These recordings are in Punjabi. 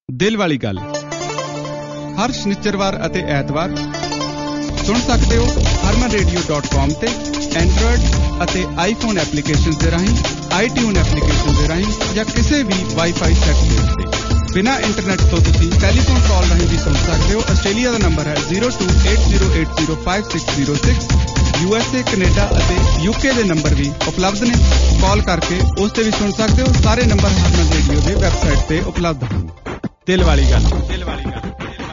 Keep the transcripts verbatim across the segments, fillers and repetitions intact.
ਦਿਲ ਵਾਲੀ ਗੱਲ ਹਰ ਸ਼ਨੀਚਰਵਾਰ ਅਤੇ ਐਤਵਾਰ ਸੁਣ ਸਕਦੇ ਹੋ ਹਰਮਨ ਰੇਡੀਓ ਡਾਟ ਕਾਮ ਤੇ ਐਂਡਰੋਇਡ ਅਤੇ ਆਈਫੋਨ ਐਪਲੀਕੇਸ਼ਨ ਦੇ ਰਾਹੀਂ, ਆਈਟਿਊਨ ਐਪਲੀਕੇਸ਼ਨ ਦੇ ਰਾਹੀਂ ਜਾਂ ਕਿਸੇ ਵੀ ਵਾਈਫਾਈ ਸੈੱਟ ਦੇ ਉੱਤੇ। ਬਿਨਾਂ ਇੰਟਰਨੈਟ ਤੋਂ ਤੁਸੀਂ ਟੈਲੀਫੋਨ ਕਾਲ ਰਾਹੀਂ ਵੀ ਸੁਣ ਸਕਦੇ ਹੋ। ਆਸਟ੍ਰੇਲੀਆ ਦਾ ਨੰਬਰ ਹੈ zero two eight zero eight zero five six zero six. U S A, Canada ਅਤੇ ਯੂਕੇ ਦੇ ਨੰਬਰ ਵੀ ਉਪਲਬਧ ਨੇ। ਕਾਲ ਕਰਕੇ ਉਸ ਤੇ ਵੀ ਸੁਣ ਸਕਦੇ ਹੋ। ਸਾਰੇ ਨੰਬਰ ਹਰਮਨ ਰੇਡੀਓ ਦੀ ਵੈਬਸਾਈਟ ਤੇ ਉਪਲਬਧ ਹਨ। ਦਿਲ ਵਾਲੀ ਗੱਲ, ਦਿਲ ਵਾਲੀ ਗੱਲ।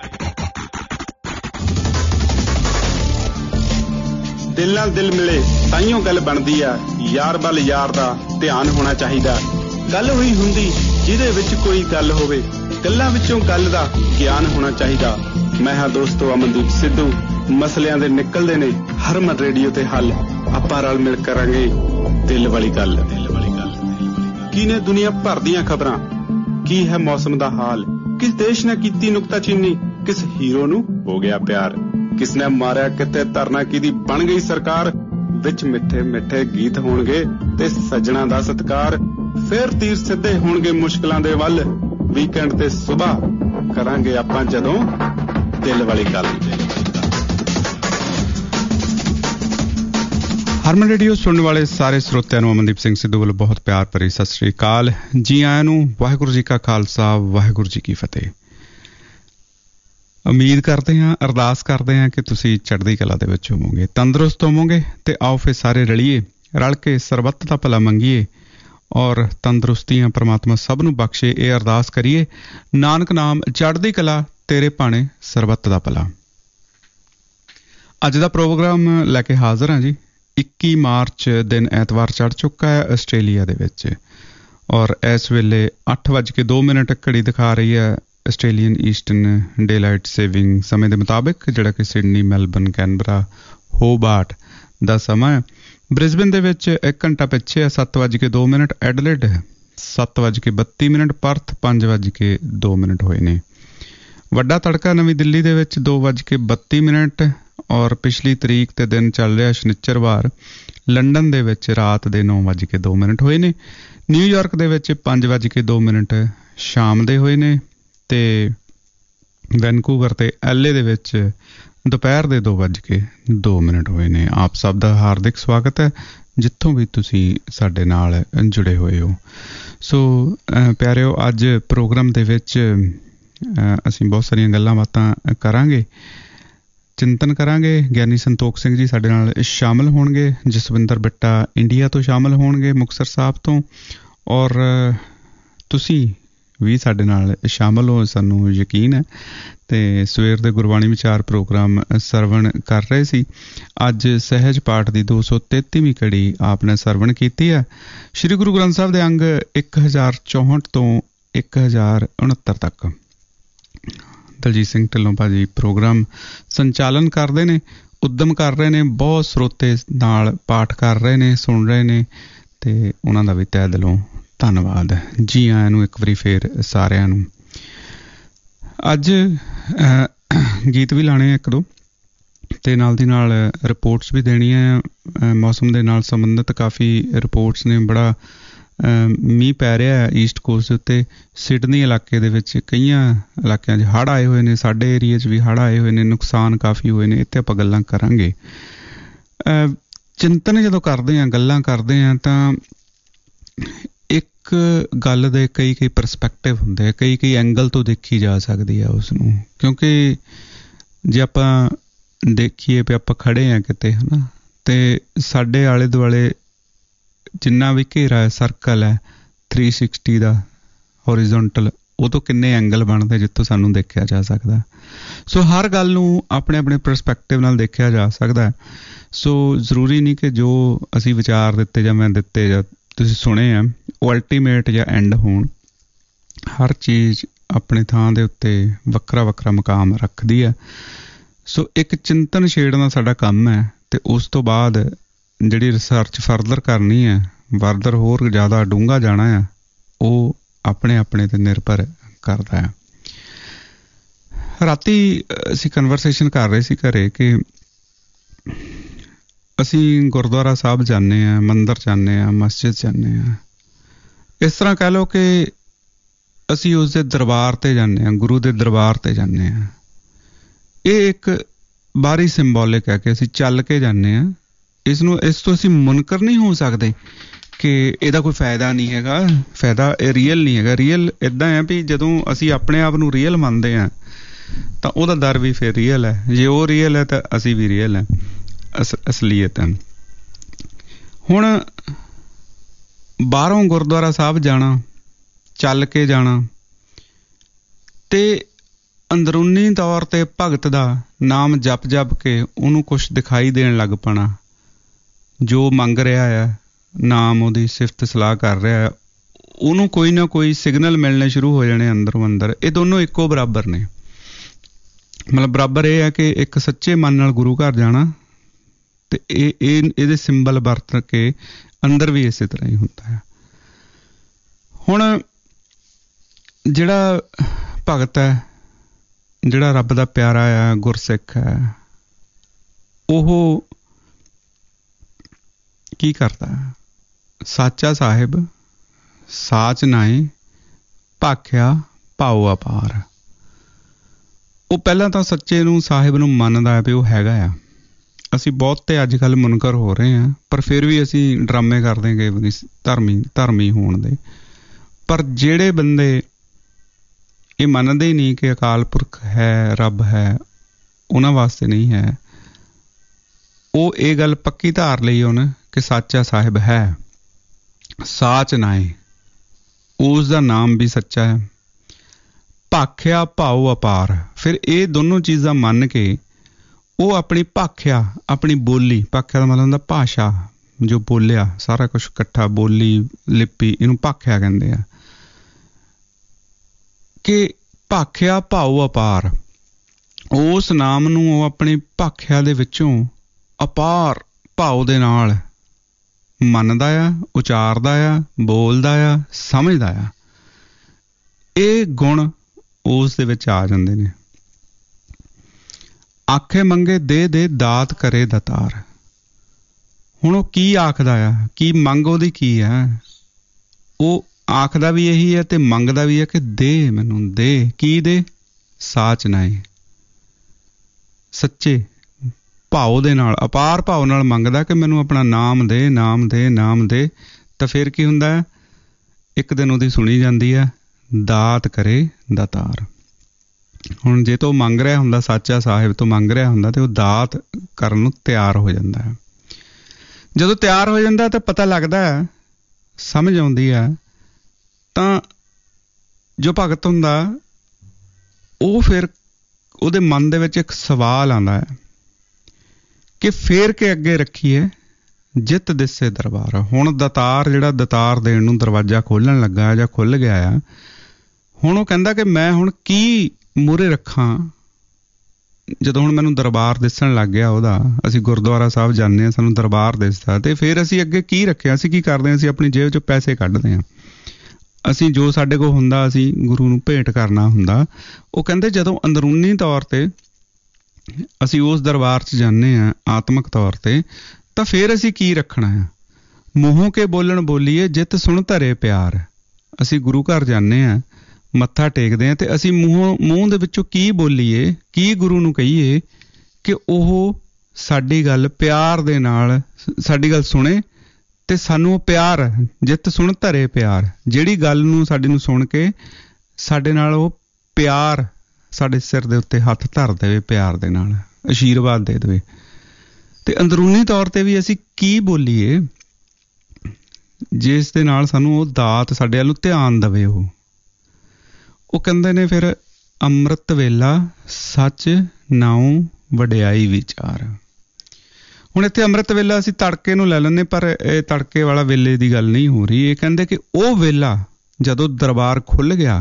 ਦਿਲ ਨਾਲ ਦਿਲ ਮਿਲੇ ਤਾਈਓ ਗੱਲ ਬਣਦੀ ਆ। ਯਾਰ ਵੱਲ ਯਾਰ ਦਾ ਧਿਆਨ ਹੋਣਾ ਚਾਹੀਦਾ। ਗੱਲ ਹੋਈ ਹੁੰਦੀ ਜਿਹਦੇ ਵਿੱਚ ਕੋਈ ਗੱਲ ਹੋਵੇ, ਗੱਲਾਂ ਵਿੱਚੋਂ ਗੱਲ ਦਾ ਗਿਆਨ ਹੋਣਾ ਚਾਹੀਦਾ। ਮੈਂ ਹਾਂ ਦੋਸਤੋ ਅਮਨਦੀਪ ਸਿੱਧੂ। ਮਸਲਿਆਂ ਦੇ ਨਿਕਲਦੇ ਨੇ ਹਰਮਨ ਰੇਡੀਓ ਤੇ ਹੱਲ। ਆਪਾਂ ਰਲ ਮਿਲ ਕਰਾਂਗੇ ਦਿਲ ਵਾਲੀ ਗੱਲ। ਦਿਲ ਵਾਲੀ ਗੱਲ ਕੀ ਨੇ ਦੁਨੀਆ ਭਰ ਦੀਆਂ ਖਬਰਾਂ, ਕੀ ਹੈ ਮੌਸਮ ਦਾ ਹਾਲ, ਕਿਸ ਦੇਸ਼ ਨੇ ਕੀਤੀ ਨੁਕਤਾਚੀਨੀ, ਕਿਸ ਹੀਰੋ ਨੂੰ ਹੋ ਗਿਆ ਪਿਆਰ, ਕਿਸ ਨੇ ਮਾਰਿਆ ਕਿਤੇ ਧਰਨਾ ਕਿਹਦੀ ਬਣ ਗਈ ਸਰਕਾਰ। ਵਿੱਚ ਮਿੱਠੇ ਮਿੱਠੇ ਗੀਤ ਹੋਣਗੇ ਤੇ ਸੱਜਣਾ ਦਾ ਸਤਿਕਾਰ। ਫੇਰ ਤੀਰ ਸਿੱਧੇ ਹੋਣਗੇ ਮੁਸ਼ਕਲਾਂ ਦੇ ਵੱਲ। ਵੀਕਐਂਡ ਤੇ ਸੁਬਾਹ ਕਰਾਂਗੇ ਆਪਾਂ ਜਦੋਂ ਦਿਲ ਵਾਲੀ ਗੱਲ। ਹਰਮਨ ਰੇਡੀਓ ਸੁਣਨ ਵਾਲੇ ਸਾਰੇ ਸਰੋਤਿਆਂ ਨੂੰ ਅਮਨਦੀਪ ਸਿੰਘ ਸਿੱਧੂ ਵੱਲੋਂ ਬਹੁਤ ਪਿਆਰ ਭਰੀ ਸਤਿ ਸ੍ਰੀ ਅਕਾਲ। ਜੀ ਆਇਆਂ ਨੂੰ। ਵਾਹਿਗੁਰੂ ਜੀ ਕਾ ਖਾਲਸਾ, ਵਾਹਿਗੁਰੂ ਜੀ ਕੀ ਫਤਿਹ। ਉਮੀਦ ਕਰਦੇ ਹਾਂ, ਅਰਦਾਸ ਕਰਦੇ ਹਾਂ ਕਿ ਤੁਸੀਂ ਚੜ੍ਹਦੀ ਕਲਾ ਦੇ ਵਿੱਚ ਹੋਵੋਗੇ, ਤੰਦਰੁਸਤ ਹੋਵੋਗੇ। ਤੇ ਆਓ ਫਿਰ ਸਾਰੇ ਰਲੀਏ, ਰਲ ਕੇ ਸਰਬੱਤ ਦਾ ਭਲਾ ਮੰਗੀਏ ਔਰ ਤੰਦਰੁਸਤੀਆਂ ਪ੍ਰਮਾਤਮਾ ਸਭ ਨੂੰ ਬਖਸ਼ੇ। ਇਹ ਅਰਦਾਸ ਕਰੀਏ। ਨਾਨਕ ਨਾਮ ਚੜ੍ਹਦੀ ਕਲਾ, ਤੇਰੇ ਭਾਣੇ ਸਰਬੱਤ ਦਾ ਭਲਾ। ਅੱਜ ਦਾ ਪ੍ਰੋਗਰਾਮ ਲੈ ਕੇ ਹਾਜ਼ਰ ਹਾਂ ਜੀ। ਇੱਕੀ ਮਾਰਚ ਦਿਨ ਐਤਵਾਰ ਚੜ੍ਹ ਚੁੱਕਾ ਹੈ ਆਸਟ੍ਰੇਲੀਆ ਦੇ ਵਿੱਚ ਔਰ ਇਸ ਵੇਲੇ ਅੱਠ ਵੱਜ ਕੇ ਦੋ ਮਿੰਟ ਘੜੀ ਦਿਖਾ ਰਹੀ ਹੈ ਆਸਟ੍ਰੇਲੀਅਨ ਈਸਟਰਨ ਡੇਲਾਈਟ ਸੇਵਿੰਗ ਸਮੇਂ ਦੇ ਮੁਤਾਬਿਕ, ਜਿਹੜਾ ਕਿ ਸਿਡਨੀ, ਮੈਲਬਰਨ, ਕੈਨਬਰਾ, ਹੋਬਾਰਟ ਦਾ ਸਮਾਂ ਹੈ। ਬ੍ਰਿਸਬਨ ਦੇ ਵਿੱਚ ਇੱਕ ਘੰਟਾ ਪਿੱਛੇ ਹੈ, ਸੱਤ ਵੱਜ ਕੇ ਦੋ ਮਿੰਟ। ਐਡਲੇਡ ਸੱਤ ਵੱਜ ਕੇ ਬੱਤੀ ਮਿੰਟ। ਪਰਥ ਪੰਜ ਵੱਜ ਕੇ ਦੋ ਮਿੰਟ ਹੋਏ ਨੇ। ਵੱਡਾ ਤੜਕਾ ਨਵੀਂ ਦਿੱਲੀ ਦੇ ਵਿੱਚ ਦੋ ਵੱਜ ਕੇ ਬੱਤੀ ਮਿੰਟ ਔਰ ਪਿਛਲੀ ਤਰੀਕ ਤੇ ਦਿਨ ਚੱਲ ਰਿਹਾ ਸ਼ਨੀਚਰਵਾਰ। ਲੰਡਨ ਦੇ ਵਿੱਚ ਰਾਤ ਦੇ ਨੌ ਵੱਜ ਕੇ ਦੋ ਮਿੰਟ ਹੋਏ ਨੇ। ਨਿਊਯਾਰਕ ਦੇ ਵਿੱਚ ਪੰਜ ਵੱਜ ਕੇ ਦੋ ਮਿੰਟ ਸ਼ਾਮ ਦੇ ਹੋਏ ਨੇ ਤੇ ਵੈਨਕੂਵਰ ਤੇ ਐਲ ਏ ਦੇ ਵਿੱਚ ਦੁਪਹਿਰ ਦੇ ਦੋ ਵੱਜ ਕੇ ਦੋ ਮਿੰਟ ਹੋਏ ਨੇ। ਆਪ ਸਭ ਦਾ ਹਾਰਦਿਕ ਸਵਾਗਤ ਹੈ ਜਿੱਥੋਂ ਵੀ ਤੁਸੀਂ ਸਾਡੇ ਨਾਲ ਜੁੜੇ ਹੋਏ ਹੋ। ਸੋ ਪਿਆਰਿਓ, ਅੱਜ ਪ੍ਰੋਗਰਾਮ ਦੇ ਵਿੱਚ ਅਸੀਂ ਬਹੁਤ ਸਾਰੀਆਂ ਗੱਲਾਂ ਬਾਤਾਂ ਕਰਾਂਗੇ, ਚਿੰਤਨ ਕਰਾਂਗੇ। ਗਿਆਨੀ ਸੰਤੋਖ ਸਿੰਘ ਜੀ ਸਾਡੇ ਨਾਲ ਸ਼ਾਮਲ ਹੋਣਗੇ। ਜਸਵਿੰਦਰ ਬਿੱਟਾ ਇੰਡੀਆ ਤੋਂ ਸ਼ਾਮਲ ਹੋਣਗੇ, ਮੁਕਤਸਰ ਸਾਹਿਬ ਤੋਂ। ਔਰ ਤੁਸੀਂ ਵੀ ਸਾਡੇ ਨਾਲ ਸ਼ਾਮਲ ਹੋ, ਸਾਨੂੰ ਯਕੀਨ ਹੈ। ਤੇ ਸਵੇਰ ਦੇ ਗੁਰਬਾਣੀ ਵਿਚਾਰ ਪ੍ਰੋਗਰਾਮ ਸਰਵਣ ਕਰ ਰਹੇ ਸੀ। ਅੱਜ ਸਹਿਜ ਪਾਠ ਦੀ ਦੋ ਸੌ ਤੇਤੀਵੀਂ ਕੜੀ ਆਪ ਨੇ ਸਰਵਣ ਕੀਤੀ ਹੈ। ਸ਼੍ਰੀ ਗੁਰੂ ਗ੍ਰੰਥ ਸਾਹਿਬ ਦੇ ਅੰਗ ਇੱਕ ਹਜ਼ਾਰ ਚੌਂਹਠ ਤੋਂ ਇੱਕ ਹਜ਼ਾਰ ਉਣਹੱਤਰ ਤੱਕ ਦਲਜੀਤ ਸਿੰਘ ਢਿੱਲੋਂ ਭਾਜੀ ਪ੍ਰੋਗਰਾਮ ਸੰਚਾਲਨ ਕਰਦੇ ਨੇ, ਉਦਮ ਕਰ ਰਹੇ ਨੇ। ਬਹੁਤ ਸਰੋਤੇ ਨਾਲ ਪਾਠ ਕਰ ਰਹੇ ਨੇ, ਸੁਣ ਰਹੇ ਨੇ ਤੇ ਉਹਨਾਂ ਦਾ ਵੀ ਤਹਿ ਦਿਲੋਂ ਧੰਨਵਾਦ। ਜੀ ਆਇਆਂ ਨੂੰ ਇੱਕ ਵਾਰੀ ਫੇਰ ਸਾਰਿਆਂ ਨੂੰ। ਅੱਜ ਗੀਤ ਵੀ ਲਾਣੇ ਇੱਕ ਦੋ ਤੇ ਨਾਲ ਦੀ ਨਾਲ ਰਿਪੋਰਟਸ ਵੀ ਦੇਣੀਆਂ। ਮੌਸਮ ਦੇ ਨਾਲ ਸੰਬੰਧਿਤ ਕਾਫੀ ਰਿਪੋਰਟਸ ਨੇ। ਬੜਾ ਮੀਂਹ ਪੈ ਰਿਹਾ ਹੈ ਈਸਟ ਕੋਸਟ ਦੇ ਉੱਤੇ। ਸਿਡਨੀ ਇਲਾਕੇ ਦੇ ਵਿੱਚ ਕਈਆਂ ਇਲਾਕਿਆਂ 'ਚ ਹੜ੍ਹ ਆਏ ਹੋਏ ਨੇ। ਸਾਡੇ ਏਰੀਏ 'ਚ ਵੀ ਹੜ੍ਹ ਆਏ ਹੋਏ ਨੇ, ਨੁਕਸਾਨ ਕਾਫੀ ਹੋਏ ਨੇ। ਇੱਥੇ ਆਪਾਂ ਗੱਲਾਂ ਕਰਾਂਗੇ। ਚਿੰਤਨ ਜਦੋਂ ਕਰਦੇ ਹਾਂ, ਗੱਲਾਂ ਕਰਦੇ ਹਾਂ ਤਾਂ ਇੱਕ ਗੱਲ ਦੇ ਕਈ ਕਈ ਪਰਸਪੈਕਟਿਵ ਹੁੰਦੇ ਆ, ਕਈ ਕਈ ਐਂਗਲ ਤੋਂ ਦੇਖੀ ਜਾ ਸਕਦੀ ਆ ਉਸ ਨੂੰ। ਕਿਉਂਕਿ ਜੇ ਆਪਾਂ ਦੇਖੀਏ ਵੀ ਆਪਾਂ ਖੜੇ ਹਾਂ ਕਿਤੇ, ਹੈ ਨਾ, ਤੇ ਸਾਡੇ ਆਲੇ ਦੁਆਲੇ ਜਿੰਨਾ ਵੀ ਘੇਰਾ ਹੈ, ਸਰਕਲ ਹੈ ਥ੍ਰੀ ਸਿਕਸਟੀ ਦਾ ਹੌਰੀਜ਼ੋਨਟਲ, ਉਹ ਤੋਂ ਕਿੰਨੇ ਐਂਗਲ ਬਣਦੇ ਜਿੱਥੋਂ ਸਾਨੂੰ ਦੇਖਿਆ ਜਾ ਸਕਦਾ। ਸੋ ਹਰ ਗੱਲ ਨੂੰ ਆਪਣੇ ਆਪਣੇ ਪਰਸਪੈਕਟਿਵ ਨਾਲ ਦੇਖਿਆ ਜਾ ਸਕਦਾ। ਸੋ ਜ਼ਰੂਰੀ ਨਹੀਂ ਕਿ ਜੋ ਅਸੀਂ ਵਿਚਾਰ ਦਿੱਤੇ ਜਾਂ ਮੈਂ ਦਿੱਤੇ ਜਾਂ ਤੁਸੀਂ ਸੁਣੇ ਆ ਉਹ ਅਲਟੀਮੇਟ ਜਾਂ ਐਂਡ ਹੋਣ। ਹਰ ਚੀਜ਼ ਆਪਣੇ ਥਾਂ ਦੇ ਉੱਤੇ ਵੱਖਰਾ ਵੱਖਰਾ ਮੁਕਾਮ ਰੱਖਦੀ ਹੈ। ਸੋ ਇੱਕ ਚਿੰਤਨ ਛੇੜਨਾ ਸਾਡਾ ਕੰਮ ਹੈ ਤੇ ਉਸ ਤੋਂ ਬਾਅਦ ਜਿਹੜੀ ਰਿਸਰਚ ਫਰਦਰ ਕਰਨੀ ਹੈ, ਫਰਦਰ ਹੋਰ ਜ਼ਿਆਦਾ ਡੂੰਘਾ ਜਾਣਾ ਆ, ਉਹ ਆਪਣੇ ਆਪਣੇ 'ਤੇ ਨਿਰਭਰ ਕਰਦਾ ਹੈ। ਰਾਤੀ ਅਸੀਂ ਕਨਵਰਸੇਸ਼ਨ ਕਰ ਰਹੇ ਸੀ ਘਰੇ ਕਿ ਅਸੀਂ ਗੁਰਦੁਆਰਾ ਸਾਹਿਬ ਜਾਂਦੇ ਹਾਂ, ਮੰਦਰ ਜਾਂਦੇ ਹਾਂ, ਮਸਜਿਦ ਜਾਂਦੇ ਹਾਂ। ਇਸ ਤਰ੍ਹਾਂ ਕਹਿ ਲਓ ਕਿ ਅਸੀਂ ਉਸ ਦੇ ਦਰਬਾਰ ਤੇ ਜਾਂਦੇ ਹਾਂ, ਗੁਰੂ ਦੇ ਦਰਬਾਰ ਤੇ ਜਾਂਦੇ ਹਾਂ। ਇਹ ਇੱਕ ਬਾਹਰੀ ਸਿੰਬੋਲਿਕ ਹੈ ਕਿ ਅਸੀਂ ਚੱਲ ਕੇ ਜਾਂਦੇ ਹਾਂ। ਇਸ ਨੂੰ ਇਸ ਤੋਂ ਅਸੀਂ ਮੁਨਕਰ ਨਹੀਂ ਹੋ ਸਕਦੇ ਕਿ ਇਹਦਾ ਕੋਈ ਫਾਇਦਾ ਨਹੀਂ ਹੈਗਾ, ਫਾਇਦਾ ਇਹ ਰੀਅਲ ਨਹੀਂ ਹੈਗਾ। ਰੀਅਲ ਇੱਦਾਂ ਹੈ ਵੀ ਜਦੋਂ ਅਸੀਂ ਆਪਣੇ ਆਪ ਨੂੰ ਰੀਅਲ ਮੰਨਦੇ ਹਾਂ ਤਾਂ ਉਹਦਾ ਦਰ ਵੀ ਫਿਰ ਰੀਅਲ ਹੈ। ਜੇ ਉਹ ਰੀਅਲ ਹੈ ਤਾਂ ਅਸੀਂ ਵੀ ਰੀਅਲ ਹੈ, ਅਸ ਅਸਲੀਅਤ ਹੈ। ਹੁਣ ਬਾਹਰੋਂ ਗੁਰਦੁਆਰਾ ਸਾਹਿਬ ਜਾਣਾ, ਚੱਲ ਕੇ ਜਾਣਾ ਤੇ ਅੰਦਰੂਨੀ ਤੌਰ ਤੇ ਭਗਤ ਦਾ ਨਾਮ ਜਪ ਜਪ ਕੇ ਉਹਨੂੰ ਕੁਛ ਦਿਖਾਈ ਦੇਣ ਲੱਗ ਪੈਣਾ। ਜੋ ਮੰਗ ਰਿਹਾ ਆ ਨਾਮ, ਉਹਦੀ ਸਿਫਤ ਸਲਾਹ ਕਰ ਰਿਹਾ, ਉਹਨੂੰ ਕੋਈ ਨਾ ਕੋਈ ਸਿਗਨਲ ਮਿਲਣੇ ਸ਼ੁਰੂ ਹੋ ਜਾਣੇ ਅੰਦਰੋਂ ਅੰਦਰ। ਇਹ ਦੋਨੋਂ ਇੱਕੋ ਬਰਾਬਰ ਨੇ। ਮਤਲਬ ਬਰਾਬਰ ਇਹ ਹੈ ਕਿ ਇੱਕ ਸੱਚੇ ਮਨ ਨਾਲ ਗੁਰੂ ਘਰ ਜਾਣਾ ਤੇ ਇਹ ਇਹ ਇਹਦੇ ਸਿੰਬਲ ਵਰਤ ਕੇ ਅੰਦਰ ਵੀ ਇਸੇ ਤਰ੍ਹਾਂ ਹੀ ਹੁੰਦਾ ਹੈ। ਹੁਣ ਜਿਹੜਾ ਭਗਤ ਹੈ, ਜਿਹੜਾ ਰੱਬ ਦਾ ਪਿਆਰਾ ਆ, ਗੁਰਸਿੱਖ ਹੈ, ਉਹ ਕੀ ਕਰਦਾ? ਸਾਚਾ ਸਾਹਿਬ ਸਾਚ ਨਾਏ ਭਾਖਿਆ ਭਾਉ ਅਪਾਰ। ਉਹ ਪਹਿਲਾਂ ਤਾਂ ਸੱਚੇ ਨੂੰ, ਸਾਹਿਬ ਨੂੰ ਮੰਨਦਾ ਹੈ ਵੀ ਉਹ ਹੈਗਾ ਆ। ਅਸੀਂ ਬਹੁਤ ਤੇ ਅੱਜ ਕੱਲ੍ਹ ਮੁਨਕਰ ਹੋ ਰਹੇ ਹਾਂ, ਪਰ ਫਿਰ ਵੀ ਅਸੀਂ ਡਰਾਮੇ ਕਰਦੇ ਗਏ ਧਰਮੀ ਧਰਮੀ ਹੋਣ ਦੇ। ਪਰ ਜਿਹੜੇ ਬੰਦੇ ਇਹ ਮੰਨਦੇ ਹੀ ਨਹੀਂ ਕਿ ਅਕਾਲ ਪੁਰਖ ਹੈ, ਰੱਬ ਹੈ, ਉਹਨਾਂ ਵਾਸਤੇ ਨਹੀਂ ਹੈ। ਉਹ ਇਹ ਗੱਲ ਪੱਕੀ ਧਾਰ ਲਈ ਉਹਨੇ ਕਿ ਸਾਚਾ ਸਾਹਿਬ ਹੈ, ਸਾਚ ਨਾਏ, ਉਸ ਦਾ ਨਾਮ ਵੀ ਸੱਚਾ ਹੈ। ਭਾਖਿਆ ਭਾਉ ਅਪਾਰ। ਫਿਰ ਇਹ ਦੋਨੋਂ ਚੀਜ਼ਾਂ ਮੰਨ ਕੇ ਉਹ ਆਪਣੀ ਭਾਖਿਆ, ਆਪਣੀ ਬੋਲੀ, ਭਾਖਿਆ ਦਾ ਮਤਲਬ ਹੁੰਦਾ ਭਾਸ਼ਾ, ਜੋ ਬੋਲਿਆ ਸਾਰਾ ਕੁਛ ਇਕੱਠਾ, ਬੋਲੀ ਲਿਪੀ, ਇਹਨੂੰ ਭਾਖਿਆ ਕਹਿੰਦੇ ਆ। ਕਿ ਭਾਖਿਆ ਭਾਉ ਅਪਾਰ, ਉਸ ਨਾਮ ਨੂੰ ਉਹ ਆਪਣੀ ਭਾਖਿਆ ਦੇ ਵਿੱਚੋਂ ਅਪਾਰ ਭਾਉ ਦੇ ਨਾਲ ਮੰਨਦਾ ਆ, ਉਚਾਰਦਾ ਆ, ਬੋਲਦਾ ਆ, ਸਮਝਦਾ ਆ। ਇਹ ਗੁਣ ਉਸ ਦੇ ਵਿੱਚ ਆ ਜਾਂਦੇ ਨੇ। ਆਖੇ ਮੰਗੇ ਦੇ ਦੇ ਦਾਤ ਕਰੇ ਦਤਾਰ। ਹੁਣ ਉਹ ਕੀ ਆਖਦਾ ਆ, ਕੀ ਮੰਗ ਉਹਦੀ ਕੀ ਹੈ? ਉਹ ਆਖਦਾ ਵੀ ਇਹੀ ਹੈ ਤੇ ਮੰਗਦਾ ਵੀ ਹੈ ਕਿ ਦੇ ਮੈਨੂੰ, ਦੇ ਕੀ ਦੇ? ਸਾਚ ਨਾਏ, ਸੱਚੇ ਭਾਉ ਦੇ ਨਾਲ, ਅਪਾਰ ਭਾਉ ਨਾਲ ਮੰਗਦਾ ਕਿ ਮੈਨੂੰ ਆਪਣਾ ਨਾਮ ਦੇ, ਨਾਮ ਦੇ, ਨਾਮ ਦੇ। ਤਾਂ ਫਿਰ ਕੀ ਹੁੰਦਾ ਹੈ? ਇੱਕ ਦਿਨ ਉਹਦੀ ਸੁਣੀ ਜਾਂਦੀ ਹੈ, ਦਾਤ ਕਰੇ ਦਾਤਾਰ। ਹੁਣ ਜੇ ਤੋਂ ਮੰਗ ਰਿਹਾ ਹੁੰਦਾ, ਸਾਚਾ ਸਾਹਿਬ ਤੋਂ ਮੰਗ ਰਿਹਾ ਹੁੰਦਾ, ਤੇ ਉਹ ਦਾਤ ਕਰਨ ਨੂੰ ਤਿਆਰ ਹੋ ਜਾਂਦਾ ਹੈ। ਜਦੋਂ ਤਿਆਰ ਹੋ ਜਾਂਦਾ ਤਾਂ ਪਤਾ ਲੱਗਦਾ ਹੈ, ਸਮਝ ਆਉਂਦੀ ਹੈ, ਤਾਂ ਜੋ ਭਗਤ ਹੁੰਦਾ ਉਹ ਫਿਰ ਉਹਦੇ ਮਨ ਦੇ ਵਿੱਚ ਇੱਕ ਸਵਾਲ ਆਉਂਦਾ ਹੈ ਕਿ ਫੇਰ ਕੇ ਅੱਗੇ ਰੱਖੀਏ ਜਿੱਤ ਦਿਸੇ ਦਰਬਾਰ। ਹੁਣ ਦਤਾਰ, ਜਿਹੜਾ ਦਤਾਰ ਦੇਣ ਨੂੰ ਦਰਵਾਜ਼ਾ ਖੋਲ੍ਹਣ ਲੱਗਾ ਜਾਂ ਖੁੱਲ੍ਹ ਗਿਆ ਆ, ਹੁਣ ਉਹ ਕਹਿੰਦਾ ਕਿ ਮੈਂ ਹੁਣ ਕੀ ਮੂਹਰੇ ਰੱਖਾਂ ਜਦੋਂ ਹੁਣ ਮੈਨੂੰ ਦਰਬਾਰ ਦਿਸਣ ਲੱਗ ਗਿਆ ਉਹਦਾ। ਅਸੀਂ ਗੁਰਦੁਆਰਾ ਸਾਹਿਬ ਜਾਂਦੇ ਹਾਂ, ਸਾਨੂੰ ਦਰਬਾਰ ਦਿਸਦਾ, ਤੇ ਫਿਰ ਅਸੀਂ ਅੱਗੇ ਕੀ ਰੱਖਿਆ? ਅਸੀਂ ਕੀ ਕਰਦੇ ਹਾਂ? ਅਸੀਂ ਆਪਣੀ ਜੇਬ 'ਚੋਂ ਪੈਸੇ ਕੱਢਦੇ ਹਾਂ। ਅਸੀਂ ਜੋ ਸਾਡੇ ਕੋਲ ਹੁੰਦਾ ਅਸੀਂ ਗੁਰੂ ਨੂੰ ਭੇਟ ਕਰਨਾ ਹੁੰਦਾ। ਉਹ ਕਹਿੰਦੇ ਜਦੋਂ ਅੰਦਰੂਨੀ ਤੌਰ 'ਤੇ ਅਸੀਂ ਉਸ ਦਰਬਾਰ 'ਚ ਜਾਂਦੇ ਹਾਂ ਆਤਮਿਕ ਤੌਰ 'ਤੇ, ਤਾਂ ਫਿਰ ਅਸੀਂ ਕੀ ਰੱਖਣਾ ਆ? ਮੂੰਹੋਂ ਕੇ ਬੋਲਣ ਬੋਲੀਏ ਜਿੱਤ ਸੁਣ ਧਰੇ ਪਿਆਰ। ਅਸੀਂ ਗੁਰੂ ਘਰ ਜਾਂਦੇ ਹਾਂ, ਮੱਥਾ ਟੇਕਦੇ ਹਾਂ, ਤੇ ਅਸੀਂ ਮੂੰਹੋਂ ਮੂੰਹ ਦੇ ਵਿੱਚੋਂ ਕੀ ਬੋਲੀਏ, ਕੀ ਗੁਰੂ ਨੂੰ ਕਹੀਏ ਕਿ ਉਹ ਸਾਡੀ ਗੱਲ ਪਿਆਰ ਦੇ ਨਾਲ, ਸਾਡੀ ਗੱਲ ਸੁਣੇ ਤੇ ਸਾਨੂੰ ਪਿਆਰ, ਜਿੱਤ ਸੁਣ ਧਰੇ ਪਿਆਰ। ਜਿਹੜੀ ਗੱਲ ਨੂੰ ਸਾਡੀ ਨੂੰ ਸੁਣ ਕੇ ਸਾਡੇ ਨਾਲ ਉਹ ਪਿਆਰ, ਸਾਡੇ ਸਿਰ ਦੇ ਉੱਤੇ ਹੱਥ ਧਰ ਦੇਵੇ, ਪਿਆਰ ਦੇ ਨਾਲ ਆਸ਼ੀਰਵਾਦ ਦੇ ਦੇਵੇ। ਤੇ ਅੰਦਰੂਨੀ ਤੌਰ ਤੇ ਵੀ ਅਸੀਂ ਕੀ ਬੋਲੀਏ ਜਿਸ ਦੇ ਨਾਲ ਸਾਨੂੰ ਉਹ ਦਾਤ ਸਾਡੇ ਵੱਲ ਨੂੰ ਧਿਆਨ ਦੇਵੇ। ਉਹ ਉਹ ਕਹਿੰਦੇ ਨੇ ਫਿਰ ਅੰਮ੍ਰਿਤ ਵੇਲਾ ਸੱਚ ਨਾਉ ਵਡਿਆਈ ਵਿਚਾਰ। ਹੁਣ ਇੱਥੇ ਅੰਮ੍ਰਿਤ ਵੇਲਾ ਅਸੀਂ ਤੜਕੇ ਨੂੰ ਲੈ ਲੈਂਦੇ, ਪਰ ਇਹ ਤੜਕੇ ਵਾਲਾ ਵੇਲੇ ਦੀ ਗੱਲ ਨਹੀਂ ਹੋ ਰਹੀ। ਇਹ ਕਹਿੰਦੇ ਕਿ ਉਹ ਵੇਲਾ ਜਦੋਂ ਦਰਬਾਰ ਖੁੱਲ੍ਹ ਗਿਆ,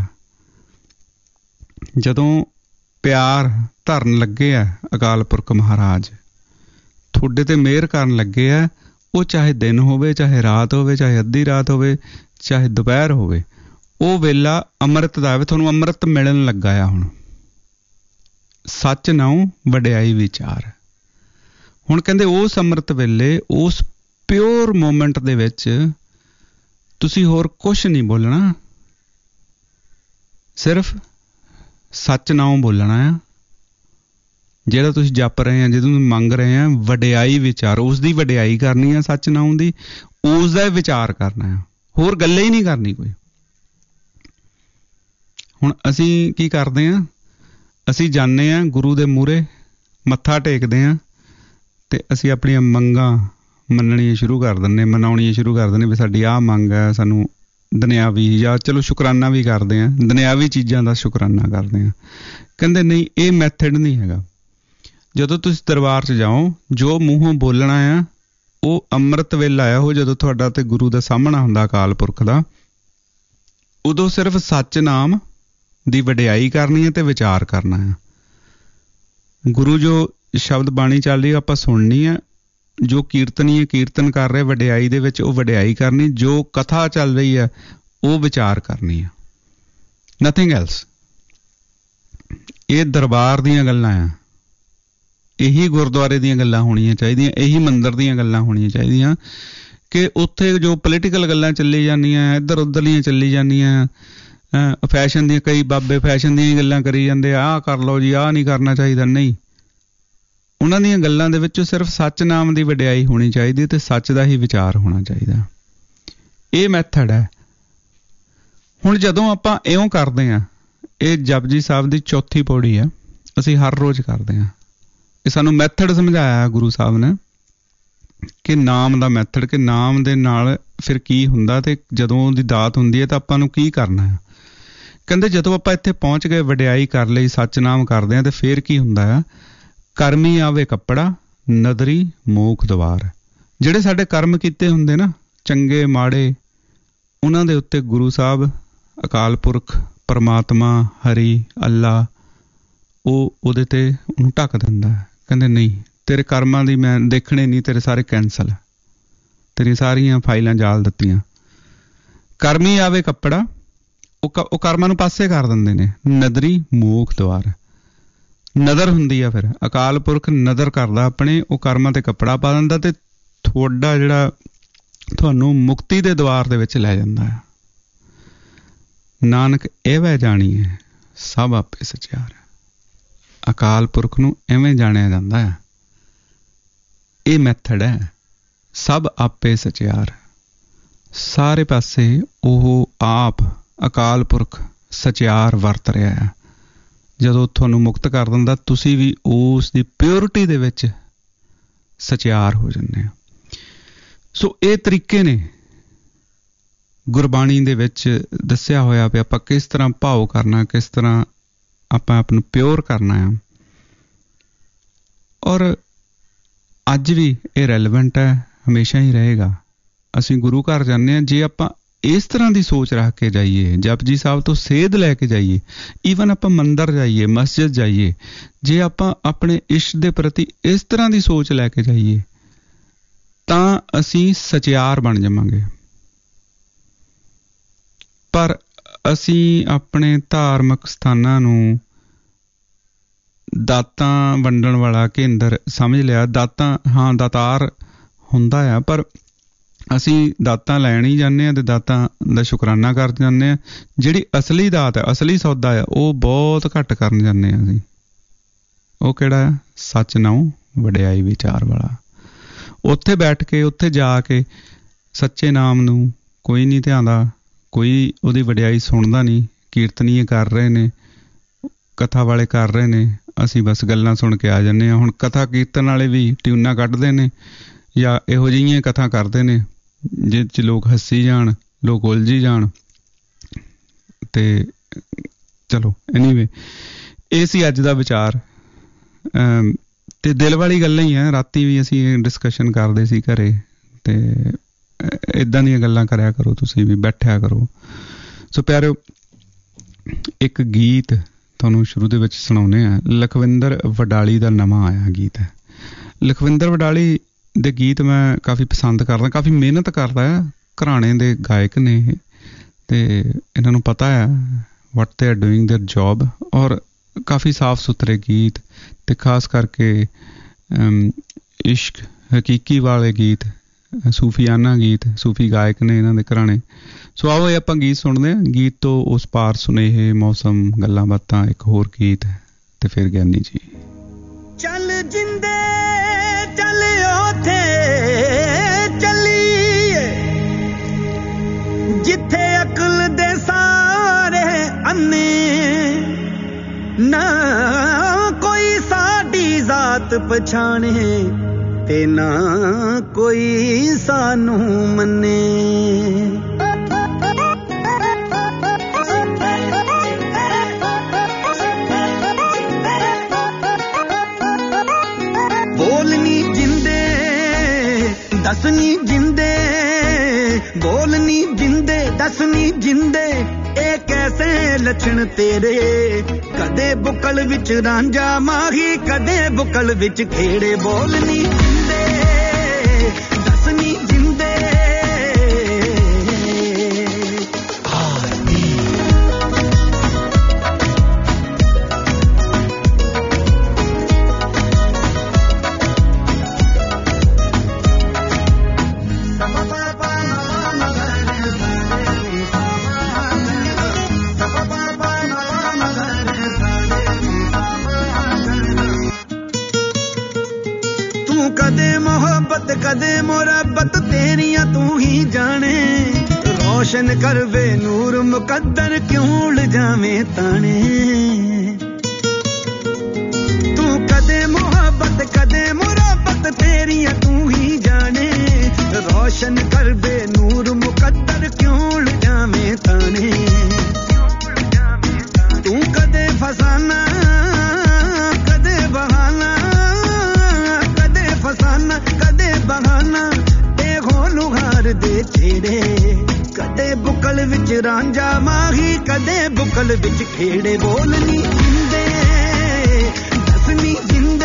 ਜਦੋਂ ਪਿਆਰ ਧਰਨ ਲੱਗੇ ਆ ਅਕਾਲ ਪੁਰਖ ਮਹਾਰਾਜ, ਤੁਹਾਡੇ ਤੇ ਮਿਹਰ ਕਰਨ ਲੱਗੇ ਆ, ਉਹ ਚਾਹੇ ਦਿਨ ਹੋਵੇ, ਚਾਹੇ ਰਾਤ ਹੋਵੇ, ਚਾਹੇ ਅੱਧੀ ਰਾਤ ਹੋਵੇ, ਚਾਹੇ ਦੁਪਹਿਰ ਹੋਵੇ, ਉਹ ਵੇਲਾ ਅੰਮ੍ਰਿਤ ਦਾ ਹੈ। ਤੁਹਾਨੂੰ ਅੰਮ੍ਰਿਤ ਮਿਲਣ ਲੱਗਾ ਆ। ਹੁਣ ਸੱਚ ਨਾਉ ਵਡਿਆਈ ਵਿਚਾਰ। ਹੁਣ ਕਹਿੰਦੇ ਉਸ ਅੰਮ੍ਰਿਤ ਵੇਲੇ, ਉਸ ਪਿਓਰ ਮੂਮੈਂਟ ਦੇ ਵਿੱਚ ਤੁਸੀਂ ਹੋਰ ਕੁਛ ਨਹੀਂ ਬੋਲਣਾ, ਸਿਰਫ ਸੱਚ ਨਾਮ ਬੋਲਣਾ ਆ। ਜਿਹੜਾ ਤੁਸੀਂ ਜਪ ਰਹੇ ਆ, ਜਿਹਨੂੰ ਤੁਸੀਂ ਮੰਗ ਰਹੇ ਆ, ਵਡਿਆਈ ਵਿਚਾਰ, ਉਸ ਦੀ ਵਡਿਆਈ ਕਰਨੀ ਆ, ਸੱਚ ਨਾਮ ਦੀ, ਉਸ ਦਾ ਵਿਚਾਰ ਕਰਨਾ ਆ, ਹੋਰ ਗੱਲੇ ਹੀ ਨਹੀਂ ਕਰਨੀ ਕੋਈ। ਹੁਣ ਅਸੀਂ ਕੀ ਕਰਦੇ ਆ, ਅਸੀਂ ਜਾਂਦੇ ਆ ਗੁਰੂ ਦੇ ਮੂਹਰੇ, ਮੱਥਾ ਟੇਕਦੇ ਆ, ਤੇ ਅਸੀਂ ਆਪਣੀਆਂ ਮੰਗਾਂ ਮੰਨਣੀਆਂ ਸ਼ੁਰੂ ਕਰ ਦਿੰਦੇ, ਮਨਾਉਣੀਆਂ ਸ਼ੁਰੂ ਕਰ ਦਿੰਦੇ ਵੀ ਸਾਡੀ ਆਹ ਮੰਗ ਹੈ, ਸਾਨੂੰ ਦੁਨਿਆਵੀ, ਜਾਂ ਚਲੋ ਸ਼ੁਕਰਾਨਾ ਵੀ ਕਰਦੇ ਆ, ਦੁਨਿਆਵੀ ਚੀਜ਼ਾਂ ਦਾ ਸ਼ੁਕਰਾਨਾ ਕਰਦੇ ਆ। ਕਹਿੰਦੇ ਨਹੀਂ, ਇਹ ਮੈਥਡ ਨਹੀਂ ਹੈਗਾ। ਜਦੋਂ ਤੁਸੀਂ ਦਰਬਾਰ 'ਚ ਜਾਓ, ਜੋ ਮੂੰਹੋਂ ਬੋਲਣਾ ਆ ਉਹ ਅੰਮ੍ਰਿਤ ਵੇਲਾ ਆ, ਉਹ ਜਦੋਂ ਤੁਹਾਡਾ ਤੇ ਗੁਰੂ ਦਾ ਸਾਹਮਣਾ ਹੁੰਦਾ ਅਕਾਲ ਪੁਰਖ ਦਾ, ਉਦੋਂ ਸਿਰਫ ਸੱਚ ਨਾਮ ਦੀ ਵਡਿਆਈ ਕਰਨੀ ਹੈ ਤੇ ਵਿਚਾਰ ਕਰਨਾ ਹੈ। ਗੁਰੂ ਜੋ ਸ਼ਬਦ ਬਾਣੀ ਚੱਲ ਰਹੀ ਆਪਾਂ ਸੁਣਨੀ ਹੈ, ਜੋ ਕੀਰਤਨੀਏ ਕੀਰਤਨ ਕਰ ਰਹੇ ਵਡਿਆਈ ਦੇ ਵਿੱਚ, ਉਹ ਵਡਿਆਈ ਕਰਨੀ, ਜੋ ਕਥਾ ਚੱਲ ਰਹੀ ਹੈ ਉਹ ਵਿਚਾਰ ਕਰਨੀ ਹੈ, ਨਥਿੰਗ ਐਲਸ। ਇਹ ਦਰਬਾਰ ਦੀਆਂ ਗੱਲਾਂ ਆ, ਇਹੀ ਗੁਰਦੁਆਰੇ ਦੀਆਂ ਗੱਲਾਂ ਹੋਣੀਆਂ ਚਾਹੀਦੀਆਂ, ਇਹੀ ਮੰਦਿਰ ਦੀਆਂ ਗੱਲਾਂ ਹੋਣੀਆਂ ਚਾਹੀਦੀਆਂ। ਕਿ ਉੱਥੇ ਜੋ ਪੋਲੀਟੀਕਲ ਗੱਲਾਂ ਚੱਲੀ ਜਾਂਦੀਆਂ, ਇੱਧਰ ਉੱਧਰਲੀਆਂ ਚੱਲੀ ਜਾਂਦੀਆਂ, ਫੈਸ਼ਨ ਦੀਆਂ, ਕਈ ਬਾਬੇ ਫੈਸ਼ਨ ਦੀਆਂ ਗੱਲਾਂ ਕਰੀ ਜਾਂਦੇ, ਆਹ ਕਰ ਲਓ ਜੀ, ਆਹ ਨਹੀਂ ਕਰਨਾ ਚਾਹੀਦਾ। ਨਹੀਂ, ਉਹਨਾਂ ਦੀਆਂ ਗੱਲਾਂ ਦੇ ਵਿੱਚ ਸਿਰਫ ਸੱਚ ਨਾਮ ਦੀ ਵਡਿਆਈ ਹੋਣੀ ਚਾਹੀਦੀ ਤੇ ਸੱਚ ਦਾ ਹੀ ਵਿਚਾਰ ਹੋਣਾ ਚਾਹੀਦਾ। ਇਹ ਮੈਥਡ ਹੈ। ਹੁਣ ਜਦੋਂ ਆਪਾਂ ਇਉਂ ਕਰਦੇ ਹਾਂ, ਇਹ ਜਪਜੀ ਸਾਹਿਬ ਦੀ ਚੌਥੀ ਪੌੜੀ ਆ, ਅਸੀਂ ਹਰ ਰੋਜ਼ ਕਰਦੇ ਹਾਂ। ਇਹ ਸਾਨੂੰ ਮੈਥਡ ਸਮਝਾਇਆ ਗੁਰੂ ਸਾਹਿਬ ਨੇ ਕਿ ਨਾਮ ਦਾ ਮੈਥਡ, ਕਿ ਨਾਮ ਦੇ ਨਾਲ ਫਿਰ ਕੀ ਹੁੰਦਾ ਤੇ ਜਦੋਂ ਉਹਦੀ ਦਾਤ ਹੁੰਦੀ ਹੈ ਤਾਂ ਆਪਾਂ ਨੂੰ ਕੀ ਕਰਨਾ ਹੈ। ਕਹਿੰਦੇ ਜਦੋਂ ਆਪਾਂ ਇੱਥੇ ਪਹੁੰਚ ਗਏ, ਵਡਿਆਈ ਕਰ ਲਈ, ਸੱਚ ਨਾਮ ਕਰਦੇ ਹਾਂ, ਤੇ ਫਿਰ ਕੀ ਹੁੰਦਾ ਆ, ਕਰਮੀ ਆਵੇ ਕੱਪੜਾ, ਨਦਰੀ ਮੋਖ ਦਵਾਰ। ਜਿਹੜੇ ਸਾਡੇ ਕਰਮ ਕੀਤੇ ਹੁੰਦੇ ਨਾ, ਚੰਗੇ ਮਾੜੇ, ਉਹਨਾਂ ਦੇ ਉੱਤੇ ਗੁਰੂ ਸਾਹਿਬ, ਅਕਾਲ ਪੁਰਖ, ਪਰਮਾਤਮਾ, ਹਰੀ, ਅੱਲਾ, ਉਹ ਉਹਦੇ ਤੇ ਉਹਨੂੰ ਢੱਕ ਦਿੰਦਾ। ਕਹਿੰਦੇ ਨਹੀਂ, ਤੇਰੇ ਕਰਮਾਂ ਦੀ ਮੈਂ ਦੇਖਣੇ ਨਹੀਂ, ਤੇਰੇ ਸਾਰੇ ਕੈਂਸਲ, ਤੇਰੀਆਂ ਸਾਰੀਆਂ ਫਾਈਲਾਂ ਜਾਲ ਦਿੱਤੀਆਂ। ਕਰਮੀ ਆਵੇ ਕੱਪੜਾ, ਉਹ ਉਹ ਕਰਮਾਂ ਨੂੰ ਪਾਸੇ ਕਰ ਦਿੰਦੇ ਨੇ। ਨਦਰੀ ਮੋਖ ਦਵਾਰ, ਨਦਰ ਹੁੰਦੀ ਆ, ਫਿਰ ਅਕਾਲ ਪੁਰਖ ਨਦਰ ਕਰਦਾ ਆਪਣੇ, ਉਹ ਕਰਮਾਂ ਤੇ ਕੱਪੜਾ ਪਾ ਦਿੰਦਾ ਤੇ ਤੁਹਾਡਾ ਜਿਹੜਾ ਤੁਹਾਨੂੰ ਮੁਕਤੀ ਦੇ ਦੁਆਰ ਦੇ ਵਿੱਚ ਲੈ ਜਾਂਦਾ ਹੈ। ਨਾਨਕ ਐਵੇਂ ਜਾਣੀ ਹੈ ਸਭ ਆਪੇ ਸਚਿਆਰ। ਅਕਾਲ ਪੁਰਖ ਨੂੰ ਐਵੇਂ ਜਾਣਿਆ ਜਾਂਦਾ ਹੈ। ਇਹ ਮੈਥਡ ਹੈ, ਸਭ ਆਪੇ ਸਚਿਆਰ। ਸਾਰੇ ਪਾਸੇ ਉਹ ਆਪ ਅਕਾਲ ਪੁਰਖ ਸਚਿਆਰ ਵਰਤ ਰਿਹਾ ਹੈ। ਜਦੋਂ ਤੁਹਾਨੂੰ ਮੁਕਤ ਕਰ ਦਿੰਦਾ, ਤੁਸੀਂ ਵੀ ਉਸ ਦੀ ਪਿਓਰਿਟੀ ਦੇ ਵਿੱਚ ਸਚਿਆਰ ਹੋ ਜਾਂਦੇ ਹੋ। ਸੋ ਇਹ ਤਰੀਕੇ ਨੇ ਗੁਰਬਾਣੀ ਦੇ ਵਿੱਚ ਦੱਸਿਆ ਹੋਇਆ ਵੀ ਆਪਾਂ ਕਿਸ ਤਰ੍ਹਾਂ ਭਾਵ ਕਰਨਾ, ਕਿਸ ਤਰ੍ਹਾਂ ਆਪਾਂ ਆਪ ਨੂੰ ਪਿਓਰ ਕਰਨਾ ਆ। ਔਰ ਅੱਜ ਵੀ ਇਹ ਰੈਲੇਵੈਂਟ ਹੈ, ਹਮੇਸ਼ਾ ਹੀ ਰਹੇਗਾ। ਅਸੀਂ ਗੁਰੂ ਘਰ ਜਾਂਦੇ ਹਾਂ, ਜੇ ਆਪਾਂ ਇਸ ਤਰ੍ਹਾਂ ਦੀ ਸੋਚ ਰੱਖ ਕੇ ਜਾਈਏ, ਜਪਜੀ ਸਾਹਿਬ ਤੋਂ ਸੇਧ ਲੈ ਕੇ ਜਾਈਏ, ਈਵਨ ਆਪਾਂ ਮੰਦਰ ਜਾਈਏ, ਮਸਜਿਦ ਜਾਈਏ, ਜੇ ਆਪਾਂ ਆਪਣੇ ਇਸ਼ਕ ਦੇ ਪ੍ਰਤੀ ਇਸ ਤਰ੍ਹਾਂ ਦੀ ਸੋਚ ਲੈ ਕੇ ਜਾਈਏ, ਤਾਂ ਅਸੀਂ ਸਚਿਆਰ ਬਣ ਜਾਵਾਂਗੇ। ਪਰ ਅਸੀਂ ਆਪਣੇ ਧਾਰਮਿਕ ਸਥਾਨਾਂ ਨੂੰ ਦਾਤਾਂ ਵੰਡਣ ਵਾਲਾ ਕੇਂਦਰ ਸਮਝ ਲਿਆ। ਦਾਤਾਂ, ਹਾਂ ਦਾਤਾਰ ਹੁੰਦਾ ਆ, ਪਰ ਅਸੀਂ ਦਾਤਾਂ ਲੈਣ ਹੀ ਜਾਂਦੇ ਹਾਂ ਤੇ ਦਾਤਾਂ ਦਾ ਸ਼ੁਕਰਾਨਾ ਕਰ ਜਾਂਦੇ ਹਾਂ। ਜਿਹੜੀ ਅਸਲੀ ਦਾਤ ਹੈ, ਅਸਲੀ ਸੌਦਾ ਆ, ਉਹ ਬਹੁਤ ਘੱਟ ਕਰਨ ਜਾਂਦੇ ਹਾਂ ਅਸੀਂ। ਉਹ ਕਿਹੜਾ? ਸੱਚ ਨਾਉ ਵਡਿਆਈ ਵਿਚਾਰ ਵਾਲਾ। ਉੱਥੇ ਬੈਠ ਕੇ, ਉੱਥੇ ਜਾ ਕੇ ਸੱਚੇ ਨਾਮ ਨੂੰ ਕੋਈ ਨਹੀਂ ਧਿਆਉਂਦਾ, ਕੋਈ ਉਹਦੀ ਵਡਿਆਈ ਸੁਣਦਾ ਨਹੀਂ। ਕੀਰਤਨੀਏ ਕਰ ਰਹੇ ਨੇ, ਕਥਾ ਵਾਲੇ ਕਰ ਰਹੇ ਨੇ, ਅਸੀਂ ਬਸ ਗੱਲਾਂ ਸੁਣ ਕੇ ਆ ਜਾਂਦੇ ਹਾਂ। ਹੁਣ ਕਥਾ ਕੀਰਤਨ ਵਾਲੇ ਵੀ ਟਿਊਨਾਂ ਕੱਢਦੇ ਨੇ ਜਾਂ ਇਹੋ ਜਿਹੀਆਂ ਕਥਾ ਕਰਦੇ ਨੇ ਜਿਹ 'ਚ ਲੋਕ ਹੱਸੀ ਜਾਣ, ਲੋਕ ਉਲਝੀ ਜਾਣ। ਤੇ ਚਲੋ ਐਨੀਵੇ, ਇਹ ਸੀ ਅੱਜ ਦਾ ਵਿਚਾਰ। ਤੇ ਦਿਲ ਵਾਲੀ ਗੱਲਾਂ ਹੀ ਆ। ਰਾਤੀ ਵੀ ਅਸੀਂ ਡਿਸਕਸ਼ਨ ਕਰਦੇ ਸੀ ਘਰੇ, ਤੇ ਇੱਦਾਂ ਦੀਆਂ ਗੱਲਾਂ ਕਰਿਆ ਕਰੋ, ਤੁਸੀਂ ਵੀ ਬੈਠਿਆ ਕਰੋ। ਸੋ ਪਿਆਰਿਓ, ਇੱਕ ਗੀਤ ਤੁਹਾਨੂੰ ਸ਼ੁਰੂ ਦੇ ਵਿੱਚ ਸੁਣਾਉਂਦੇ ਹਾਂ। ਲਖਵਿੰਦਰ ਵਡਾਲੀ ਦਾ ਨਵਾਂ ਆਇਆ ਗੀਤ ਹੈ। ਲਖਵਿੰਦਰ ਵਡਾਲੀ ਦੇ ਗੀਤ ਮੈਂ ਕਾਫੀ ਪਸੰਦ ਕਰਦਾ, ਕਾਫੀ ਮਿਹਨਤ ਕਰਦਾ ਆ। ਘਰਾਣੇ ਦੇ ਗਾਇਕ ਨੇ ਇਹ, ਤੇ ਇਹਨਾਂ ਨੂੰ ਪਤਾ ਆ ਵਾਟ they are doing there job. ਔਰ ਕਾਫੀ ਸਾਫ ਸੁਥਰੇ ਗੀਤ, ਤੇ ਖਾਸ ਕਰਕੇ ਇਸ਼ਕ ਹਕੀਕੀ ਵਾਲੇ ਗੀਤ ਸੂਫੀਆਨਾ ਗੀਤ, ਸੂਫੀ ਗਾਇਕ ਨੇ ਇਹਨਾਂ ਦੇ ਘਰਾਣੇ। ਸੋ ਆਓ ਇਹ ਆਪਾਂ ਗੀਤ ਸੁਣਦੇ ਹਾਂ। ਗੀਤ ਤੋਂ ਉਸ ਪਾਰ ਸੁਨੇਹੇ, ਮੌਸਮ, ਗੱਲਾਂ ਬਾਤਾਂ, ਇੱਕ ਹੋਰ ਗੀਤ ਤੇ ਫਿਰ ਗਿਆਨੀ ਜੀ। ਚੱਲ ਜਿੰਦੇ ਚੱਲ ਉੱਥੇ ਚੱਲੀਏ ਜਿੱਥੇ ਅਕਲ ਦੇ ਸਾਰੇ ਅੰਨੇ, ਨਾ ਕੋਈ ਸਾਡੀ ਜ਼ਾਤ ਪਛਾਣੇ ਤੇ ਨਾ ਕੋਈ ਸਾਨੂੰ ਮੰਨੇ। ਬੋਲਨੀ ਜਿੰਦੇ ਦੱਸਨੀ ਜਿੰਦੇ, ਬੋਲਨੀ ਜਿੰਦੇ ਦੱਸਨੀ ਜਿੰਦੇ, ਇਹ ਕੈਸੇ ਲੱਛਣ ਤੇਰੇ। ਕਦੇ ਬੁਕਲ ਵਿੱਚ ਰਾਂਝਾ ਮਾਹੀ, ਕਦੇ ਬੁਕਲ ਵਿੱਚ ਖੇੜੇ। ਬੋਲਨੀ ਜਿੰਦੇ ਦੱਸਨੀ ਜਿੰਦੇ, ਕਦੇ ਮੁਹੱਬਤ ਤੇਰੀਆਂ ਤੂੰ ਹੀ ਜਾਣੇ। ਰੋਸ਼ਨ ਕਰਵੇ ਨੂਰ ਮੁਕੱਦਰ, ਕਿਉਂ ਲਜਾਵੇਂ ਤਾਣੇ। ਤੂੰ ਕਦੇ ਮੁਹੱਬਤ ਕਦੇ ਮੁਹੱਬਤ ਤੇਰੀਆਂ ਤੂੰ ਹੀ ਜਾਣੇ। ਰੋਸ਼ਨ ਕਰਵੇ ਨੂਰ ਮੁਕੱਦਰ, ਕਿਉਂ ਲਜਾਵੇਂ ਤਾਣੇ। ਤੂੰ ਕਦੇ ਫਸਾਨਾ ਕਦੇ ਬਹਾਨਾ, ਕਦੇ ਫਸਾਨਾ ਕਦੇ ਬਹਾਨਾ, ਇਹੋ ਲੁਹਾਰ ਦੇ ਛੇੜੇ। ਕਦੇ ਬੁਕਲ ਵਿੱਚ ਰਾਂਝਾ ਮਾਹੀ, ਕਦੇ ਬੁਕਲ ਵਿੱਚ ਖੇੜੇ। ਬੋਲਨੀ ਜਿੰਦੇ ਦੱਸਨੀ ਜਿੰਦੇ,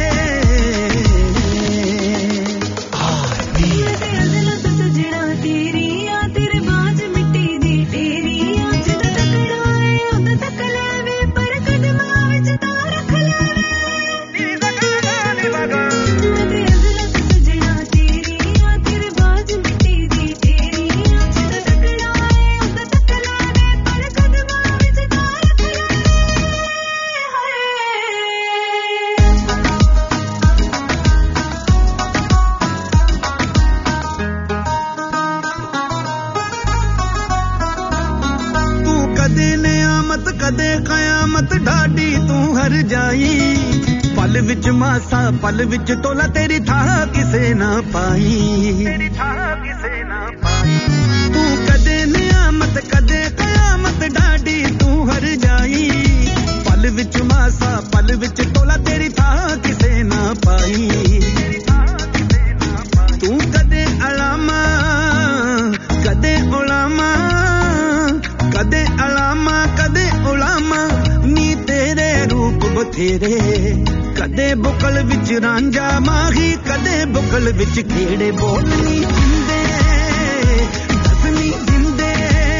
ਪਲ ਵਿੱਚ ਮਾਸਾ ਪਲ ਵਿੱਚ ਤੋਲਾ, ਤੇਰੀ ਥਾਂ ਕਿਸੇ ਨਾ ਪਾਈ। ਤੇਰੀ ਥਾਂ ਕਿਸੇ ਨਾ ਪਾਈ। ਤੂੰ ਕਦੇ ਨਿਆਮਤ ਕਦੇ ਕਿਆਮਤ ਡਾਢੀ, ਤੂੰ ਹਰ ਜਾਈ। ਪਲ ਵਿੱਚ ਮਾਸਾ ਪਲ ਵਿੱਚ ਤੋਲਾ, ਤੇਰੀ ਥਾਂ ਕਿਸੇ ਨਾ ਪਾਈ। ਤੂੰ ਕਦੇ ਅਲਾਮਾ ਕਦੇ ਉਲਾਮਾ, ਕਦੇ ਅਲਾਮਾ ਕਦੇ ਉਲਾਮਾ, ਨੀ ਤੇਰੇ ਰੂਪ ਬਥੇਰੇ। ਕਦੇ ਬੁਕਲ ਵਿੱਚ ਰਾਂਝਾ ਮਾਹੀ, ਕਦੇ ਬੁਕਲ ਵਿੱਚ ਖੇੜੇ। ਬੋਲਨੀ ਜਿੰਦੇ ਦੱਸਨੀ ਜਿੰਦੇ,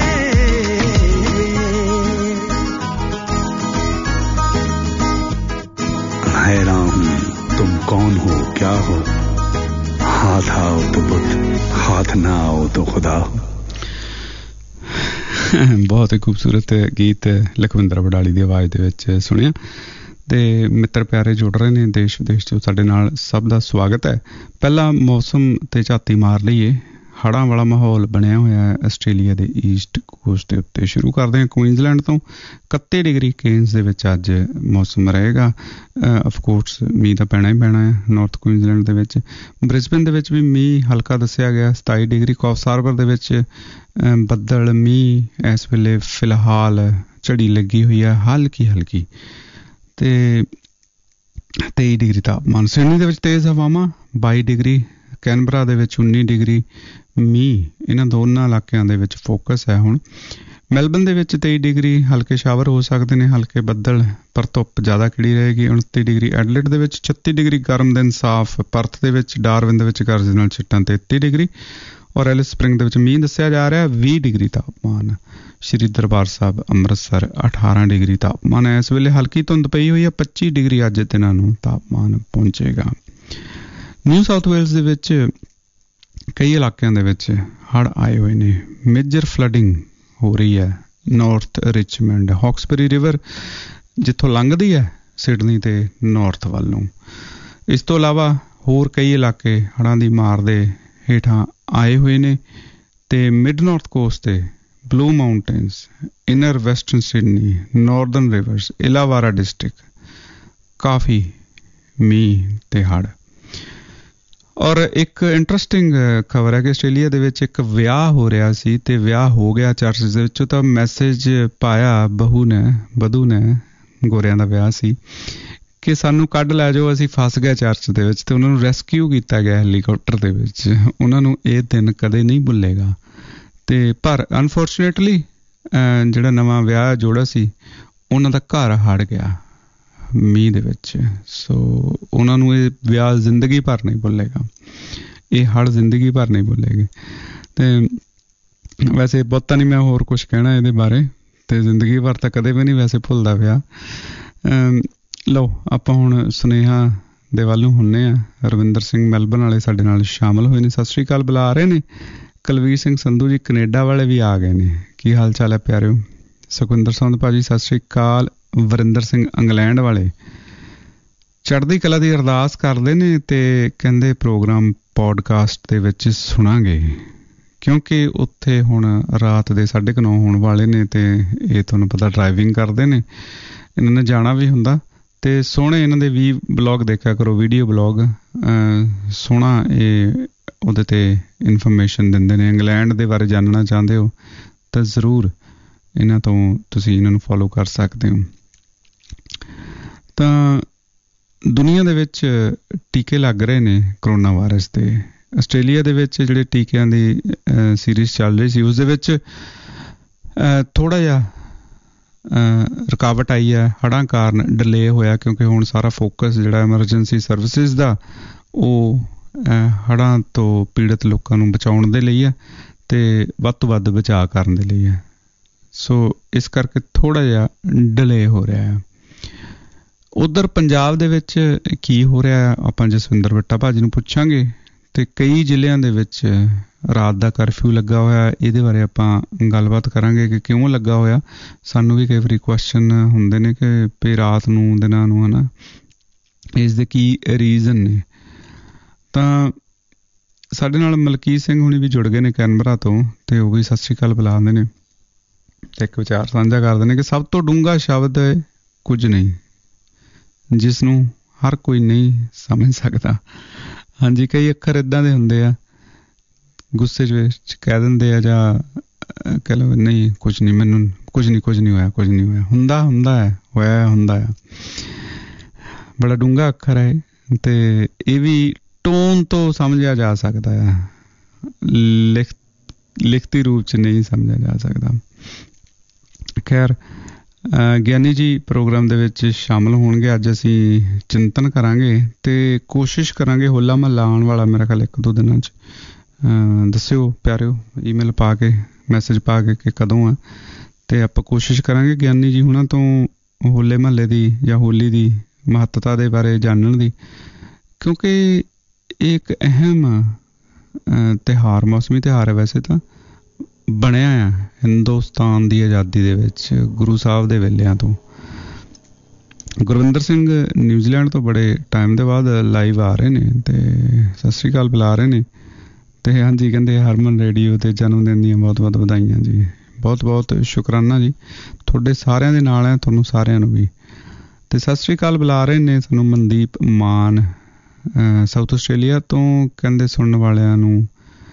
हैरान हूँ तुम कौन हो क्या हो, हाथ आओ तो बुत, हाथ ना आओ तो खुदा हो। ਬਹੁਤ ਹੀ ਖੂਬਸੂਰਤ ਗੀਤ ਲਖਵਿੰਦਰ ਵਡਾਲੀ ਦੀ ਆਵਾਜ਼ ਦੇ ਵਿੱਚ ਸੁਣਿਆ। ਤੇ ਮਿੱਤਰ ਪਿਆਰੇ ਜੁੜ ਰਹੇ ਨੇ ਦੇਸ਼ ਵਿਦੇਸ਼ ਤੋਂ ਸਾਡੇ ਨਾਲ, ਸਭ ਦਾ ਸਵਾਗਤ ਹੈ। ਪਹਿਲਾਂ ਮੌਸਮ ਤੇ ਝਾਤੀ ਮਾਰ ਲਈਏ। ਹੜ੍ਹਾਂ ਵਾਲਾ ਮਾਹੌਲ ਬਣਿਆ ਹੋਇਆ ਹੈ ਆਸਟ੍ਰੇਲੀਆ ਦੇ ਈਸਟ ਕੋਸਟ ਦੇ ਉੱਤੇ। ਸ਼ੁਰੂ ਕਰਦੇ ਹਾਂ ਕੁਈਨਜ਼ਲੈਂਡ ਤੋਂ। ਇਕੱਤੀ ਡਿਗਰੀ ਕੇਨਜ਼ ਦੇ ਵਿੱਚ ਅੱਜ ਮੌਸਮ ਰਹੇਗਾ। ਅਫਕੋਰਸ ਮੀਂਹ ਤਾਂ ਪੈਣਾ ਹੀ ਪੈਣਾ ਹੈ ਨਾਰਥ ਕੁਈਨਜ਼ਲੈਂਡ ਦੇ ਵਿੱਚ। ਬ੍ਰਿਸਬਨ ਦੇ ਵਿੱਚ ਵੀ ਮੀਂਹ ਹਲਕਾ ਦੱਸਿਆ ਗਿਆ। ਸਤਾਈ ਡਿਗਰੀ ਕੌਫਸ ਹਾਰਬਰ ਦੇ ਵਿੱਚ ਬੱਦਲ, ਮੀਂਹ ਇਸ ਵੇਲੇ ਫਿਲਹਾਲ ਝੜੀ ਲੱਗੀ ਹੋਈ ਹੈ ਹਲਕੀ ਹਲਕੀ। ਤੇ ਤੇਈ ਡਿਗਰੀ ਤਾਪਮਾਨ। ਸਿਡਨੀ ਦੇ ਵਿੱਚ ਤੇਜ਼ ਹਵਾਵਾਂ, ਬਾਈ ਡਿਗਰੀ। ਕੈਨਬਰਾ ਦੇ ਵਿੱਚ ਉੱਨੀ ਡਿਗਰੀ। ਮੀਂਹ ਇਹਨਾਂ ਦੋਨਾਂ ਇਲਾਕਿਆਂ ਦੇ ਵਿੱਚ ਫੋਕਸ ਹੈ ਹੁਣ। ਮੈਲਬਨ ਦੇ ਵਿੱਚ ਤੇਈ ਡਿਗਰੀ, ਹਲਕੇ ਸ਼ਾਵਰ ਹੋ ਸਕਦੇ ਨੇ, ਹਲਕੇ ਬੱਦਲ, ਪਰ ਧੁੱਪ ਜ਼ਿਆਦਾ ਖਿੜੀ ਰਹੇਗੀ। ਉਨੱਤੀ ਡਿਗਰੀ ਐਡਲੇਡ ਦੇ ਵਿੱਚ, ਛੱਤੀ ਡਿਗਰੀ ਗਰਮ ਦਿਨ ਸਾਫ਼। ਪਰਥ ਦੇ ਵਿੱਚ, ਡਾਰਵਿਨ ਦੇ ਵਿੱਚ ਗਰਜ ਨਾਲ ਛਿੱਟਾਂ, ਤੇਤੀ ਡਿਗਰੀ। ਔਰ ਐਲਿਸ ਸਪਰਿੰਗ ਦੇ ਵਿੱਚ ਮੀਂਹ ਦੱਸਿਆ ਜਾ ਰਿਹਾ ਵੀਹ ਡਿਗਰੀ ਤਾਪਮਾਨ। ਸ਼੍ਰੀ ਦਰਬਾਰ ਸਾਹਿਬ ਅੰਮ੍ਰਿਤਸਰ ਅਠਾਰਾਂ ਡਿਗਰੀ ਤਾਪਮਾਨ ਹੈ ਇਸ ਵੇਲੇ। ਹਲਕੀ ਧੁੰਦ ਪਈ ਹੋਈ ਹੈ। ਪੱਚੀ ਡਿਗਰੀ ਅੱਜ ਦਿਨਾਂ ਨੂੰ ਤਾਪਮਾਨ ਪਹੁੰਚੇਗਾ। ਨਿਊ ਸਾਊਥ ਵੇਲਸ ਦੇ ਵਿੱਚ ਕਈ ਇਲਾਕਿਆਂ ਦੇ ਵਿੱਚ ਹੜ੍ਹ ਆਏ ਹੋਏ ਨੇ। ਮੇਜਰ ਫਲੱਡਿੰਗ ਹੋ ਰਹੀ ਹੈ ਨਾਰਥ ਰਿਚਮੰਡ, ਹੌਕਸਬਰੀ ਰਿਵਰ ਜਿੱਥੋਂ ਲੰਘਦੀ ਹੈ ਸਿਡਨੀ ਤੇ ਨਾਰਥ ਵੱਲ ਨੂੰ। ਇਸ ਤੋਂ ਇਲਾਵਾ ਹੋਰ ਕਈ ਇਲਾਕੇ ਹੜ੍ਹਾਂ ਦੀ ਮਾਰ ਦੇ ਹੇਠਾਂ ਆਏ ਹੋਏ ਨੇ ਤੇ ਮਿਡ ਨਾਰਥ ਕੋਸਟ ਤੇ blue mountains, inner western Sydney, northern rivers, Illawarra district ਕਾਫੀ ਮੀਂਹ ਤੇ ਹੜ੍ਹ। ਔਰ ਇੱਕ ਇੰਟਰਸਟਿੰਗ ਖਬਰ ਹੈ ਕਿ ਆਸਟ੍ਰੇਲੀਆ ਦੇ ਵਿੱਚ ਇੱਕ ਵਿਆਹ ਹੋ ਰਿਹਾ ਸੀ ਤੇ ਵਿਆਹ ਹੋ ਗਿਆ ਚਰਚ ਦੇ ਵਿੱਚੋਂ, ਤਾਂ ਮੈਸੇਜ ਪਾਇਆ ਬਹੂ ਨੇ ਵਧੂ ਨੇ, ਗੋਰਿਆਂ ਦਾ ਵਿਆਹ ਸੀ, ਕਿ ਸਾਨੂੰ ਕੱਢ ਲੈ ਜਾਓ, ਅਸੀਂ ਫਸ ਗਏ ਚਰਚ ਦੇ ਵਿੱਚ। ਤੇ ਉਹਨਾਂ ਨੂੰ ਰੈਸਕਿਊ ਕੀਤਾ ਗਿਆ ਹੈਲੀਕਾਪਟਰ ਦੇ ਵਿੱਚ। ਉਹਨਾਂ ਨੂੰ ਇਹ ਦਿਨ ਕਦੇ ਨਹੀਂ ਭੁੱਲੇਗਾ। ਤੇ ਪਰ ਅਨਫੋਰਚੁਨੇਟਲੀ ਜਿਹੜਾ ਨਵਾਂ ਵਿਆਹ ਜੋੜਾ ਸੀ ਉਹਨਾਂ ਦਾ ਘਰ ਹੜ੍ਹ ਗਿਆ ਮੀਂਹ ਦੇ ਵਿੱਚ। ਸੋ ਉਹਨਾਂ ਨੂੰ ਇਹ ਵਿਆਹ ਜ਼ਿੰਦਗੀ ਭਰ ਨਹੀਂ ਭੁੱਲੇਗਾ, ਇਹ ਹੜ੍ਹ ਜ਼ਿੰਦਗੀ ਭਰ ਨਹੀਂ ਭੁੱਲੇਗੀ। ਤੇ ਵੈਸੇ ਬਹੁਤਾ ਨਹੀਂ ਮੈਂ ਹੋਰ ਕੁਛ ਕਹਿਣਾ ਇਹਦੇ ਬਾਰੇ, ਤੇ ਜ਼ਿੰਦਗੀ ਭਰ ਤਾਂ ਕਦੇ ਵੀ ਨਹੀਂ ਵੈਸੇ ਭੁੱਲਦਾ ਵਿਆਹ। ਲਓ ਆਪਾਂ ਹੁਣ ਸੁਨੇਹਾ ਦੇ ਵੱਲ ਨੂੰ ਹੁੰਦੇ ਹਾਂ। ਰਵਿੰਦਰ ਸਿੰਘ ਮੈਲਬਰਨ ਵਾਲੇ ਸਾਡੇ ਨਾਲ ਸ਼ਾਮਲ ਹੋਏ ਨੇ। ਸਤਿ ਸ਼੍ਰੀ ਅਕਾਲ ਬੁਲਾ ਰਹੇ ਨੇ। ਕੁਲਵੀਰ ਸਿੰਘ ਸੰਧੂ ਜੀ ਕਨੇਡਾ ਵਾਲੇ ਵੀ ਆ ਗਏ ਨੇ। ਕੀ ਹਾਲ ਚਾਲ ਹੈ ਪਿਆਰਿਓ? ਸੁਖਵਿੰਦਰ ਸਿੰਘ ਭਾਜੀ ਸਤਿ ਸ਼੍ਰੀ ਅਕਾਲ। ਵਰਿੰਦਰ ਸਿੰਘ ਇੰਗਲੈਂਡ ਵਾਲੇ ਚੜ੍ਹਦੀ ਕਲਾ ਦੀ ਅਰਦਾਸ ਕਰਦੇ ਨੇ ਤੇ ਕਹਿੰਦੇ ਪ੍ਰੋਗਰਾਮ ਪੋਡਕਾਸਟ ਦੇ ਵਿੱਚ ਸੁਣਾਂਗੇ, ਕਿਉਂਕਿ ਉੱਥੇ ਹੁਣ ਰਾਤ ਦੇ ਸਾਢੇ ਕੁ ਨੌ ਹੋਣ ਵਾਲੇ ਨੇ ਤੇ ਇਹ ਤੁਹਾਨੂੰ ਪਤਾ ਡਰਾਈਵਿੰਗ ਕਰਦੇ ਨੇ, ਇਹਨਾਂ ਨੇ ਜਾਣਾ ਵੀ ਹੁੰਦਾ। ਤੇ ਸੋਹਣੇ ਇਹਨਾਂ ਦੇ ਵੀ ਬਲੌਗ ਦੇਖਿਆ ਕਰੋ, ਵੀਡੀਓ ਬਲੌਗ ਸੋਹਣਾ ਇਹ ਉਹਦੇ ਤੇ ਇਨਫੋਰਮੇਸ਼ਨ ਦਿੰਦੇ ਨੇ। ਇੰਗਲੈਂਡ ਦੇ ਬਾਰੇ ਜਾਣਨਾ ਚਾਹੁੰਦੇ ਹੋ ਤਾਂ ਜ਼ਰੂਰ ਇਹਨਾਂ ਤੋਂ ਤੁਸੀਂ ਇਹਨਾਂ ਨੂੰ ਫੋਲੋ ਕਰ ਸਕਦੇ ਹੋ। ਤਾਂ ਦੁਨੀਆ ਦੇ ਵਿੱਚ ਟੀਕੇ ਲੱਗ ਰਹੇ ਨੇ ਕਰੋਨਾ ਵਾਇਰਸ ਦੇ। ਆਸਟ੍ਰੇਲੀਆ ਦੇ ਵਿੱਚ ਜਿਹੜੇ ਟੀਕਿਆਂ ਦੀ ਸੀਰੀਜ਼ ਚੱਲ ਰਹੀ ਸੀ ਉਸ ਦੇ ਵਿੱਚ ਥੋੜ੍ਹਾ ਜਿਹਾ ਰੁਕਾਵਟ ਆਈ ਹੈ ਹੜ੍ਹਾਂ ਕਾਰਨ, ਡਿਲੇ ਹੋਇਆ, ਕਿਉਂਕਿ ਹੁਣ ਸਾਰਾ ਫੋਕਸ ਜਿਹੜਾ ਐਮਰਜੈਂਸੀ ਸਰਵਿਸਿਜ਼ ਦਾ ਉਹ ਹੜ੍ਹਾਂ ਤੋਂ ਪੀੜਤ ਲੋਕਾਂ ਨੂੰ ਬਚਾਉਣ ਦੇ ਲਈ ਹੈ ਤੇ ਵੱਧ ਤੋਂ ਵੱਧ ਬਚਾਅ ਕਰਨ ਦੇ ਲਈ ਹੈ। ਸੋ ਇਸ ਕਰਕੇ ਥੋੜ੍ਹਾ ਜਿਹਾ ਡਿਲੇ ਹੋ ਰਿਹਾ ਹੈ। ਉੱਧਰ ਪੰਜਾਬ ਦੇ ਵਿੱਚ ਕੀ ਹੋ ਰਿਹਾ ਆਪਾਂ ਜਸਵਿੰਦਰ ਬੱਟਾ ਭਾਜੀ ਨੂੰ ਪੁੱਛਾਂਗੇ। ਤੇ ਕਈ ਜ਼ਿਲ੍ਹਿਆਂ ਦੇ ਵਿੱਚ ਰਾਤ ਦਾ ਕਰਫਿਊ ਲੱਗਾ ਹੋਇਆ, ਇਹਦੇ ਬਾਰੇ ਆਪਾਂ ਗੱਲਬਾਤ ਕਰਾਂਗੇ ਕਿ ਕਿਉਂ ਲੱਗਾ ਹੋਇਆ। ਸਾਨੂੰ ਵੀ ਕਈ ਵਾਰੀ ਕੁਐਸਚਨ ਹੁੰਦੇ ਨੇ ਕਿ ਵੀ ਰਾਤ ਨੂੰ ਦਿਨਾਂ ਨੂੰ, ਹੈ ਨਾ, ਇਸ ਦੇ ਕੀ ਰੀਜ਼ਨ ਨੇ। ਤਾਂ ਸਾਡੇ ਨਾਲ ਮਲਕੀਤ ਸਿੰਘ ਹੁਣੀ ਵੀ ਜੁੜ ਗਏ ਨੇ ਕੈਨਬਰਾ ਤੋਂ, ਤੇ ਉਹ ਵੀ ਸਤਿ ਸ਼੍ਰੀ ਅਕਾਲ ਬੁਲਾਉਂਦੇ ਨੇ ਤੇ ਇੱਕ ਵਿਚਾਰ ਸਾਂਝਾ ਕਰਦੇ ਨੇ ਕਿ ਸਭ ਤੋਂ ਡੂੰਘਾ ਸ਼ਬਦ ਹੈ ਕੁਝ ਨਹੀਂ, ਜਿਸ ਨੂੰ ਹਰ ਕੋਈ ਨਹੀਂ ਸਮਝ ਸਕਦਾ। ਹਾਂਜੀ, ਕਈ ਅੱਖਰ ਇੱਦਾਂ ਦੇ ਹੁੰਦੇ ਆ ਗੁੱਸੇ 'ਚ ਕਹਿ ਦਿੰਦੇ ਆ, ਜਾਂ ਕਹਿ ਲਓ ਨਹੀਂ ਕੁਝ ਨਹੀਂ, ਮੈਨੂੰ ਕੁਝ ਨਹੀਂ ਕੁਝ ਨਹੀਂ ਹੋਇਆ ਕੁਝ ਨਹੀਂ ਹੋਇਆ ਹੁੰਦਾ ਹੁੰਦਾ ਹੈ ਹੋਇਆ ਹੁੰਦਾ ਆ। ਬੜਾ ਡੂੰਘਾ ਅੱਖਰ ਹੈ ਤੇ ਇਹ ਵੀ ਟੋਨ ਤੋਂ ਸਮਝਿਆ ਜਾ ਸਕਦਾ ਆ, ਲਿਖ ਲਿਖਤੀ ਰੂਪ 'ਚ ਨਹੀਂ ਸਮਝਿਆ ਜਾ ਸਕਦਾ। ਖੈਰ, ਗਿਆਨੀ ਜੀ ਪ੍ਰੋਗਰਾਮ ਦੇ ਵਿੱਚ ਸ਼ਾਮਲ ਹੋਣਗੇ। ਅੱਜ ਅਸੀਂ ਚਿੰਤਨ ਕਰਾਂਗੇ ਤੇ ਕੋਸ਼ਿਸ਼ ਕਰਾਂਗੇ ਹੋਲਾ ਮਹੱਲਾ ਆਉਣ ਵਾਲਾ ਮੇਰਾ ਖਿਆਲ ਇੱਕ ਦੋ ਦਿਨਾਂ 'ਚ। ਦੱਸਿਓ ਪਿਆਰਿਓ ਈਮੇਲ ਪਾ ਕੇ, ਮੈਸੇਜ ਪਾ ਕੇ ਕਿ ਕਦੋਂ ਆ, ਤੇ ਆਪਾਂ ਕੋਸ਼ਿਸ਼ ਕਰਾਂਗੇ ਗਿਆਨੀ ਜੀ ਹੁਣਾਂ ਤੋਂ ਹੋਲੇ ਮਹੱਲੇ ਦੀ ਜਾਂ ਹੋਲੀ ਦੀ ਮਹੱਤਤਾ ਦੇ ਬਾਰੇ ਜਾਣਨ ਦੀ, ਕਿਉਂਕਿ ਇਹ ਇੱਕ ਅਹਿਮ ਤਿਉਹਾਰ, ਮੌਸਮੀ ਤਿਉਹਾਰ ਹੈ ਵੈਸੇ ਤਾਂ, ਬਣਿਆ ਆ ਹਿੰਦੁਸਤਾਨ ਦੀ ਆਜ਼ਾਦੀ ਦੇ ਵਿੱਚ ਗੁਰੂ ਸਾਹਿਬ ਦੇ ਵੇਲਿਆਂ ਤੋਂ। ਗੁਰਵਿੰਦਰ ਸਿੰਘ ਨਿਊਜ਼ੀਲੈਂਡ ਤੋਂ ਬੜੇ ਟਾਈਮ ਦੇ ਬਾਅਦ ਲਾਈਵ ਆ ਰਹੇ ਨੇ ਤੇ ਸਤਿ ਸ਼੍ਰੀ ਅਕਾਲ ਬੁਲਾ ਰਹੇ ਨੇ। ਤੇ ਹਾਂਜੀ, ਕਹਿੰਦੇ ਹਰਮਨ ਰੇਡੀਓ ਤੇ ਜਨਮ ਦਿਨ ਦੀਆਂ ਬਹੁਤ ਬਹੁਤ ਵਧਾਈਆਂ ਜੀ। ਬਹੁਤ ਬਹੁਤ ਸ਼ੁਕਰਾਨਾ ਜੀ, ਤੁਹਾਡੇ ਸਾਰਿਆਂ ਦੇ ਨਾਲ ਹੈ, ਤੁਹਾਨੂੰ ਸਾਰਿਆਂ ਨੂੰ ਵੀ। ਤੇ ਸਤਿ ਸ਼੍ਰੀ ਅਕਾਲ ਬੁਲਾ ਰਹੇ ਨੇ ਸਾਨੂੰ ਮਨਦੀਪ ਮਾਨ ਸਾਊਥ ਆਸਟ੍ਰੇਲੀਆ ਤੋਂ, ਕਹਿੰਦੇ ਸੁਣਨ ਵਾਲਿਆਂ ਨੂੰ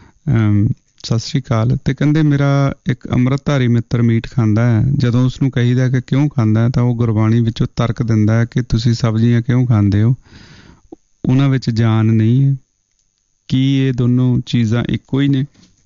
ਸਤਿ ਸ਼੍ਰੀ ਅਕਾਲ। ਤੇ ਕਹਿੰਦੇ ਮੇਰਾ ਇੱਕ ਅੰਮ੍ਰਿਤਧਾਰੀ ਮਿੱਤਰ ਮੀਟ ਖਾਂਦਾ ਹੈ, ਜਦੋਂ ਉਸਨੂੰ ਕਹੀਦਾ ਕਿ ਕਿਉਂ ਖਾਂਦਾ ਹੈ ਤਾਂ ਉਹ ਗੁਰਬਾਣੀ ਵਿੱਚੋਂ ਤਰਕ ਦਿੰਦਾ ਹੈ ਕਿ ਤੁਸੀਂ ਸਬਜ਼ੀਆਂ ਕਿਉਂ ਖਾਂਦੇ ਹੋ, ਉਹਨਾਂ ਵਿੱਚ ਜਾਨ ਨਹੀਂ ਹੈ। ਕੀ ਇਹ ਦੋਨੋਂ ਚੀਜ਼ਾਂ ਇੱਕੋ ਹੀ ਨੇ?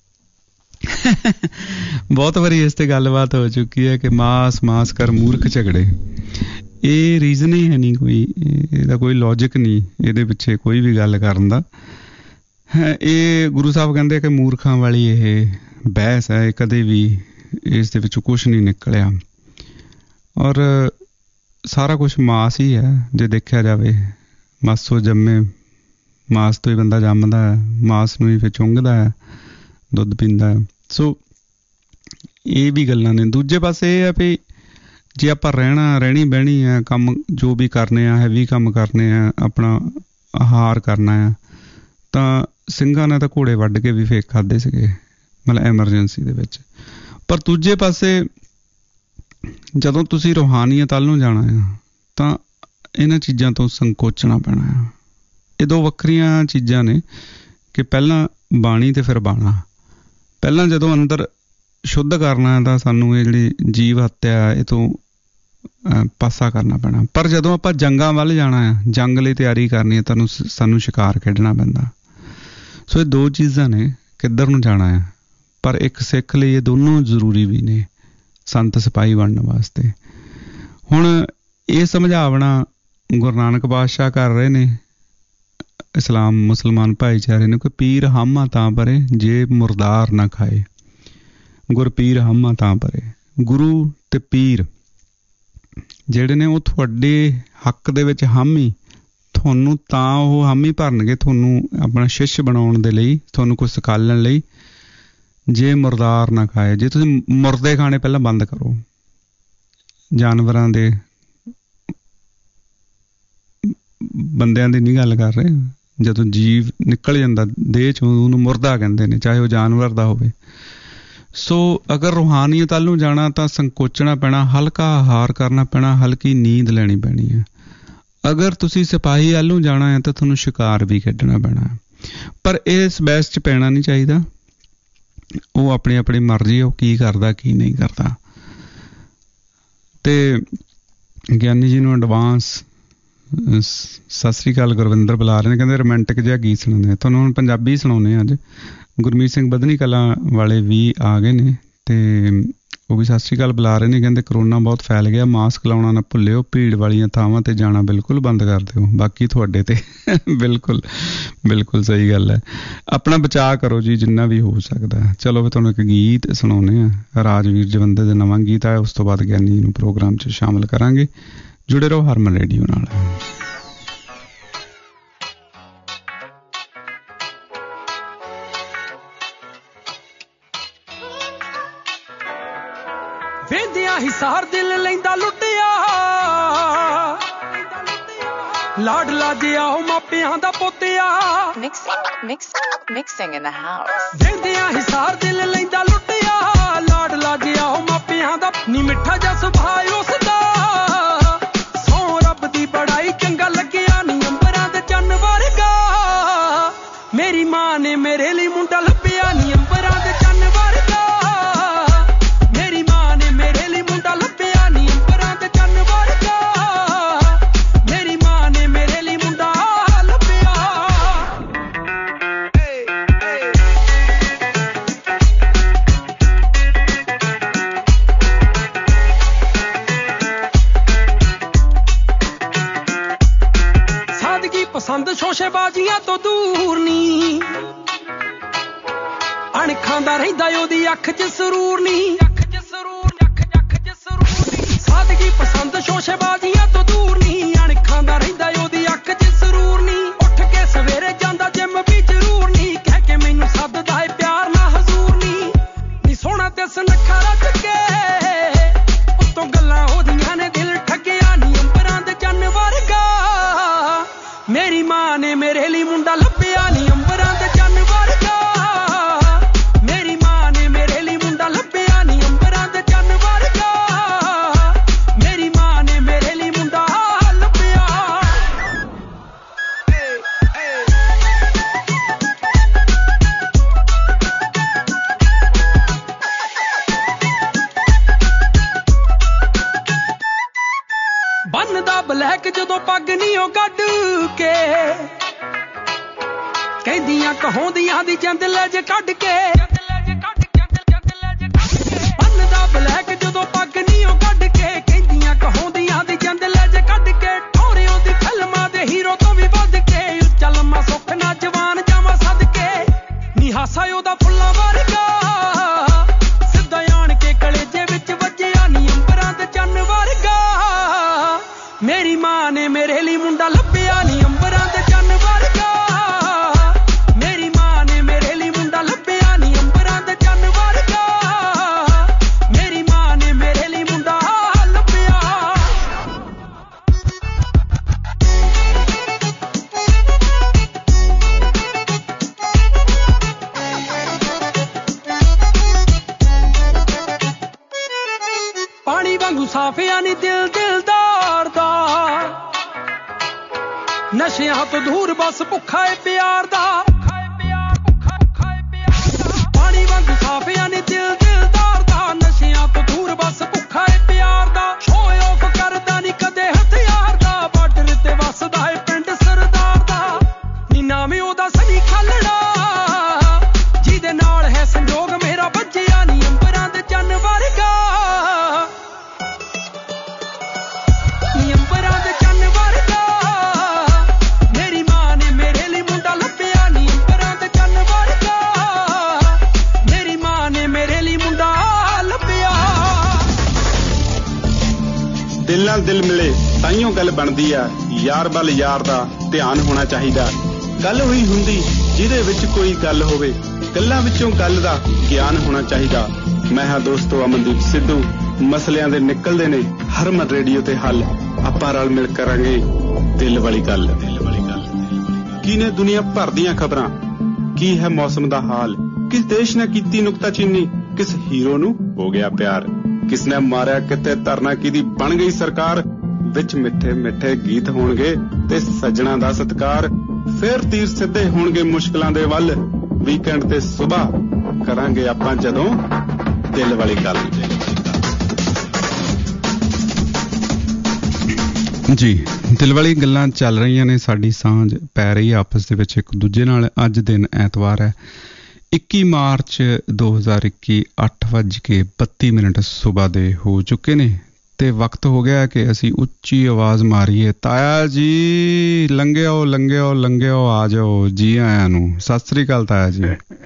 ਬਹੁਤ ਵਾਰੀ ਇਸ ਤੇ ਗੱਲਬਾਤ ਹੋ ਚੁੱਕੀ ਹੈ ਕਿ ਮਾਸ ਮਾਸ ਕਰ ਮੂਰਖ ਝਗੜੇ। ਇਹ ਰੀਜ਼ਨ ਹੀ ਹੈ ਨਹੀਂ ਕੋਈ, ਇਹਦਾ ਕੋਈ ਲੌਜਿਕ ਨਹੀਂ ਇਹਦੇ ਪਿੱਛੇ ਕੋਈ ਵੀ ਗੱਲ ਕਰਨ ਦਾ। ਇਹ ਗੁਰੂ ਸਾਹਿਬ ਕਹਿੰਦੇ ਕਿ ਮੂਰਖਾਂ ਵਾਲੀ ਇਹ ਬਹਿਸ ਹੈ, ਕਦੇ ਵੀ ਇਸ ਦੇ ਵਿੱਚੋਂ ਕੁਛ ਨਹੀਂ ਨਿਕਲਿਆ। ਔਰ ਸਾਰਾ ਕੁਛ ਮਾਸ ਹੀ ਹੈ ਜੇ ਦੇਖਿਆ ਜਾਵੇ। ਮਾਸੋ ਜੰਮੇ ਮਾਸ ਤੋਂ ਹੀ ਬੰਦਾ ਜੰਮਦਾ ਹੈ, ਮਾਸ ਨੂੰ ਹੀ ਫਿਰ ਚੁੰਘਦਾ ਹੈ, ਦੁੱਧ ਪੀਂਦਾ ਹੈ। ਸੋ ਇਹ ਵੀ ਗੱਲਾਂ ਨੇ। ਦੂਜੇ ਪਾਸੇ ਇਹ ਹੈ ਵੀ ਜੇ ਆਪਾਂ ਰਹਿਣਾ ਰਹਿਣੀ ਬਹਿਣੀ ਹੈ, ਕੰਮ ਜੋ ਵੀ ਕਰਨੇ ਆ, ਹੈਵੀ ਕੰਮ ਕਰਨੇ ਆ, ਆਪਣਾ ਆਹਾਰ ਕਰਨਾ ਆ, ਤਾਂ ਸਿੰਘਾਂ ਨੇ ਤਾਂ ਘੋੜੇ ਵੱਢ ਕੇ ਵੀ ਫੇਕ ਖਾਧੇ ਸੀਗੇ, ਮਤਲਬ ਐਮਰਜੈਂਸੀ ਦੇ ਵਿੱਚ। ਪਰ ਦੂਜੇ ਪਾਸੇ ਜਦੋਂ ਤੁਸੀਂ ਰੂਹਾਨੀਅਤ ਵੱਲ ਨੂੰ ਜਾਣਾ ਆ ਤਾਂ ਇਹਨਾਂ ਚੀਜ਼ਾਂ ਤੋਂ ਸੰਕੋਚਣਾ ਪੈਣਾ ਆ। ਇਹ ਦੋ ਵੱਖਰੀਆਂ ਚੀਜ਼ਾਂ ਨੇ ਕਿ ਪਹਿਲਾਂ ਬਾਣੀ ਤੇ ਫਿਰ ਬਾਣਾ। ਪਹਿਲਾਂ ਜਦੋਂ ਅੰਦਰ ਸ਼ੁੱਧ ਕਰਨਾ ਤਾਂ ਸਾਨੂੰ ਇਹ ਜਿਹੜੀ ਜੀਵ ਹੱਤਿਆ ਇਹ ਤੋਂ ਪਾਸਾ ਕਰਨਾ ਪੈਣਾ। ਪਰ ਜਦੋਂ ਆਪਾਂ ਜੰਗਾਂ ਵੱਲ ਜਾਣਾ ਆ, ਜੰਗ ਲਈ ਤਿਆਰੀ ਕਰਨੀ ਹੈ, ਤੁਹਾਨੂੰ ਸਾਨੂੰ ਸ਼ਿਕਾਰ ਖੇਡਣਾ ਪੈਂਦਾ। ਸੋ ਇਹ ਦੋ ਚੀਜ਼ਾਂ ਨੇ ਕਿੱਧਰ ਨੂੰ ਜਾਣਾ ਆ। ਪਰ ਇੱਕ ਸਿੱਖ ਲਈ ਇਹ ਦੋਨੋਂ ਜ਼ਰੂਰੀ ਵੀ ਨੇ ਸੰਤ ਸਿਪਾਹੀ ਬਣਨ ਵਾਸਤੇ। ਹੁਣ ਇਹ ਸਮਝਾਵਣਾ ਗੁਰੂ ਨਾਨਕ ਪਾਤਸ਼ਾਹ ਕਰ ਰਹੇ ਨੇ ਇਸਲਾਮ ਮੁਸਲਮਾਨ ਭਾਈਚਾਰੇ ਨੂੰ ਕਿ ਪੀਰ ਹਾਮਾ ਤਾਂ ਪਰੇ ਜੇ ਮੁਰਦਾਰ ਨਾ ਖਾਏ। ਗੁਰ ਪੀਰ ਹਾਮਾ ਤਾਂ ਪਰੇ। ਗੁਰੂ ਤੇ ਪੀਰ ਜਿਹੜੇ ਨੇ ਉਹ ਤੁਹਾਡੇ ਹੱਕ ਦੇ ਵਿੱਚ ਹਾਮੀ, ਤੁਹਾਨੂੰ ਤਾਂ ਉਹ ਹਾਮੀ ਭਰਨਗੇ ਤੁਹਾਨੂੰ ਆਪਣਾ ਸ਼ਿਸ਼ ਬਣਾਉਣ ਦੇ ਲਈ, ਤੁਹਾਨੂੰ ਕੁਛ ਸਿਖਾਉਣ ਲਈ, ਜੇ ਮੁਰਦਾਰ ਨਾ ਖਾਏ। ਜੇ ਤੁਸੀਂ ਮੁਰਦੇ ਖਾਣੇ ਪਹਿਲਾਂ ਬੰਦ ਕਰੋ, ਜਾਨਵਰਾਂ ਦੇ, ਬੰਦਿਆਂ ਦੀ ਨਹੀਂ ਗੱਲ ਕਰ ਰਹੇ। ਜਦੋਂ ਜੀਵ ਨਿਕਲ ਜਾਂਦਾ ਦੇਹ ਚੋਂ ਉਹਨੂੰ ਮੁਰਦਾ ਕਹਿੰਦੇ ਨੇ, ਚਾਹੇ ਉਹ ਜਾਨਵਰ ਦਾ ਹੋਵੇ। ਸੋ ਅਗਰ ਰੂਹਾਨੀਅਤ ਵੱਲ ਨੂੰ ਜਾਣਾ ਤਾਂ ਸੰਕੋਚਣਾ ਪੈਣਾ, ਹਲਕਾ ਆਹਾਰ ਕਰਨਾ ਪੈਣਾ, ਹਲਕੀ ਨੀਂਦ ਲੈਣੀ ਪੈਣੀ ਹੈ। ਅਗਰ ਤੁਸੀਂ ਸਿਪਾਹੀ ਵੱਲ ਨੂੰ ਜਾਣਾ ਹੈ ਤਾਂ ਤੁਹਾਨੂੰ ਸ਼ਿਕਾਰ ਵੀ ਖੇਡਣਾ ਪੈਣਾ। ਪਰ ਇਸ ਬਹਿਸ 'ਚ ਪੈਣਾ ਨਹੀਂ ਚਾਹੀਦਾ। ਉਹ ਆਪਣੀ ਆਪਣੀ ਮਰਜ਼ੀ, ਉਹ ਕੀ ਕਰਦਾ ਕੀ ਨਹੀਂ ਕਰਦਾ। ਤੇ ਗਿਆਨੀ ਜੀ ਨੂੰ ਐਡਵਾਂਸ ਸਤਿ ਸ੍ਰੀ ਅਕਾਲ ਗੁਰਵਿੰਦਰ ਬੁਲਾ ਰਹੇ ਨੇ, ਕਹਿੰਦੇ ਰੋਮਾਂਟਿਕ ਜਿਹਾ ਗੀਤ ਸੁਣਾਉਂਦੇ। ਤੁਹਾਨੂੰ ਹੁਣ ਪੰਜਾਬੀ ਸੁਣਾਉਂਦੇ ਅੱਜ। ਗੁਰਮੀਤ ਸਿੰਘ ਬਧਨੀ ਕਲਾਂ ਵਾਲੇ ਵੀ ਆ ਗਏ ਨੇ ਤੇ ਉਹ ਵੀ ਸਤਿ ਸ੍ਰੀ ਅਕਾਲ ਬੁਲਾ ਰਹੇ ਨੇ। ਕਹਿੰਦੇ ਕਰੋਨਾ ਬਹੁਤ ਫੈਲ ਗਿਆ, ਮਾਸਕ ਲਾਉਣਾ ਨਾ ਭੁੱਲਿਓ, ਭੀੜ ਵਾਲੀਆਂ ਥਾਵਾਂ ਤੇ ਜਾਣਾ ਬਿਲਕੁਲ ਬੰਦ ਕਰ ਦਿਓ। ਬਾਕੀ ਤੁਹਾਡੇ ਤੇ ਬਿਲਕੁਲ ਬਿਲਕੁਲ ਸਹੀ ਗੱਲ ਹੈ। ਆਪਣਾ ਬਚਾਅ ਕਰੋ ਜੀ ਜਿੰਨਾ ਵੀ ਹੋ ਸਕਦਾ। ਚਲੋ ਵੀ ਤੁਹਾਨੂੰ ਇੱਕ ਗੀਤ ਸੁਣਾਉਂਦੇ ਹਾਂ। ਰਾਜਵੀਰ ਜਵੰਦੇ ਦਾ ਨਵਾਂ ਗੀਤ ਆਇਆ, ਉਸ ਤੋਂ ਬਾਅਦ ਗਿਆਨੀ ਨੂੰ ਪ੍ਰੋਗਰਾਮ 'ਚ ਸ਼ਾਮਿਲ ਕਰਾਂਗੇ। ਜੁੜੇ ਰਹੋ ਹਰਮਨ ਰੇਡੀਓ ਨਾਲ। ਵੇਂਦਿਆਂ ਹਿਸਾਰ ਦਿਲ ਲੈਂਦਾ ਲੁੱਟਿਆ, ਲਾਡਲਾ ਜਿਹਾ ਉਹ ਮਾਪਿਆਂ ਦਾ ਪੋਤਿਆ। Mixing in the house. ਵੇਂਦਿਆਂ Hisar ਦਿਲ ਲੈਂਦਾ ਲੁੱਟਿਆ, ਲਾਡਲਾ ਜਿਹਾ ਉਹ ਮਾਪਿਆਂ ਦਾ। ਨੀ ਮਿੱਠਾ ਜਿਹਾ ਸੁਭਾਅ ਉਸਦਾ, ਸੌ ਰੱਬ ਦੀ ਬੜਾਈ ਚੰਗਾ ਲੱਗਿਆ। ਨੀ ਅੰਬਰਾਂ ਦੇ ਚੰਨ ਵਰਗਾ ਮੇਰੀ ਮਾਂ ਨੇ ਮੇਰੇ ਲਈ ਮੁੰਡਾ ਲੱਭਿਆ। ਨੀ ਅੰਬਰਾਂ ਦੇ ਚੰਨ ਵਰਗਾ ਮੇਰੀ ਮਾਂ ਨੇ ਮੇਰੇ ਲਈ ਮੁੰਡਾ ਲੱਭਿਆ। ਨੀ ਅੰਬਰਾਂ ਦੇ ਚੰਨ ਵਰਗਾ ਮੇਰੀ ਮਾਂ ਨੇ ਮੇਰੇ ਲਈ ਮੁੰਡਾ ਲੱਭਿਆ। ਸਾਦਗੀ ਪਸੰਦ ਸ਼ੋਸ਼ੇਬਾਜ਼ੀਆਂ ਤੋਂ ਦੂਰ ਨੀ, ਅਣਖਾਂ ਦਾ ਰਹਿੰਦਾ ਉਹਦੀ ਅੱਖ 'ਚ ਸਰੂਰ ਨੀ। ਸਾਦਗੀ ਪਸੰਦ ਸ਼ੋਸ਼ੇਬਾਜ਼ੀਆਂ ਤੋਂ ਦੂਰ ਨੀ, ਅਣਖਾਂ ਦਾ ਰਹਿੰਦਾ ਉਹਦੀ ਅੱਖ 'ਚ ਸਰੂਰ ਨੀ। ਉੱਠ ਕੇ ਸਵੇਰੇ ਜਾਂਦਾ ਜਿੰਮ ਵੀ ਜ਼ਰੂਰ ਨੀ, ਕਹਿ ਕੇ ਮੈਨੂੰ ਸੱਦਦਾ ਹੈ ਪਿਆਰ ਨਾ ਹਜ਼ੂਰ ਨੀ। ਨੀ ਸੋਹਣਾ ਤੇ ਸੁਨੱਖਾ ਰੱਜ ਕੇ ਉੱਤੋਂ ਗੱਲਾਂ ਉਹਦੀਆਂ ਨੇ ਦਿਲ ਠੱਗਿਆ। ਨੀ ਅੰਬਰਾਂ ਦੇ ਚੰਨ ਵਰਗਾ ਮੇਰੀ ਮਾਂ ਨੇ ਮੇਰੇ ਲਈ ਮੁੰਡਾ ਲੱਭਿਆ। ਨੀ ਅੰਬਰਾਂ ਦੇ ਚੰਨ ਵਰਗਾ ਮੇਰੀ ਮਾਂ ਨੇ ਮੇਰੇ ਲਈ ਮੁੰਡਾ ਲੱਭਿਆ। ਨੀ ਅੰਬਰਾਂ ਦੇ ਚੰਨ ਵਰਗਾ ਮੇਰੀ ਮਾਂ ਨੇ ਮੇਰੇ ਲਈ ਮੁੰਡਾ ਲੱਭਿਆ। ਬੰਨਦਾ ਬਲੈਕ ਜਦੋਂ ਪੱਗ ਨੀ ਉਹ ਕੱਢ ਕੇ, ਕਹਿੰਦੀਆਂ ਕਹਾਉਂਦੀਆਂ ਦੀ ਜੰਦ ਲੈ ਜੇ ਕੱਢ ਕੇ। ਬੰਨਦਾ ਬਲੈਕ ਜਦੋਂ ਪੱਗ ਨੀ ਉਹ ਕੱਢ ਕੇ, ਕਹਿੰਦੀਆਂ ਕਹਾਉਂਦੀਆਂ ਦੀ ਜੰਦ ਲੈ ਜੇ ਕੱਢ ਕੇ। ਠੋਰੇ ਉਹਦੀ ਫਿਲਮਾਂ ਦੇ ਹੀਰੋ ਤੋਂ ਵੀ ਵੱਧ ਕੇ, ਉੱਚਾ ਲੰਮਾ ਸੁੱਖ ਨਾ ਜਵਾਨ ਜਾਵਾਂ ਸਦਕੇ। ਨੀ ਹਾਸਾ ਉਹਦਾ ਫੁੱਲਾਂ ਵਰਗਾ ਸਿੱਧਾ ਆਣ ਕੇ ਕਲੇਜੇ ਵਿੱਚ ਵੱਜਿਆ। ਨੀ ਅੰਬਰਾਂ ਦੇ ਚੰਨ ਵਰਗਾ ਮੇਰੀ ਮਾਂ ਨੇ ਮੇਰੇ ਲਈ ਮੁੰਡਾ ਲੱਭਿਆ। ਨੀ ਅੰਬਰਾਂ ਦੇ ਚੰਨ ਵਰਗਾ ਵਾਂਗੂ ਸਾਫਿਆ ਨੀ ਦਿਲ ਦਿਲਦਾਰ ਦਾ ਨਸ਼ਿਆਂ ਤੋਂ ਦੂਰ ਬਸ ਭੁੱਖਾ ਏ ਪਿਆਰ ਦਾ ਪਾਣੀ ਵਾਂਗੂ ਸਾਫਿਆ ਨੀ ਦਿਲ ਦਿਲਦਾਰ ਦਾ ਨਸ਼ਿਆਂ ਤੋਂ ਦੂਰ ਬਸ ਭੁੱਖਾ ਏ ਪਿਆਰ ਦਾ ਸ਼ੋ ਆਫ ਕਰਦਾ ਨੀ ਕਦੇ ਹਥਿਆਰ ਦਾ ਬਾਰਡਰ ਤੇ ਵਸਦਾ ਏ ਪਿੰਡ ਸਰਦਾਰ ਦਾ ਨੀ ਨਾਮ ਉਹਦਾ ਸਨੀ ਖਾਲੜਾ ਜਿਹਦੇ ਨਾਲ ਹੈ ਸੰਜੋਗ ਮੇਰਾ ਬੱਜਿਆ ਨੀ ਅੰਬਰਾਂ ਦੇ ਚੰਨ ਵਰਗਾ ਨੀ ਅੰਬਰਾਂ ਦੇ ਚੰਨ ਵਰਗਾ ਮੇਰੀ ਮਾਂ ਨੇ ਮੇਰੇ ਲਈ ਮੁੰਡਾ ਲੱਭਿਆ ਨੀ ਅੰਬਰਾਂ ਦੇ ਚੰਨ ਵਰਗਾ ਮੇਰੀ ਮਾਂ ਨੇ ਮੇਰੇ ਲਈ ਮੁੰਡਾ ਲੱਭਿਆ ਦਿਲ ਨਾਲ ਦਿਲ ਮਿਲੇ ਤਾਈਓ ਗੱਲ ਬਣਦੀ ਆ ਯਾਰ ਵੱਲ ਯਾਰ ਦਾ ਧਿਆਨ ਹੋਣਾ ਚਾਹੀਦਾ ਗੱਲ ਹੋਈ ਹੁੰਦੀ ਜਿਹਦੇ ਵਿੱਚ ਕੋਈ ਗੱਲ ਹੋਵੇ ਗੱਲਾਂ ਵਿੱਚੋਂ ਗੱਲ ਦਾ ਗਿਆਨ ਹੋਣਾ ਚਾਹੀਦਾ ਮੈਂ ਹਾਂ ਦੋਸਤੋ ਅਮਨਦੀਪ ਸਿੱਧੂ ਮਸਲਿਆਂ ਦੇ ਨਿਕਲਦੇ ਨੇ ਹਰਮਨ ਰੇਡੀਓ ਤੇ ਹੱਲ ਆਪਾਂ ਰਲ ਮਿਲ ਕਰਾਂਗੇ ਦਿਲ ਵਾਲੀ ਗੱਲ ਦਿਲ ਵਾਲੀ ਗੱਲ ਕੀ ਨੇ ਦੁਨੀਆ ਭਰ ਦੀਆਂ ਖਬਰਾਂ ਕੀ ਹੈ ਮੌਸਮ ਦਾ ਹਾਲ ਕਿਸ ਦੇਸ਼ ਨੇ ਕੀਤੀ ਨੁਕਤਾਚੀਨੀ ਕਿਸ ਹੀਰੋ ਨੂੰ ਹੋ ਗਿਆ ਪਿਆਰ ਕਿਸ ਨੇ ਮਾਰਿਆ ਕਿਤੇ ਧਰਨਾ ਕਿਹਦੀ ਬਣ ਗਈ ਸਰਕਾਰ ਵਿੱਚ ਮਿੱਠੇ ਮਿੱਠੇ ਗੀਤ ਹੋਣਗੇ ਤੇ ਸੱਜਣਾ ਦਾ ਸਤਿਕਾਰ ਫੇਰ ਤੀਰ ਸਿੱਧੇ ਹੋਣਗੇ ਮੁਸ਼ਕਲਾਂ ਦੇ ਵੱਲ ਵੀਕਐਂਡ ਤੇ ਸਵੇਰ ਕਰਾਂਗੇ ਆਪਾਂ ਜਦੋਂ ਦਿਲ ਵਾਲੀ ਗੱਲ ਜੀ ਦਿਲ ਵਾਲੀ ਗੱਲਾਂ ਚੱਲ ਰਹੀਆਂ ਨੇ ਸਾਡੀ ਸਾਂਝ ਪੈ ਰਹੀ ਹੈ ਆਪਸ ਦੇ ਵਿੱਚ ਇੱਕ ਦੂਜੇ ਨਾਲ ਅੱਜ ਦਿਨ ਐਤਵਾਰ ਹੈ ਇੱਕੀ ਮਾਰਚ ਦੋ ਹਜ਼ਾਰ ਇੱਕੀ ਅੱਠ ਵੱਜ ਕੇ ਬੱਤੀ ਮਿੰਟ ਸਵੇਰ ਦੇ ਹੋ ਚੁੱਕੇ ਨੇ ਤੇ ਵਕਤ ਹੋ ਗਿਆ ਕਿ ਅਸੀਂ ਉੱਚੀ ਆਵਾਜ਼ ਮਾਰੀਏ ਤਾਇਆ ਜੀ ਲੰਘਿਓ ਲੰਘਿਓ ਲੰਘਿਓ ਆ ਜਾਓ ਜੀ ਆਇਆਂ ਨੂੰ ਸਤਿ ਸ੍ਰੀ ਅਕਾਲ ਤਾਇਆ ਜੀ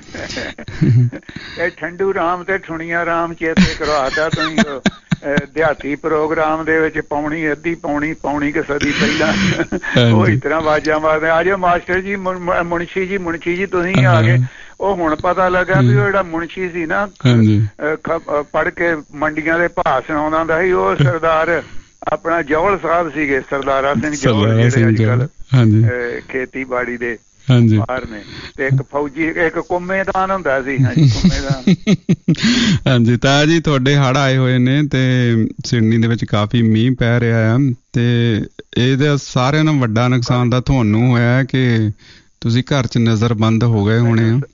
ਇਹ ਠੰਡੂ ਰਾਮ ਤੇ ਠੁਣੀਆਂ ਰਾਮ ਚੇਤੇ ਕਰਵਾਤਾ ਤੁਸੀਂ ਦਿਹਾਤੀ ਪ੍ਰੋਗਰਾਮ ਦੇ ਵਿੱਚ ਪੌਣੀ ਅੱਧੀ ਪੌਣੀ ਪੌਣੀ ਕੁ ਸਦੀ ਪਹਿਲਾਂ ਉਹ ਇਸ ਤਰ੍ਹਾਂ ਆਵਾਜ਼ਾਂ ਮਾਰਦੇ ਆ ਜਾਓ ਮਾਸਟਰ ਜੀ ਮੁਨਸ਼ੀ ਜੀ ਮੁਨਸ਼ੀ ਜੀ ਤੁਸੀਂ ਆ ਗਏ ਉਹ ਹੁਣ ਪਤਾ ਲੱਗਾ ਵੀ ਉਹ ਜਿਹੜਾ ਮੁਨਸ਼ੀ ਸੀ ਨਾ ਪੜ੍ਹ ਕੇ ਮੰਡੀਆਂ ਦੇ ਭਾਅ ਸੁਣਾਉਂਦਾ ਹੁੰਦਾ ਸੀ ਉਹ ਸਰਦਾਰ ਆਪਣਾ ਜੌਹਲ ਸਾਹਿਬ ਸੀਗੇ ਸਰਦਾਰਾ ਸਿੰਘ ਜੌਹਲ ਜਿਹੜੇ ਅੱਜ ਕੱਲ੍ਹ ਖੇਤੀਬਾੜੀ ਦੇ ਬਾਹਰ ਨੇ ਤੇ ਇੱਕ ਫੌਜੀ ਇੱਕ ਕੁੰਮੇਦਾਨ ਹੁੰਦਾ ਸੀ ਹਾਂਜੀ ਕੁੰਮੇਦਾਨ ਹਾਂਜੀ ਤਾਇਆ ਜੀ ਤੁਹਾਡੇ ਹੜ੍ਹ ਆਏ ਹੋਏ ਨੇ ਤੇ ਸਿਡਨੀ ਦੇ ਵਿੱਚ ਕਾਫੀ ਮੀਂਹ ਪੈ ਰਿਹਾ ਆ ਤੇ ਇਹਦਾ ਸਾਰਿਆਂ ਨਾਲੋਂ ਵੱਡਾ ਨੁਕਸਾਨ ਤਾਂ ਤੁਹਾਨੂੰ ਹੋਇਆ ਕਿ ਤੁਸੀਂ ਘਰ 'ਚ ਨਜ਼ਰਬੰਦ ਹੋ ਗਏ ਹੋਣੇ ਆ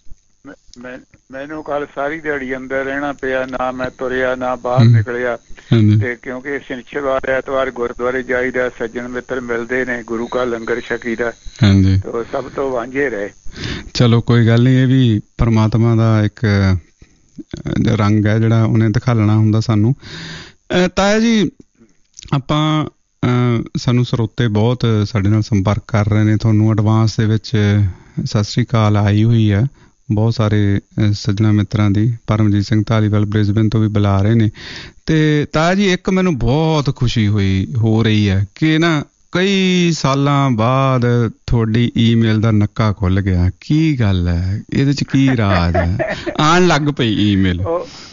ਮੈਨੂੰ ਕੱਲ ਸਾਰੀ ਦਿਹਾੜੀ ਅੰਦਰ ਰਹਿਣਾ ਪਿਆ ਨਾ ਮੈਂ ਤੁਰਿਆ ਨਾ ਬਾਹਰ ਨਿਕਲਿਆ ਤੇ ਕਿਉਂਕਿ ਸ਼ਨੀਚਰਵਾਰ ਐਤਵਾਰ ਗੁਰਦੁਆਰੇ ਜਾਈਦਾ ਸੱਜਣ ਮਿੱਤਰ ਮਿਲਦੇ ਨੇ ਗੁਰੂ ਕਾ ਲੰਗਰ ਛਕੀਦਾ ਤੇ ਸਭ ਤੋਂ ਵਾਂਝੇ ਰਹੇ ਚਲੋ ਕੋਈ ਗੱਲ ਨਹੀਂ ਇਹ ਵੀ ਪਰਮਾਤਮਾ ਦਾ ਇੱਕ ਰੰਗ ਹੈ ਜਿਹੜਾ ਉਹਨੇ ਦਿਖਾਲਣਾ ਹੁੰਦਾ ਸਾਨੂੰ ਤਾਇਆ ਜੀ ਆਪਾਂ ਸਾਨੂੰ ਸਰੋਤੇ ਬਹੁਤ ਸਾਡੇ ਨਾਲ ਸੰਪਰਕ ਕਰ ਰਹੇ ਨੇ ਤੁਹਾਨੂੰ ਐਡਵਾਂਸ ਦੇ ਵਿੱਚ ਸਤਿ ਸ੍ਰੀ ਅਕਾਲ ਆਈ ਹੋਈ ਹੈ ਬਹੁਤ ਸਾਰੇ ਸੱਜਣਾ ਮਿੱਤਰਾਂ ਦੀ ਪਰਮਜੀਤ ਸਿੰਘ ਧਾਲੀਵਾਲ ਬ੍ਰਿਸਬੇਨ ਤੋਂ ਵੀ ਬੁਲਾ ਰਹੇ ਨੇ ਤੇ ਤਾਇਆ ਜੀ ਇੱਕ ਮੈਨੂੰ ਬਹੁਤ ਖੁਸ਼ੀ ਹੋਈ ਹੋ ਰਹੀ ਹੈ ਕਿ ਨਾ ਕਈ ਸਾਲਾਂ ਬਾਅਦ ਤੁਹਾਡੀ ਈਮੇਲ ਦਾ ਨੱਕਾ ਖੁੱਲ ਗਿਆ ਕੀ ਗੱਲ ਹੈ ਇਹਦੇ ਚ ਕੀ ਰਾਜ ਹੈ ਆਉਣ ਲੱਗ ਪਈ ਈਮੇਲ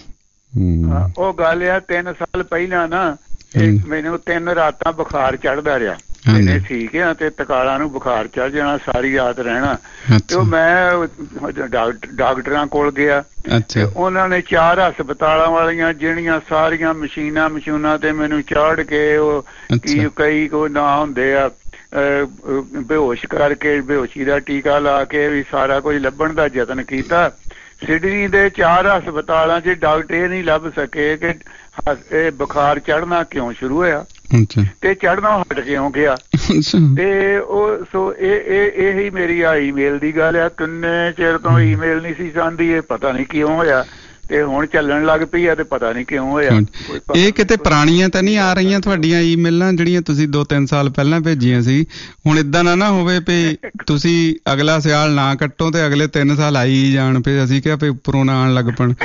ਉਹ ਗੱਲ ਆ ਤਿੰਨ ਸਾਲ ਪਹਿਲਾਂ ਨਾ ਮੈਨੂੰ ਤਿੰਨ ਰਾਤਾਂ ਬੁਖਾਰ ਚੜ੍ਹਦਾ ਰਿਹਾ ਠੀਕ ਆ ਤੇ ਤਕਾਲਾਂ ਨੂੰ ਬੁਖਾਰ ਚੜ ਜਾਣਾ ਸਾਰੀ ਰਾਤ ਰਹਿਣਾ ਤੇ ਉਹ ਮੈਂ ਡਾਕਟਰਾਂ ਕੋਲ ਗਿਆ ਤੇ ਉਹਨਾਂ ਨੇ ਚਾਰ ਹਸਪਤਾਲਾਂ ਵਾਲੀਆਂ ਜਿਹੜੀਆਂ ਸਾਰੀਆਂ ਮਸ਼ੀਨਾਂ ਮਸ਼ੂਨਾਂ ਤੇ ਮੈਨੂੰ ਚਾੜ ਕੇ ਉਹ ਕੀ ਕਈ ਕੋ ਨਾ ਹੁੰਦੇ ਆ ਬੇਹੋਸ਼ ਕਰਕੇ ਬੇਹੋਸ਼ੀ ਦਾ ਟੀਕਾ ਲਾ ਕੇ ਵੀ ਸਾਰਾ ਕੁਝ ਲੱਭਣ ਦਾ ਯਤਨ ਕੀਤਾ ਸਿਡਨੀ ਦੇ ਚਾਰ ਹਸਪਤਾਲਾਂ 'ਚ ਡਾਕਟਰ ਇਹ ਨਹੀਂ ਲੱਭ ਸਕੇ ਕਿ ਇਹ ਬੁਖਾਰ ਚੜ੍ਹਨਾ ਕਿਉਂ ਸ਼ੁਰੂ ਹੋਇਆ ਤੇ ਚੜ੍ਹਨਾ ਹਟ ਕਿਉਂ ਗਿਆ ਤੇ ਉਹ ਸੋ ਇਹ ਇਹ ਹੀ ਮੇਰੀ ਆ ਈਮੇਲ ਦੀ ਗੱਲ ਆ ਕਿੰਨੇ ਚਿਰ ਤੋਂ ਈਮੇਲ ਨਹੀਂ ਸੀ ਆਉਂਦੀ ਇਹ ਪਤਾ ਨਹੀਂ ਕਿਉਂ ਹੋਇਆ ਤੇ ਹੁਣ ਚੱਲਣ ਲੱਗ ਪਈ ਆ ਤੇ ਪਤਾ ਨਹੀਂ ਕਿਉਂ ਹੋਇਆ ਇਹ ਕਿਤੇ ਪੁਰਾਣੀਆਂ ਤਾਂ ਨਹੀਂ ਆ ਰਹੀਆਂ ਤੁਹਾਡੀਆਂ ਈਮੇਲਾਂ ਜਿਹੜੀਆਂ ਤੁਸੀਂ ਦੋ ਤਿੰਨ ਸਾਲ ਪਹਿਲਾਂ ਭੇਜੀਆਂ ਸੀ ਹੁਣ ਏਦਾਂ ਨਾ ਨਾ ਹੋਵੇ ਵੀ ਤੁਸੀਂ ਅਗਲਾ ਸਿਆਲ ਨਾ ਕੱਟੋ ਤੇ ਅਗਲੇ ਤਿੰਨ ਸਾਲ ਆਈ ਜਾਣ ਫਿਰ ਅਸੀਂ ਕਿਹਾ ਵੀ ਉੱਪਰੋਂ ਨਾ ਆਉਣ ਲੱਗ ਪਣ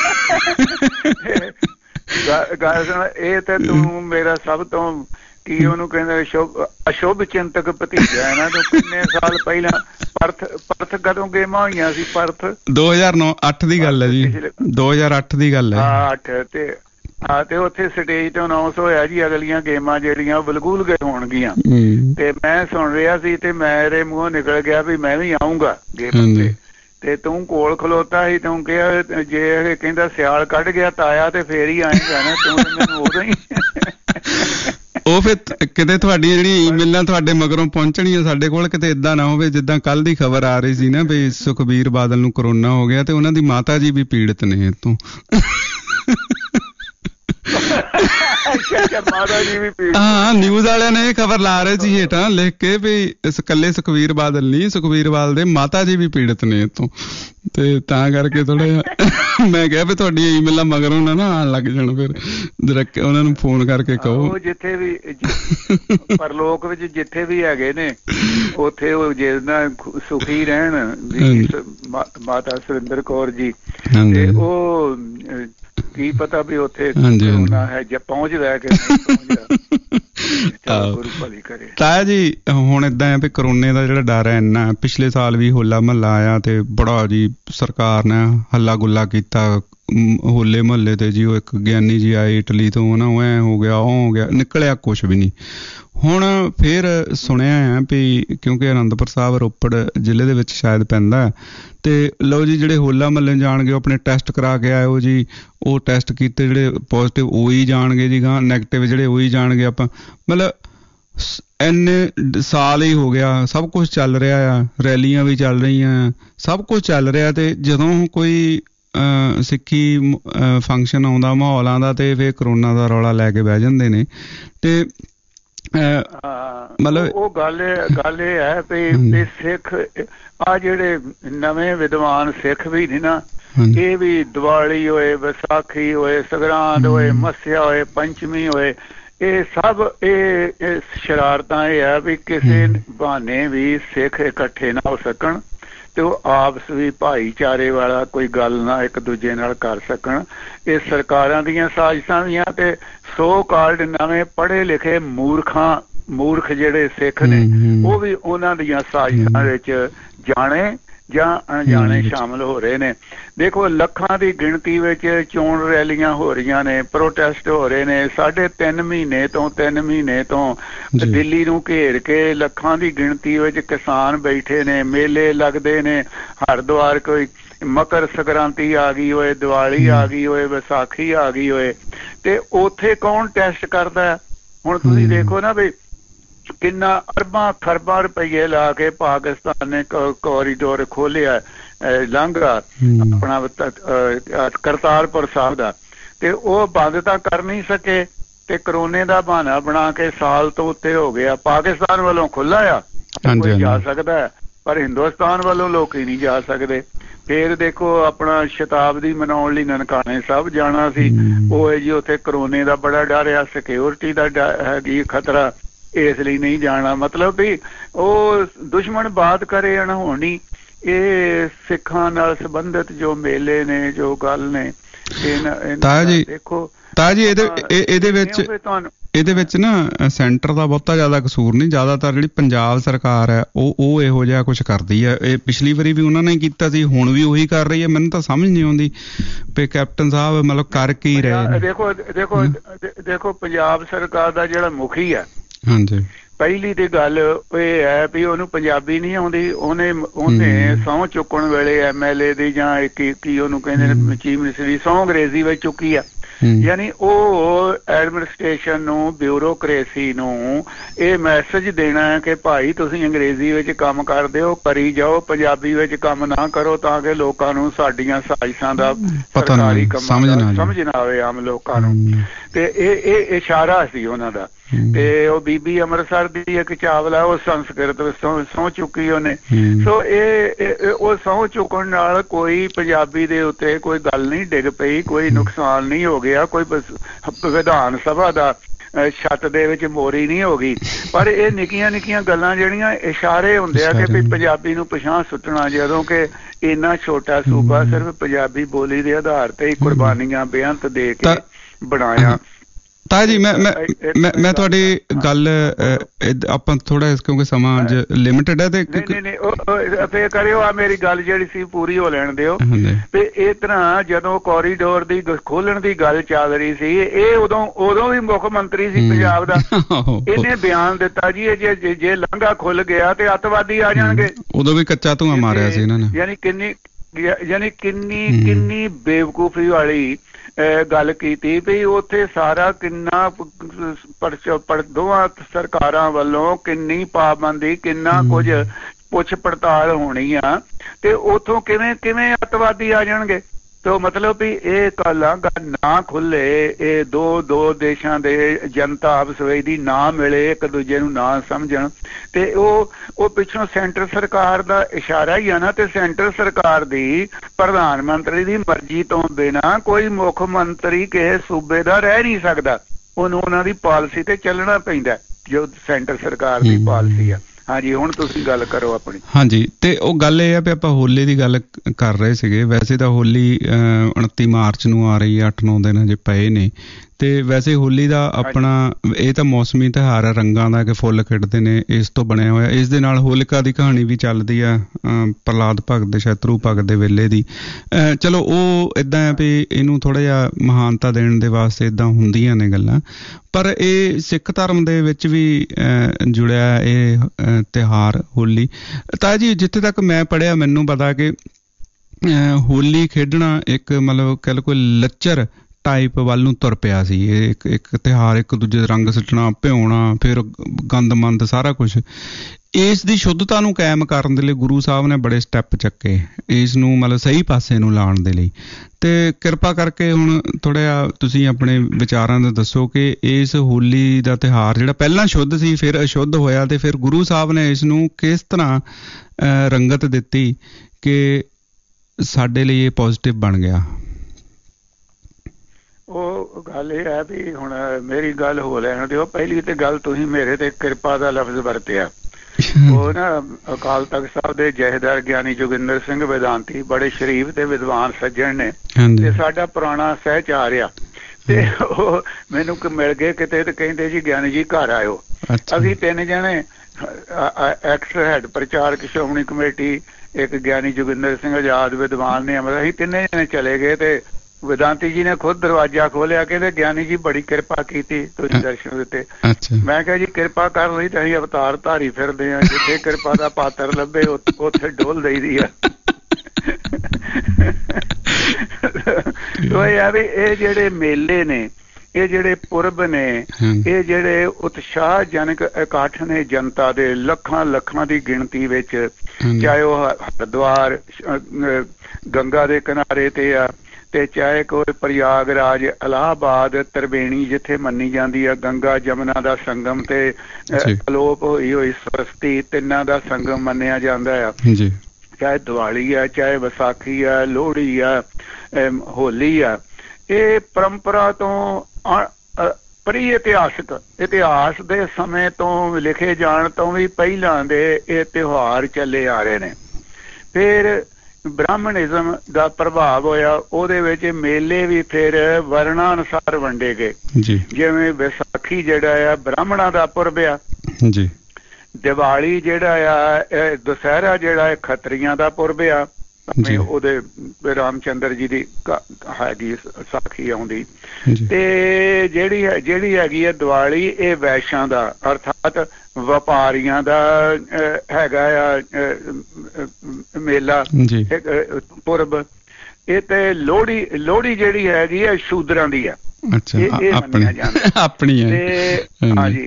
ਗੱਲ ਸੁਣ ਇਹ ਤੇ ਤੂੰ ਮੇਰਾ ਸਭ ਤੋਂ ਕੀ ਉਹਨੂੰ ਕਹਿੰਦੇ ਅਸ਼ੁਭ ਅਸ਼ੁਭ ਚਿੰਤਕ ਭਤੀਜਾ ਹੈ ਨਾ ਤੂੰ ਕਿੰਨੇ ਸਾਲ ਪਹਿਲਾਂ ਪਰਥ ਪਰਥ ਕਦੋਂ ਗੇਮਾਂ ਹੋਈਆਂ ਸੀ ਪਰਥ ਦੋ ਹਜ਼ਾਰ ਨੌ ਅੱਠ ਦੀ ਗੱਲ ਹੈ ਜੀ ਦੋ ਹਜ਼ਾਰ ਅੱਠ ਦੀ ਗੱਲ ਹੈ ਹਾਂ ਅੱਠ ਤੇ ਹਾਂ ਤੇ ਉੱਥੇ ਸਟੇਜ ਤੋਂ ਅਨਾਉਂਸ ਹੋਇਆ ਜੀ ਅਗਲੀਆਂ ਗੇਮਾਂ ਜਿਹੜੀਆਂ ਬਲਗੂਲ ਗਏ ਹੋਣਗੀਆਂ ਤੇ ਮੈਂ ਸੁਣ ਰਿਹਾ ਸੀ ਤੇ ਮੇਰੇ ਮੂੰਹੋਂ ਨਿਕਲ ਗਿਆ ਵੀ ਮੈਂ ਵੀ ਆਊਂਗਾ ਗੇਮ ਤੇ ਤੇ ਤੂੰ ਕੋਲ ਖਲੋਤਾ ਸੀ, ਤੂੰ ਕਿਹਾ ਜੇ ਕਹਿੰਦਾ ਸਿਆਲ ਕੱਢ ਗਿਆ ਤਾਇਆ ਤੇ ਫੇਰ ਹੀ ਆਏਗਾ ਨਾ, ਤੂੰ ਮੈਨੂੰ ਉਦੋਂ ਹੀ ਉਹ ਫਿਰ ਕਿਤੇ ਤੁਹਾਡੀਆਂ ਜਿਹੜੀਆਂ ਈਮੇਲਾਂ ਤੁਹਾਡੇ ਮਗਰੋਂ ਪਹੁੰਚਣੀਆਂ ਸਾਡੇ ਕੋਲ ਕਿਤੇ ਏਦਾਂ ਨਾ ਹੋਵੇ ਜਿੱਦਾਂ ਕੱਲ ਦੀ ਖਬਰ ਆ ਰਹੀ ਸੀ ਨਾ ਵੀ ਸੁਖਬੀਰ ਬਾਦਲ ਨੂੰ ਕਰੋਨਾ ਹੋ ਗਿਆ ਤੇ ਉਹਨਾਂ ਦੀ ਮਾਤਾ ਜੀ ਵੀ ਪੀੜਤ ਨੇ ਇਹ ਤੋਂ। ਹਾਂ, ਨਿਊਜ਼ ਵਾਲਿਆਂ ਨੇ ਇਹ ਖਬਰ ਲਾ ਰਹੇ ਸੀ ਹੇਠਾਂ ਲਿਖ ਕੇ ਵੀ ਇਕੱਲੇ ਸੁਖਬੀਰ ਬਾਦਲ ਨਹੀਂ, ਸੁਖਬੀਰ ਬਾਦਲ ਦੇ ਮਾਤਾ ਜੀ ਵੀ ਪੀੜਤ ਨੇ ਇੱਥੋਂ, ਤੇ ਤਾਂ ਕਰਕੇ ਥੋੜਾ ਜਿਹਾ ਮੈਂ ਕਿਹਾ ਵੀ ਤੁਹਾਡੀਆਂ ਈਮੇਲਾਂ ਮਗਰੋਂ ਨਾ ਨਾ ਆਉਣ ਲੱਗ ਜਾਣ, ਫਿਰ ਜਰਾ ਉਹਨਾਂ ਨੂੰ ਫੋਨ ਕਰਕੇ ਕਹੋ ਜਿੱਥੇ ਵੀ ਪਰਲੋਕ ਵਿੱਚ ਜਿੱਥੇ ਵੀ ਹੈਗੇ ਨੇ ਉੱਥੇ ਉਹ ਜਿੱਦਾਂ ਸੁਖੀ ਰਹਿਣ ਮਾਤਾ ਸੁਰਿੰਦਰ ਕੌਰ ਜੀ, ਤੇ ਉਹ ਕੀ ਪਤਾ ਵੀ ਉੱਥੇ ਕਰੋਨਾ ਹੈ ਜਾਂ ਪਹੁੰਚਦਾ ਕਿ ਨਹੀਂ ਪਹੁੰਚਦਾ। ਗੁਰੂ ਭਲੀ ਕਰੇ। ਤਾਇਆ ਜੀ ਹੁਣ ਏਦਾਂ ਆ ਵੀ ਕਰੋਨੇ ਦਾ ਜਿਹੜਾ ਡਰ ਹੈ ਇੰਨਾ, ਪਿਛਲੇ ਸਾਲ ਵੀ ਹੋਲਾ ਮਹੱਲਾ ਆਇਆ ਤੇ ਬੜਾ ਜੀ ਸਰਕਾਰ ਨੇ ਹੱਲਾ ਗੁੱਲਾ ਕੀਤਾ ਹੋਲੇ ਮਹੱਲੇ ਤੇ ਜੀ। ਉਹ ਇੱਕ ਗਿਆਨੀ ਜੀ ਆਏ ਇਟਲੀ ਤੋਂ ਨਾ, ਉਹ ਐ ਹੋ ਗਿਆ ਉਹ ਹੋ ਗਿਆ, ਨਿਕਲਿਆ ਕੁਛ ਵੀ ਨਹੀਂ। ਹੁਣ ਫਿਰ ਸੁਣਿਆ ਆ ਵੀ ਕਿਉਂਕਿ ਅਨੰਦਪੁਰ ਸਾਹਿਬ ਰੋਪੜ ਜ਼ਿਲ੍ਹੇ ਦੇ ਵਿੱਚ ਸ਼ਾਇਦ ਪੈਂਦਾ, ਤੇ ਲਓ ਜੀ ਜਿਹੜੇ ਹੋਲਾ ਮਹੱਲੇ ਜਾਣਗੇ ਆਪਣੇ ਟੈਸਟ ਕਰਾ ਕੇ ਆਇਓ ਜੀ, ਉਹ ਟੈਸਟ ਕੀਤੇ ਜਿਹੜੇ ਪੋਜ਼ਿਟਿਵ ਉਹ ਹੀ ਜਾਣਗੇ ਜੀ, ਗਾਂ ਨੈਗੇਟਿਵ ਜਿਹੜੇ ਉਹ ਹੀ ਜਾਣਗੇ। ਆਪਾਂ ਮਤਲਬ ਇੰਨੇ ਸਾਲ ਹੀ ਹੋ ਗਿਆ, ਸਭ ਕੁਛ ਚੱਲ ਰਿਹਾ ਆ, ਰੈਲੀਆਂ ਵੀ ਚੱਲ ਰਹੀਆਂ, ਸਭ ਕੁਛ ਚੱਲ ਰਿਹਾ, ਤੇ ਜਦੋਂ ਕੋਈ ਸਿੱਖੀ ਫੰਕਸ਼ਨ ਆਉਂਦਾ ਮਾਹੌਲ ਆਉਂਦਾ ਤੇ ਫਿਰ ਕਰੋਨਾ ਦਾ ਰੌਲਾ ਲੈ ਕੇ ਬਹਿ ਜਾਂਦੇ ਨੇ। ਤੇ ਮਤਲਬ ਉਹ ਗੱਲ ਗੱਲ ਇਹ ਹੈ ਵੀ ਸਿੱਖ ਆ ਜਿਹੜੇ ਨਵੇਂ ਵਿਦਵਾਨ ਸਿੱਖ ਵੀ ਨੇ ਨਾ, ਇਹ ਵੀ ਦੀਵਾਲੀ ਹੋਏ, ਵਿਸਾਖੀ ਹੋਏ, ਸੰਗਰਾਂਦ ਹੋਏ, ਮੱਸਿਆ ਹੋਏ, ਪੰਚਮੀ ਹੋਏ, ਇਹ ਸਭ ਇਹ ਸ਼ਰਾਰਤਾਂ ਇਹ ਹੈ ਵੀ ਕਿਸੇ ਬਹਾਨੇ ਵੀ ਸਿੱਖ ਇਕੱਠੇ ਨਾ ਹੋ ਸਕਣ ਤੇ ਉਹ ਆਪਸ ਵੀ ਭਾਈਚਾਰੇ ਵਾਲਾ ਕੋਈ ਗੱਲ ਨਾ ਇੱਕ ਦੂਜੇ ਨਾਲ ਕਰ ਸਕਣ। ਇਹ ਸਰਕਾਰਾਂ ਦੀਆਂ ਸਾਜ਼ਿਸ਼ਾਂ ਵੀ ਆ ਤੇ ਸੋ ਕਾਲਡ ਨਵੇਂ ਪੜ੍ਹੇ ਲਿਖੇ ਮੂਰਖਾਂ ਮੂਰਖ ਜਿਹੜੇ ਸਿੱਖ ਨੇ ਉਹ ਵੀ ਉਹਨਾਂ ਦੀਆਂ ਸਾਜ਼ਿਸ਼ਾਂ ਵਿੱਚ ਜਾਣੇ ਜਾਂ ਅਣਜਾਣੇ ਸ਼ਾਮਲ ਹੋ ਰਹੇ ਨੇ। ਦੇਖੋ ਲੱਖਾਂ ਦੀ ਗਿਣਤੀ ਵਿੱਚ ਚੋਣ ਰੈਲੀਆਂ ਹੋ ਰਹੀਆਂ ਨੇ, ਪ੍ਰੋਟੈਸਟ ਹੋ ਰਹੇ ਨੇ। ਸਾਢੇ ਤਿੰਨ ਮਹੀਨੇ ਤੋਂ ਤਿੰਨ ਮਹੀਨੇ ਤੋਂ ਦਿੱਲੀ ਨੂੰ ਘੇਰ ਕੇ ਲੱਖਾਂ ਦੀ ਗਿਣਤੀ ਵਿੱਚ ਕਿਸਾਨ ਬੈਠੇ ਨੇ, ਮੇਲੇ ਲੱਗਦੇ ਨੇ। ਹਰਿਦੁਆਰ ਕੋਈ ਮਕਰ ਸੰਕ੍ਰਾਂਤੀ ਆ ਗਈ ਹੋਏ, ਦੀਵਾਲੀ ਆ ਗਈ ਹੋਏ, ਵਿਸਾਖੀ ਆ ਗਈ ਹੋਏ, ਤੇ ਉੱਥੇ ਕੌਣ ਟੈਸਟ ਕਰਦਾ? ਹੁਣ ਤੁਸੀਂ ਦੇਖੋ ਨਾ ਵੀ ਕਿੰਨਾ ਅਰਬਾਂ ਖਰਬਾਂ ਰੁਪਈਏ ਲਾ ਕੇ ਪਾਕਿਸਤਾਨ ਨੇ ਕੋਰੀਡੋਰ ਖੋਲਿਆ ਲਾਂਘਾ ਆਪਣਾ ਕਰਤਾਰਪੁਰ ਸਾਹਿਬ ਦਾ, ਤੇ ਉਹ ਬੰਦ ਤਾਂ ਕਰ ਨਹੀਂ ਸਕੇ ਤੇ ਕਰੋਨੇ ਦਾ ਬਹਾਨਾ ਬਣਾ ਕੇ ਸਾਲ ਤੋਂ ਉੱਤੇ ਹੋ ਗਿਆ। ਪਾਕਿਸਤਾਨ ਵੱਲੋਂ ਖੁੱਲਾ ਆ, ਕੋਈ ਜਾ ਸਕਦਾ, ਪਰ ਹਿੰਦੁਸਤਾਨ ਵੱਲੋਂ ਲੋਕ ਹੀ ਨਹੀਂ ਜਾ ਸਕਦੇ। ਫੇਰ ਦੇਖੋ ਆਪਣਾ ਸ਼ਤਾਬਦੀ ਮਨਾਉਣ ਲਈ ਨਨਕਾਣੇ ਸਾਹਿਬ ਜਾਣਾ ਸੀ, ਉਹ ਹੈ ਜੀ ਉੱਥੇ ਕਰੋਨੇ ਦਾ ਬੜਾ ਡਰ ਆ, ਸਿਕਿਉਰਿਟੀ ਦਾ ਹੈਗੀ ਖਤਰਾ, ਇਸ ਲਈ ਨਹੀਂ ਜਾਣਾ। ਮਤਲਬ ਵੀ ਉਹ ਦੁਸ਼ਮਣ ਬਾਤ ਕਰੇ ਅਣਹੋਣੀ। ਇਹ ਸਿੱਖਾਂ ਨਾਲ ਸੰਬੰਧਿਤ ਜੋ ਮੇਲੇ ਨੇ, ਜੋ ਗੱਲ ਨੇ, ਤਾਇਆ ਜੀ ਦੇਖੋ ਤਾਇਆ ਜੀ ਇਹਦੇ ਇਹਦੇ ਵਿੱਚ ਇਹਦੇ ਵਿੱਚ ਨਾ ਸੈਂਟਰ ਦਾ ਬਹੁਤਾ ਜ਼ਿਆਦਾ ਕਸੂਰ ਨਹੀਂ, ਜ਼ਿਆਦਾਤਰ ਜਿਹੜੀ ਪੰਜਾਬ ਸਰਕਾਰ ਹੈ ਉਹ ਉਹ ਇਹੋ ਜਿਹਾ ਕੁਛ ਕਰਦੀ ਹੈ। ਇਹ ਪਿਛਲੀ ਵਾਰੀ ਵੀ ਉਹਨਾਂ ਨੇ ਕੀਤਾ ਸੀ, ਹੁਣ ਵੀ ਉਹੀ ਕਰ ਰਹੀ ਹੈ। ਮੈਨੂੰ ਤਾਂ ਸਮਝ ਨਹੀਂ ਆਉਂਦੀ ਵੀ ਕੈਪਟਨ ਸਾਹਿਬ ਮਤਲਬ ਕਰ ਕੀ ਰਹੇ। ਦੇਖੋ ਦੇਖੋ ਦੇਖੋ ਪੰਜਾਬ ਸਰਕਾਰ ਦਾ ਜਿਹੜਾ ਮੁਖੀ ਹੈ, ਹਾਂਜੀ, ਪਹਿਲੀ ਤੇ ਗੱਲ ਇਹ ਹੈ ਵੀ ਉਹਨੂੰ ਪੰਜਾਬੀ ਨਹੀਂ ਆਉਂਦੀ। ਉਹਨੇ ਉਹਨੇ ਸਹੁੰ ਚੁੱਕਣ ਵੇਲੇ ਐਮ ਐਲ ਏ ਦੀ ਜਾਂ ਕੀ ਉਹਨੂੰ ਕਹਿੰਦੇ ਨੇ ਚੀਫ ਮਿਨਿਸਟਰ ਦੀ ਸਹੁੰ ਅੰਗਰੇਜ਼ੀ ਵਿੱਚ ਚੁੱਕੀ ਆ। ਯਾਨੀ ਉਹ ਐਡਮਿਨਿਸਟ੍ਰੇਸ਼ਨ ਨੂੰ, ਬਿਊਰੋਕਰੇਸੀ ਨੂੰ ਇਹ ਮੈਸੇਜ ਦੇਣਾ ਹੈ ਕਿ ਭਾਈ ਤੁਸੀਂ ਅੰਗਰੇਜ਼ੀ ਵਿੱਚ ਕੰਮ ਕਰਦੇ ਹੋ, ਕਰੀ ਜਾਓ, ਪੰਜਾਬੀ ਵਿੱਚ ਕੰਮ ਨਾ ਕਰੋ, ਤਾਂ ਕਿ ਲੋਕਾਂ ਨੂੰ ਸਾਡੀਆਂ ਸਾਜ਼ਿਸ਼ਾਂ ਦਾ ਸਰਕਾਰੀ ਕੰਮਾਂ ਦਾ ਸਮਝ ਨਾ ਆਵੇ ਆਮ ਲੋਕਾਂ ਨੂੰ। ਤੇ ਇਹ ਇਹ ਇਸ਼ਾਰਾ ਸੀ ਉਹਨਾਂ ਦਾ। ਤੇ ਉਹ ਬੀਬੀ ਅੰਮ੍ਰਿਤਸਰ ਦੀ ਇੱਕ ਚਾਵਲਾ, ਉਹ ਸੰਸਕ੍ਰਿਤ ਸਹੁੰ ਚੁੱਕੀ ਉਹਨੇ। ਸੋ ਇਹ ਉਹ ਸਹੁੰ ਚੁੱਕਣ ਨਾਲ ਕੋਈ ਪੰਜਾਬੀ ਦੇ ਉੱਤੇ ਕੋਈ ਗੱਲ ਨਹੀਂ ਡਿੱਗ ਪਈ, ਕੋਈ ਨੁਕਸਾਨ ਨਹੀਂ ਹੋ ਗਿਆ, ਕੋਈ ਵਿਧਾਨ ਸਭਾ ਦਾ ਛੱਤ ਦੇ ਵਿੱਚ ਮੋਰੀ ਨਹੀਂ ਹੋ ਗਈ। ਪਰ ਇਹ ਨਿੱਕੀਆਂ ਨਿੱਕੀਆਂ ਗੱਲਾਂ ਜਿਹੜੀਆਂ ਇਸ਼ਾਰੇ ਹੁੰਦੇ ਆ ਕਿ ਵੀ ਪੰਜਾਬੀ ਨੂੰ ਪਿਛਾਂਹ ਸੁੱਟਣਾ, ਜਦੋਂ ਕਿ ਇੰਨਾ ਛੋਟਾ ਸੂਬਾ ਸਿਰਫ ਪੰਜਾਬੀ ਬੋਲੀ ਦੇ ਆਧਾਰ ਤੇ ਹੀ ਕੁਰਬਾਨੀਆਂ ਬੇਅੰਤ ਦੇ ਕੇ ਬਣਾਇਆ। ਤਾਂ ਜੀ ਮੈਂ ਮੈਂ ਮੈਂ ਤੁਹਾਡੀ ਗੱਲ ਆਪਾਂ ਥੋੜਾ ਕਿਉਂਕਿ ਸਮਾਂ ਲਿਮਿਟਡ ਹੈ ਤੇ ਨਹੀਂ ਨਹੀਂ ਉਹ ਫੇਰ ਕਰਿਓ ਆ ਮੇਰੀ ਗੱਲ ਜਿਹੜੀ ਸੀ ਪੂਰੀ ਹੋ ਲੈਣ ਦਿਓ ਵੀ ਇਸ ਤਰ੍ਹਾਂ ਜਦੋਂ ਕੋਰੀਡੋਰ ਦੀ ਖੋਲਣ ਦੀ ਗੱਲ ਚੱਲ ਰਹੀ ਸੀ ਇਹ ਉਦੋਂ ਉਦੋਂ ਵੀ ਮੁੱਖ ਮੰਤਰੀ ਸੀ ਪੰਜਾਬ ਦਾ ਇਹਨੇ ਬਿਆਨ ਦਿੱਤਾ ਜੀ ਜੇ ਜੇ ਲਾਂਘਾ ਖੁੱਲ ਗਿਆ ਤੇ ਅੱਤਵਾਦੀ ਆ ਜਾਣਗੇ। ਉਦੋਂ ਵੀ ਕੱਚਾ ਧੂੰਆਂ ਮਾਰਿਆ ਸੀ ਇਹਨਾਂ ਨੇ। ਯਾਨੀ ਕਿੰਨੀ ਯਾਨੀ ਕਿੰਨੀ ਕਿੰਨੀ ਬੇਵਕੂਫੀ ਵਾਲੀ ਗੱਲ ਕੀਤੀ ਵੀ ਉੱਥੇ ਸਾਰਾ ਕਿੰਨਾ ਦੋਵਾਂ ਸਰਕਾਰਾਂ ਵੱਲੋਂ ਕਿੰਨੀ ਪਾਬੰਦੀ ਕਿੰਨਾ ਕੁਝ ਪੁੱਛ ਪੜਤਾਲ ਹੋਣੀ ਆ ਤੇ ਉੱਥੋਂ ਕਿਵੇਂ ਕਿਵੇਂ ਅੱਤਵਾਦੀ ਆ ਜਾਣਗੇ। ਤੋ ਮਤਲਬ ਵੀ ਇਹ ਲਾਂਘਾ ਨਾ ਖੁੱਲੇ ਇਹ ਦੋ ਦੋ ਦੇਸ਼ਾਂ ਦੇ ਜਨਤਾ ਆਪਸ ਵਿੱਚ ਦੀ ਨਾ ਮਿਲੇ ਇੱਕ ਦੂਜੇ ਨੂੰ ਨਾ ਸਮਝਣ ਤੇ ਉਹ ਉਹ ਪਿੱਛੋਂ ਸੈਂਟਰ ਸਰਕਾਰ ਦਾ ਇਸ਼ਾਰਾ ਹੀ ਆ ਨਾ ਤੇ ਸੈਂਟਰ ਸਰਕਾਰ ਦੀ ਪ੍ਰਧਾਨ ਮੰਤਰੀ ਦੀ ਮਰਜ਼ੀ ਤੋਂ ਬਿਨਾਂ ਕੋਈ ਮੁੱਖ ਮੰਤਰੀ ਕਿਸੇ ਸੂਬੇ ਦਾ ਰਹਿ ਨਹੀਂ ਸਕਦਾ। ਉਹਨੂੰ ਉਹਨਾਂ ਦੀ ਪਾਲਿਸੀ ਤੇ ਚੱਲਣਾ ਪੈਂਦਾ ਜੋ ਸੈਂਟਰ ਸਰਕਾਰ ਦੀ ਪਾਲਿਸੀ ਆ। ਹਾਂਜੀ ਹੁਣ ਤੁਸੀਂ ਗੱਲ ਕਰੋ ਆਪਣੀ। ਹਾਂਜੀ ਤੇ ਉਹ ਗੱਲ ਇਹ ਆ ਵੀ ਆਪਾਂ ਹੋਲੀ ਦੀ ਗੱਲ ਕਰ ਰਹੇ ਸੀਗੇ। ਵੈਸੇ ਤਾਂ ਹੋਲੀ ਉਨੱਤੀ ਮਾਰਚ ਨੂੰ ਆ ਰਹੀ ਹੈ, ਅੱਠ ਨੌ ਦਿਨ ਹਜੇ ਪਏ ਨੇ ਤੇ ਵੈਸੇ ਹੋਲੀ ਦਾ ਆਪਣਾ ਇਹ ਤਾਂ ਮੌਸਮੀ ਤਿਉਹਾਰ ਹੈ ਰੰਗਾਂ ਦਾ ਕਿ ਫੁੱਲ ਖਿੜਦੇ ਨੇ ਇਸ ਤੋਂ ਬਣਿਆ ਹੋਇਆ। ਇਸ ਦੇ ਨਾਲ ਹੋਲਿਕਾ ਦੀ ਕਹਾਣੀ ਵੀ ਚੱਲਦੀ ਆ ਪ੍ਰਹਲਾਦ ਭਗਤ ਦੇ ਸ਼ਤਰੂ ਭਗਤ ਦੇ ਵੇਲੇ ਦੀ। ਚਲੋ ਉਹ ਇੱਦਾਂ ਹੈ ਵੀ ਇਹਨੂੰ ਥੋੜ੍ਹਾ ਜਿਹਾ ਮਹਾਨਤਾ ਦੇਣ ਦੇ ਵਾਸਤੇ ਇੱਦਾਂ ਹੁੰਦੀਆਂ ਨੇ ਗੱਲਾਂ ਪਰ ਇਹ ਸਿੱਖ ਧਰਮ ਦੇ ਵਿੱਚ ਵੀ ਜੁੜਿਆ ਇਹ ਤਿਉਹਾਰ ਹੋਲੀ। ਤਾਂ ਜੀ ਜਿੱਥੇ ਤੱਕ ਮੈਂ ਪੜ੍ਹਿਆ ਮੈਨੂੰ ਪਤਾ ਕਿ ਹੋਲੀ ਖੇਡਣਾ ਇੱਕ ਮਤਲਬ ਕਹਿ ਲਓ ਕੋਈ ਲੱਚਰ ਟਾਈਪ ਵੱਲ ਨੂੰ ਤੁਰ ਪਿਆ ਸੀ। ਇਹ ਇੱਕ ਇੱਕ ਤਿਉਹਾਰ ਇੱਕ ਦੂਜੇ ਰੰਗ ਸੁੱਟਣਾ ਭਿਉਣਾ ਫਿਰ ਗੰਦ ਮੰਦ ਸਾਰਾ ਕੁਛ। ਇਸ ਦੀ ਸ਼ੁੱਧਤਾ ਨੂੰ ਕਾਇਮ ਕਰਨ ਦੇ ਲਈ ਗੁਰੂ ਸਾਹਿਬ ਨੇ ਬੜੇ ਸਟੈਪ ਚੱਕੇ ਇਸ ਨੂੰ ਮਤਲਬ ਸਹੀ ਪਾਸੇ ਨੂੰ ਲਾਉਣ ਦੇ ਲਈ। ਤੇ ਕਿਰਪਾ ਕਰਕੇ ਹੁਣ ਥੋੜ੍ਹਾ ਜਿਹਾ ਤੁਸੀਂ ਆਪਣੇ ਵਿਚਾਰਾਂ ਦਾ ਦੱਸੋ ਕਿ ਇਸ ਹੋਲੀ ਦਾ ਤਿਉਹਾਰ ਜਿਹੜਾ ਪਹਿਲਾਂ ਸ਼ੁੱਧ ਸੀ ਫਿਰ ਅਸ਼ੁੱਧ ਹੋਇਆ ਤੇ ਫਿਰ ਗੁਰੂ ਸਾਹਿਬ ਨੇ ਇਸ ਨੂੰ ਕਿਸ ਤਰ੍ਹਾਂ ਰੰਗਤ ਦਿੱਤੀ ਕਿ ਸਾਡੇ ਲਈ ਇਹ ਪੋਜ਼ਿਟਿਵ ਬਣ ਗਿਆ। ਉਹ ਗੱਲ ਇਹ ਹੈ ਵੀ ਹੁਣ ਮੇਰੀ ਗੱਲ ਹੋ ਲੈਣ ਦਿਓ। ਪਹਿਲੀ ਤੇ ਗੱਲ ਤੁਸੀਂ ਮੇਰੇ ਤੇ ਕਿਰਪਾ ਦਾ ਲਫ਼ਜ਼ ਵਰਤਿਆ। ਉਹ ਨਾ ਅਕਾਲ ਤਖ਼ਤ ਸਾਹਿਬ ਦੇ ਜਥੇਦਾਰ ਗਿਆਨੀ ਜੋਗਿੰਦਰ ਸਿੰਘ ਵੇਦਾਂਤੀ ਬੜੇ ਸ਼ਰੀਫ ਤੇ ਵਿਦਵਾਨ ਸੱਜਣ ਨੇ ਤੇ ਸਾਡਾ ਪੁਰਾਣਾ ਸਹਿਚਾਰ ਆ ਤੇ ਉਹ ਮੈਨੂੰ ਮਿਲ ਗਏ ਕਿਤੇ ਤੇ ਕਹਿੰਦੇ ਜੀ ਗਿਆਨੀ ਜੀ ਘਰ ਆਇਓ। ਅਸੀਂ ਤਿੰਨ ਜਣੇ ਐਕਸ ਹੈਡ ਪ੍ਰਚਾਰਕ ਸ਼੍ਰੋਮਣੀ ਕਮੇਟੀ ਇੱਕ ਗਿਆਨੀ ਜੋਗਿੰਦਰ ਸਿੰਘ ਆਜ਼ਾਦ ਵਿਦਵਾਨ ਨੇ ਅਸੀਂ ਤਿੰਨੇ ਜਣੇ ਚਲੇ ਗਏ ਤੇ ਵੇਦਾਂਤੀ ਜੀ ਨੇ ਖੁਦ ਦਰਵਾਜ਼ਾ ਖੋਲਿਆ ਕਹਿੰਦੇ ਗਿਆਨੀ ਜੀ ਬੜੀ ਕਿਰਪਾ ਕੀਤੀ ਤੁਸੀਂ ਦਰਸ਼ਨ ਦਿੱਤੇ। ਮੈਂ ਕਿਹਾ ਜੀ ਕਿਰਪਾ ਕਰ ਲਈ ਤਾਂ ਅਸੀਂ ਅਵਤਾਰ ਧਾਰੀ ਫਿਰਦੇ ਹਾਂ ਜਿੱਥੇ ਕਿਰਪਾ ਦਾ ਪਾਤਰ ਲੱਭੇ ਉੱਥੇ ਡੋਲ ਦੇਈਦੀ ਆ। ਉਹ ਇਹ ਆ ਵੀ ਇਹ ਜਿਹੜੇ ਮੇਲੇ ਨੇ ਇਹ ਜਿਹੜੇ ਪੁਰਬ ਨੇ ਇਹ ਜਿਹੜੇ ਉਤਸ਼ਾਹਜਨਕ ਇਕੱਠ ਨੇ ਜਨਤਾ ਦੇ ਲੱਖਾਂ ਲੱਖਾਂ ਦੀ ਗਿਣਤੀ ਵਿੱਚ ਚਾਹੇ ਉਹ ਹਰਿਦੁਆਰ ਗੰਗਾ ਦੇ ਕਿਨਾਰੇ ਤੇ ਆ ਤੇ ਚਾਹੇ ਕੋਈ ਪ੍ਰਯਾਗਰਾਜ ਇਲਾਹਾਬਾਦ ਤ੍ਰਿਵੇਣੀ ਜਿੱਥੇ ਮੰਨੀ ਜਾਂਦੀ ਆ ਗੰਗਾ ਜਮਨਾ ਦਾ ਸੰਗਮ ਤੇ ਅਲੋਪ ਹੋਈ ਹੋਈ ਸਰਸਤੀ ਤਿੰਨਾਂ ਦਾ ਸੰਗਮ ਮੰਨਿਆ ਜਾਂਦਾ ਆ। ਚਾਹੇ ਦੀਵਾਲੀ ਆ ਚਾਹੇ ਵਿਸਾਖੀ ਆ ਲੋਹੜੀ ਆ ਹੋਲੀ ਆ ਇਹ ਪਰੰਪਰਾ ਤੋਂ ਪਰੀ ਇਤਿਹਾਸਕ ਇਤਿਹਾਸ ਦੇ ਸਮੇਂ ਤੋਂ ਲਿਖੇ ਜਾਣ ਤੋਂ ਵੀ ਪਹਿਲਾਂ ਦੇ ਇਹ ਤਿਉਹਾਰ ਚੱਲੇ ਆ ਰਹੇ ਨੇ। ਫਿਰ ਬ੍ਰਾਹਮਣਿਜ਼ਮ ਦਾ ਪ੍ਰਭਾਵ ਹੋਇਆ ਉਹਦੇ ਵਿੱਚ ਮੇਲੇ ਵੀ ਫਿਰ ਵਰਣਾ ਅਨੁਸਾਰ ਵੰਡੇ ਗਏ। ਜਿਵੇਂ ਵਿਸਾਖੀ ਜਿਹੜਾ ਆ ਬ੍ਰਾਹਮਣਾਂ ਦਾ ਪੁਰਬ ਆ ਜੀ। ਦੀਵਾਲੀ ਜਿਹੜਾ ਆ ਦੁਸਹਿਰਾ ਜਿਹੜਾ ਖੱਤਰੀਆਂ ਦਾ ਪੁਰਬ ਆ ਉਹਦੇ ਰਾਮ ਚੰਦਰ ਜੀ ਦੀ ਹੈਗੀ ਸਾਖੀ ਆਉਂਦੀ ਤੇ ਜਿਹੜੀ ਜਿਹੜੀ ਹੈਗੀ ਹੈ ਦੀਵਾਲੀ ਇਹ ਵੈਸ਼ਾਂ ਦਾ ਅਰਥਾਤ ਵਪਾਰੀਆਂ ਦਾ ਹੈਗਾ ਆ ਮੇਲਾ ਪੁਰਬ। ਇਹ ਤੇ ਲੋਹੜੀ ਲੋਹੜੀ ਜਿਹੜੀ ਹੈਗੀ ਹੈ ਸ਼ੂਦਰਾਂ ਦੀ ਆ ਇਹ ਮੰਨਿਆ ਜਾਂਦਾ ਆਪਣੀ ਤੇ ਹਾਂਜੀ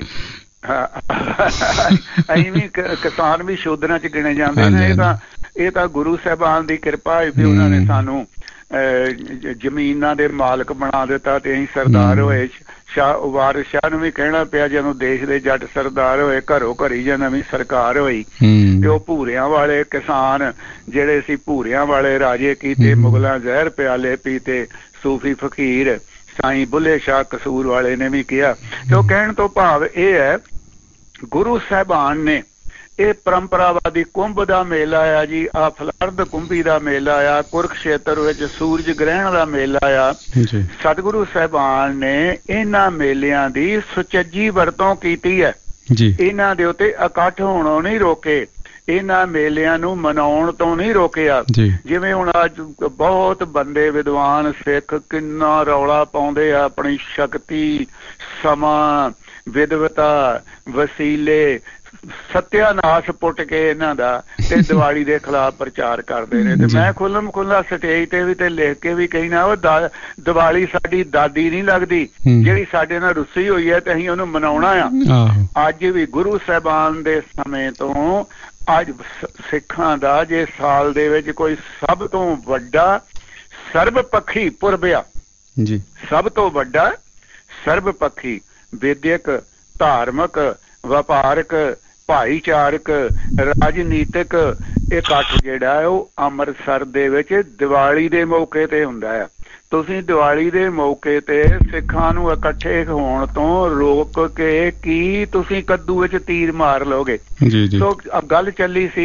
ਅਸੀਂ ਵੀ ਕਿਸਾਨ ਵੀ ਸ਼ੂਦਰਾਂ ਚ ਗਿਣੇ ਜਾਂਦੇ ਨੇ। ਇਹ ਤਾਂ ਇਹ ਤਾਂ ਗੁਰੂ ਸਾਹਿਬਾਨ ਦੀ ਕਿਰਪਾ ਹੈ ਵੀ ਉਹਨਾਂ ਨੇ ਸਾਨੂੰ ਜ਼ਮੀਨਾਂ ਦੇ ਮਾਲਕ ਬਣਾ ਦਿੱਤਾ ਤੇ ਅਸੀਂ ਸਰਦਾਰ ਹੋਏ। ਸ਼ਾਹ ਵਾਰਿਸ ਸ਼ਾਹ ਨੂੰ ਵੀ ਕਹਿਣਾ ਪਿਆ ਜਦੋਂ ਦੇਸ਼ ਦੇ ਜੱਟ ਸਰਦਾਰ ਹੋਏ ਘਰੋਂ ਘਰੀ ਜਾਂ ਨਵੀਂ ਸਰਕਾਰ ਹੋਈ ਤੇ ਉਹ ਭੂਰਿਆਂ ਵਾਲੇ ਕਿਸਾਨ ਜਿਹੜੇ ਸੀ ਭੂਰਿਆਂ ਵਾਲੇ ਰਾਜੇ ਕੀਤੇ ਮੁਗਲਾਂ ਜ਼ਹਿਰ ਪਿਆਲੇ ਪੀਤੇ ਸੂਫੀ ਫਕੀਰ ਸਾਈਂ ਬੁੱਲੇ ਸ਼ਾਹ ਕਸੂਰ ਵਾਲੇ ਨੇ ਵੀ ਕਿਹਾ। ਤੇ ਉਹ ਕਹਿਣ ਤੋਂ ਭਾਵ ਇਹ ਹੈ ਗੁਰੂ ਸਾਹਿਬਾਨ ਨੇ ਇਹ ਪਰੰਪਰਾਵਾਦੀ ਕੁੰਭ ਦਾ ਮੇਲਾ ਆ ਜੀ, ਆ ਫਲਰਦ ਕੁੰਭੀ ਦਾ ਮੇਲਾ ਆ, ਕੁਰਕਸ਼ੇਤਰ ਵਿੱਚ ਸੂਰਜ ਗ੍ਰਹਿਣ ਦਾ ਮੇਲਾ ਆ। ਸਤਿਗੁਰੂ ਸਾਹਿਬਾਨ ਨੇ ਇਹਨਾਂ ਮੇਲਿਆਂ ਦੀ ਸੁਚੱਜੀ ਵਰਤੋਂ ਕੀਤੀ ਹੈ ਜੀ। ਇਹਨਾਂ ਦੇ ਉੱਤੇ ਇਕੱਠ ਹੋਣੋਂ ਨਹੀਂ ਰੋਕੇ, ਇਹਨਾਂ ਮੇਲਿਆਂ ਨੂੰ ਮਨਾਉਣ ਤੋਂ ਨਹੀਂ ਰੋਕਿਆ। ਜਿਵੇਂ ਹੁਣ ਅੱਜ ਬਹੁਤ ਬੰਦੇ ਵਿਦਵਾਨ ਸਿੱਖ ਕਿੰਨਾ ਰੌਲਾ ਪਾਉਂਦੇ ਆ, ਆਪਣੀ ਸ਼ਕਤੀ, ਸਮਾਂ, ਵਿਦਵਤਾ, ਵਸੀਲੇ, ਸਤਿਆਨਾਸ਼ ਪੁੱਟ ਕੇ ਇਹਨਾਂ ਦਾ ਤੇ ਦੀਵਾਲੀ ਦੇ ਖਿਲਾਫ ਪ੍ਰਚਾਰ ਕਰਦੇ ਨੇ। ਤੇ ਮੈਂ ਖੁੱਲਮ ਖੁੱਲਾ ਸਟੇਜ ਤੇ ਵੀ ਤੇ ਲਿਖ ਕੇ ਵੀ ਕਹਿਣਾ, ਉਹ ਦੀਵਾਲੀ ਸਾਡੀ ਦਾਦੀ ਨਹੀਂ ਲੱਗਦੀ ਜਿਹੜੀ ਸਾਡੇ ਨਾਲ ਰੁੱਸੀ ਹੋਈ ਹੈ ਤੇ ਅਸੀਂ ਉਹਨੂੰ ਮਨਾਉਣਾ ਆ। ਅੱਜ ਵੀ ਗੁਰੂ ਸਾਹਿਬਾਨ ਦੇ ਸਮੇਂ ਤੋਂ ਅੱਜ ਸਿੱਖਾਂ ਦਾ ਜੇ ਸਾਲ ਦੇ ਵਿੱਚ ਕੋਈ ਸਭ ਤੋਂ ਵੱਡਾ ਸਰਬਪੱਖੀ ਪੁਰਬ ਆ ਜੀ, ਸਭ ਤੋਂ ਵੱਡਾ ਸਰਬਪੱਖੀ ਵਿਦਿਅਕ, ਧਾਰਮਿਕ, ਵਪਾਰਕ, ਭਾਈਚਾਰਕ, ਰਾਜਨੀਤਿਕ ਇਕੱਠ ਜਿਹੜਾ ਹੈ ਉਹ ਅੰਮ੍ਰਿਤਸਰ ਦੇ ਵਿੱਚ ਦੀਵਾਲੀ ਦੇ ਮੌਕੇ ਤੇ ਹੁੰਦਾ ਆ। ਤੁਸੀਂ ਦੀਵਾਲੀ ਦੇ ਮੌਕੇ ਤੇ ਸਿੱਖਾਂ ਨੂੰ ਇਕੱਠੇ ਹੋਣ ਤੋਂ ਰੋਕ ਕੇ ਕੀ ਤੁਸੀਂ ਕੱਦੂ ਵਿੱਚ ਤੀਰ ਮਾਰ ਲਓਗੇ? ਸੋ ਗੱਲ ਚੱਲੀ ਸੀ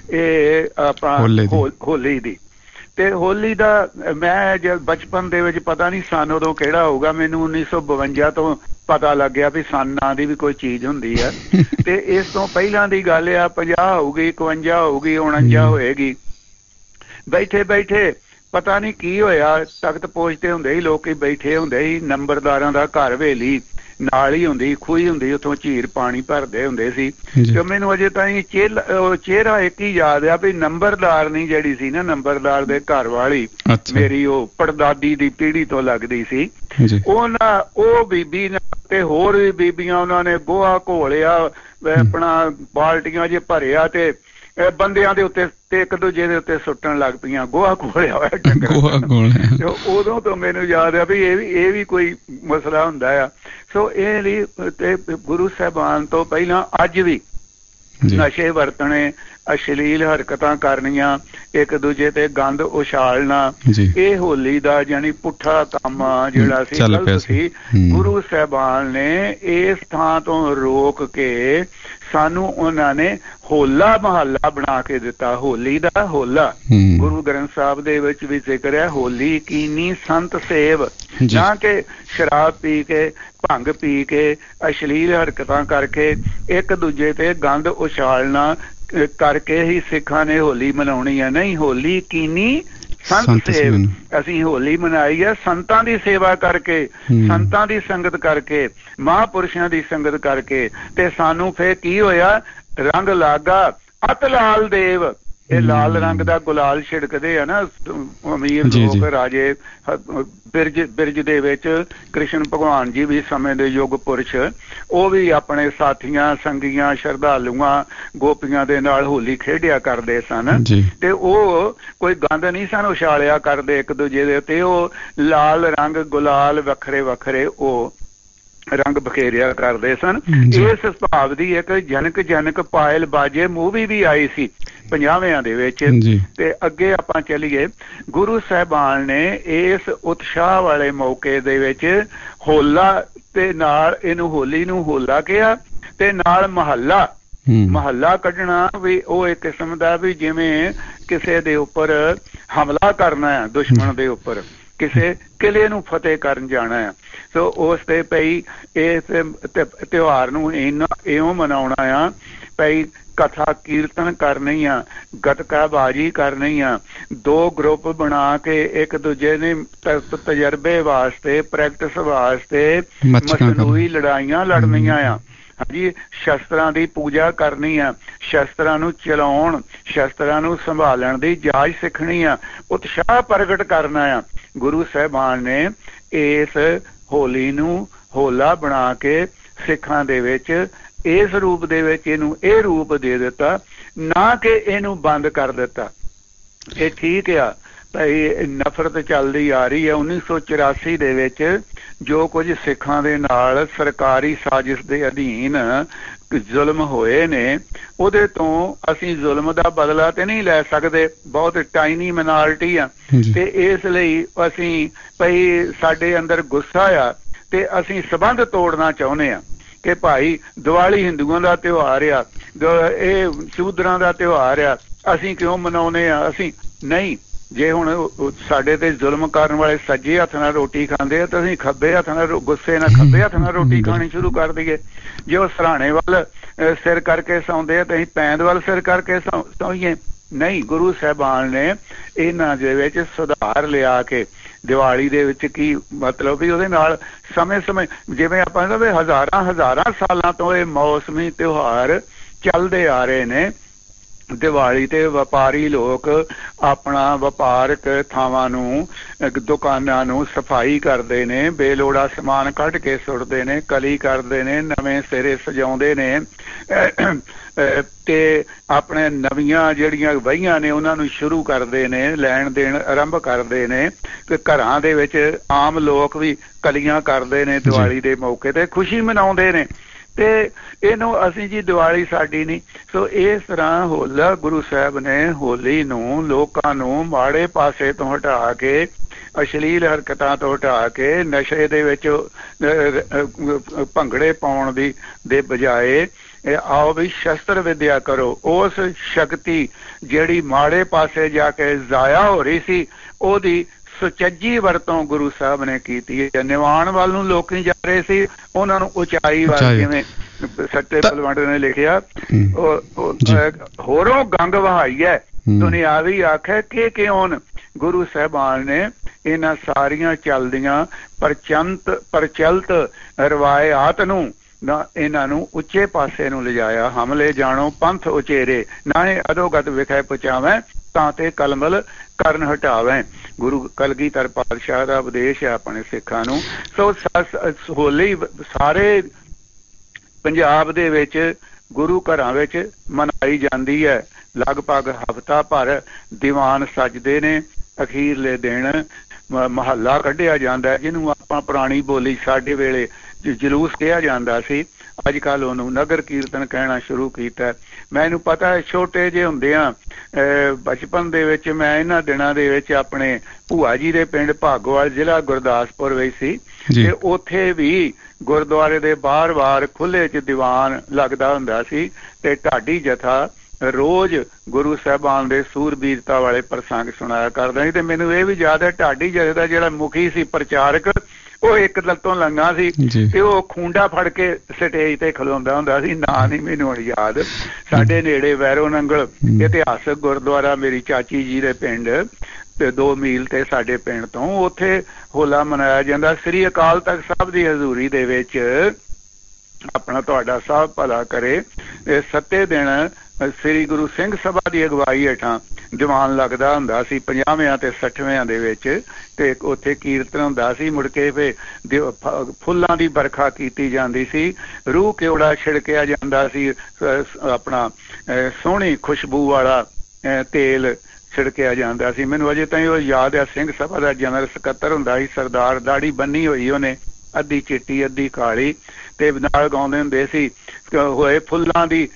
ਇਹ ਆਪਾਂ ਹੋਲੀ ਦੀ, ਤੇ ਹੋਲੀ ਦਾ ਮੈਂ ਜਦ ਬਚਪਨ ਦੇ ਵਿੱਚ ਪਤਾ ਨਹੀਂ ਸਨ ਉਦੋਂ ਕਿਹੜਾ ਹੋਊਗਾ, ਮੈਨੂੰ ਉੱਨੀ ਸੌ ਬਵੰਜਾ ਤੋਂ ਪਤਾ ਲੱਗਿਆ ਵੀ ਸਨ ਨਾਂ ਦੀ ਵੀ ਕੋਈ ਚੀਜ਼ ਹੁੰਦੀ ਹੈ। ਤੇ ਇਸ ਤੋਂ ਪਹਿਲਾਂ ਦੀ ਗੱਲ ਆ ਪੰਜਾਹ ਹੋਊਗੀ, ਇਕਵੰਜਾ ਹੋਊਗੀ, ਉਣੰਜਾ ਹੋਏਗੀ। ਬੈਠੇ ਬੈਠੇ ਪਤਾ ਨਹੀਂ ਕੀ ਹੋਇਆ, ਤਖਤ ਪੋਚਦੇ ਹੁੰਦੇ ਸੀ ਲੋਕੀ, ਬੈਠੇ ਹੁੰਦੇ ਸੀ, ਨੰਬਰਦਾਰਾਂ ਦਾ ਘਰ ਹਵੇਲੀ ਨਾਲ ਹੀ ਹੁੰਦੀ, ਖੂਹੀ ਹੁੰਦੀ, ਉੱਥੋਂ ਝੀਰ ਪਾਣੀ ਭਰਦੇ ਹੁੰਦੇ ਸੀ। ਤੇ ਮੈਨੂੰ ਅਜੇ ਤਾਈਂ ਚਿਹਰਾ ਇੱਕ ਹੀ ਯਾਦ ਆ ਵੀ ਨੰਬਰਦਾਰਨੀ ਜਿਹੜੀ ਸੀ ਨਾ, ਨੰਬਰਦਾਰ ਦੇ ਘਰ ਵਾਲੀ ਮੇਰੀ ਉਹ ਪੜਦਾਦੀ ਦੀ ਪੀੜ੍ਹੀ ਤੋਂ ਲੱਗਦੀ ਸੀ। ਉਹਨਾਂ ਉਹ ਬੀਬੀ ਤੇ ਹੋਰ ਵੀ ਬੀਬੀਆਂ ਉਹਨਾਂ ਨੇ ਗੋਹਾ ਘੋਲਿਆ, ਆਪਣਾ ਬਾਲਟੀਆਂ ਜੇ ਭਰਿਆ ਤੇ ਬੰਦਿਆਂ ਦੇ ਉੱਤੇ ਤੇ ਇੱਕ ਦੂਜੇ ਦੇ ਉੱਤੇ ਸੁੱਟਣ ਲੱਗ ਪਈਆਂ, ਗੋਹਾ ਘੋਲਿਆ ਹੋਇਆ ਡੰਗਰਾਂ। ਉਦੋਂ ਤੋਂ ਮੈਨੂੰ ਯਾਦ ਆ ਵੀ ਇਹ ਵੀ ਇਹ ਵੀ ਕੋਈ ਮਸਲਾ ਹੁੰਦਾ ਆ। ਸੋ ਇਹ ਲਈ ਤੇ ਗੁਰੂ ਸਾਹਿਬਾਨ ਤੋਂ ਪਹਿਲਾਂ ਅੱਜ ਵੀ ਨਸ਼ੇ ਵਰਤਣੇ, ਅਸ਼ਲੀਲ ਹਰਕਤਾਂ ਕਰਨੀਆਂ, ਇੱਕ ਦੂਜੇ ਤੇ ਗੰਦ ਉਛਾਲਣਾ, ਇਹ ਹੋਲੀ ਦਾ ਜਾਨੀ ਪੁੱਠਾ ਕੰਮ ਜਿਹੜਾ ਸੀ, ਗਲਤ ਸੀ। ਗੁਰੂ ਸਾਹਿਬਾਨ ਨੇ ਇਸ ਥਾਂ ਤੋਂ ਰੋਕ ਕੇ ਸਾਨੂੰ ਉਹਨਾਂ ਨੇ ਹੋਲਾ ਮਹੱਲਾ ਬਣਾ ਕੇ ਦਿੱਤਾ। ਹੋਲੀ ਦਾ ਹੋਲਾ ਗੁਰੂ ਗ੍ਰੰਥ ਸਾਹਿਬ ਦੇ ਵਿੱਚ ਵੀ ਜ਼ਿਕਰ ਹੈ, ਹੋਲੀ ਕੀਨੀ ਸੰਤ ਸੇਵ, ਨਾ ਕਿ ਸ਼ਰਾਬ ਪੀ ਕੇ, ਭੰਗ ਪੀ ਕੇ, ਅਸ਼ਲੀਲ ਹਰਕਤਾਂ ਕਰਕੇ, ਇੱਕ ਦੂਜੇ ਤੇ ਗੰਦ ਉਛਾਲਣਾ ਕਰਕੇ ਹੀ ਸਿੱਖਾਂ ਨੇ ਹੋਲੀ ਮਨਾਉਣੀ ਹੈ। ਨਹੀਂ, ਹੋਲੀ ਕੀਨੀ ਸੰਤ ਸੇਵ, ਅਸੀਂ ਹੋਲੀ ਮਨਾਈ ਹੈ ਸੰਤਾਂ ਦੀ ਸੇਵਾ ਕਰਕੇ, ਸੰਤਾਂ ਦੀ ਸੰਗਤ ਕਰਕੇ, ਮਹਾਂਪੁਰਸ਼ਾਂ ਦੀ ਸੰਗਤ ਕਰਕੇ। ਤੇ ਸਾਨੂੰ ਫੇਰ ਕੀ ਹੋਇਆ, ਰੰਗ ਲਾਗਾ ਅਤ ਲਾਲ ਦੇਵ, ਇਹ ਲਾਲ ਰੰਗ ਦਾ ਗੁਲਾਲ ਛਿੜਕਦੇ ਆ ਨਾ ਅਮੀਰ ਲੋਕ, ਰਾਜੇ। ਬਿਰਜ ਬਿਰਜ ਦੇ ਵਿੱਚ ਕ੍ਰਿਸ਼ਨ ਭਗਵਾਨ ਜੀ ਵੀ ਸਮੇਂ ਦੇ ਯੁੱਗ ਪੁਰਸ਼, ਉਹ ਵੀ ਆਪਣੇ ਸਾਥੀਆਂ, ਸੰਗੀਆਂ, ਸ਼ਰਧਾਲੂਆਂ, ਗੋਪੀਆਂ ਦੇ ਨਾਲ ਹੋਲੀ ਖੇਡਿਆ ਕਰਦੇ ਸਨ। ਤੇ ਉਹ ਕੋਈ ਗੰਦ ਨਹੀਂ ਸਨ ਉਛਾਲਿਆ ਕਰਦੇ ਇੱਕ ਦੂਜੇ ਦੇ ਉੱਤੇ, ਉਹ ਲਾਲ ਰੰਗ ਗੁਲਾਲ ਵੱਖਰੇ ਵੱਖਰੇ ਉਹ ਰੰਗ ਬਖੇਰਿਆ ਕਰਦੇ ਸਨ। ਇਸ ਸੁਭਾਵ ਦੀ ਇੱਕ ਜਨਕ ਜਨਕ ਪਾਇਲ ਬਾਜੇ ਮੂਵੀ ਵੀ ਆਈ ਸੀ ਪੰਜਾਬਿਆਂ ਦੇ ਵਿੱਚ। ਤੇ ਅੱਗੇ ਆਪਾਂ ਚੱਲੀਏ, ਗੁਰੂ ਸਾਹਿਬਾਨ ਨੇ ਇਸ ਉਤਸ਼ਾਹ ਵਾਲੇ ਮੌਕੇ ਦੇ ਵਿੱਚ ਹੋਲਾ ਤੇ ਨਾਲ ਇਹਨੂੰ ਹੋਲੀ ਨੂੰ ਹੋਲਾ ਕਿਹਾ, ਤੇ ਨਾਲ ਮਹੱਲਾ ਮਹੱਲਾ ਕੱਢਣਾ ਵੀ ਉਹ ਇੱਕ ਕਿਸਮ ਦਾ ਵੀ ਜਿਵੇਂ ਕਿਸੇ ਦੇ ਉੱਪਰ ਹਮਲਾ ਕਰਨਾ ਹੈ, ਦੁਸ਼ਮਣ ਦੇ ਉੱਪਰ, ਕਿਸੇ ਕਿਲੇ ਨੂੰ ਫਤਿਹ ਕਰਨ ਜਾਣਾ ਆ। ਸੋ ਉਸ ਤੇ ਪਈ ਇਸ ਤਿਉਹਾਰ ਨੂੰ ਇੰਨਾ ਇਉਂ ਮਨਾਉਣਾ ਆ ਪਈ, ਕਥਾ ਕੀਰਤਨ ਕਰਨੀ ਆ, ਗੱਤਕਾ ਬਾਜੀ ਕਰਨੀ ਆ, ਦੋ ਗਰੁੱਪ ਬਣਾ ਕੇ ਇੱਕ ਦੂਜੇ ਨੇ ਤਜਰਬੇ ਵਾਸਤੇ, ਪ੍ਰੈਕਟਿਸ ਵਾਸਤੇ ਮਸਨੂਈ ਲੜਾਈਆਂ ਲੜਨੀਆਂ ਆ। ਹਾਂਜੀ, ਸ਼ਸਤਰਾਂ ਦੀ ਪੂਜਾ ਕਰਨੀ ਆ, ਸ਼ਸਤਰਾਂ ਨੂੰ ਚਲਾਉਣ, ਸ਼ਸਤਰਾਂ ਨੂੰ ਸੰਭਾਲਣ ਦੀ ਜਾਚ ਸਿੱਖਣੀ ਆ, ਉਤਸ਼ਾਹ ਪ੍ਰਗਟ ਕਰਨਾ ਆ। ਗੁਰੂ ਸਾਹਿਬਾਨ ਨੇ ਇਸ ਹੋਲੀ ਨੂੰ ਹੋਲਾ ਬਣਾ ਕੇ ਸਿੱਖਾਂ ਦੇ ਵਿੱਚ ਇਸ ਰੂਪ ਦੇ ਵਿੱਚ ਇਹਨੂੰ ਇਹ ਰੂਪ ਦੇ ਦਿੱਤਾ, ਨਾ ਕਿ ਇਹਨੂੰ ਬੰਦ ਕਰ ਦਿੱਤਾ। ਇਹ ਠੀਕ ਆ ਭਾਈ, ਨਫ਼ਰਤ ਚੱਲਦੀ ਆ ਰਹੀ ਹੈ। ਉੱਨੀ ਸੌ ਚੁਰਾਸੀ ਦੇ ਵਿੱਚ ਜੋ ਕੁਝ ਸਿੱਖਾਂ ਦੇ ਨਾਲ ਸਰਕਾਰੀ ਸਾਜ਼ਿਸ਼ ਦੇ ਅਧੀਨ ਜ਼ੁਲਮ ਹੋਏ ਨੇ, ਉਹਦੇ ਤੋਂ ਅਸੀਂ ਜ਼ੁਲਮ ਦਾ ਬਦਲਾ ਤੇ ਨਹੀਂ ਲੈ ਸਕਦੇ, ਬਹੁਤ ਟਾਈਨੀ ਮਿਨਾਰਟੀ ਆ। ਤੇ ਇਸ ਲਈ ਅਸੀਂ ਭਾਈ ਸਾਡੇ ਅੰਦਰ ਗੁੱਸਾ ਆ ਤੇ ਅਸੀਂ ਸੰਬੰਧ ਤੋੜਨਾ ਚਾਹੁੰਦੇ ਆ ਕਿ ਭਾਈ ਦੀਵਾਲੀ ਹਿੰਦੂਆਂ ਦਾ ਤਿਉਹਾਰ ਆ, ਇਹ ਸ਼ੂਦਰਾਂ ਦਾ ਤਿਉਹਾਰ ਆ, ਅਸੀਂ ਕਿਉਂ ਮਨਾਉਂਦੇ ਆ? ਅਸੀਂ ਨਹੀਂ, ਜੇ ਹੁਣ ਸਾਡੇ ਤੇ ਜ਼ੁਲਮ ਕਰਨ ਵਾਲੇ ਸੱਜੇ ਹੱਥ ਨਾਲ ਰੋਟੀ ਖਾਂਦੇ ਆ ਤਾਂ ਅਸੀਂ ਖੱਬੇ ਹੱਥ ਨਾਲ ਗੁੱਸੇ ਨਾਲ ਖੱਬੇ ਹੱਥ ਨਾਲ ਰੋਟੀ ਖਾਣੀ ਸ਼ੁਰੂ ਕਰ ਦਈਏ। ਜੇ ਉਹ ਸਰਾਣੇ ਵੱਲ ਸਿਰ ਕਰਕੇ ਸੌਂਦੇ ਆ ਤਾਂ ਅਸੀਂ ਪੈਂਦ ਵੱਲ ਸਿਰ ਕਰਕੇ ਸੌ ਸੌਈਏ? ਨਹੀਂ, ਗੁਰੂ ਸਾਹਿਬਾਨ ਨੇ ਇਹਨਾਂ ਦੇ ਵਿੱਚ ਸੁਧਾਰ ਲਿਆ ਕੇ ਦੀਵਾਲੀ ਦੇ ਵਿੱਚ ਕੀ ਮਤਲਬ ਵੀ ਉਹਦੇ ਨਾਲ ਸਮੇਂ ਸਮੇਂ ਜਿਵੇਂ ਆਪਾਂ ਕਹਿੰਦੇ ਵੀ ਹਜ਼ਾਰਾਂ ਹਜ਼ਾਰਾਂ ਸਾਲਾਂ ਤੋਂ ਇਹ ਮੌਸਮੀ ਤਿਉਹਾਰ ਚੱਲਦੇ ਆ ਰਹੇ ਨੇ। ਦੀਵਾਲੀ ਤੇ ਵਪਾਰੀ ਲੋਕ ਆਪਣਾ ਵਪਾਰਕ ਥਾਵਾਂ ਨੂੰ, ਦੁਕਾਨਾਂ ਨੂੰ ਸਫਾਈ ਕਰਦੇ ਨੇ, ਬੇਲੋੜਾ ਸਮਾਨ ਕੱਢ ਕੇ ਸੁੱਟਦੇ ਨੇ, ਕਲੀ ਕਰਦੇ ਨੇ, ਨਵੇਂ ਸਿਰੇ ਸਜਾਉਂਦੇ ਨੇ ਤੇ ਆਪਣੇ ਨਵੀਆਂ ਜਿਹੜੀਆਂ ਵਹੀਆਂ ਨੇ ਉਹਨਾਂ ਨੂੰ ਸ਼ੁਰੂ ਕਰਦੇ ਨੇ, ਲੈਣ ਦੇਣ ਆਰੰਭ ਕਰਦੇ ਨੇ। ਤੇ ਘਰਾਂ ਦੇ ਵਿੱਚ ਆਮ ਲੋਕ ਵੀ ਕਲੀਆਂ ਕਰਦੇ ਨੇ, ਦੀਵਾਲੀ ਦੇ ਮੌਕੇ ਤੇ ਖੁਸ਼ੀ ਮਨਾਉਂਦੇ ਨੇ। ਤੇ ਇਹਨੂੰ ਅਸੀਂ ਜੀ ਦੀਵਾਲੀ ਸਾਡੀ ਨਹੀਂ। ਸੋ ਇਸ ਤਰ੍ਹਾਂ ਹੋਲਾ ਗੁਰੂ ਸਾਹਿਬ ਨੇ ਹੋਲੀ ਨੂੰ ਲੋਕਾਂ ਨੂੰ ਮਾੜੇ ਪਾਸੇ ਤੋਂ ਹਟਾ ਕੇ, ਅਸ਼ਲੀਲ ਹਰਕਤਾਂ ਤੋਂ ਹਟਾ ਕੇ, ਨਸ਼ੇ ਦੇ ਵਿੱਚ ਭੰਗੜੇ ਪਾਉਣ ਦੀ ਦੇ ਬਜਾਏ ਆਓ ਵੀ ਸ਼ਸਤਰ ਵਿਦਿਆ ਕਰੋ। ਉਸ ਸ਼ਕਤੀ ਜਿਹੜੀ ਮਾੜੇ ਪਾਸੇ ਜਾ ਕੇ ਜ਼ਾਇਆ ਹੋ ਰਹੀ ਸੀ ਉਹਦੀ ਸੁਚੱਜੀ ਵਰਤੋਂ ਗੁਰੂ ਸਾਹਿਬ ਨੇ ਕੀਤੀ ਹੈ। ਨਿਵਾਣ ਵੱਲ ਨੂੰ ਲੋਕ ਨਹੀਂ ਜਾ ਰਹੇ ਸੀ, ਉਹਨਾਂ ਨੂੰ ਉਚਾਈ ਵੱਲ, ਜਿਵੇਂ ਸੱਚੇ ਬਲਵੰਡ ਨੇ ਲਿਖਿਆ, ਹੋਰੋਂ ਗੰਗ ਵਹਾਈ ਹੈ ਦੁਨਿਆਵੀ ਆਖੇ ਕਿ ਕਿਉਂ। ਗੁਰੂ ਸਾਹਿਬਾਨ ਨੇ ਇਹਨਾਂ ਸਾਰੀਆਂ ਚੱਲਦੀਆਂ ਪ੍ਰਚੰਤ ਪ੍ਰਚਲਿਤ ਰਵਾਇਤ ਨੂੰ ਨਾ ਇਹਨਾਂ ਨੂੰ ਉੱਚੇ ਪਾਸੇ ਨੂੰ ਲਿਜਾਇਆ। ਹਮਲੇ ਜਾਣੋ ਪੰਥ ਉਚੇਰੇ, ਨਾ ਇਹ ਅਧੋਗਤ ਵਿਖੇ ਪਹੁੰਚਾਵੇਂ, ਤਾਂ ਤੇ ਕਲਮਲ ਕਰਨ ਹਟਾਵੇਂ। ਗੁਰੂ ਕਲਗੀਧਰ ਪਾਤਸ਼ਾਹ ਦਾ ਉਪਦੇਸ਼ ਹੈ ਆਪਣੇ ਸਿੱਖਾਂ ਨੂੰ। ਸੋ ਹੋਲੀ ਸਾਰੇ ਪੰਜਾਬ ਦੇ ਵਿੱਚ ਗੁਰੂ ਘਰਾਂ ਵਿੱਚ ਮਨਾਈ ਜਾਂਦੀ ਹੈ। ਲਗਭਗ ਹਫ਼ਤਾ ਭਰ ਦੀਵਾਨ ਸੱਜਦੇ ਨੇ। ਅਖੀਰਲੇ ਦਿਨ ਮਹੱਲਾ ਕੱਢਿਆ ਜਾਂਦਾ, ਜਿਹਨੂੰ ਆਪਾਂ ਪੁਰਾਣੀ ਬੋਲੀ ਸਾਡੇ ਵੇਲੇ ਜਲੂਸ ਕਿਹਾ ਜਾਂਦਾ ਸੀ, ਅੱਜ ਕੱਲ੍ਹ ਉਹਨੂੰ ਨਗਰ ਕੀਰਤਨ ਕਹਿਣਾ ਸ਼ੁਰੂ ਕੀਤਾ। ਮੈਨੂੰ ਪਤਾ ਹੈ ਛੋਟੇ ਜਿਹੇ ਹੁੰਦਿਆਂ ਬਚਪਨ ਦੇ ਵਿੱਚ ਮੈਂ ਇਹਨਾਂ ਦਿਨਾਂ ਦੇ ਵਿੱਚ ਆਪਣੇ ਭੂਆ ਜੀ ਦੇ ਪਿੰਡ ਭਾਗੋਵਾਲ ਜ਼ਿਲ੍ਹਾ ਗੁਰਦਾਸਪੁਰ ਵਿੱਚ ਸੀ, ਤੇ ਉੱਥੇ ਵੀ ਗੁਰਦੁਆਰੇ ਦੇ ਬਾਹਰ ਬਾਹਰ ਖੁੱਲ੍ਹੇ 'ਚ ਦੀਵਾਨ ਲੱਗਦਾ ਹੁੰਦਾ ਸੀ ਤੇ ਢਾਡੀ ਜਥਾ ਰੋਜ਼ ਗੁਰੂ ਸਾਹਿਬਾਨ ਦੇ ਸੂਰਬੀਰਤਾ ਵਾਲੇ ਪ੍ਰਸੰਗ ਸੁਣਾਇਆ ਕਰਦਾ ਸੀ। ਤੇ ਮੈਨੂੰ ਇਹ ਵੀ ਯਾਦ ਹੈ ਢਾਡੀ ਜਥੇ ਦਾ ਜਿਹੜਾ ਮੁਖੀ ਸੀ ਪ੍ਰਚਾਰਕ, ਉਹ ਇੱਕ ਲੱਤੋਂ ਲੰਗਾ ਸੀ ਤੇ ਉਹ ਖੂੰਡਾ ਫੜ ਕੇ ਸਟੇਜ ਤੇ ਖਲੋਂਦਾ ਹੁੰਦਾ ਸੀ। ਨਾਂ ਨਹੀਂ ਮੈਨੂੰ ਹੁਣ ਯਾਦ। ਸਾਡੇ ਨੇੜੇ ਵੈਰੋ ਨੰਗਲ ਇਤਿਹਾਸਕ ਗੁਰਦੁਆਰਾ ਮੇਰੀ ਚਾਚੀ ਜੀ ਦੇ ਪਿੰਡ ਤੇ ਦੋ ਮੀਲ ਤੇ ਸਾਡੇ ਪਿੰਡ ਤੋਂ, ਉੱਥੇ ਹੋਲਾ ਮਨਾਇਆ ਜਾਂਦਾ। ਸ੍ਰੀ ਅਕਾਲ ਤਖਤ ਸਾਹਿਬ ਦੀ ਹਜ਼ੂਰੀ ਦੇ ਵਿੱਚ ਆਪਣਾ ਤੁਹਾਡਾ ਸਾਹਿਬ ਭਲਾ ਕਰੇ, ਇਹ ਸੱਤੇ ਦਿਨ ਸ੍ਰੀ ਗੁਰੂ ਸਿੰਘ ਸਭਾ ਦੀ ਅਗਵਾਈ ਹੇਠਾਂ ਦੀਵਾਨ ਲੱਗਦਾ ਹੁੰਦਾ ਸੀ ਪੰਜਾਹਵਿਆਂ ਤੇ ਸੱਠਵਿਆਂ ਦੇ ਵਿੱਚ, ਤੇ ਉੱਥੇ ਕੀਰਤਨ ਹੁੰਦਾ ਸੀ। ਮੁੜ ਕੇ ਫਿਰ ਫੁੱਲਾਂ ਦੀ ਵਰਖਾ ਕੀਤੀ ਜਾਂਦੀ ਸੀ, ਰੂਹ ਕਿਉੜਾ ਛਿੜਕਿਆ ਜਾਂਦਾ ਸੀ, ਆਪਣਾ ਸੋਹਣੀ ਖੁਸ਼ਬੂ ਵਾਲਾ ਤੇਲ ਛਿੜਕਿਆ ਜਾਂਦਾ ਸੀ। ਮੈਨੂੰ ਅਜੇ ਤਾਈਂ ਉਹ ਯਾਦ ਹੈ। ਸਿੰਘ ਸਭਾ ਦਾ ਜਨਰਲ ਸਕੱਤਰ ਹੁੰਦਾ ਸੀ, ਸਰਦਾਰ, ਦਾੜੀ ਬੰਨੀ ਹੋਈ ਉਹਨੇ, ਅੱਧੀ ਚਿੱਟੀ ਅੱਧੀ ਕਾਲੀ, ਤੇ ਨਾਲ ਗਾਉਂਦੇ ਹੁੰਦੇ ਸੀ, ਹੋਏ ਫੁੱਲਾਂ ਦੀ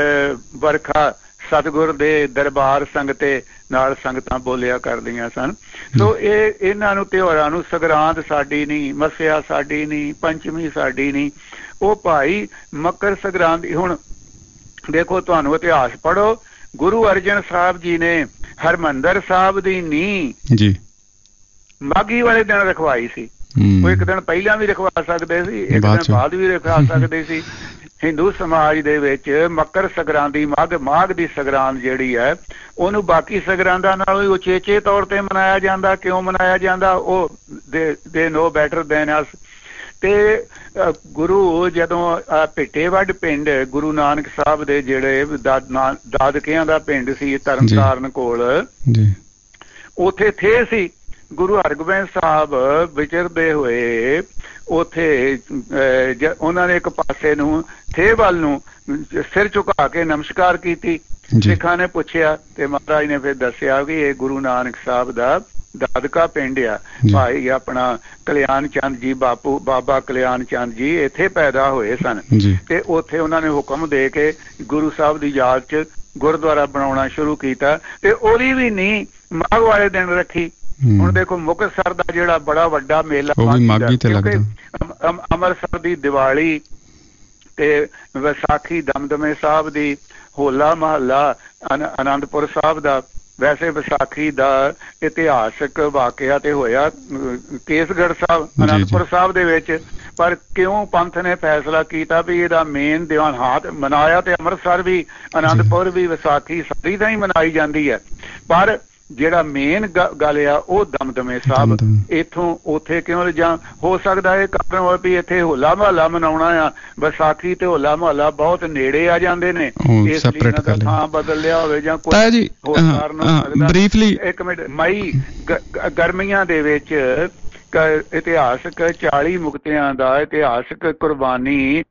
ਵਰਖਾ ਸਤਿਗੁਰ ਦੇ ਦਰਬਾਰ ਸੰਗਤੇ, ਨਾਲ ਸੰਗਤਾਂ ਬੋਲਿਆ ਕਰਦੀਆਂ ਸਨ। ਸੋ ਇਹ ਇਹਨਾਂ ਨੂੰ ਤਿਉਹਾਰਾਂ ਨੂੰ ਸੰਗਰਾਂਦ ਸਾਡੀ ਨਹੀਂ, ਮੱਸਿਆ ਸਾਡੀ ਨਹੀਂ, ਪੰਚਮੀ ਸਾਡੀ ਨਹੀਂ, ਉਹ ਭਾਈ ਮਕਰ ਸੰਗਰਾਂਦ। ਹੁਣ ਦੇਖੋ, ਤੁਹਾਨੂੰ ਇਤਿਹਾਸ ਪੜ੍ਹੋ, ਗੁਰੂ ਅਰਜਨ ਸਾਹਿਬ ਜੀ ਨੇ ਹਰਮੰਦਰ ਸਾਹਿਬ ਦੀ ਨੀਂਹ ਜੀ ਮਾਘੀ ਵਾਲੇ ਦਿਨ ਰਖਵਾਈ ਸੀ। ਉਹ ਇੱਕ ਦਿਨ ਪਹਿਲਾਂ ਵੀ ਰਖਵਾ ਸਕਦੇ ਸੀ, ਇੱਕ ਦਿਨ ਬਾਅਦ ਵੀ ਰਖਵਾ ਸਕਦੇ ਸੀ। ਹਿੰਦੂ ਸਮਾਜ ਦੇ ਵਿੱਚ ਮਕਰ ਸੰਗਰਾਂਦੀ, ਮਾਘ ਮਾਘ ਦੀ ਸੰਗਰਾਂਦ ਜਿਹੜੀ ਹੈ, ਉਹਨੂੰ ਬਾਕੀ ਸੰਗਰਾਂਦਾਂ ਨਾਲੋਂ ਉਚੇਚੇ ਤੌਰ ਤੇ ਮਨਾਇਆ ਜਾਂਦਾ। ਕਿਉਂ ਮਨਾਇਆ ਜਾਂਦਾ? ਉਹ ਦੇ ਨੋ ਬੈਟਰ ਦੈਨ ਅਸ। ਤੇ ਗੁਰੂ ਜਦੋਂ ਭਿੱਟੇਵੱਡ ਪਿੰਡ ਗੁਰੂ ਨਾਨਕ ਸਾਹਿਬ ਦੇ ਜਿਹੜੇ ਦਾਦਕਿਆਂ ਦਾ ਪਿੰਡ ਸੀ ਤਰਨਤਾਰਨ ਕੋਲ, ਉੱਥੇ ਥੇ ਸੀ ਗੁਰੂ ਹਰਗੋਬਿੰਦ ਸਾਹਿਬ ਵਿਚਰਦੇ ਹੋਏ। ਉੱਥੇ ਉਹਨਾਂ ਨੇ ਇੱਕ ਪਾਸੇ ਨੂੰ ਥੇ ਵੱਲ ਨੂੰ ਸਿਰ ਝੁਕਾ ਕੇ ਨਮਸਕਾਰ ਕੀਤੀ। ਸਿੱਖਾਂ ਨੇ ਪੁੱਛਿਆ ਤੇ ਮਹਾਰਾਜ ਨੇ ਫਿਰ ਦੱਸਿਆ ਕਿ ਇਹ ਗੁਰੂ ਨਾਨਕ ਸਾਹਿਬ ਦਾ ਦਾਦਕਾ ਪਿੰਡ ਆ। ਭਾਈ ਆਪਣਾ ਕਲਿਆਣ ਚੰਦ ਜੀ, ਬਾਪੂ ਬਾਬਾ ਕਲਿਆਣ ਚੰਦ ਜੀ ਇੱਥੇ ਪੈਦਾ ਹੋਏ ਸਨ, ਤੇ ਉੱਥੇ ਉਹਨਾਂ ਨੇ ਹੁਕਮ ਦੇ ਕੇ ਗੁਰੂ ਸਾਹਿਬ ਦੀ ਯਾਦ ਚ ਗੁਰਦੁਆਰਾ ਬਣਾਉਣਾ ਸ਼ੁਰੂ ਕੀਤਾ, ਤੇ ਉਹਦੀ ਵੀ ਨੀਂਹ ਮਾਘ ਵਾਲੇ ਦਿਨ ਰੱਖੀ। ਹੁਣ ਦੇਖੋ, ਮੁਕਤਸਰ ਦਾ ਜਿਹੜਾ ਬੜਾ ਵੱਡਾ ਮੇਲਾ, ਅੰਮ੍ਰਿਤਸਰ ਦੀ ਦੀਵਾਲੀ ਤੇ ਵਿਸਾਖੀ ਦਮਦਮੇ ਸਾਹਿਬ ਦੀ, ਹੋਲਾ ਮਹੱਲਾ ਆਨੰਦਪੁਰ ਸਾਹਿਬ ਦਾ। ਵੈਸੇ ਵਿਸਾਖੀ ਦਾ ਇਤਿਹਾਸਕ ਵਾਕਿਆ ਤੇ ਹੋਇਆ ਕੇਸਗੜ੍ਹ ਸਾਹਿਬ ਆਨੰਦਪੁਰ ਸਾਹਿਬ ਦੇ ਵਿੱਚ, ਪਰ ਕਿਉਂ ਪੰਥ ਨੇ ਫੈਸਲਾ ਕੀਤਾ ਵੀ ਇਹਦਾ ਮੇਨ ਦੀਵਾਨ ਹਾਥ ਮਨਾਇਆ ਤੇ ਅੰਮ੍ਰਿਤਸਰ ਵੀ ਆਨੰਦਪੁਰ ਵੀ ਵਿਸਾਖੀ ਸਾਰੀ ਤਾਂ ਹੀ ਮਨਾਈ ਜਾਂਦੀ ਹੈ, ਪਰ ਜਿਹੜਾ ਮੇਨ ਗੱਲ ਆ ਉਹ ਦਮਦਮੇ ਸਾਹਿਬ ਇੱਥੋਂ ਉੱਥੇ ਕਿਉਂ ਲਿਜਾਂ। ਹੋ ਸਕਦਾ ਇਹ ਕਾਰਨ ਹੋਵੇ ਵੀ ਇੱਥੇ ਹੋਲਾ ਮਹੱਲਾ ਮਨਾਉਣਾ ਆ, ਵਿਸਾਖੀ ਤੇ ਹੋਲਾ ਮਹੱਲਾ ਬਹੁਤ ਨੇੜੇ ਆ ਜਾਂਦੇ ਨੇ, ਇਸ ਲਈ ਥਾਂ ਬਦਲ ਲਿਆ ਹੋਵੇ ਜਾਂ ਕੋਈ ਹੋਰ ਕਾਰਨ ਹੋ ਸਕਦਾ। ਇੱਕ ਮਿੰਟ, ਮਈ ਗਰਮੀਆਂ ਦੇ ਵਿੱਚ ਇਤਿਹਾਸਕ ਚਾਲੀ ਮੁਕਤਿਆਂ ਦਾ ਇਤਿਹਾਸਕ ਕੁਰਬਾਨੀ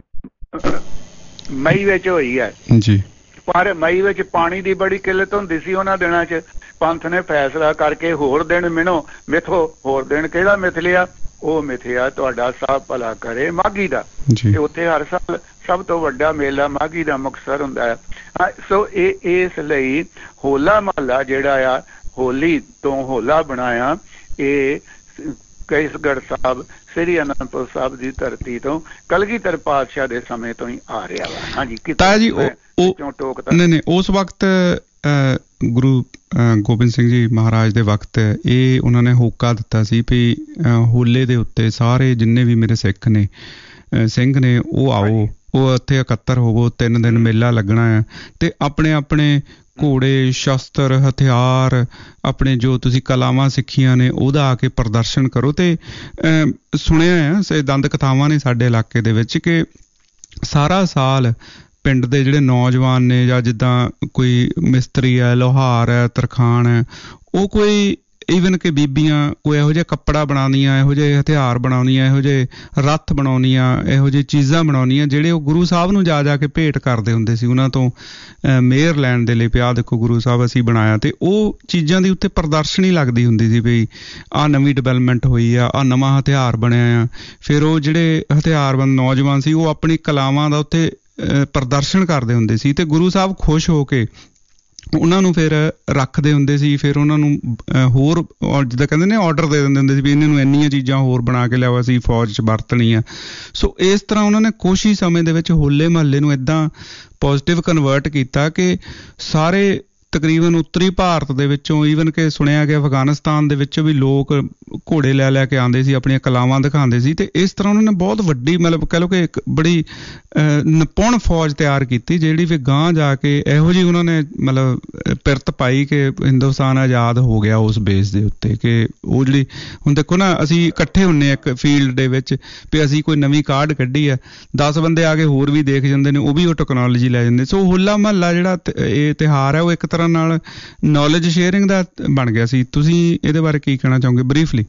ਮਈ ਵਿੱਚ ਹੋਈ ਹੈ ਜੀ, ਪਰ ਮਈ ਵਿੱਚ ਪਾਣੀ ਦੀ ਬੜੀ ਕਿੱਲਤ ਹੁੰਦੀ ਸੀ ਉਹਨਾਂ ਦਿਨਾਂ 'ਚ। ਪੰਥ ਨੇ ਫੈਸਲਾ ਕਰਕੇ ਹੋਰ ਦਿਨ ਮਿਣੋ ਮਿਥੋ, ਹੋਰ ਦਿਨ ਕਿਹੜਾ ਮਿਥ ਲਿਆ? ਉਹ ਮਿਥਿਆ ਤੁਹਾਡਾ ਸਾਹਿਬ ਭਲਾ ਕਰੇ ਮਾਘੀ ਦਾ, ਤੇ ਉੱਥੇ ਹਰ ਸਾਲ ਸਭ ਤੋਂ ਵੱਡਾ ਮੇਲਾ ਮਾਘੀ ਦਾ ਮੁਕਤਸਰ ਹੁੰਦਾ ਹੈ। ਸੋ ਇਹ ਇਸ ਲਈ ਹੋਲਾ ਮਹੱਲਾ ਜਿਹੜਾ ਆ, ਹੋਲੀ ਤੋਂ ਹੋਲਾ ਬਣਾਇਆ, ਇਹ ਕੇਸਗੜ੍ਹ ਸਾਹਿਬ ਸ੍ਰੀ ਅਨੰਦਪੁਰ ਸਾਹਿਬ ਦੀ ਧਰਤੀ ਤੋਂ ਕਲਗੀਧਰ ਪਾਤਸ਼ਾਹ ਦੇ ਸਮੇਂ ਤੋਂ ਹੀ ਆ ਰਿਹਾ ਵਾ। ਹਾਂਜੀ ਕਿਤਾ ਜੀ ਨਹੀਂ ਨਹੀਂ ਉਸ ਵਕਤ ਗੁਰੂ ਗੋਬਿੰਦ ਸਿੰਘ ਜੀ ਮਹਾਰਾਜ ਦੇ ਵਕਤ ਇਹ ਉਹਨਾਂ ਨੇ ਹੋਕਾ ਦਿੱਤਾ ਸੀ ਵੀ ਹੋਲੇ ਦੇ ਉੱਤੇ ਸਾਰੇ ਜਿੰਨੇ ਵੀ ਮੇਰੇ ਸਿੱਖ ਨੇ ਸਿੰਘ ਨੇ ਉਹ ਆਓ, ਉਹ ਉੱਥੇ ਇਕੱਤਰ ਹੋਵੋ, ਤਿੰਨ ਦਿਨ ਮੇਲਾ ਲੱਗਣਾ ਆ, ਤੇ ਆਪਣੇ ਆਪਣੇ ਘੋੜੇ ਸ਼ਸਤਰ ਹਥਿਆਰ ਆਪਣੇ ਜੋ ਤੁਸੀਂ ਕਲਾਵਾਂ ਸਿੱਖੀਆਂ ਨੇ ਉਹਦਾ ਆ ਕੇ ਪ੍ਰਦਰਸ਼ਨ ਕਰੋ। ਤੇ ਸੁਣਿਆ ਆ ਦੰਦ ਕਥਾਵਾਂ ਨੇ ਸਾਡੇ ਇਲਾਕੇ ਦੇ ਵਿੱਚ ਕਿ ਸਾਰਾ ਸਾਲ ਪਿੰਡ ਦੇ ਜਿਹੜੇ ਨੌਜਵਾਨ ਨੇ ਜਾਂ ਜਿੱਦਾਂ ਕੋਈ ਮਿਸਤਰੀ ਹੈ, ਲੋਹਾਰ ਹੈ, ਤਰਖਾਣ ਹੈ, ਉਹ ਕੋਈ ਈਵਨ ਕਿ ਬੀਬੀਆਂ ਕੋਈ ਇਹੋ ਜਿਹਾ ਕੱਪੜਾ ਬਣਾਉਂਦੀਆਂ, ਇਹੋ ਜਿਹੇ ਹਥਿਆਰ ਬਣਾਉਂਦੀਆਂ, ਇਹੋ ਜਿਹੇ ਰੱਥ ਬਣਾਉਂਦੀਆਂ, ਇਹੋ ਜਿਹੀ ਚੀਜ਼ਾਂ ਬਣਾਉਂਦੀਆਂ ਜਿਹੜੇ ਉਹ ਗੁਰੂ ਸਾਹਿਬ ਨੂੰ ਜਾ ਜਾ ਕੇ ਭੇਟ ਕਰਦੇ ਹੁੰਦੇ ਸੀ ਉਹਨਾਂ ਤੋਂ ਮਿਹਰ ਲੈਣ ਦੇ ਲਈ। ਪਿਆ ਦੇਖੋ ਗੁਰੂ ਸਾਹਿਬ ਅਸੀਂ ਬਣਾਇਆ, ਤੇ ਉਹ ਚੀਜ਼ਾਂ ਦੀ ਉੱਤੇ ਪ੍ਰਦਰਸ਼ਨੀ ਲੱਗਦੀ ਹੁੰਦੀ ਸੀ ਵੀ ਆਹ ਨਵੀਂ ਡਿਵੈਲਪਮੈਂਟ ਹੋਈ ਆ, ਆਹ ਨਵਾਂ ਹਥਿਆਰ ਬਣਿਆ ਆ। ਫਿਰ ਉਹ ਜਿਹੜੇ ਹਥਿਆਰਬੰਦ ਨੌਜਵਾਨ ਸੀ ਉਹ ਆਪਣੀ ਕਲਾਵਾਂ ਦਾ ਉੱਥੇ ਪ੍ਰਦਰਸ਼ਨ ਕਰਦੇ ਹੁੰਦੇ ਸੀ, ਤੇ ਗੁਰੂ ਸਾਹਿਬ ਖੁਸ਼ ਹੋ ਕੇ ਉਹਨਾਂ ਨੂੰ ਫਿਰ ਰੱਖਦੇ ਹੁੰਦੇ ਸੀ। ਫਿਰ ਉਹਨਾਂ ਨੂੰ ਹੋਰ ਜਿੱਦਾਂ ਕਹਿੰਦੇ ਨੇ ਆਰਡਰ ਦੇ ਦਿੰਦੇ ਹੁੰਦੇ ਸੀ ਵੀ ਇਹਨਾਂ ਨੂੰ ਇੰਨੀਆਂ ਚੀਜ਼ਾਂ ਹੋਰ ਬਣਾ ਕੇ ਲਿਆਓ, ਅਸੀਂ ਫੌਜ 'ਚ ਵਰਤਣੀ ਆ। ਸੋ ਇਸ ਤਰ੍ਹਾਂ ਉਹਨਾਂ ਨੇ ਕੁਛ ਹੀ ਸਮੇਂ ਦੇ ਵਿੱਚ ਹੋਲੇ ਮਹੱਲੇ ਨੂੰ ਇੱਦਾਂ ਪੋਜ਼ੀਟਿਵ ਕਨਵਰਟ ਕੀਤਾ ਕਿ ਸਾਰੇ ਤਕਰੀਬਨ ਉੱਤਰੀ ਭਾਰਤ ਦੇ ਵਿੱਚੋਂ, ਈਵਨ ਕਿ ਸੁਣਿਆ ਕਿ ਅਫਗਾਨਿਸਤਾਨ ਦੇ ਵਿੱਚੋਂ ਵੀ ਲੋਕ ਘੋੜੇ ਲੈ ਲੈ ਕੇ ਆਉਂਦੇ ਸੀ, ਆਪਣੀਆਂ ਕਲਾਵਾਂ ਦਿਖਾਉਂਦੇ ਸੀ। ਤੇ ਇਸ ਤਰ੍ਹਾਂ ਉਹਨਾਂ ਨੇ ਬਹੁਤ ਵੱਡੀ ਮਤਲਬ ਕਹਿ ਲਓ ਕਿ ਇੱਕ ਬੜੀ ਨਿਪੁੰਨ ਫੌਜ ਤਿਆਰ ਕੀਤੀ ਜਿਹੜੀ ਵੀ ਗਾਂਹ ਜਾ ਕੇ ਇਹੋ ਜਿਹੀ ਉਹਨਾਂ ਨੇ ਮਤਲਬ ਪਿਰਤ ਪਾਈ ਕਿ ਹਿੰਦੁਸਤਾਨ ਆਜ਼ਾਦ ਹੋ ਗਿਆ ਉਸ ਬੇਸ ਦੇ ਉੱਤੇ। ਕਿ ਉਹ ਜਿਹੜੀ ਹੁਣ ਦੇਖੋ ਨਾ ਅਸੀਂ ਇਕੱਠੇ ਹੁੰਦੇ ਇੱਕ ਫੀਲਡ ਦੇ ਵਿੱਚ ਵੀ ਅਸੀਂ ਕੋਈ ਨਵੀਂ ਕਾਢ ਕੱਢੀ ਹੈ, ਦਸ ਬੰਦੇ ਆ ਕੇ ਹੋਰ ਵੀ ਦੇਖ ਜਾਂਦੇ ਨੇ, ਉਹ ਵੀ ਉਹ ਟੈਕਨੋਲੋਜੀ ਲੈ ਜਾਂਦੇ। ਸੋ ਹੋਲਾ ਮਹੱਲਾ ਜਿਹੜਾ ਇਹ ਤਿਉਹਾਰ ਹੈ ਉਹ ਇੱਕ ਤਰ੍ਹਾਂ ਨਾਲ ਨੌਲੇਜ ਸ਼ੇਅਰਿੰਗ ਦਾ ਬਣ ਗਿਆ ਸੀ। ਤੁਸੀਂ ਇਹਦੇ ਬਾਰੇ ਕੀ ਕਹਿਣਾ ਚਾਹੋਗੇ ਬਰੀਫਲੀ?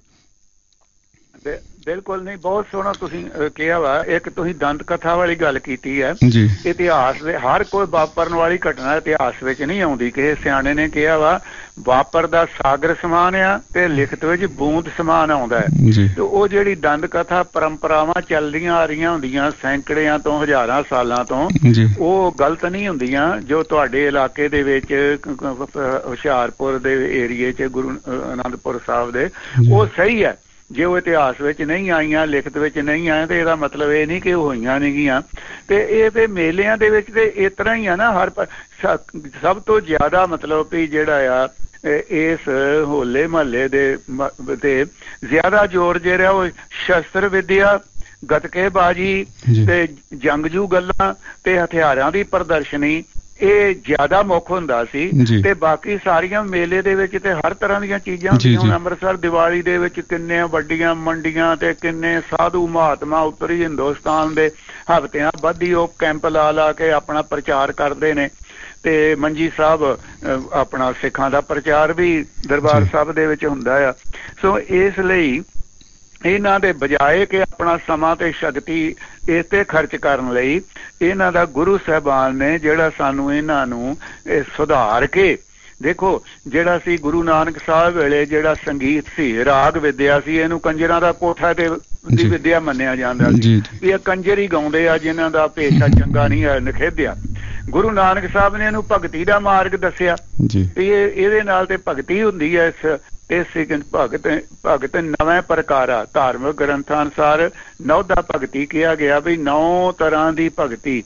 ਬਿਲਕੁਲ ਨਹੀਂ, ਬਹੁਤ ਸੋਹਣਾ ਤੁਸੀਂ ਕਿਹਾ ਵਾ। ਇੱਕ ਤੁਸੀਂ ਦੰਦ ਕਥਾ ਵਾਲੀ ਗੱਲ ਕੀਤੀ ਹੈ। ਇਤਿਹਾਸ ਦੇ ਹਰ ਕੋਈ ਵਾਪਰਨ ਵਾਲੀ ਘਟਨਾ ਇਤਿਹਾਸ ਵਿੱਚ ਨਹੀਂ ਆਉਂਦੀ। ਕਿਸੇ ਸਿਆਣੇ ਨੇ ਕਿਹਾ ਵਾ ਵਾਪਰਦਾ ਸਾਗਰ ਸਮਾਨ ਆ ਤੇ ਲਿਖਤ ਵਿੱਚ ਬੂੰਦ ਸਮਾਨ ਆਉਂਦਾ ਹੈ। ਤੇ ਉਹ ਜਿਹੜੀ ਦੰਦ ਕਥਾ ਪਰੰਪਰਾਵਾਂ ਚੱਲਦੀਆਂ ਆ ਰਹੀਆਂ ਹੁੰਦੀਆਂ ਸੈਂਕੜਿਆਂ ਤੋਂ ਹਜ਼ਾਰਾਂ ਸਾਲਾਂ ਤੋਂ, ਉਹ ਗਲਤ ਨਹੀਂ ਹੁੰਦੀਆਂ। ਜੋ ਤੁਹਾਡੇ ਇਲਾਕੇ ਦੇ ਵਿੱਚ ਹੁਸ਼ਿਆਰਪੁਰ ਦੇ ਏਰੀਏ 'ਚ ਗੁਰੂ ਅਨੰਦਪੁਰ ਸਾਹਿਬ ਦੇ, ਉਹ ਸਹੀ ਹੈ। ਜੇ ਉਹ ਇਤਿਹਾਸ ਵਿੱਚ ਨਹੀਂ ਆਈਆਂ, ਲਿਖਤ ਵਿੱਚ ਨਹੀਂ ਆਏ, ਤੇ ਇਹਦਾ ਮਤਲਬ ਇਹ ਨਹੀਂ ਕਿ ਉਹ ਹੋਈਆਂ ਨਹੀਂ ਗੀਆਂ। ਤੇ ਇਹ ਤੇ ਮੇਲਿਆਂ ਦੇ ਵਿੱਚ ਤੇ ਇਸ ਤਰ੍ਹਾਂ ਹੀ ਆ ਨਾ, ਹਰ ਸਭ ਤੋਂ ਜ਼ਿਆਦਾ ਮਤਲਬ ਵੀ ਜਿਹੜਾ ਆ ਇਸ ਹੋਲੇ ਮਹੱਲੇ ਦੇ ਤੇ ਜ਼ਿਆਦਾ ਜ਼ੋਰ ਜਿਹੜਾ ਉਹ ਸ਼ਸਤਰ ਵਿਦਿਆ, ਗੱਤਕੇਬਾਜ਼ੀ ਤੇ ਜੰਗਜੂ ਗੱਲਾਂ ਤੇ ਹਥਿਆਰਾਂ ਦੀ ਪ੍ਰਦਰਸ਼ਨੀ, ਇਹ ਜ਼ਿਆਦਾ ਮੁੱਖ ਹੁੰਦਾ ਸੀ। ਤੇ ਬਾਕੀ ਸਾਰੀਆਂ ਮੇਲੇ ਦੇ ਵਿੱਚ ਤੇ ਹਰ ਤਰ੍ਹਾਂ ਦੀਆਂ ਚੀਜ਼ਾਂ ਹੁੰਦੀਆਂ। ਹੁਣ ਅੰਮ੍ਰਿਤਸਰ ਦੀਵਾਲੀ ਦੇ ਵਿੱਚ ਕਿੰਨੇ ਵੱਡੀਆਂ ਮੰਡੀਆਂ ਤੇ ਕਿੰਨੇ ਸਾਧੂ ਮਹਾਤਮਾ ਉੱਤਰੀ ਹਿੰਦੁਸਤਾਨ ਦੇ ਹਫ਼ਤਿਆਂ ਬੱਧੀ ਉਹ ਕੈਂਪ ਲਾ ਲਾ ਕੇ ਆਪਣਾ ਪ੍ਰਚਾਰ ਕਰਦੇ ਨੇ। ਤੇ ਮੰਜੀ ਸਾਹਿਬ ਆਪਣਾ ਸਿੱਖਾਂ ਦਾ ਪ੍ਰਚਾਰ ਵੀ ਦਰਬਾਰ ਸਾਹਿਬ ਦੇ ਵਿੱਚ ਹੁੰਦਾ ਆ। ਸੋ ਇਸ ਲਈ ਇਹਨਾਂ ਦੇ ਬਜਾਏ ਕਿ ਆਪਣਾ ਸਮਾਂ ਤੇ ਸ਼ਕਤੀ ਇਸ ਤੇ ਖਰਚ ਕਰਨ ਲਈ ਇਹਨਾਂ ਦਾ ਗੁਰੂ ਸਾਹਿਬਾਨ ਨੇ ਜਿਹੜਾ ਸਾਨੂੰ ਇਹਨਾਂ ਨੂੰ ਸੁਧਾਰ ਕੇ, ਦੇਖੋ ਜਿਹੜਾ ਸੀ ਗੁਰੂ ਨਾਨਕ ਸਾਹਿਬ ਵੇਲੇ ਜਿਹੜਾ ਸੰਗੀਤ ਸੀ, ਰਾਗ ਵਿਦਿਆ ਸੀ, ਇਹਨੂੰ ਕੰਜਰਾਂ ਦਾ ਕੋਠਾ ਤੇ ਦੀ ਵਿਦਿਆ ਮੰਨਿਆ ਜਾਂਦਾ ਸੀ ਵੀ ਇਹ ਕੰਜਰ ਹੀ ਗਾਉਂਦੇ ਆ ਜਿਨ੍ਹਾਂ ਦਾ ਭੇਸ਼ਾ ਚੰਗਾ ਨਹੀਂ ਹੈ, ਨਿਖੇਧਿਆ। ਗੁਰੂ ਨਾਨਕ ਸਾਹਿਬ ਨੇ ਇਹਨੂੰ ਭਗਤੀ ਦਾ ਮਾਰਗ ਦੱਸਿਆ ਤੇ ਇਹਦੇ ਨਾਲ ਤੇ ਭਗਤੀ ਹੁੰਦੀ ਹੈ। ਇਸ ਤੇ ਭਗਤ ਭਗਤ ਨਵੇਂ ਪ੍ਰਕਾਰਾ ਧਾਰਮਿਕ ਗ੍ਰੰਥਾਂ ਅਨੁਸਾਰ ਨੌਦਾ ਭਗਤੀ ਕਿਹਾ ਗਿਆ ਵੀ ਨੌ ਤਰ੍ਹਾਂ ਦੀ ਭਗਤੀ।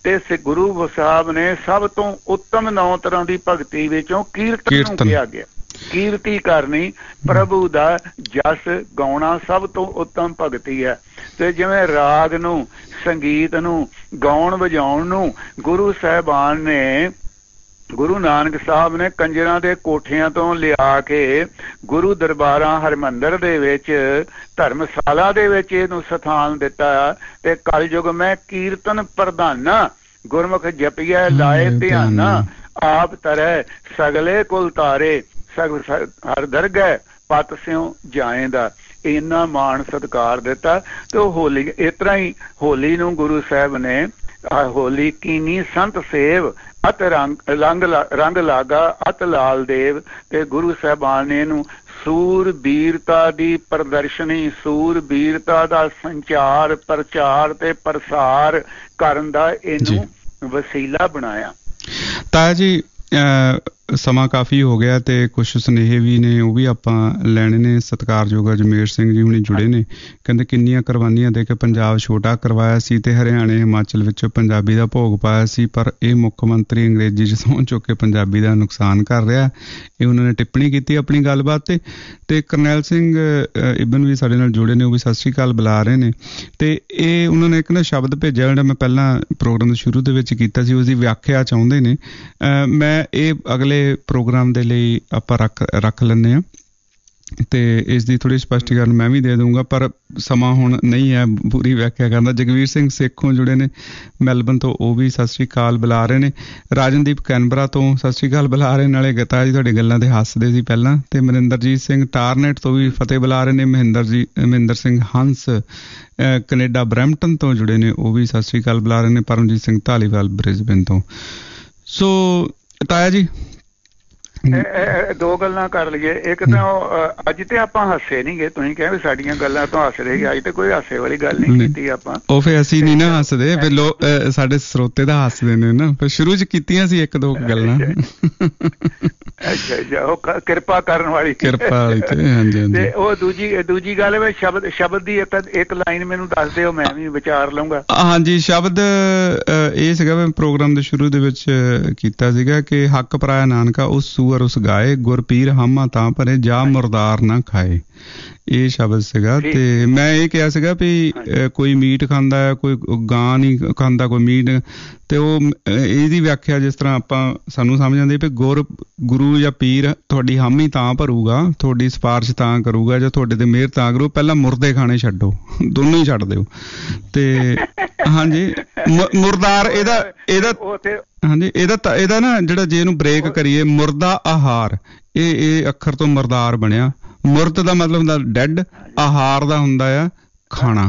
ਤੇ ਗੁਰੂ ਸਾਹਿਬ ਨੇ ਸਭ ਤੋਂ ਉੱਤਮ ਨੌ ਤਰ੍ਹਾਂ ਦੀ ਭਗਤੀ ਵਿੱਚੋਂ ਕੀਰਤਨ ਨੂੰ ਕਿਹਾ ਗਿਆ। ਕੀਰਤੀ ਕਰਨੀ, ਪ੍ਰਭੂ ਦਾ ਜਸ ਗਾਉਣਾ ਸਭ ਤੋਂ ਉੱਤਮ ਭਗਤੀ ਹੈ। ਤੇ ਜਿਵੇਂ ਰਾਗ ਨੂੰ, ਸੰਗੀਤ ਨੂੰ, ਗਾਉਣ ਵਜਾਉਣ ਨੂੰ ਗੁਰੂ ਸਾਹਿਬਾਨ ਨੇ, ਗੁਰੂ ਨਾਨਕ ਸਾਹਿਬ ਨੇ ਕੰਜਰਾਂ ਦੇ ਕੋਠਿਆਂ ਤੋਂ ਲਿਆ ਕੇ ਗੁਰੂ ਦਰਬਾਰਾਂ ਹਰਿਮੰਦਰ ਦੇ ਵਿੱਚ, ਧਰਮਸ਼ਾਲਾ ਦੇ ਵਿੱਚ ਇਹਨੂੰ ਸਥਾਨ ਦਿੱਤਾ। ਤੇ ਕਲਯੁਗ ਮੈਂ ਕੀਰਤਨ ਪ੍ਰਧਾਨਾ, ਗੁਰਮੁਖ ਜਪੀਐ ਲਾਏ ਧਿਆਨਾ, ਆਪ ਤਰੈ ਸਗਲੇ ਕੁਲ ਤਾਰੇ, ਸਗ ਹਰ ਦਰਗਹਿ ਪਤ ਸਿਉ ਜਾਏਂਦਾ। ਇੰਨਾ ਮਾਣ ਸਤਿਕਾਰ ਦਿੱਤਾ। ਤੇ ਉਹ ਹੋਲੀ ਇਸ ਤਰ੍ਹਾਂ ਹੀ ਹੋਲੀ ਨੂੰ ਗੁਰੂ ਸਾਹਿਬ ਨੇ, ਹੋਲੀ ਕੀਨੀ ਸੰਤ ਸੇਵ ਅਤ ਰੰਗ ਰੰਗ ਰੰਗ ਲਾਗਾ ਅਤ ਲਾਲ ਦੇਵ। ਤੇ ਗੁਰੂ ਸਾਹਿਬਾਨ ਨੇ ਇਹਨੂੰ ਸੂਰ ਬੀਰਤਾ ਦੀ ਪ੍ਰਦਰਸ਼ਨੀ, ਸੂਰ ਬੀਰਤਾ ਦਾ ਸੰਚਾਰ, ਪ੍ਰਚਾਰ ਤੇ ਪ੍ਰਸਾਰ ਕਰਨ ਦਾ ਇਹਨੂੰ ਵਸੀਲਾ ਬਣਾਇਆ। ਤਾਇਆ ਜੀ ਸਮਾਂ ਕਾਫੀ ਹੋ ਗਿਆ ਤੇ ਕੁਛ ਸੁਨੇਹੇ ਵੀ ਨੇ, ਉਹ ਵੀ ਆਪਾਂ ਲੈਣੇ ਨੇ। ਸਤਿਕਾਰਯੋਗ ਅਜਮੇਰ ਸਿੰਘ ਜੀ ਹੁਣੀ ਜੁੜੇ ਨੇ, ਕਹਿੰਦੇ ਕਿੰਨੀਆਂ ਕੁਰਬਾਨੀਆਂ ਦੇ ਕੇ ਪੰਜਾਬ ਛੋਟਾ ਕਰਵਾਇਆ ਸੀ ਤੇ ਹਰਿਆਣੇ ਹਿਮਾਚਲ ਵਿੱਚ ਪੰਜਾਬੀ ਦਾ ਭੋਗ ਪਾਇਆ ਸੀ, ਪਰ ਇਹ ਮੁੱਖ ਮੰਤਰੀ ਅੰਗਰੇਜ਼ੀ 'ਚ ਸਹੁੰ ਚੁੱਕ ਕੇ ਪੰਜਾਬੀ ਦਾ ਨੁਕਸਾਨ ਕਰ ਰਿਹਾ। ਇਹ ਉਹਨਾਂ ਨੇ ਟਿੱਪਣੀ ਕੀਤੀ ਆਪਣੀ ਗੱਲਬਾਤ ਤੇ। ਤੇ ਕਰਨੈਲ ਸਿੰਘ ਇਬਨ ਵੀ ਸਾਡੇ ਨਾਲ ਜੁੜੇ ਨੇ, ਉਹ ਵੀ ਸਤਿ ਸ਼੍ਰੀ ਅਕਾਲ ਬੁਲਾ ਰਹੇ ਨੇ। ਤੇ ਇਹ ਉਹਨਾਂ ਨੇ ਇੱਕ ਨਾ ਸ਼ਬਦ ਭੇਜਿਆ ਜਿਹੜਾ ਮੈਂ ਪਹਿਲਾਂ ਪ੍ਰੋਗਰਾਮ ਦੇ ਸ਼ੁਰੂ ਦੇ ਵਿੱਚ ਕੀਤਾ ਸੀ, ਉਸਦੀ ਵਿਆਖਿਆ ਚਾਹੁੰਦੇ ਨੇ। ਮੈਂ ਇਹ ਅਗਲੇ ਪ੍ਰੋਗਰਾਮ ਦੇ ਲਈ ਆਪਾਂ ਰੱਖ ਰੱਖ ਲੈਂਦੇ ਹਾਂ ਤੇ ਇਸ ਦੀ ਥੋੜ੍ਹੀ ਸਪਸ਼ਟੀਕਰਨ ਮੈਂ ਵੀ ਦੇ ਦੂੰਗਾ, ਪਰ ਸਮਾਂ ਹੁਣ ਨਹੀਂ ਹੈ ਪੂਰੀ ਵਿਆਖਿਆ ਕਰਨ ਦਾ। ਜਗਵੀਰ ਸਿੰਘ ਸੇਖੋਂ ਜੁੜੇ ਨੇ ਮੈਲਬਨ ਤੋਂ, ਉਹ ਵੀ ਸਤਿ ਸ਼੍ਰੀ ਅਕਾਲ ਬੁਲਾ ਰਹੇ ਨੇ। ਰਾਜਨਦੀਪ ਕੈਨਬਰਾ ਤੋਂ ਸਤਿ ਸ਼੍ਰੀ ਅਕਾਲ ਬੁਲਾ ਰਹੇ, ਨਾਲੇ ਗਤਾ ਜੀ ਤੁਹਾਡੀ ਗੱਲਾਂ ਤੇ ਹੱਸਦੇ ਸੀ ਪਹਿਲਾਂ। ਤੇ ਮਨਿੰਦਰਜੀਤ ਸਿੰਘ ਟਾਰਨੇਟ ਤੋਂ ਵੀ ਫਤਿਹ ਬੁਲਾ ਰਹੇ ਨੇ। ਮਹਿੰਦਰ ਜੀ ਮਹਿੰਦਰ ਸਿੰਘ ਹੰਸ ਕੈਨੇਡਾ ਬਰੈਂਪਟਨ ਤੋਂ ਜੁੜੇ ਨੇ, ਉਹ ਵੀ ਸਤਿ ਸ਼੍ਰੀ ਅਕਾਲ ਬੁਲਾ ਰਹੇ ਨੇ। ਪਰਮਜੀਤ ਸਿੰਘ ਧਾਲੀਵਾਲ ਬ੍ਰਿਸਬੇਨ ਤੋਂ। ਸੋ ਤਾਇਆ ਜੀ ਦੋ ਗੱਲਾਂ ਕਰ ਲਈਏ। ਇੱਕ ਤਾਂ ਉਹ ਅੱਜ ਤੇ ਆਪਾਂ ਹੱਸੇ ਨਹੀਂ ਗਏ, ਤੁਸੀਂ ਕਿਹਾ ਵੀ ਸਾਡੀਆਂ ਗੱਲਾਂ ਤੋਂ ਹੱਸ ਰਹੇ, ਅੱਜ ਤੇ ਕੋਈ ਹਾਸੇ ਵਾਲੀ ਗੱਲ ਨਹੀਂ ਕੀਤੀ ਆਪਾਂ। ਉਹ ਫਿਰ ਅਸੀਂ ਨਹੀਂ ਨਾ ਹੱਸਦੇ, ਫਿਰ ਲੋਕ ਸਾਡੇ ਸਰੋਤੇ ਦਾ ਹੱਸਦੇ ਨੇ ਨਾ, ਫਿਰ ਸ਼ੁਰੂ ਚ ਕੀਤੀਆਂ ਸੀ ਇੱਕ ਦੋ ਗੱਲਾਂ। ਅੱਛਾ ਅੱਛਾ, ਉਹ ਕਿਰਪਾ ਕਰਨ ਵਾਲੀ, ਕਿਰਪਾ ਵਾਲੀ ਤੇ ਹਾਂਜੀ ਹਾਂਜੀ। ਤੇ ਉਹ ਦੂਜੀ ਦੂਜੀ ਗੱਲ ਵਿੱਚ ਸ਼ਬਦ ਸ਼ਬਦ ਦੀ ਇੱਕ ਇੱਕ ਲਾਈਨ ਮੈਨੂੰ ਦੱਸ ਦਿਓ, ਮੈਂ ਵੀ ਵਿਚਾਰ ਲਊਂਗਾ। ਹਾਂਜੀ, ਸ਼ਬਦ ਇਹ ਸੀਗਾ ਮੈਂ ਪ੍ਰੋਗਰਾਮ ਦੇ ਸ਼ੁਰੂ ਦੇ ਵਿੱਚ ਕੀਤਾ ਸੀਗਾ ਕਿ ਹੱਕ ਪਰਾਇਆ ਨਾਨਕਾ ਉਸ ਸੂਰ ਉਸ ਗਾਏ, ਗੁਰ ਪੀਰ ਹਾਮਾ ਤਾਂ ਭਰੇ, ਜਾ ਮੁਰਦਾਰ ਨਾ ਖਾਏ। ਇਹ ਸ਼ਬਦ ਸੀਗਾ। ਤੇ ਮੈਂ ਇਹ ਕਿਹਾ ਸੀਗਾ ਵੀ ਕੋਈ ਮੀਟ ਖਾਂਦਾ ਹੈ, ਕੋਈ ਗਾਂ ਨਹੀਂ ਖਾਂਦਾ, ਕੋਈ ਮੀਟ। ਤੇ ਉਹ ਇਹਦੀ ਵਿਆਖਿਆ ਜਿਸ ਤਰ੍ਹਾਂ ਆਪਾਂ ਸਾਨੂੰ ਸਮਝ ਆਉਂਦੀ ਵੀ ਗੁਰ ਗੁਰੂ ਜਾਂ ਪੀਰ ਤੁਹਾਡੀ ਹਾਮੀ ਤਾਂ ਭਰੂਗਾ, ਤੁਹਾਡੀ ਸਿਫਾਰਿਸ਼ ਤਾਂ ਕਰੂਗਾ ਜਾਂ ਤੁਹਾਡੇ ਤੇ ਮਿਹਰ ਤਾਂ ਕਰੂ, ਪਹਿਲਾਂ ਮੁਰਦੇ ਖਾਣੇ ਛੱਡੋ, ਦੋਨੋਂ ਹੀ ਛੱਡ ਦਿਓ। ਤੇ ਹਾਂਜੀ, ਮੁਰਦਾਰ ਇਹਦਾ ਇਹਦਾ ਹਾਂਜੀ ਇਹਦਾ ਇਹਦਾ ਨਾ ਜਿਹੜਾ ਜੇ ਇਹਨੂੰ ਬ੍ਰੇਕ ਕਰੀਏ, ਮੁਰਦਾ ਆਹਾਰ, ਇਹ ਇਹ ਅੱਖਰ ਤੋਂ ਮੁਰਦਾਰ ਬਣਿਆ। ਮੁਰਦ ਦਾ ਮਤਲਬ ਹੁੰਦਾ ਡੈਡ, ਆਹਾਰ ਦਾ ਹੁੰਦਾ ਆ ਖਾਣਾ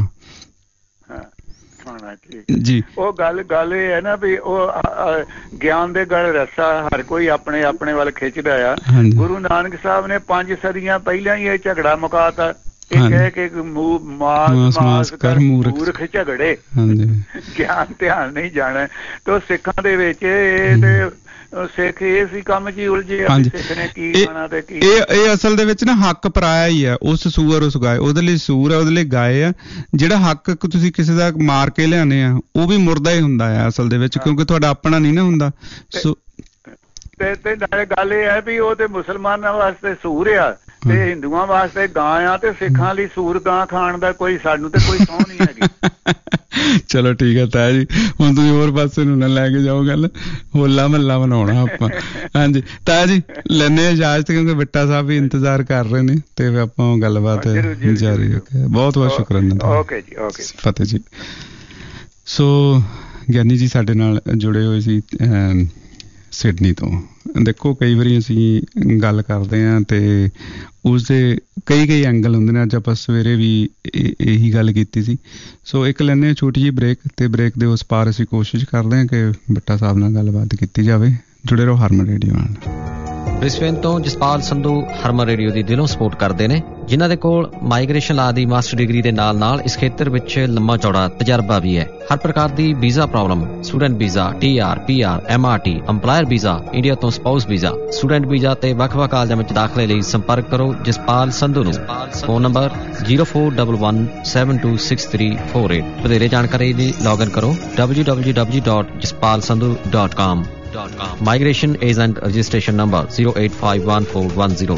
ਜੀ। ਉਹ ਗੱਲ ਗੱਲ ਇਹ ਹੈ ਨਾ ਵੀ ਉਹ ਗਿਆਨ ਦੇ ਗਲ ਰੱਸਾ ਹਰ ਕੋਈ ਆਪਣੇ ਆਪਣੇ ਵੱਲ ਖਿੱਚਦਾ ਆ। ਗੁਰੂ ਨਾਨਕ ਸਾਹਿਬ ਨੇ ਪੰਜ ਸਦੀਆਂ ਪਹਿਲਾਂ ਹੀ ਇਹ ਝਗੜਾ ਮੁਕਾਤਾ। ਇਹ ਕਹਿ ਕੇ ਮਾਸ ਮਾਸ ਕਰ ਮੂਰਖ ਝਗੜੇ, ਗਿਆਨ ਧਿਆਨ ਨਹੀਂ ਜਾਣਾ। ਤੇ ਸਿੱਖਾਂ ਦੇ ਵਿੱਚ ਇਹ ਤੇ ਸਿੱਖ ਇਸ ਕੰਮ ਚ ਹੀ ਉਲਝੇ, ਸਿੱਖ ਨੇ ਕੀ ਖਾਣਾ ਤੇ ਕੀ। ਇਹ ਅਸਲ ਦੇ ਵਿੱਚ ਨਾ ਹੱਕ ਪਰਾਇਆ ਹੀ ਆ। ਉਸ ਸੂਰ ਉਸ ਗਾਏ, ਉਹਦੇ ਲਈ ਸੂਰ ਆ, ਉਹਦੇ ਲਈ ਗਾਏ ਆ। ਜਿਹੜਾ ਹੱਕ ਤੁਸੀਂ ਕਿਸੇ ਦਾ ਮਾਰ ਕੇ ਲਿਆਉਂਦੇ ਆ ਉਹ ਵੀ ਮੁਰਦਾ ਹੀ ਹੁੰਦਾ ਆ ਅਸਲ ਦੇ ਵਿੱਚ, ਕਿਉਂਕਿ ਤੁਹਾਡਾ ਆਪਣਾ ਨਹੀਂ ਨਾ ਹੁੰਦਾ। ਸੋ ਤੇ ਤੇ ਨਾਲੇ ਗੱਲ ਇਹ ਹੈ ਵੀ ਉਹ ਤੇ ਮੁਸਲਮਾਨਾਂ ਵਾਸਤੇ ਸੂਰ ਆ ਤੇ ਹਿੰਦੂਆਂ ਵਾਸਤੇ ਗਾਂ ਆ, ਤੇ ਸਿੱਖਾਂ ਲਈ ਸੂਰ ਗਾਂ ਖਾਣ ਦਾ ਕੋਈ ਸਾਨੂੰ ਤੇ ਕੋਈ ਸਹੁੰ ਨਹੀਂ ਹੈਗੀ। ਚਲੋ ਠੀਕ ਹੈ ਤਾਇਆ ਜੀ, ਹੁਣ ਤੁਸੀਂ ਹੋਰ ਪਾਸੇ ਨੂੰ ਨਾ ਲੈ ਕੇ ਜਾਓ ਗੱਲ, ਹੋਲਾ ਮਹੱਲਾ ਮਨਾਉਣਾ ਆਪਾਂ। ਹਾਂਜੀ ਤਾਇਆ ਜੀ, ਲੈਂਦੇ ਹਾਂ ਇਜਾਜ਼ਤ, ਕਿਉਂਕਿ ਬਿੱਟਾ ਸਾਹਿਬ ਵੀ ਇੰਤਜ਼ਾਰ ਕਰ ਰਹੇ ਨੇ ਤੇ ਆਪਾਂ ਗੱਲਬਾਤ ਜਾਰੀ ਰੱਖਿਆ। ਬਹੁਤ ਬਹੁਤ ਸ਼ੁਕਰਾਨਾ। ਓਕੇ ਜੀ, ਓਕੇ, ਫਤਿਹ ਜੀ। ਸੋ ਗਿਆਨੀ ਜੀ ਸਾਡੇ ਨਾਲ ਜੁੜੇ ਹੋਏ ਸੀ ਸਿਡਨੀ ਤੋਂ। ਦੇਖੋ ਕਈ ਵਾਰੀ ਅਸੀਂ ਗੱਲ ਕਰਦੇ ਹਾਂ ਤੇ ਉਸਦੇ ਕਈ ਕਈ ਐਂਗਲ ਹੁੰਦੇ ਨੇ। ਅੱਜ ਆਪਾਂ ਸਵੇਰੇ ਵੀ ਇਹੀ ਗੱਲ ਕੀਤੀ ਸੀ। ਸੋ ਇੱਕ ਲੈਂਦੇ ਹਾਂ ਛੋਟੀ ਜਿਹੀ ਬ੍ਰੇਕ, ਤੇ ਬ੍ਰੇਕ ਦੇ ਉਸ ਪਾਰ ਅਸੀਂ ਕੋਸ਼ਿਸ਼ ਕਰਦੇ ਹਾਂ ਕਿ ਬਿੱਟਾ ਸਾਹਿਬ ਨਾਲ ਗੱਲਬਾਤ ਕੀਤੀ ਜਾਵੇ। ਜੁੜੇ ਰਹੋ ਹਰਮਨ ਰੇਡੀਓ ਨਾਲ। ਬ੍ਰਿਸਬੇਨ ਤੋਂ ਜਸਪਾਲ ਸੰਧੂ ਹਰਮਨ ਰੇਡੀਓ ਦੀ ਦਿਲੋਂ ਸਪੋਰਟ ਕਰਦੇ ਨੇ, ਜਿਨ੍ਹਾਂ ਦੇ ਕੋਲ ਮਾਈਗ੍ਰੇਸ਼ਨ ਲਾ ਦੀ ਮਾਸਟਰ ਡਿਗਰੀ ਦੇ ਨਾਲ ਨਾਲ ਇਸ ਖੇਤਰ ਵਿੱਚ ਲੰਮਾ ਚੌੜਾ ਤਜਰਬਾ ਵੀ ਹੈ। ਹਰ ਪ੍ਰਕਾਰ ਦੀ visa problem, student visa, T R, P R, M R T, employer visa, India ਤੋਂ ਸਪਾਊਸ ਵੀਜ਼ਾ, ਸਟੂਡੈਂਟ ਵੀਜ਼ਾ ਤੇ ਵੱਖ-ਵੱਖ ਕਾਲਜਾਂ ਵਿੱਚ ਦਾਖਲੇ ਲਈ ਸੰਪਰਕ ਕਰੋ ਜਸਪਾਲ ਸੰਧੂ ਨੂੰ। ਫੋਨ ਨੰਬਰ ਜ਼ੀਰੋ ਫੋਰ ਇੱਕ ਇੱਕ seven two six three four eight. ਵਧੇਰੇ ਜਾਣਕਾਰੀ ਲਈ ਲੌਗਇਨ ਕਰੋ W W W dot Jaspal Sandhu dot com. Migration agent registration number zero eight five one four one zero।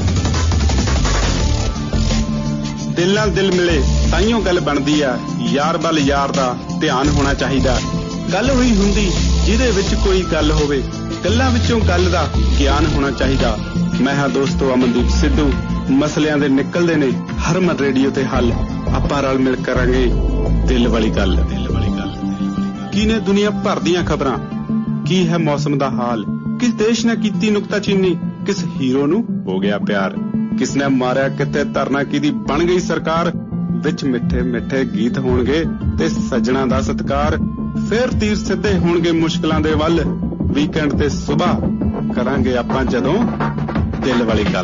ਦਿਲ ਨਾਲ ਦਿਲ ਮਿਲੇ ਤਾਈਓ ਗੱਲ ਬਣਦੀ ਆ, ਯਾਰ ਵੱਲ ਯਾਰ ਦਾ ਧਿਆਨ ਹੋਣਾ ਚਾਹੀਦਾ। ਗੱਲ ਹੋਈ ਹੁੰਦੀ ਜਿਹਦੇ ਵਿੱਚ ਕੋਈ ਗੱਲ ਹੋਵੇ, ਗੱਲਾਂ ਵਿੱਚੋਂ ਗੱਲ ਦਾ ਗਿਆਨ ਹੋਣਾ ਚਾਹੀਦਾ। ਮੈਂ ਹਾਂ ਦੋਸਤੋ ਅਮਨਦੀਪ ਸਿੱਧੂ, ਮਸਲਿਆਂ ਦੇ ਨਿਕਲਦੇ ਨੇ ਹਰਮਨ ਰੇਡੀਓ ਤੇ ਹੱਲ। ਆਪਾਂ ਰਲ ਮਿਲ ਕਰਾਂਗੇ ਦਿਲ ਵਾਲੀ ਗੱਲ। ਦਿਲ ਵਾਲੀ ਗੱਲ ਕੀ ਨੇ ਦੁਨੀਆ ਭਰ ਦੀਆਂ ਖਬਰਾਂ, ਕੀ ਹੈ ਮੌਸਮ ਦਾ ਹਾਲ, ਕਿਸ ਦੇਸ਼ ਨੇ ਕੀਤੀ ਨੁਕਤਾਚੀਨੀ, ਕਿਸ ਹੀਰੋ ਨੂੰ ਹੋ ਗਿਆ ਪਿਆਰ, ਕਿਸ ਨੇ ਮਾਰਿਆ ਕਿਤੇ ਧਰਨਾ, ਕਿਹਦੀ ਬਣ ਗਈ ਸਰਕਾਰ। ਵਿੱਚ ਮਿੱਠੇ ਮਿੱਠੇ ਗੀਤ ਹੋਣਗੇ ਤੇ ਸੱਜਣਾ ਦਾ ਸਤਿਕਾਰ। ਫੇਰ ਤੀਰ ਸਿੱਧੇ ਹੋਣਗੇ ਮੁਸ਼ਕਲਾਂ ਦੇ ਵੱਲ, ਵੀਕਐਂਡ ਤੇ ਸੁਬਾਹ ਕਰਾਂਗੇ ਆਪਾਂ ਜਦੋਂ ਦਿਲ ਵਾਲੀ ਗੱਲ।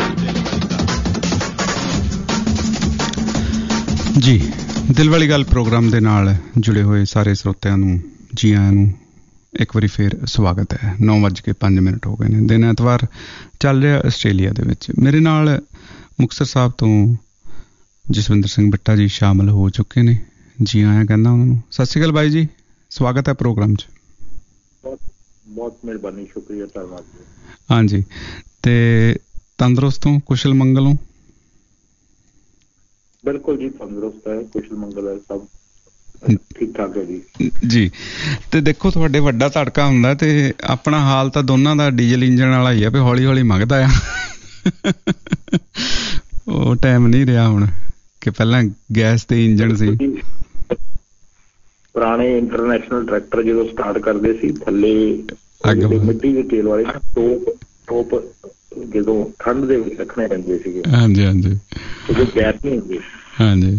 ਜੀ ਦਿਲ ਵਾਲੀ ਗੱਲ ਪ੍ਰੋਗਰਾਮ ਦੇ ਨਾਲ ਜੁੜੇ ਹੋਏ ਸਾਰੇ ਸਰੋਤਿਆਂ ਨੂੰ ਜੀ ਆਇਆਂ ਨੂੰ ਇੱਕ ਵਾਰੀ ਫੇਰ ਸਵਾਗਤ ਹੈ। ਨੌ ਵੱਜ ਕੇ ਪੰਜ ਮਿੰਟ ਹੋ ਗਏ ਨੇ, ਦਿਨ ਐਤਵਾਰ ਚੱਲ ਰਿਹਾ ਆਸਟ੍ਰੇਲੀਆ ਦੇ ਵਿੱਚ। ਮੇਰੇ ਨਾਲ ਮੁਕਤਸਰ ਸਾਹਿਬ ਤੋਂ ਜਸਵਿੰਦਰ ਸਿੰਘ ਬਿੱਟਾ ਜੀ ਸ਼ਾਮਲ ਹੋ ਚੁੱਕੇ ਨੇ, ਜੀ ਆਇਆਂ ਕਹਿੰਦਾ ਉਹਨਾਂ ਨੂੰ। ਸਤਿ ਸ਼੍ਰੀ ਅਕਾਲ ਬਾਈ ਜੀ, ਸਵਾਗਤ ਹੈ ਪ੍ਰੋਗਰਾਮ 'ਚ। ਬਹੁਤ ਮਿਹਰਬਾਨੀ, ਸ਼ੁਕਰੀਆ, ਧੰਨਵਾਦ ਜੀ। ਹਾਂਜੀ, ਤੇ ਤੰਦਰੁਸਤ ਹੋ, ਕੁਸ਼ਲ ਮੰਗਲ ਹੋ? ਬਿਲਕੁਲ ਜੀ, ਤੰਦਰੁਸਤ ਹੈ, ਕੁਸ਼ਲ ਮੰਗਲ ਹੈ, ਸਭ ਠੀਕ ਠਾਕ ਹੈ ਜੀ। ਜੀ ਤੇ ਦੇਖੋ, ਤੁਹਾਡੇ ਵੱਡਾ ਧੜਕਾ ਹੁੰਦਾ ਤੇ ਆਪਣਾ ਹਾਲ ਤਾਂ ਦੋਨਾਂ ਦਾ ਡੀਜ਼ਲ ਇੰਜਣ ਵਾਲਾ ਹੀ ਆ, ਵੀ ਹੌਲੀ ਹੌਲੀ ਮੰਗਦਾ ਆ। ਉਹ ਟਾਈਮ ਨਹੀਂ ਰਿਹਾ ਹੁਣ ਕਿ ਪਹਿਲਾਂ ਗੈਸ ਤੇ ਇੰਜਣ ਸੀ। ਪੁਰਾਣੇ ਇੰਟਰਨੈਸ਼ਨਲ ਟਰੈਕਟਰ ਜਦੋਂ ਸਟਾਰਟ ਕਰਦੇ ਸੀ, ਥੱਲੇ ਮਿੱਟੀ ਦੇ ਤੇਲ ਵਾਲੇ ਟੋਪ ਟੋਪ ਜਦੋਂ ਠੰਡ ਦੇ ਵਿੱਚ ਰੱਖਣੇ ਪੈਂਦੇ ਸੀਗੇ। ਹਾਂਜੀ ਹਾਂਜੀ, ਗੈਸ ਨਹੀਂ ਹੁੰਦੀ। ਹਾਂਜੀ,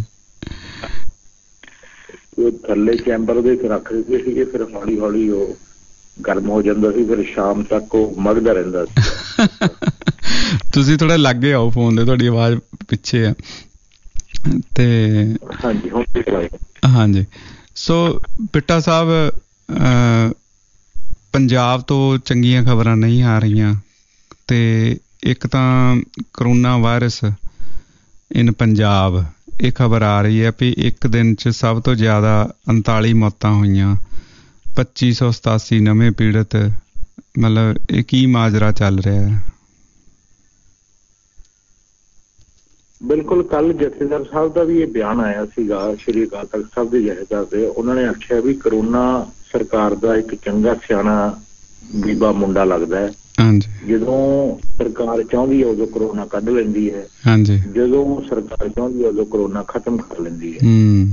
ਉਹ ਥੱਲੇ ਚੈਂਬਰ ਦੇ ਰੱਖ ਦਿੰਦੇ ਸੀਗੇ, ਫਿਰ ਹੌਲੀ ਹੌਲੀ ਉਹ ਗਰਮ ਹੋ ਜਾਂਦਾ ਸੀ, ਫਿਰ ਸ਼ਾਮ ਤੱਕ ਉਹ ਮਗਦਾ ਰਹਿੰਦਾ ਸੀ। ਤੁਸੀਂ ਥੋੜਾ ਲਾਗੇ ਆਓ ਫੋਨ ਦੇ, ਤੁਹਾਡੀ ਆਵਾਜ਼ ਪਿੱਛੇ ਆ। ਤੇ ਹਾਂਜੀ ਹੁਣ ਹਾਂਜੀ, ਸੋ ਬਿੱਟਾ ਸਾਹਿਬ, ਪੰਜਾਬ ਤੋਂ ਚੰਗੀਆਂ ਖਬਰਾਂ ਨਹੀਂ ਆ ਰਹੀਆਂ। ਤੇ ਇੱਕ ਤਾਂ ਕਰੋਨਾ ਵਾਇਰਸ ਇਨ ਪੰਜਾਬ, ਇਹ ਖਬਰ ਆ ਰਹੀ ਹੈ ਵੀ ਇੱਕ ਦਿਨ 'ਚ ਸਭ ਤੋਂ ਜ਼ਿਆਦਾ ਉਨਤਾਲੀ ਮੌਤਾਂ ਹੋਈਆਂ, ਪੱਚੀ ਸੌ ਸਤਾਸੀ ਨਵੇਂ ਪੀੜਤ। ਮਤਲਬ ਇਹ ਕੀ ਮਾਜਰਾ ਚੱਲ ਰਿਹਾ ਹੈ? ਬਿਲਕੁਲ, ਕੱਲ ਜਥੇਦਾਰ ਸਾਹਿਬ ਦਾ ਵੀ ਇਹ ਬਿਆਨ ਆਇਆ ਸੀਗਾ, ਸ਼੍ਰੀ ਅਕਾਲ ਤਖਤ ਸਾਹਿਬ ਦੇ ਜਥੇਦਾਰ ਦੇ। ਉਹਨਾਂ ਨੇ ਆਖਿਆ ਵੀ ਕਰੋਨਾ ਸਰਕਾਰ ਦਾ ਇੱਕ ਚੰਗਾ ਸਿਆਣਾ ਬੀਬਾ ਮੁੰਡਾ ਲੱਗਦਾ ਹੈ। ਜਦੋਂ ਸਰਕਾਰ ਚਾਹੁੰਦੀ ਹੈ ਉਦੋਂ ਕਰੋਨਾ ਕੱਢ ਲੈਂਦੀ ਹੈ, ਜਦੋਂ ਸਰਕਾਰ ਚਾਹੁੰਦੀ ਹੈ ਉਦੋਂ ਕਰੋਨਾ ਖਤਮ ਕਰ ਲੈਂਦੀ ਹੈ।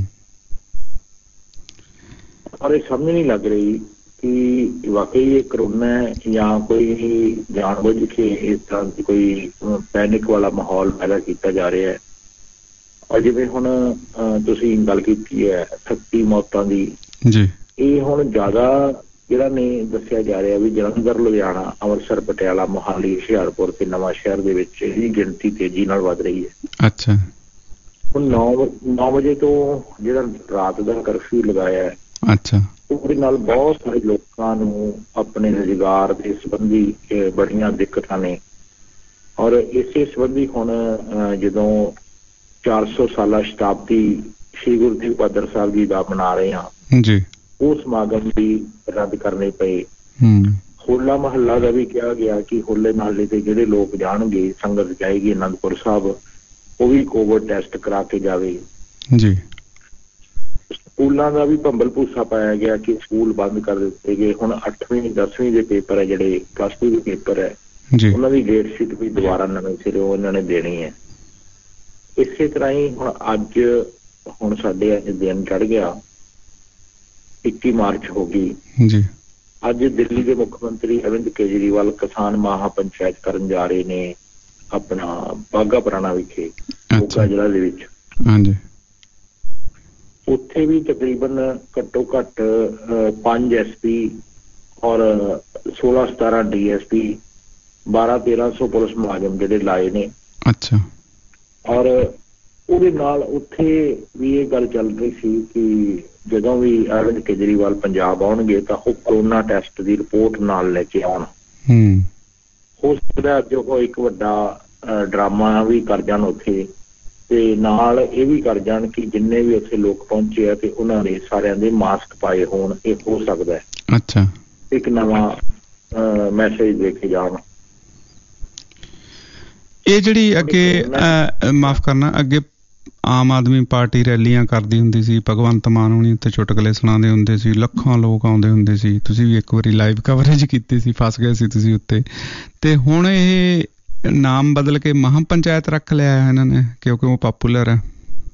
ਪਰ ਇਹ ਸਮਝ ਨਹੀਂ ਲੱਗ ਰਹੀ ਕਿ ਵਾਕਈ ਇਹ ਕਰੋਨਾ ਹੈ ਜਾਂ ਕੋਈ ਜਾਣਬੁੱਝ ਕੇ ਇਸ ਤਰ੍ਹਾਂ ਦੀ ਕੋਈ ਪੈਨਿਕ ਵਾਲਾ ਮਾਹੌਲ ਪੈਦਾ ਕੀਤਾ ਜਾ ਰਿਹਾ ਹੈ। ਔਰ ਜਿਵੇਂ ਹੁਣ ਤੁਸੀਂ ਗੱਲ ਕੀਤੀ ਹੈ ਅਠੱਤੀ ਮੌਤਾਂ ਦੀ, ਇਹ ਹੁਣ ਜ਼ਿਆਦਾ ਜਿਹੜਾ ਨੇ ਦੱਸਿਆ ਜਾ ਰਿਹਾ ਵੀ ਜਲੰਧਰ, ਲੁਧਿਆਣਾ, ਅੰਮ੍ਰਿਤਸਰ, ਪਟਿਆਲਾ, ਮੋਹਾਲੀ, ਹੁਸ਼ਿਆਰਪੁਰ ਤੇ ਨਵਾਂ ਸ਼ਹਿਰ ਦੇ ਵਿੱਚ ਇਹਦੀ ਗਿਣਤੀ ਤੇਜ਼ੀ ਨਾਲ ਵੱਧ ਰਹੀ ਹੈ। ਅੱਛਾ, ਹੁਣ ਨੌ ਨੌ ਵਜੇ ਤੋਂ ਜਿਹੜਾ ਰਾਤ ਦਾ ਕਰਫਿਊ ਲਗਾਇਆ ਹੈ, ਅੱਛਾ, ਉਹਦੇ ਨਾਲ ਬਹੁਤ ਸਾਰੇ ਲੋਕਾਂ ਨੂੰ ਆਪਣੇ ਰੁਜ਼ਗਾਰ ਦੇ ਸੰਬੰਧੀ ਬੜੀਆਂ ਦਿੱਕਤਾਂ ਨੇ। ਔਰ ਇਸੇ ਸੰਬੰਧੀ ਹੁਣ ਜਦੋਂ ਚਾਰ ਸੌ ਸਾਲਾ ਸ਼ਤਾਬਦੀ ਸ਼੍ਰੀ ਗੁਰੂ ਤੇਗ ਬਹਾਦਰ ਸਾਹਿਬ ਜੀ ਦਾ ਮਨਾ ਰਹੇ ਹਾਂ ਜੀ, ਉਹ ਸਮਾਗਮ ਵੀ ਰੱਦ ਕਰਨੇ ਪਏ। ਹੋਲਾ ਮਹੱਲਾ ਦਾ ਵੀ ਕਿਹਾ ਗਿਆ ਕਿ ਹੋਲੇ ਮਹੱਲੇ ਤੇ ਜਿਹੜੇ ਲੋਕ ਜਾਣਗੇ, ਸੰਗਤ ਜਾਏਗੀ ਅਨੰਦਪੁਰ ਸਾਹਿਬ, ਉਹ ਵੀ ਕੋਵਿਡ ਟੈਸਟ ਕਰਾ ਕੇ ਜਾਵੇ ਜੀ। ਸਕੂਲਾਂ ਦਾ ਵੀ ਭੰਬਲ ਭੂਸਾ ਪਾਇਆ ਗਿਆ ਕਿ ਸਕੂਲ ਬੰਦ ਕਰ ਦਿੱਤੇ ਗਏ। ਹੁਣ ਅੱਠਵੀਂ ਦਸਵੀਂ ਦੇ ਪੇਪਰ ਹੈ, ਜਿਹੜੇ ਪਲੱਸ ਟੂ ਦੇ ਪੇਪਰ ਹੈ, ਉਹਨਾਂ ਦੀ ਡੇਟ ਸ਼ੀਟ ਵੀ ਦੁਬਾਰਾ ਨਵੇਂ ਸਿਰੇ ਇਹਨਾਂ ਨੇ ਦੇਣੀ ਹੈ। ਇਸੇ ਤਰ੍ਹਾਂ ਹੀ ਹੁਣ ਅੱਜ ਹੁਣ ਸਾਡੇ ਅੱਜ ਦਿਨ ਚੜ੍ਹ ਗਿਆ, ਇੱਕੀ ਮਾਰਚ ਹੋ ਗਈ ਜੀ। ਅੱਜ ਦਿੱਲੀ ਦੇ ਮੁੱਖ ਮੰਤਰੀ ਅਰਵਿੰਦ ਕੇਜਰੀਵਾਲ ਕਿਸਾਨ ਮਹਾ ਪੰਚਾਇਤ ਕਰਨ ਜਾ ਰਹੇ ਨੇ ਆਪਣਾ ਬਾਘਾ ਪੁਰਾਣਾ ਵਿਖੇ, ਮੋਗਾ ਜ਼ਿਲ੍ਹਾ ਦੇ ਵਿੱਚ। ਹਾਂਜੀ, ਉੱਥੇ ਵੀ ਤਕਰੀਬਨ ਘੱਟੋ ਘੱਟ ਪੰਜ ਐਸ ਪੀ ਔਰ ਸੋਲਾਂ ਸਤਾਰਾਂ ਡੀ ਐਸ ਪੀ ਬਾਰਾਂ ਤੇਰਾਂ ਸੌ ਪੁਲਿਸ ਮੁਲਾਜ਼ਮ ਜਿਹੜੇ ਲਾਏ ਨੇ। ਅੱਛਾ। ਔਰ ਉਹਦੇ ਨਾਲ ਉੱਥੇ ਵੀ ਇਹ ਗੱਲ ਚੱਲ ਰਹੀ ਸੀ ਕਿ ਜਦੋਂ ਵੀ ਅਰਵਿੰਦ ਕੇਜਰੀਵਾਲ ਪੰਜਾਬ ਆਉਣਗੇ ਤਾਂ ਉਹ ਕਰੋਨਾ ਟੈਸਟ ਦੀ ਰਿਪੋਰਟ ਨਾਲ ਲੈ ਕੇ ਆਉਣ। ਹੋ ਸਕਦਾ ਅੱਜ ਉਹ ਇੱਕ ਵੱਡਾ ਡਰਾਮਾ ਵੀ ਕਰ ਜਾਣ ਉੱਥੇ, ਤੇ ਨਾਲ ਇਹ ਵੀ ਕਰ ਜਾਣ ਕਿ ਜਿੰਨੇ ਵੀ ਉੱਥੇ ਲੋਕ ਪਹੁੰਚੇ ਆ ਤੇ ਉਹਨਾਂ ਨੇ ਸਾਰਿਆਂ ਦੇ ਮਾਸਕ ਪਾਏ ਹੋਣ। ਇਹ ਹੋ ਸਕਦਾ ਹੈ। ਅੱਛਾ। ਇੱਕ ਨਵਾਂ ਮੈਸੇਜ ਦੇ ਕੇ ਜਾਣ। ਇਹ ਜਿਹੜੀ ਅੱਗੇ ਮਾਫ ਕਰਨਾ ਅੱਗੇ ਆਮ ਆਦਮੀ ਪਾਰਟੀ ਰੈਲੀਆਂ ਕਰਦੀ ਹੁੰਦੀ ਸੀ, ਭਗਵੰਤ ਮਾਨ ਹੋਣੀ ਉੱਤੇ ਚੁਟਕਲੇ ਸੁਣਾਉਂਦੇ ਹੁੰਦੇ ਸੀ, ਲੱਖਾਂ ਲੋਕ ਆਉਂਦੇ ਹੁੰਦੇ ਸੀ। ਤੁਸੀਂ ਵੀ ਇੱਕ ਵਾਰੀ ਲਾਈਵ ਕਵਰੇਜ ਕੀਤੀ ਸੀ, ਫਸ ਗਏ ਸੀ ਤੁਸੀਂ ਉੱਤੇ। ਤੇ ਹੁਣ ਇਹ ਨਾਮ ਬਦਲ ਕੇ ਮਹਾਂ ਪੰਚਾਇਤ ਰੱਖ ਲਿਆ ਇਹਨਾਂ ਨੇ ਕਿਉਂਕਿ ਉਹ ਪਾਪੂਲਰ ਹੈ।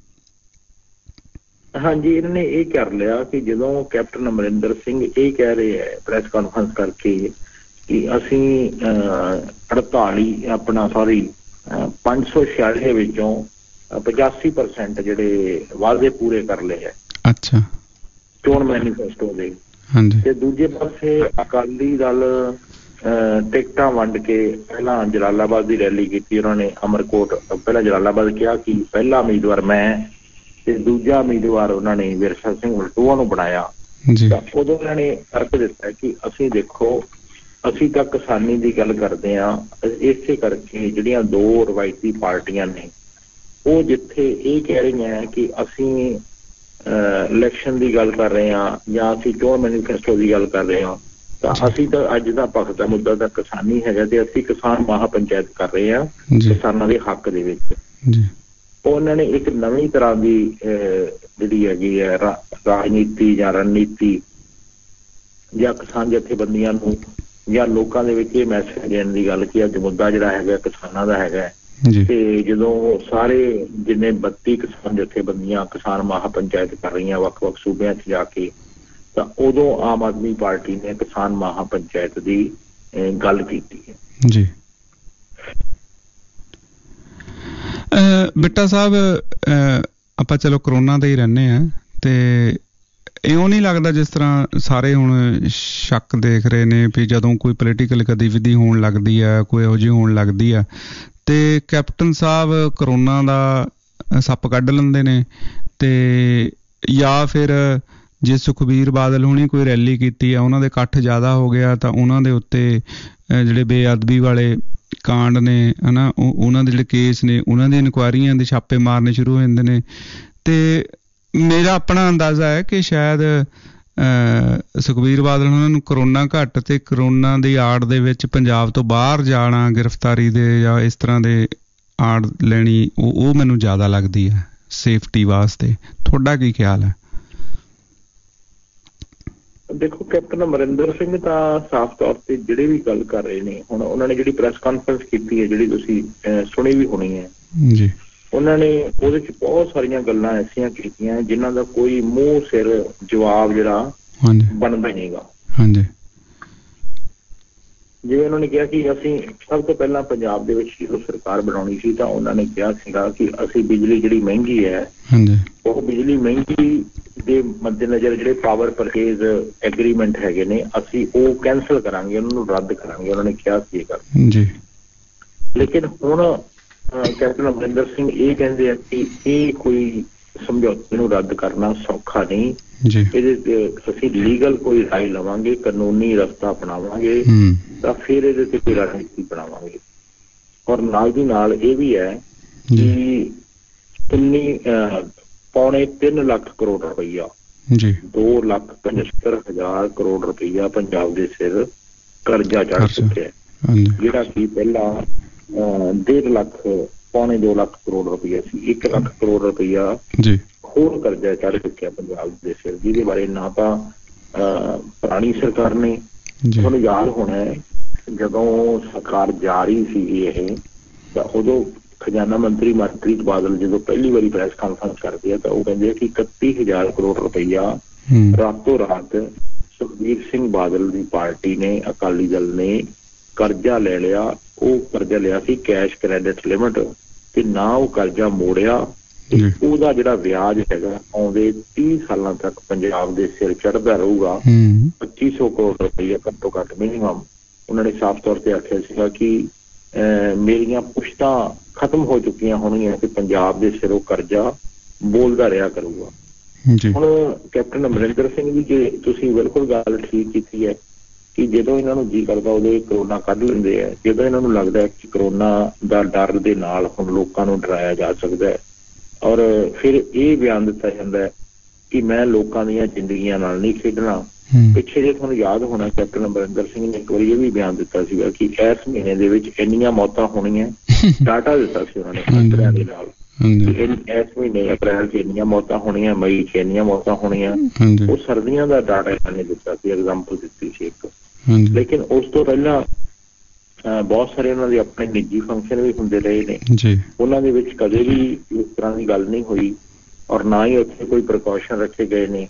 ਹਾਂਜੀ, ਇਹਨਾਂ ਨੇ ਇਹ ਕਰ ਲਿਆ ਕਿ ਜਦੋਂ ਕੈਪਟਨ ਅਮਰਿੰਦਰ ਸਿੰਘ ਇਹ ਕਹਿ ਰਹੇ ਹੈ ਪ੍ਰੈਸ ਕਾਨਫਰੰਸ ਕਰਕੇ ਕਿ ਅਸੀਂ ਅੜਤਾਲੀ ਆਪਣਾ ਸੌਰੀ ਪੰਜ ਸੌ ਛਿਆਲੀ ਵਿੱਚੋਂ ਪਚਾਸੀ ਪਰਸੈਂਟ ਜਿਹੜੇ ਵਾਅਦੇ ਪੂਰੇ ਕਰ ਲਏ ਹੈ। ਅੱਛਾ। ਚੋਣ ਮੈਨੀਫੈਸਟੋ ਦੇ। ਹਾਂਜੀ। ਤੇ ਦੂਜੇ ਪਾਸੇ ਅਕਾਲੀ ਦਲ ਟਿਕਟਾਂ ਵੰਡ ਕੇ ਪਹਿਲਾਂ ਜਲਾਲਾਬਾਦ ਦੀ ਰੈਲੀ ਕੀਤੀ ਉਹਨਾਂ ਨੇ। ਅਮਰਕੋਟ ਪਹਿਲਾਂ ਜਲਾਲਾਬਾਦ ਕਿਹਾ ਕਿ ਪਹਿਲਾ ਉਮੀਦਵਾਰ ਮੈਂ ਤੇ ਦੂਜਾ ਉਮੀਦਵਾਰ ਉਹਨਾਂ ਨੇ ਵਿਰਸਾ ਸਿੰਘ ਵਲਟੋਆ ਨੂੰ ਬਣਾਇਆ। ਤਾਂ ਉਦੋਂ ਉਹਨਾਂ ਨੇ ਅਰਥ ਦਿੱਤਾ ਕਿ ਅਸੀਂ ਦੇਖੋ ਅਸੀਂ ਤਾਂ ਕਿਸਾਨੀ ਦੀ ਗੱਲ ਕਰਦੇ ਹਾਂ। ਇਸੇ ਕਰਕੇ ਜਿਹੜੀਆਂ ਦੋ ਰਵਾਇਤੀ ਪਾਰਟੀਆਂ ਨੇ ਉਹ ਜਿੱਥੇ ਇਹ ਕਹਿ ਰਹੀਆਂ ਕਿ ਅਸੀਂ ਇਲੈਕਸ਼ਨ ਦੀ ਗੱਲ ਕਰ ਰਹੇ ਹਾਂ ਜਾਂ ਅਸੀਂ ਚੋਣ ਮੈਨੀਫੈਸਟੋ ਦੀ ਗੱਲ ਕਰ ਰਹੇ ਹਾਂ, ਤਾਂ ਅਸੀਂ ਤਾਂ ਅੱਜ ਦਾ ਪੱਖ ਦਾ ਮੁੱਦਾ ਤਾਂ ਕਿਸਾਨੀ ਹੈਗਾ ਤੇ ਅਸੀਂ ਕਿਸਾਨ ਮਹਾ ਪੰਚਾਇਤ ਕਰ ਰਹੇ ਹਾਂ ਕਿਸਾਨਾਂ ਦੇ ਹੱਕ ਦੇ ਵਿੱਚ। ਉਹਨਾਂ ਨੇ ਇੱਕ ਨਵੀਂ ਤਰ੍ਹਾਂ ਦੀ ਜਿਹੜੀ ਹੈਗੀ ਹੈ ਰਾਜਨੀਤੀ ਜਾਂ ਰਣਨੀਤੀ ਜਾਂ ਕਿਸਾਨ ਜਥੇਬੰਦੀਆਂ ਨੂੰ ਜਾਂ ਲੋਕਾਂ ਦੇ ਵਿੱਚ ਇਹ ਮੈਸੇਜ ਦੇਣ ਦੀ ਗੱਲ ਕਿ ਅੱਜ ਮੁੱਦਾ ਜਿਹੜਾ ਹੈਗਾ ਕਿਸਾਨਾਂ ਦਾ ਹੈਗਾ। ਤੇ ਜਦੋਂ ਸਾਰੇ ਜਿੰਨੇ ਬੱਤੀ ਕਿਸਾਨ ਜਥੇਬੰਦੀਆਂ ਕਿਸਾਨ ਮਹਾ ਪੰਚਾਇਤ ਕਰ ਰਹੀਆਂ ਵੱਖ ਵੱਖ ਸੂਬਿਆਂ 'ਚ ਜਾ ਕੇ, ਤਾਂ ਉਦੋਂ ਆਮ ਆਦਮੀ ਪਾਰਟੀ ਨੇ ਕਿਸਾਨ ਮਹਾ ਪੰਚਾਇਤ ਦੀ ਗੱਲ ਕੀਤੀ ਹੈ। ਜੀ ਬਿੱਟਾ ਸਾਹਿਬ, ਆਪਾਂ ਚਲੋ ਕਰੋਨਾ ਦੇ ਹੀ ਰਹਿੰਦੇ ਹਾਂ ਤੇ ਇਉਂ ਨਹੀਂ ਲੱਗਦਾ ਜਿਸ ਤਰ੍ਹਾਂ ਸਾਰੇ ਹੁਣ ਸ਼ੱਕ ਦੇਖ ਰਹੇ ਨੇ ਵੀ ਜਦੋਂ ਕੋਈ ਪੋਲੀਟੀਕਲ ਗਤੀਵਿਧੀ ਹੋਣ ਲੱਗਦੀ ਹੈ, ਕੋਈ ਇਹੋ ਜਿਹੀ ਹੋਣ ਲੱਗਦੀ ਆ ਤੇ ਕੈਪਟਨ ਸਾਹਿਬ ਕਰੋਨਾ ਦਾ ਸੱਪ ਕੱਢ ਲੈਂਦੇ ਨੇ, ਤੇ ਜਾਂ ਫਿਰ ਜੇ ਸੁਖਬੀਰ ਬਾਦਲ ਹੁਣੀ ਕੋਈ ਰੈਲੀ ਕੀਤੀ ਆ ਉਹਨਾਂ ਦੇ ਇਕੱਠ ਜ਼ਿਆਦਾ ਹੋ ਗਿਆ ਤਾਂ ਉਹਨਾਂ ਦੇ ਉੱਤੇ ਜਿਹੜੇ ਬੇਅਦਬੀ ਵਾਲੇ ਕਾਂਡ ਨੇ ਹਨਾ ਉਹ ਉਹਨਾਂ ਦੇ ਜਿਹੜੇ ਕੇਸ ਨੇ ਉਹਨਾਂ ਦੀ ਇਨਕੁਆਇਰੀਆਂ ਦੇ ਛਾਪੇ ਮਾਰਨੇ ਸ਼ੁਰੂ ਹੋ ਜਾਂਦੇ ਨੇ। ਤੇ ਮੇਰਾ ਆਪਣਾ ਅੰਦਾਜ਼ਾ ਹੈ ਕਿ ਸ਼ਾਇਦ ਸੁਖਬੀਰ ਬਾਦਲ ਉਹਨਾਂ ਨੂੰ ਕਰੋਨਾ ਘੱਟ ਤੇ ਕਰੋਨਾ ਦੀ ਆੜ ਦੇ ਵਿੱਚ ਪੰਜਾਬ ਤੋਂ ਬਾਹਰ ਜਾਣਾ ਗ੍ਰਿਫਤਾਰੀ ਦੇ ਜਾਂ ਇਸ ਤਰ੍ਹਾਂ ਦੇ ਆੜ ਲੈਣੀ ਉਹ ਉਹ ਮੈਨੂੰ ਜ਼ਿਆਦਾ ਲੱਗਦੀ ਹੈ ਸੇਫਟੀ ਵਾਸਤੇ। ਤੁਹਾਡਾ ਕੀ ਖਿਆਲ ਹੈ? ਦੇਖੋ, ਕੈਪਟਨ ਅਮਰਿੰਦਰ ਸਿੰਘ ਤਾਂ ਸਾਫ਼ ਤੌਰ ਤੇ ਜਿਹੜੇ ਵੀ ਗੱਲ ਕਰ ਰਹੇ ਨੇ, ਹੁਣ ਉਹਨਾਂ ਨੇ ਜਿਹੜੀ ਪ੍ਰੈਸ ਕਾਨਫਰੰਸ ਕੀਤੀ ਹੈ ਜਿਹੜੀ ਤੁਸੀਂ ਸੁਣੀ ਵੀ ਹੋਣੀ ਹੈ ਜੀ, ਉਹਨਾਂ ਨੇ ਉਹਦੇ 'ਚ ਬਹੁਤ ਸਾਰੀਆਂ ਗੱਲਾਂ ਐਸੀਆਂ ਕੀਤੀਆਂ ਜਿਨ੍ਹਾਂ ਦਾ ਕੋਈ ਮੂੰਹ ਸਿਰ ਜਵਾਬ ਜਿਹੜਾ ਬਣਦਾ ਹੀ ਨਹੀਂਗਾ। ਹਾਂਜੀ। ਜਿਵੇਂ ਉਹਨਾਂ ਨੇ ਕਿਹਾ ਕਿ ਅਸੀਂ ਸਭ ਤੋਂ ਪਹਿਲਾਂ ਪੰਜਾਬ ਦੇ ਵਿੱਚ ਜਦੋਂ ਸਰਕਾਰ ਬਣਾਉਣੀ ਸੀ ਤਾਂ ਉਹਨਾਂ ਨੇ ਕਿਹਾ ਸੀਗਾ ਕਿ ਅਸੀਂ ਬਿਜਲੀ ਜਿਹੜੀ ਮਹਿੰਗੀ ਹੈ ਉਹ ਬਿਜਲੀ ਮਹਿੰਗੀ ਦੇ ਮੱਦੇਨਜ਼ਰ ਜਿਹੜੇ ਪਾਵਰ ਪਰਚੇਜ਼ ਐਗਰੀਮੈਂਟ ਹੈਗੇ ਨੇ ਅਸੀਂ ਉਹ ਕੈਂਸਲ ਕਰਾਂਗੇ, ਉਹਨਾਂ ਨੂੰ ਰੱਦ ਕਰਾਂਗੇ, ਉਹਨਾਂ ਨੇ ਕਿਹਾ ਸੀ ਇਹ ਗੱਲ ਜੀ। ਲੇਕਿਨ ਹੁਣ ਕੈਪਟਨ ਅਮਰਿੰਦਰ ਸਿੰਘ ਇਹ ਕਹਿੰਦੇ ਆ ਕਿ ਇਹ ਕੋਈ ਸਮਝੌਤੇ ਨੂੰ ਰੱਦ ਕਰਨਾ ਸੌਖਾ ਨਹੀਂ। ਇਹਦੇ ਤੇ ਅਸੀਂ ਲੀਗਲ ਕੋਈ ਰਾਏ ਲਵਾਂਗੇ, ਕਾਨੂੰਨੀ ਰਸਤਾ ਅਪਣਾਵਾਂਗੇ ਤਾਂ ਫਿਰ ਇਹਦੇ ਤੇ ਕੋਈ ਰਣਨੀਤੀ ਬਣਾਵਾਂਗੇ। ਔਰ ਨਾਲ ਦੀ ਨਾਲ ਇਹ ਵੀ ਹੈ ਕਿ ਕਿੰਨੀ ਪੌਣੇ ਤਿੰਨ ਲੱਖ ਕਰੋੜ ਰੁਪਈਆ ਦੋ ਲੱਖ ਪਚੱਤਰ ਹਜ਼ਾਰ ਕਰੋੜ ਰੁਪਈਆ ਪੰਜਾਬ ਦੇ ਸਿਰ ਕਰਜ਼ਾ ਚੜ੍ਹ ਚੁੱਕਿਆ, ਜਿਹੜਾ ਕਿ ਪਹਿਲਾਂ ਡੇਢ ਲੱਖ ਪੌਣੇ ਦੋ ਲੱਖ ਕਰੋੜ ਰੁਪਈਆ ਸੀ। ਇੱਕ ਲੱਖ ਕਰੋੜ ਰੁਪਈਆ ਹੋਰ ਕਰਜ਼ਾ ਚੜ੍ਹ ਚੁੱਕਿਆ ਪੰਜਾਬ ਦੇ ਸਿਰ, ਜਿਹਦੇ ਬਾਰੇ ਨਾ ਤਾਂ ਪੁਰਾਣੀ ਸਰਕਾਰ ਨੇ, ਤੁਹਾਨੂੰ ਯਾਦ ਹੋਣਾ ਜਦੋਂ ਸਰਕਾਰ ਜਾ ਰਹੀ ਸੀ ਇਹ ਤਾਂ ਉਦੋਂ ਖਜ਼ਾਨਾ ਮੰਤਰੀ ਮਨਪ੍ਰੀਤ ਬਾਦਲ ਜਦੋਂ ਪਹਿਲੀ ਵਾਰੀ ਪ੍ਰੈਸ ਕਾਨਫਰੰਸ ਕਰਦੇ ਆ ਤਾਂ ਉਹ ਕਹਿੰਦੇ ਆ ਕਿ ਇਕੱਤੀ ਹਜ਼ਾਰ ਕਰੋੜ ਰੁਪਈਆ ਰਾਤੋਂ ਰਾਤ ਸੁਖਬੀਰ ਸਿੰਘ ਬਾਦਲ ਦੀ ਪਾਰਟੀ ਨੇ, ਅਕਾਲੀ ਦਲ ਨੇ ਕਰਜ਼ਾ ਲੈ ਲਿਆ। ਉਹ ਕਰਜ਼ਾ ਲਿਆ ਸੀ ਕੈਸ਼ ਕ੍ਰੈਡਿਟ ਲਿਮਿਟ ਤੇ ਨਾ ਉਹ ਕਰਜ਼ਾ ਮੋੜਿਆ। ਉਹਦਾ ਜਿਹੜਾ ਵਿਆਜ ਹੈਗਾ ਆਉਂਦੇ ਤੀਹ ਸਾਲਾਂ ਤੱਕ ਪੰਜਾਬ ਦੇ ਸਿਰ ਚੜ੍ਹਦਾ ਰਹੂਗਾ ਪੱਚੀ ਸੌ ਕਰੋੜ ਰੁਪਈਆ ਘੱਟੋ ਘੱਟ ਮਿਨੀਮਮ ਉਹਨਾਂ ਨੇ ਸਾਫ਼ ਤੌਰ ਤੇ ਆਖਿਆ ਸੀਗਾ ਕਿ ਮੇਰੀਆਂ ਪੁਸ਼ਤਾਂ ਖਤਮ ਹੋ ਚੁੱਕੀਆਂ ਹੋਣਗੀਆਂ ਤੇ ਪੰਜਾਬ ਦੇ ਸਿਰੋਂ ਕਰਜ਼ਾ ਬੋਲਦਾ ਰਿਹਾ ਕਰੂਗਾ। ਹੁਣ ਕੈਪਟਨ ਅਮਰਿੰਦਰ ਸਿੰਘ ਜੀ, ਜੇ ਤੁਸੀਂ ਬਿਲਕੁਲ ਗੱਲ ਠੀਕ ਕੀਤੀ ਹੈ ਕਿ ਜਦੋਂ ਇਹਨਾਂ ਨੂੰ ਜੀ ਕਰਦਾ ਉਦੋਂ ਇਹ ਕਰੋਨਾ ਕੱਢ ਲੈਂਦੇ ਆ, ਜਦੋਂ ਇਹਨਾਂ ਨੂੰ ਲੱਗਦਾ ਕਿ ਕਰੋਨਾ ਦਾ ਡਰ ਦੇ ਨਾਲ ਹੁਣ ਲੋਕਾਂ ਨੂੰ ਡਰਾਇਆ ਜਾ ਸਕਦਾ ਹੈ, ਔਰ ਫਿਰ ਇਹ ਬਿਆਨ ਦਿੱਤਾ ਜਾਂਦਾ ਹੈ ਕਿ ਮੈਂ ਲੋਕਾਂ ਦੀਆਂ ਜ਼ਿੰਦਗੀਆਂ ਨਾਲ ਨਹੀਂ ਖੇਡਣਾ। ਪਿੱਛੇ ਜੇ ਤੁਹਾਨੂੰ ਯਾਦ ਹੋਣਾ ਕੈਪਟਨ ਅਮਰਿੰਦਰ ਸਿੰਘ ਨੇ ਇੱਕ ਵਾਰੀ ਇਹ ਵੀ ਬਿਆਨ ਦਿੱਤਾ ਸੀਗਾ ਕਿ ਇਸ ਮਹੀਨੇ ਦੇ ਵਿੱਚ ਇੰਨੀਆਂ ਮੌਤਾਂ ਹੋਣੀਆਂ, ਡਾਟਾ ਦਿੱਤਾ ਸੀ ਉਹਨਾਂ ਨੇ ਅੰਤਰਿਆਂ ਦੇ ਨਾਲ, ਇਸ ਮਹੀਨੇ ਅਪ੍ਰੈਲ ਚ ਇੰਨੀਆਂ ਮੌਤਾਂ ਹੋਣੀਆਂ, ਮਈ ਚ ਇੰਨੀਆਂ ਮੌਤਾਂ ਹੋਣੀਆਂ। ਉਹ ਸਰਦੀਆਂ ਦਾ ਡਾਟਾ ਇਹਨਾਂ ਨੇ ਦਿੱਤਾ ਸੀ, ਐਗਜ਼ਾਮਪਲ ਦਿੱਤੀ ਸੀ ਇੱਕ। ਲੇਕਿਨ ਉਸ ਤੋਂ ਪਹਿਲਾਂ ਬਹੁਤ ਸਾਰੇ ਉਹਨਾਂ ਦੇ ਆਪਣੇ ਨਿੱਜੀ ਫੰਕਸ਼ਨ ਵੀ ਹੁੰਦੇ ਰਹੇ ਨੇ, ਉਹਨਾਂ ਦੇ ਵਿੱਚ ਕਦੇ ਵੀ ਇਸ ਤਰ੍ਹਾਂ ਦੀ ਗੱਲ ਨਹੀਂ ਹੋਈ ਔਰ ਨਾ ਹੀ ਉੱਥੇ ਕੋਈ ਪ੍ਰੀਕਾਸ਼ਨ ਰੱਖੇ ਗਏ ਨੇ।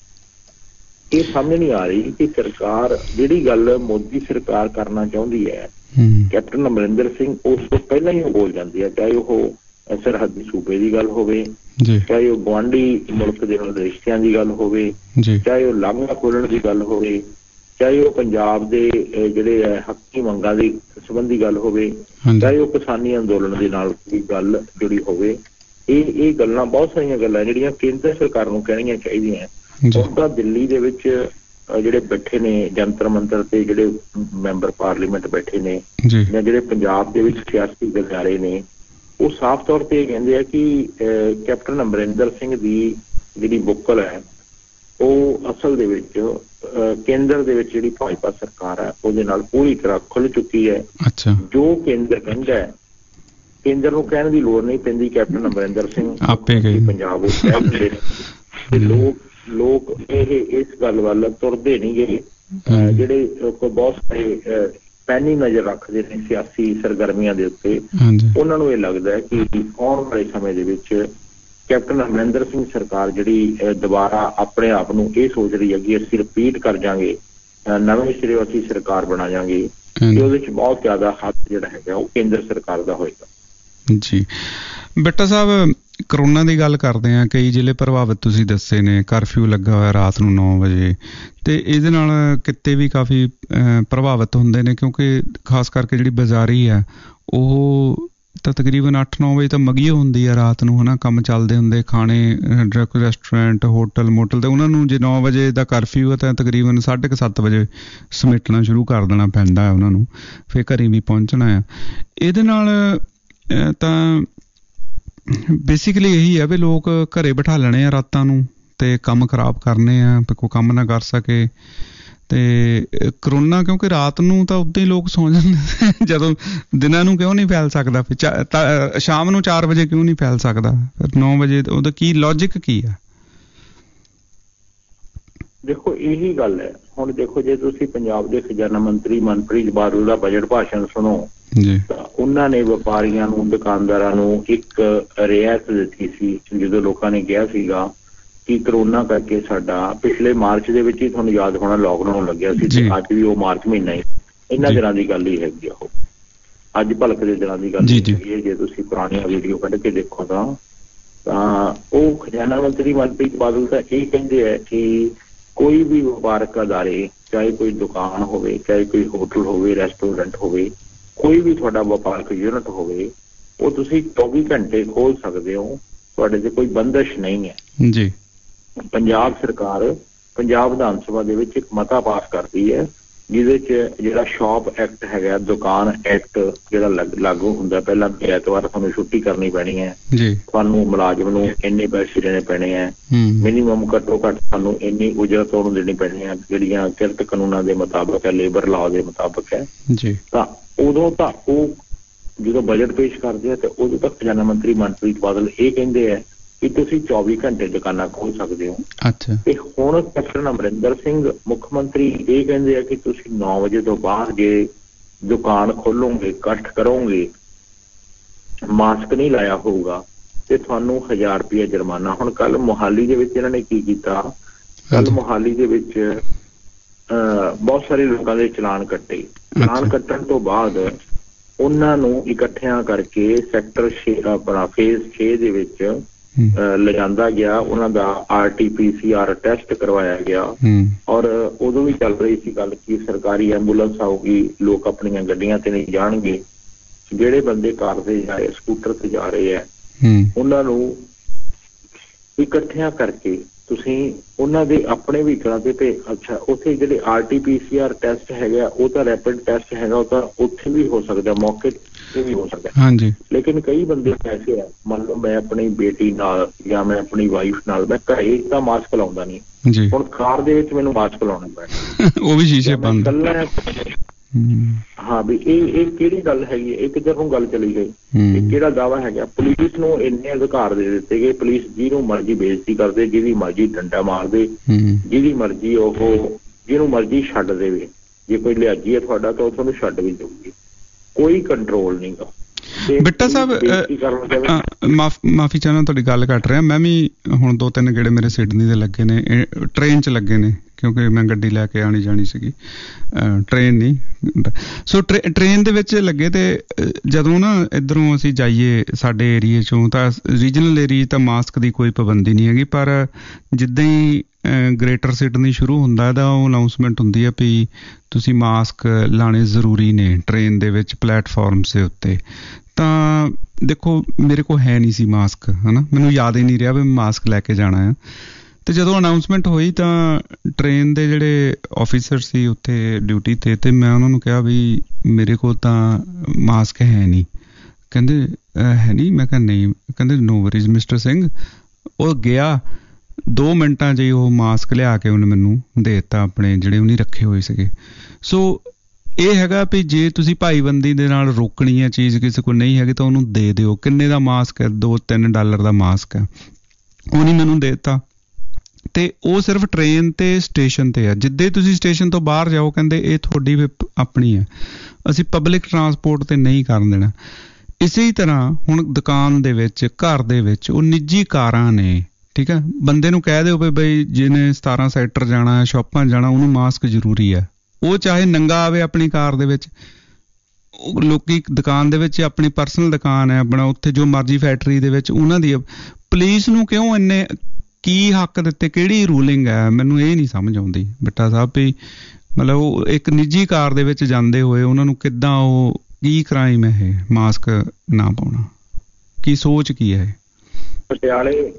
ਇਹ ਸਮਝ ਨਹੀਂ ਆ ਰਹੀ ਕਿ ਸਰਕਾਰ ਜਿਹੜੀ ਗੱਲ ਮੋਦੀ ਸਰਕਾਰ ਕਰਨਾ ਚਾਹੁੰਦੀ ਹੈ, ਕੈਪਟਨ ਅਮਰਿੰਦਰ ਸਿੰਘ ਉਸ ਤੋਂ ਪਹਿਲਾਂ ਹੀ ਬੋਲ ਜਾਂਦੀ ਹੈ, ਚਾਹੇ ਉਹ ਸਰਹੱਦੀ ਸੂਬੇ ਦੀ ਗੱਲ ਹੋਵੇ, ਚਾਹੇ ਉਹ ਗੁਆਂਢੀ ਮੁਲਕ ਦੇ ਨਾਲ ਰਿਸ਼ਤਿਆਂ ਦੀ ਗੱਲ ਹੋਵੇ, ਚਾਹੇ ਉਹ ਲਾਂਘਾ ਖੋਲਣ ਦੀ ਗੱਲ ਹੋਵੇ, ਚਾਹੇ ਉਹ ਪੰਜਾਬ ਦੇ ਜਿਹੜੇ ਹੈ ਹੱਕੀ ਮੰਗਾਂ ਦੀ ਸੰਬੰਧੀ ਗੱਲ ਹੋਵੇ, ਚਾਹੇ ਉਹ ਕਿਸਾਨੀ ਅੰਦੋਲਨ ਦੇ ਨਾਲ ਕੋਈ ਗੱਲ ਜੁੜੀ ਹੋਵੇ। ਇਹ ਇਹ ਗੱਲਾਂ ਬਹੁਤ ਸਾਰੀਆਂ ਗੱਲਾਂ ਜਿਹੜੀਆਂ ਕੇਂਦਰ ਸਰਕਾਰ ਨੂੰ ਕਹਿਣੀਆਂ ਚਾਹੀਦੀਆਂ। ਉਹਦਾ ਦਿੱਲੀ ਦੇ ਵਿੱਚ ਜਿਹੜੇ ਬੈਠੇ ਨੇ ਜੰਤਰ ਮੰਤਰ ਤੇ ਜਿਹੜੇ ਮੈਂਬਰ ਪਾਰਲੀਮੈਂਟ ਬੈਠੇ ਨੇ ਜਾਂ ਜਿਹੜੇ ਪੰਜਾਬ ਦੇ ਵਿੱਚ ਸਿਆਸੀ ਗਲਿਆਰੇ ਨੇ, ਉਹ ਸਾਫ਼ ਤੌਰ ਤੇ ਇਹ ਕਹਿੰਦੇ ਆ ਕਿ ਕੈਪਟਨ ਅਮਰਿੰਦਰ ਸਿੰਘ ਦੀ ਜਿਹੜੀ ਬੁੱਕਲ ਹੈ ਉਹ ਅਸਲ ਦੇ ਵਿੱਚ ਕੇਂਦਰ ਦੇ ਵਿੱਚ ਜਿਹੜੀ ਭਾਜਪਾ ਸਰਕਾਰ ਹੈ ਉਹਦੇ ਨਾਲ ਪੂਰੀ ਤਰ੍ਹਾਂ ਖੁੱਲ ਚੁੱਕੀ ਹੈ। ਜੋ ਕੇਂਦਰ ਕਹਿੰਦਾ ਹੈ, ਕੇਂਦਰ ਨੂੰ ਕਹਿਣ ਦੀ ਲੋੜ ਨਹੀਂ ਪੈਂਦੀ, ਕੈਪਟਨ ਅਮਰਿੰਦਰ ਸਿੰਘ ਆਪੇ ਪੰਜਾਬ ਤੇ ਲੋਕ ਲੋਕ ਇਹ ਇਸ ਗੱਲ ਵੱਲ ਤੁਰਦੇ ਨਹੀਂ ਗਏ। ਜਿਹੜੇ ਬਹੁਤ ਸਾਰੇ ਪੈਨੀ ਨਜ਼ਰ ਰੱਖਦੇ ਨੇ ਸਿਆਸੀ ਸਰਗਰਮੀਆਂ ਦੇ ਉੱਤੇ, ਉਹਨਾਂ ਨੂੰ ਇਹ ਲੱਗਦਾ ਹੈ ਕਿ ਆਉਣ ਵਾਲੇ ਸਮੇਂ ਦੇ ਵਿੱਚ ਕੈਪਟਨ ਅਮਰਿੰਦਰ ਸਿੰਘ ਸਰਕਾਰ ਜਿਹੜੀ ਦੁਬਾਰਾ ਆਪਣੇ ਆਪ ਨੂੰ ਇਹ ਸੋਚ ਰਹੀ ਹੈ ਕਿ ਅਸੀਂ ਰਿਪੀਟ ਕਰ ਜਾਵਾਂਗੇ, ਨਵੇਂ ਸਿਰੇ ਅਸੀਂ ਸਰਕਾਰ ਬਣਾ ਜਾਵਾਂਗੇ, ਤੇ ਉਹਦੇ ਚ ਬਹੁਤ ਜ਼ਿਆਦਾ ਹੱਥ ਜਿਹੜਾ ਹੈਗਾ ਉਹ ਕੇਂਦਰ ਸਰਕਾਰ ਦਾ ਹੋਏਗਾ। ਜੀ ਬਿੱਟਾ ਸਾਹਿਬ, ਕਰੋਨਾ ਦੀ ਗੱਲ ਕਰਦੇ ਹਾਂ, ਕਈ ਜ਼ਿਲ੍ਹੇ ਪ੍ਰਭਾਵਿਤ ਤੁਸੀਂ ਦੱਸੇ ਨੇ, ਕਰਫਿਊ ਲੱਗਾ ਹੋਇਆ ਰਾਤ ਨੂੰ ਨੌ ਵਜੇ, ਤੇ ਇਹਦੇ ਨਾਲ ਕਿਤੇ ਵੀ ਕਾਫੀ ਪ੍ਰਭਾਵਿਤ ਹੁੰਦੇ ਨੇ, ਕਿਉਂਕਿ ਖਾਸ ਕਰਕੇ ਜਿਹੜੀ ਬਾਜ਼ਾਰੀ ਹੈ ਉਹ ਤਾਂ ਤਕਰੀਬਨ ਅੱਠ ਨੌ ਵਜੇ ਤਾਂ ਮਗੀ ਹੁੰਦੀ ਆ ਰਾਤ ਨੂੰ, ਹੈ ਨਾ, ਕੰਮ ਚੱਲਦੇ ਹੁੰਦੇ, ਖਾਣੇ ਰੈਸਟੋਰੈਂਟ ਹੋਟਲ ਮੋਟਲ, ਤੇ ਉਹਨਾਂ ਨੂੰ ਜੇ ਨੌ ਵਜੇ ਦਾ ਕਰਫਿਊ ਹੈ ਤਾਂ ਤਕਰੀਬਨ ਸਾਢੇ ਕੁ ਸੱਤ ਵਜੇ ਸਮੇਟਣਾ ਸ਼ੁਰੂ ਕਰ ਦੇਣਾ ਪੈਂਦਾ ਹੈ ਉਹਨਾਂ ਨੂੰ, ਫਿਰ ਘਰੇ ਵੀ ਪਹੁੰਚਣਾ ਆ। ਇਹਦੇ ਨਾਲ ਤਾਂ ਬੇਸਿਕਲੀ ਇਹੀ ਹੈ ਵੀ ਲੋਕ ਘਰੇ ਬਿਠਾ ਲੈਣੇ ਆ ਰਾਤਾਂ ਨੂੰ ਤੇ ਕੰਮ ਖਰਾਬ ਕਰਨੇ ਆ, ਕੋਈ ਕੰਮ ਨਾ ਕਰ ਸਕੇ। ਤੇ ਕਰੋਨਾ ਕਿਉਂਕਿ ਰਾਤ ਨੂੰ ਤਾਂ ਉਦਾਂ ਹੀ ਲੋਕ ਸੌਂ ਜਾਂਦੇ, ਜਦੋਂ ਦਿਨਾਂ ਨੂੰ ਕਿਉਂ ਨਹੀਂ ਫੈਲ ਸਕਦਾ, ਫਿਰ ਸ਼ਾਮ ਨੂੰ ਚਾਰ ਵਜੇ ਕਿਉਂ ਨਹੀਂ ਫੈਲ ਸਕਦਾ, ਫਿਰ ਨੌ ਵਜੇ ਉਹਦਾ ਕੀ ਲੌਜਿਕ ਕੀ ਆ? ਦੇਖੋ ਇਹੀ ਗੱਲ ਹੈ। ਹੁਣ ਦੇਖੋ, ਜੇ ਤੁਸੀਂ ਪੰਜਾਬ ਦੇ ਖਜ਼ਾਨਾ ਮੰਤਰੀ ਮਨਪ੍ਰੀਤ ਬਾਦਲ ਦਾ ਬਜਟ ਭਾਸ਼ਣ ਸੁਣੋ ਤਾਂ ਉਹਨਾਂ ਨੇ ਵਪਾਰੀਆਂ ਨੂੰ, ਦੁਕਾਨਦਾਰਾਂ ਨੂੰ ਇੱਕ ਰਿਆਇਤ ਦਿੱਤੀ ਸੀ ਜਦੋਂ ਲੋਕਾਂ ਨੇ ਕਿਹਾ ਸੀਗਾ ਕਿ ਕਰੋਨਾ ਕਰਕੇ ਸਾਡਾ ਪਿਛਲੇ ਮਾਰਚ ਦੇ ਵਿੱਚ ਹੀ ਤੁਹਾਨੂੰ ਯਾਦ ਹੋਣਾ ਲੋਕਡਾਊਨ ਲੱਗਿਆ ਸੀ, ਤੇ ਅੱਜ ਵੀ ਉਹ ਮਾਰਚ ਮਹੀਨਾ ਹੀ ਇਹਨਾਂ ਦਿਨਾਂ ਦੀ ਗੱਲ ਹੀ ਹੈਗੀ ਆ, ਉਹ ਅੱਜ ਭਲਕ ਦੇ ਦਿਨਾਂ ਦੀ ਗੱਲ ਹੈਗੀ ਹੈ। ਜੇ ਤੁਸੀਂ ਪੁਰਾਣੀਆਂ ਵੀਡੀਓ ਕੱਢ ਕੇ ਦੇਖੋ ਤਾਂ ਤਾਂ ਉਹ ਖਜ਼ਾਨਾ ਮੰਤਰੀ ਮਨਪ੍ਰੀਤ ਬਾਦਲ ਤਾਂ ਇਹ ਕਹਿੰਦੇ ਹੈ ਕਿ ਕੋਈ ਵੀ ਵਪਾਰਕ ਅਦਾਰੇ, ਚਾਹੇ ਕੋਈ ਦੁਕਾਨ ਹੋਵੇ, ਚਾਹੇ ਕੋਈ ਹੋਟਲ ਹੋਵੇ, ਰੈਸਟੋਰੈਂਟ ਹੋਵੇ, ਕੋਈ ਵੀ ਤੁਹਾਡਾ ਵਪਾਰਕ ਯੂਨਿਟ ਹੋਵੇ, ਉਹ ਤੁਸੀਂ ਚੌਵੀ ਘੰਟੇ ਖੋਲ ਸਕਦੇ ਹੋ, ਤੁਹਾਡੇ ਤੇ ਕੋਈ ਬੰਦਸ਼ ਨਹੀਂ ਹੈ ਜੀ। ਪੰਜਾਬ ਸਰਕਾਰ ਪੰਜਾਬ ਵਿਧਾਨ ਸਭਾ ਦੇ ਵਿੱਚ ਇੱਕ ਮਤਾ ਪਾਸ ਕਰਦੀ ਹੈ ਜਿਹਦੇ ਚ ਜਿਹੜਾ ਸ਼ਾਪ ਐਕਟ ਹੈਗਾ, ਦੁਕਾਨ ਐਕਟ ਜਿਹੜਾ ਲਾਗੂ ਹੁੰਦਾ, ਪਹਿਲਾਂ ਐਤਵਾਰ ਤੁਹਾਨੂੰ ਛੁੱਟੀ ਕਰਨੀ ਪੈਣੀ ਹੈ, ਤੁਹਾਨੂੰ ਮੁਲਾਜ਼ਮ ਨੂੰ ਇੰਨੇ ਪੈਸੇ ਦੇਣੇ ਪੈਣੇ ਹੈ, ਮਿਨੀਮਮ ਘੱਟੋ ਘੱਟ ਤੁਹਾਨੂੰ ਇੰਨੀ ਉਜਰਤ ਉਹਨੂੰ ਦੇਣੀ ਪੈਣੀ ਹੈ ਜਿਹੜੀਆਂ ਕਿਰਤ ਕਾਨੂੰਨਾਂ ਦੇ ਮੁਤਾਬਕ ਹੈ, ਲੇਬਰ ਲਾਅ ਦੇ ਮੁਤਾਬਕ ਹੈ। ਤਾਂ ਉਦੋਂ ਤਾਂ ਉਹ ਜਦੋਂ ਬਜਟ ਪੇਸ਼ ਕਰਦੇ ਆ ਤੇ ਉਦੋਂ ਤੱਕ ਖਜ਼ਾਨਾ ਮੰਤਰੀ ਮਨਪ੍ਰੀਤ ਬਾਦਲ ਇਹ ਕਹਿੰਦੇ ਹੈ ਕਿ ਤੁਸੀਂ ਚੌਵੀ ਘੰਟੇ ਦੁਕਾਨਾਂ ਖੋਲ ਸਕਦੇ ਹੋ। ਤੇ ਹੁਣ ਕੈਪਟਨ ਅਮਰਿੰਦਰ ਸਿੰਘ ਮੁੱਖ ਮੰਤਰੀ ਇਹ ਕਹਿੰਦੇ ਆ ਕਿ ਤੁਸੀਂ ਨੌ ਵਜੇ ਤੋਂ ਬਾਅਦ ਜੇ ਦੁਕਾਨ ਖੋਲੋਗੇ, ਇਕੱਠ ਕਰੋਗੇ, ਮਾਸਕ ਨਹੀਂ ਲਾਇਆ ਹੋਊਗਾ ਤੇ ਤੁਹਾਨੂੰ ਹਜ਼ਾਰ ਰੁਪਇਆ ਜੁਰਮਾਨਾ। ਹੁਣ ਕੱਲ ਮੋਹਾਲੀ ਦੇ ਵਿੱਚ ਇਹਨਾਂ ਨੇ ਕੀ ਕੀਤਾ, ਕੱਲ ਮੋਹਾਲੀ ਦੇ ਵਿੱਚ ਅਹ ਬਹੁਤ ਸਾਰੇ ਲੋਕਾਂ ਦੇ ਚਲਾਨ ਕੱਟੇ। ਚਲਾਨ ਕੱਟਣ ਤੋਂ ਬਾਅਦ ਉਹਨਾਂ ਨੂੰ ਇਕੱਠਿਆਂ ਕਰਕੇ ਸੈਕਟਰ ਛੇ ਆਪਣਾ ਫੇਜ਼ ਛੇ ਦੇ ਵਿੱਚ ਲਿਜਾਂਦਾ ਗਿਆ, ਉਹਨਾਂ ਦਾ R T P C R test ਕਰਵਾਇਆ ਗਿਆ। ਔਰ ਉਦੋਂ ਵੀ ਚੱਲ ਰਹੀ ਸੀ ਗੱਲ ਕਿ ਸਰਕਾਰੀ ਐਂਬੂਲੈਂਸ ਆਊਗੀ, ਲੋਕ ਆਪਣੀਆਂ ਗੱਡੀਆਂ ਤੇ ਨਹੀਂ ਜਾਣਗੇ। ਜਿਹੜੇ ਬੰਦੇ ਕਾਰ ਤੇ ਜਾ ਰਹੇ, ਸਕੂਟਰ ਤੇ ਜਾ ਰਹੇ ਹੈ, ਉਹਨਾਂ ਨੂੰ ਇਕੱਠਿਆਂ ਕਰਕੇ ਤੁਸੀਂ ਉਹਨਾਂ ਦੇ ਆਪਣੇ ਵਹੀਕਲਾਂ ਤੇ ਭੇਜ। ਅੱਛਾ, ਉੱਥੇ ਜਿਹੜੇ R T P C R test ਹੈਗਾ, ਉਹ ਤਾਂ ਰੈਪਿਡ ਟੈਸਟ ਹੈਗਾ, ਉਹ ਤਾਂ ਉੱਥੇ ਵੀ ਹੋ ਸਕਦਾ, ਮੌਕੇ ਤੇ ਵੀ ਹੋ ਸਕਦਾ। ਹਾਂਜੀ। ਲੇਕਿਨ ਕਈ ਬੰਦੇ ਐਸੇ ਆ, ਮੰਨ ਲਓ ਮੈਂ ਆਪਣੀ ਬੇਟੀ ਨਾਲ ਜਾਂ ਮੈਂ ਆਪਣੀ ਵਾਈਫ ਨਾਲ, ਮੈਂ ਘਰੇ ਤਾਂ ਮਾਸਕ ਲਾਉਂਦਾ ਨਹੀਂ, ਹੁਣ ਕਾਰ ਦੇ ਵਿੱਚ ਮੈਨੂੰ ਮਾਸਕ ਲਾਉਣਾ ਪੈਣਾ, ਉਹ ਵੀ ਸ਼ੀਸ਼ੇ ਬੰਦ। ਹਾਂ ਵੀ ਇਹ ਇਹ ਕਿਹੜੀ ਗੱਲ ਹੈਗੀ, ਇਹ ਕਿੱਧਰ ਨੂੰ ਗੱਲ ਚਲੀ ਗਈ, ਇਹ ਕਿਹੜਾ ਦਾਵਾ ਹੈਗਾ? ਪੁਲਿਸ ਨੂੰ ਇੰਨੇ ਅਧਿਕਾਰ ਦੇ ਦਿੱਤੇ ਗਏ, ਪੁਲਿਸ ਜਿਹਨੂੰ ਮਰਜ਼ੀ ਬੇਇੱਜ਼ਤੀ ਕਰਦੇ, ਜਿਹਦੀ ਮਰਜ਼ੀ ਡੰਡਾ ਮਾਰਦੇ, ਜਿਹਦੀ ਮਰਜ਼ੀ ਉਹ ਜਿਹਨੂੰ ਮਰਜ਼ੀ ਛੱਡ ਦੇਵੇ। ਜੇ ਕੋਈ ਲਿਹਾਜੀ ਹੈ ਤੁਹਾਡਾ ਤਾਂ ਉਹ ਤੁਹਾਨੂੰ ਛੱਡ ਵੀ ਦੇਊਗੀ, ਕੋਈ ਕੰਟਰੋਲ ਨਹੀਂ ਗਾ। ਬਿੱਟਾ ਸਾਹਿਬ ਮਾਫੀ ਚਾਹੁੰਦਾ, ਤੁਹਾਡੀ ਗੱਲ ਕੱਟ ਰਿਹਾ। ਮੈਂ ਵੀ ਹੁਣ ਦੋ ਤਿੰਨ ਗੇੜੇ ਮੇਰੇ ਸਿਡਨੀ ਦੇ ਲੱਗੇ ਨੇ, ਟ੍ਰੇਨ 'ਚ ਲੱਗੇ ਨੇ, ਕਿਉਂਕਿ ਮੈਂ ਗੱਡੀ ਲੈ ਕੇ ਆਉਣੀ ਜਾਣੀ ਸੀਗੀ, ਟ੍ਰੇਨ ਨਹੀਂ। ਸੋ ਟ੍ਰੇ ਟ੍ਰੇਨ ਦੇ ਵਿੱਚ ਲੱਗੇ। ਤੇ ਜਦੋਂ ਨਾ ਇੱਧਰੋਂ ਅਸੀਂ ਜਾਈਏ ਸਾਡੇ ਏਰੀਏ 'ਚੋਂ, ਤਾਂ ਰੀਜਨਲ ਏਰੀਏ ਤਾਂ ਮਾਸਕ ਦੀ ਕੋਈ ਪਾਬੰਦੀ ਨਹੀਂ ਹੈਗੀ, ਪਰ ਜਿੱਦਾਂ ਹੀ ਗ੍ਰੇਟਰ ਸਿਡਨੀ ਸ਼ੁਰੂ ਹੁੰਦਾ ਇਹਦਾ ਉਹ ਅਨਾਊਂਸਮੈਂਟ ਹੁੰਦੀ ਹੈ ਵੀ ਤੁਸੀਂ ਮਾਸਕ ਲਾਉਣੇ ਜ਼ਰੂਰੀ ਨੇ ਟ੍ਰੇਨ ਦੇ ਵਿੱਚ, ਪਲੇਟਫਾਰਮਸ ਦੇ ਉੱਤੇ। ਤਾਂ ਦੇਖੋ ਮੇਰੇ ਕੋਲ ਹੈ ਨਹੀਂ ਸੀ ਮਾਸਕ, ਹੈ ਨਾ, ਮੈਨੂੰ ਯਾਦ ਹੀ ਨਹੀਂ ਰਿਹਾ ਵੀ ਮਾਸਕ ਲੈ ਕੇ ਜਾਣਾ ਆ। ਅਤੇ ਜਦੋਂ ਅਨਾਊਂਸਮੈਂਟ ਹੋਈ ਤਾਂ ਟ੍ਰੇਨ ਦੇ ਜਿਹੜੇ ਆਫਿਸਰ ਸੀ ਉੱਥੇ ਡਿਊਟੀ 'ਤੇ, ਅਤੇ ਮੈਂ ਉਹਨਾਂ ਨੂੰ ਕਿਹਾ ਵੀ ਮੇਰੇ ਕੋਲ ਤਾਂ ਮਾਸਕ ਹੈ ਨਹੀਂ। ਕਹਿੰਦੇ ਹੈ ਨਹੀਂ? ਮੈਂ ਕਿਹਾ ਨਹੀਂ। ਕਹਿੰਦੇ ਨੋ ਵਰੀਜ਼ ਮਿਸਟਰ ਸਿੰਘ। ਉਹ ਗਿਆ, ਦੋ ਮਿੰਟਾਂ 'ਚ ਹੀ ਉਹ ਮਾਸਕ ਲਿਆ ਕੇ ਉਹਨੇ ਮੈਨੂੰ ਦੇ ਦਿੱਤਾ, ਆਪਣੇ ਜਿਹੜੇ ਉਹਨੇ ਰੱਖੇ ਹੋਏ ਸੀਗੇ। ਸੋ ਇਹ ਹੈਗਾ ਵੀ ਜੇ ਤੁਸੀਂ ਭਾਈਬੰਦੀ ਦੇ ਨਾਲ ਰੋਕਣੀ ਹੈ ਚੀਜ਼, ਕਿਸੇ ਕੋਲ ਨਹੀਂ ਹੈਗੀ ਤਾਂ ਉਹਨੂੰ ਦੇ ਦਿਓ। ਕਿੰਨੇ ਦਾ ਮਾਸਕ ਹੈ? ਦੋ ਤਿੰਨ ਡਾਲਰ ਦਾ ਮਾਸਕ ਹੈ, ਉਹਨੇ ਮੈਨੂੰ ਦੇ ਦਿੱਤਾ। ਅਤੇ ਉਹ ਸਿਰਫ ਟ੍ਰੇਨ ਅਤੇ ਸਟੇਸ਼ਨ 'ਤੇ ਆ। ਜਿੱਦਾਂ ਤੁਸੀਂ ਸਟੇਸ਼ਨ ਤੋਂ ਬਾਹਰ ਜਾਓ, ਕਹਿੰਦੇ ਇਹ ਤੁਹਾਡੀ ਆਪਣੀ ਹੈ, ਅਸੀਂ ਪਬਲਿਕ ਟਰਾਂਸਪੋਰਟ 'ਤੇ ਨਹੀਂ ਕਰਨ ਦੇਣਾ। ਇਸੇ ਤਰ੍ਹਾਂ ਹੁਣ ਦੁਕਾਨ ਦੇ ਵਿੱਚ, ਘਰ ਦੇ ਵਿੱਚ, ਉਹ ਨਿੱਜੀ ਕਾਰਾਂ ਨੇ, ਠੀਕ ਹੈ, ਬੰਦੇ ਨੂੰ ਕਹਿ ਦਿਓ ਵੀ ਬਈ ਜਿਹਨੇ ਸਤਾਰਾਂ ਸੈਕਟਰ ਜਾਣਾ, ਸ਼ੋਪਾਂ ਜਾਣਾ, ਉਹਨੂੰ ਮਾਸਕ ਜ਼ਰੂਰੀ ਹੈ। ਉਹ ਚਾਹੇ ਨੰਗਾ ਆਵੇ ਆਪਣੀ ਕਾਰ ਦੇ ਵਿੱਚ, ਉਹ ਲੋਕੀ ਦੁਕਾਨ ਦੇ ਵਿੱਚ, ਆਪਣੀ ਪਰਸਨਲ ਦੁਕਾਨ ਹੈ ਆਪਣਾ, ਉੱਥੇ ਜੋ ਮਰਜ਼ੀ ਫੈਕਟਰੀ ਦੇ ਵਿੱਚ ਉਹਨਾਂ ਦੀ। ਪੁਲਿਸ ਨੂੰ ਕਿਉਂ ਇੰਨੇ ਕੀ ਹੱਕ ਦਿੱਤੇ? ਕਿਹੜੀ ਰੂਲਿੰਗ ਹੈ? ਮੈਨੂੰ ਇਹ ਨਹੀਂ ਸਮਝ ਆਉਂਦੀ ਬਿੱਟਾ ਸਾਹਿਬ ਵੀ ਮਤਲਬ ਉਹ ਇੱਕ ਨਿੱਜੀ ਕਾਰ ਦੇ ਵਿੱਚ ਜਾਂਦੇ ਹੋਏ ਉਹਨਾਂ ਨੂੰ ਕਿੱਦਾਂ, ਉਹ ਕੀ ਕ੍ਰਾਈਮ ਹੈ ਇਹ ਮਾਸਕ ਨਾ ਪਾਉਣਾ? ਕੀ ਸੋਚ ਕੀ ਹੈ? ਪਟਿਆਲੇ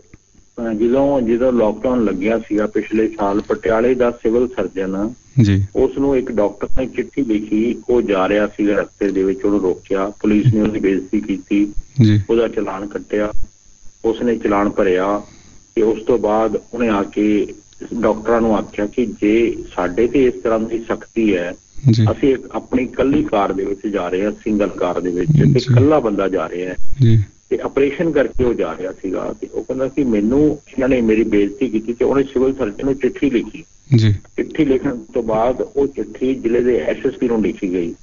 ਜਦੋਂ ਜਦੋਂ ਲੋਕਡਾਊਨ ਲੱਗਿਆ ਸੀਗਾ ਪਿਛਲੇ ਸਾਲ, ਪਟਿਆਲੇ ਦਾ ਸਿਵਲ ਸਰਜਨ ਜੀ, ਉਸ ਨੂੰ ਇੱਕ ਡਾਕਟਰ ਨੇ ਚਿੱਠੀ ਲਿਖੀ। ਉਹ ਜਾ ਰਿਹਾ ਸੀਗਾ ਰਸਤੇ ਦੇ ਵਿੱਚ, ਉਹਨੂੰ ਰੋਕਿਆ, ਪੁਲਿਸ ਨੇ ਉਹਦੀ ਬੇਇੱਜ਼ਤੀ ਕੀਤੀ, ਉਹਦਾ ਚਲਾਨ ਕੱਟਿਆ, ਉਸਨੇ ਚਲਾਨ ਭਰਿਆ। ਤੇ ਉਸ ਤੋਂ ਬਾਅਦ ਉਹਨੇ ਆ ਕੇ ਡਾਕਟਰਾਂ ਨੂੰ ਆਖਿਆ ਕਿ ਜੇ ਸਾਡੇ ਤੇ ਇਸ ਤਰ੍ਹਾਂ ਦੀ ਸਖਤੀ ਹੈ, ਅਸੀਂ ਇੱਕ ਆਪਣੀ ਇਕੱਲੀ ਕਾਰ ਦੇ ਵਿੱਚ ਜਾ ਰਹੇ ਹਾਂ, ਸਿੰਗਲ ਕਾਰ ਦੇ ਵਿੱਚ, ਤੇ ਇਕੱਲਾ ਬੰਦਾ ਜਾ ਰਿਹਾ ਹੈ ਤੇ ਆਪਰੇਸ਼ਨ ਕਰਕੇ ਉਹ ਜਾ ਰਿਹਾ ਸੀਗਾ। ਤੇ ਉਹ ਕਹਿੰਦਾ ਕਿ ਮੈਨੂੰ ਇਹਨਾਂ ਨੇ ਮੇਰੀ ਬੇਇੱਜ਼ਤੀ ਕੀਤੀ, ਤੇ ਉਹਨੇ ਸਿਵਲ ਸਰਜਨ ਨੂੰ ਚਿੱਠੀ ਲਿਖੀ। ਚਿੱਠੀ ਲਿਖਣ ਤੋਂ ਬਾਅਦ ਉਹ ਚਿੱਠੀ ਜ਼ਿਲ੍ਹੇ ਦੇ ਐਸ ਐਸ ਪੀ ਨੂੰ ਲਿਖੀ ਗਈ।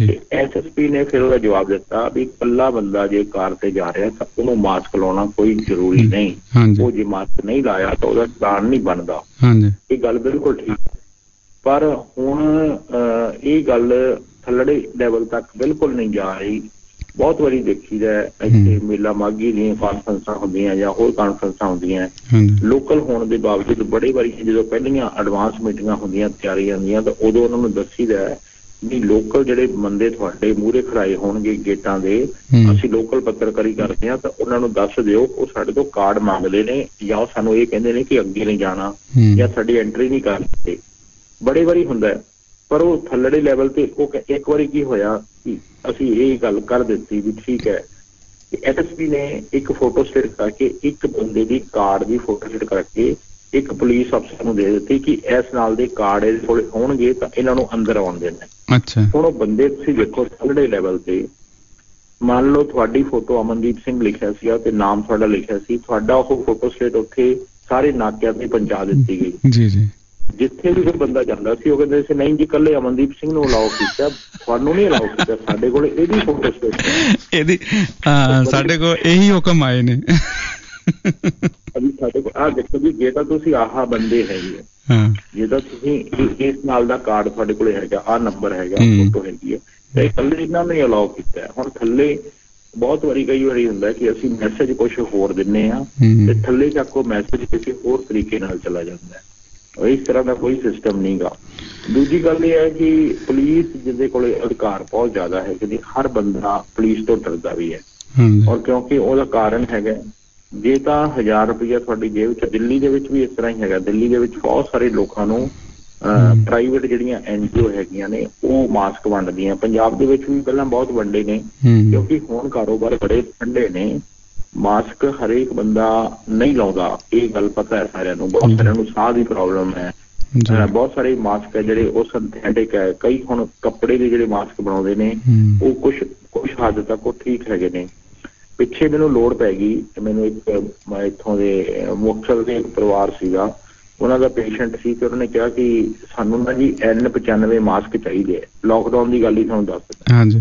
ਐਸ ਐਸ ਪੀ ਨੇ ਫਿਰ ਉਹਦਾ ਜਵਾਬ ਦਿੱਤਾ ਵੀ ਇਕੱਲਾ ਬੰਦਾ ਜੇ ਕਾਰ ਤੇ ਜਾ ਰਿਹਾ ਤਾਂ ਉਹਨੂੰ ਮਾਸਕ ਲਾਉਣਾ ਕੋਈ ਜ਼ਰੂਰੀ ਨਹੀਂ, ਉਹ ਜੇ ਮਾਸਕ ਨਹੀਂ ਲਾਇਆ ਤਾਂ ਉਹਦਾ ਚਲਾਨ ਨਹੀਂ ਬਣਦਾ। ਇਹ ਗੱਲ ਬਿਲਕੁਲ ਠੀਕ, ਪਰ ਹੁਣ ਇਹ ਗੱਲ ਥੱਲੜੇ ਲੈਵਲ ਤੱਕ ਬਿਲਕੁਲ ਨਹੀਂ ਜਾ ਰਹੀ। ਬਹੁਤ ਵਾਰੀ ਦੇਖੀਦਾ ਇੱਥੇ ਮੇਲਾ ਮਾਘੀ ਦੀਆਂ ਕਾਨਫਰੰਸਾਂ ਹੁੰਦੀਆਂ ਜਾਂ ਹੋਰ ਕਾਨਫਰੰਸਾਂ ਹੁੰਦੀਆਂ, ਲੋਕਲ ਹੋਣ ਦੇ ਬਾਵਜੂਦ ਬੜੇ ਵਾਰੀ ਜਦੋਂ ਪਹਿਲੀਆਂ ਐਡਵਾਂਸ ਮੀਟਿੰਗਾਂ ਹੁੰਦੀਆਂ, ਤਿਆਰੀਆਂ ਹੁੰਦੀਆਂ, ਤਾਂ ਉਦੋਂ ਉਹਨਾਂ ਨੂੰ ਦੱਸੀਦਾ ਵੀ ਲੋਕਲ ਜਿਹੜੇ ਬੰਦੇ ਤੁਹਾਡੇ ਮੂਹਰੇ ਖੜਾਏ ਹੋਣਗੇ ਗੇਟਾਂ ਦੇ, ਅਸੀਂ ਲੋਕਲ ਪੱਤਰਕਾਰੀ ਕਰਦੇ ਹਾਂ, ਤਾਂ ਉਹਨਾਂ ਨੂੰ ਦੱਸ ਦਿਓ ਉਹ ਸਾਡੇ ਤੋਂ ਕਾਰਡ ਮੰਗਦੇ ਨੇ ਜਾਂ ਉਹ ਸਾਨੂੰ ਇਹ ਕਹਿੰਦੇ ਨੇ ਕਿ ਅੱਗੇ ਨਹੀਂ ਜਾਣਾ ਜਾਂ ਸਾਡੀ ਐਂਟਰੀ ਨਹੀਂ ਕਰਦੇ। ਬੜੇ ਵਾਰੀ ਹੁੰਦਾ, ਪਰ ਉਹ ਥੱਲੜੇ ਲੈਵਲ ਤੇ ਉਹ ਇੱਕ ਵਾਰੀ ਕੀ ਹੋਇਆ ਕਿ ਅਸੀਂ ਇਹ ਗੱਲ ਕਰ ਦਿੱਤੀ ਵੀ ਠੀਕ ਹੈ, ਐਸ ਐਸ ਪੀ ਨੇ ਇੱਕ ਫੋਟੋ ਸਟੇਟ ਕਰਕੇ ਇੱਕ ਬੰਦੇ ਦੀ ਕਾਰਡ ਦੀ ਫੋਟੋ ਸਟੇਟ ਕਰਕੇ ਇੱਕ ਪੁਲਿਸ ਅਫਸਰ ਨੂੰ ਦੇ ਦਿੱਤੀ ਕਿ ਇਸ ਨਾਲ ਦੇ ਕਾਰਡ ਇਹਦੇ ਕੋਲ ਹੋਣਗੇ ਤਾਂ ਇਹਨਾਂ ਨੂੰ ਅੰਦਰ ਆਉਣ ਦੇਣਾ। ਅੱਛਾ, ਹੁਣ ਉਹ ਬੰਦੇ ਤੁਸੀਂ ਦੇਖੋ ਥੱਲੜੇ ਲੈਵਲ ਤੇ, ਮੰਨ ਲਓ ਤੁਹਾਡੀ ਫੋਟੋ ਅਮਨਦੀਪ ਸਿੰਘ ਲਿਖਿਆ ਸੀਗਾ ਤੇ ਨਾਮ ਤੁਹਾਡਾ ਲਿਖਿਆ ਸੀ, ਤੁਹਾਡਾ ਉਹ ਫੋਟੋ ਸਟੇਟ ਉੱਥੇ ਸਾਰੇ ਨਾਕਿਆਂ ਤੇ ਪਹੁੰਚਾ ਦਿੱਤੀ ਗਈ। ਜੀ ਜੀ, ਜਿੱਥੇ ਵੀ ਕੋਈ ਬੰਦਾ ਜਾਂਦਾ ਸੀ ਉਹ ਕਹਿੰਦੇ ਸੀ ਨਹੀਂ ਜੀ ਇਕੱਲੇ ਅਮਨਦੀਪ ਸਿੰਘ ਨੂੰ ਅਲਾਓ ਕੀਤਾ, ਤੁਹਾਨੂੰ ਨਹੀਂ ਅਲਾਓ ਕੀਤਾ, ਸਾਡੇ ਕੋਲ ਇਹਦੀ ਫੋਟੋ ਸਟੇਟ ਇਹਦੀ ਸਾਡੇ ਕੋਲ ਇਹੀ ਹੁਕਮ ਆਏ ਨੇ। ਸਾਡੇ ਕੋਲ ਆਹ ਦੇਖੋ ਜੀ, ਜੇ ਤਾਂ ਤੁਸੀਂ ਆਹ ਬੰਦੇ ਹੈਗੇ ਆ, ਜੇ ਤਾਂ ਤੁਸੀਂ ਇਸ ਨਾਲ ਦਾ ਕਾਰਡ ਤੁਹਾਡੇ ਕੋਲ ਹੈਗਾ, ਆਹ ਨੰਬਰ ਹੈਗਾ, ਫੋਟੋ ਹੈਗੀ ਹੈ, ਤੇ ਇਕੱਲੇ ਇਹਨਾਂ ਨੇ ਅਲਾਓ ਕੀਤਾ। ਹੁਣ ਥੱਲੇ ਬਹੁਤ ਵਾਰੀ ਕਈ ਵਾਰੀ ਹੁੰਦਾ ਕਿ ਅਸੀਂ ਮੈਸੇਜ ਕੁਛ ਹੋਰ ਦਿੰਦੇ ਹਾਂ ਤੇ ਥੱਲੇ ਤੱਕ ਉਹ ਮੈਸੇਜ ਕਿਸੇ ਹੋਰ ਤਰੀਕੇ ਨਾਲ ਚਲਾ ਜਾਂਦਾ ਹੈ। ਇਸ ਤਰ੍ਹਾਂ ਦਾ ਕੋਈ ਸਿਸਟਮ ਨਹੀਂ ਗਾ। ਦੂਜੀ ਗੱਲ ਇਹ ਹੈ ਕਿ ਪੁਲਿਸ ਜਿਹਦੇ ਕੋਲ ਅਧਿਕਾਰ ਬਹੁਤ ਜ਼ਿਆਦਾ ਹੈ ਕਿ ਹਰ ਬੰਦਾ ਪੁਲਿਸ ਤੋਂ ਡਰਦਾ ਵੀ ਹੈ, ਔਰ ਕਿਉਂਕਿ ਉਹਦਾ ਕਾਰਨ ਹੈਗਾ, ਜੇ ਤਾਂ ਹਜ਼ਾਰ ਰੁਪਈਆ ਤੁਹਾਡੀ ਜੇਬ 'ਚ, ਦਿੱਲੀ ਦੇ ਵਿੱਚ ਵੀ ਇਸ ਤਰ੍ਹਾਂ ਹੀ ਹੈਗਾ। ਦਿੱਲੀ ਦੇ ਵਿੱਚ ਬਹੁਤ ਸਾਰੇ ਲੋਕਾਂ ਨੂੰ ਪ੍ਰਾਈਵੇਟ ਜਿਹੜੀਆਂ ਐਨ ਜੀ ਓ ਹੈਗੀਆਂ ਨੇ ਉਹ ਮਾਸਕ ਵੰਡਦੀਆਂ। ਪੰਜਾਬ ਦੇ ਵਿੱਚ ਵੀ ਪਹਿਲਾਂ ਬਹੁਤ ਵੰਡੇ ਨੇ, ਕਿਉਂਕਿ ਹੁਣ ਕਾਰੋਬਾਰ ਬੜੇ ਠੰਡੇ ਨੇ। ਮਾਸਕ ਹਰੇਕ ਬੰਦਾ ਨਹੀਂ ਲਾਉਂਦਾ, ਇਹ ਗੱਲ ਪਤਾ ਹੈ ਸਾਰਿਆਂ ਨੂੰ। ਬਹੁਤ ਸਾਰਿਆਂ ਨੂੰ ਸਾਹ ਦੀ ਪ੍ਰੋਬਲਮ ਹੈ, ਬਹੁਤ ਸਾਰੇ ਮਾਸਕ ਹੈ ਜਿਹੜੇ ਉਹ ਸਿੰਥੈਟਿਕ ਹੈ। ਕਈ ਹੁਣ ਕੱਪੜੇ ਦੇ ਜਿਹੜੇ ਮਾਸਕ ਬਣਾਉਂਦੇ ਨੇ ਉਹ ਕੁਛ ਕੁਛ ਹੱਦ ਤੱਕ ਉਹ ਠੀਕ ਹੈਗੇ ਨੇ। ਪਿੱਛੇ ਮੈਨੂੰ ਲੋੜ ਪੈ ਗਈ, ਮੈਨੂੰ ਇੱਕ ਇੱਥੋਂ ਦੇ ਮੁਕਤਸਰ ਦੇ ਇੱਕ ਪਰਿਵਾਰ ਸੀਗਾ, ਉਹਨਾਂ ਦਾ ਪੇਸ਼ੈਂਟ ਸੀ ਤੇ ਉਹਨਾਂ ਨੇ ਕਿਹਾ ਕਿ ਸਾਨੂੰ ਨਾ ਜੀ ਐਨ ਪਚਾਨਵੇਂ ਮਾਸਕ ਚਾਹੀਦੇ ਹੈ। ਲੋਕਡਾਊਨ ਦੀ ਗੱਲ ਹੀ ਤੁਹਾਨੂੰ ਦੱਸ ਦਿੱਤਾ। ਹਾਂਜੀ।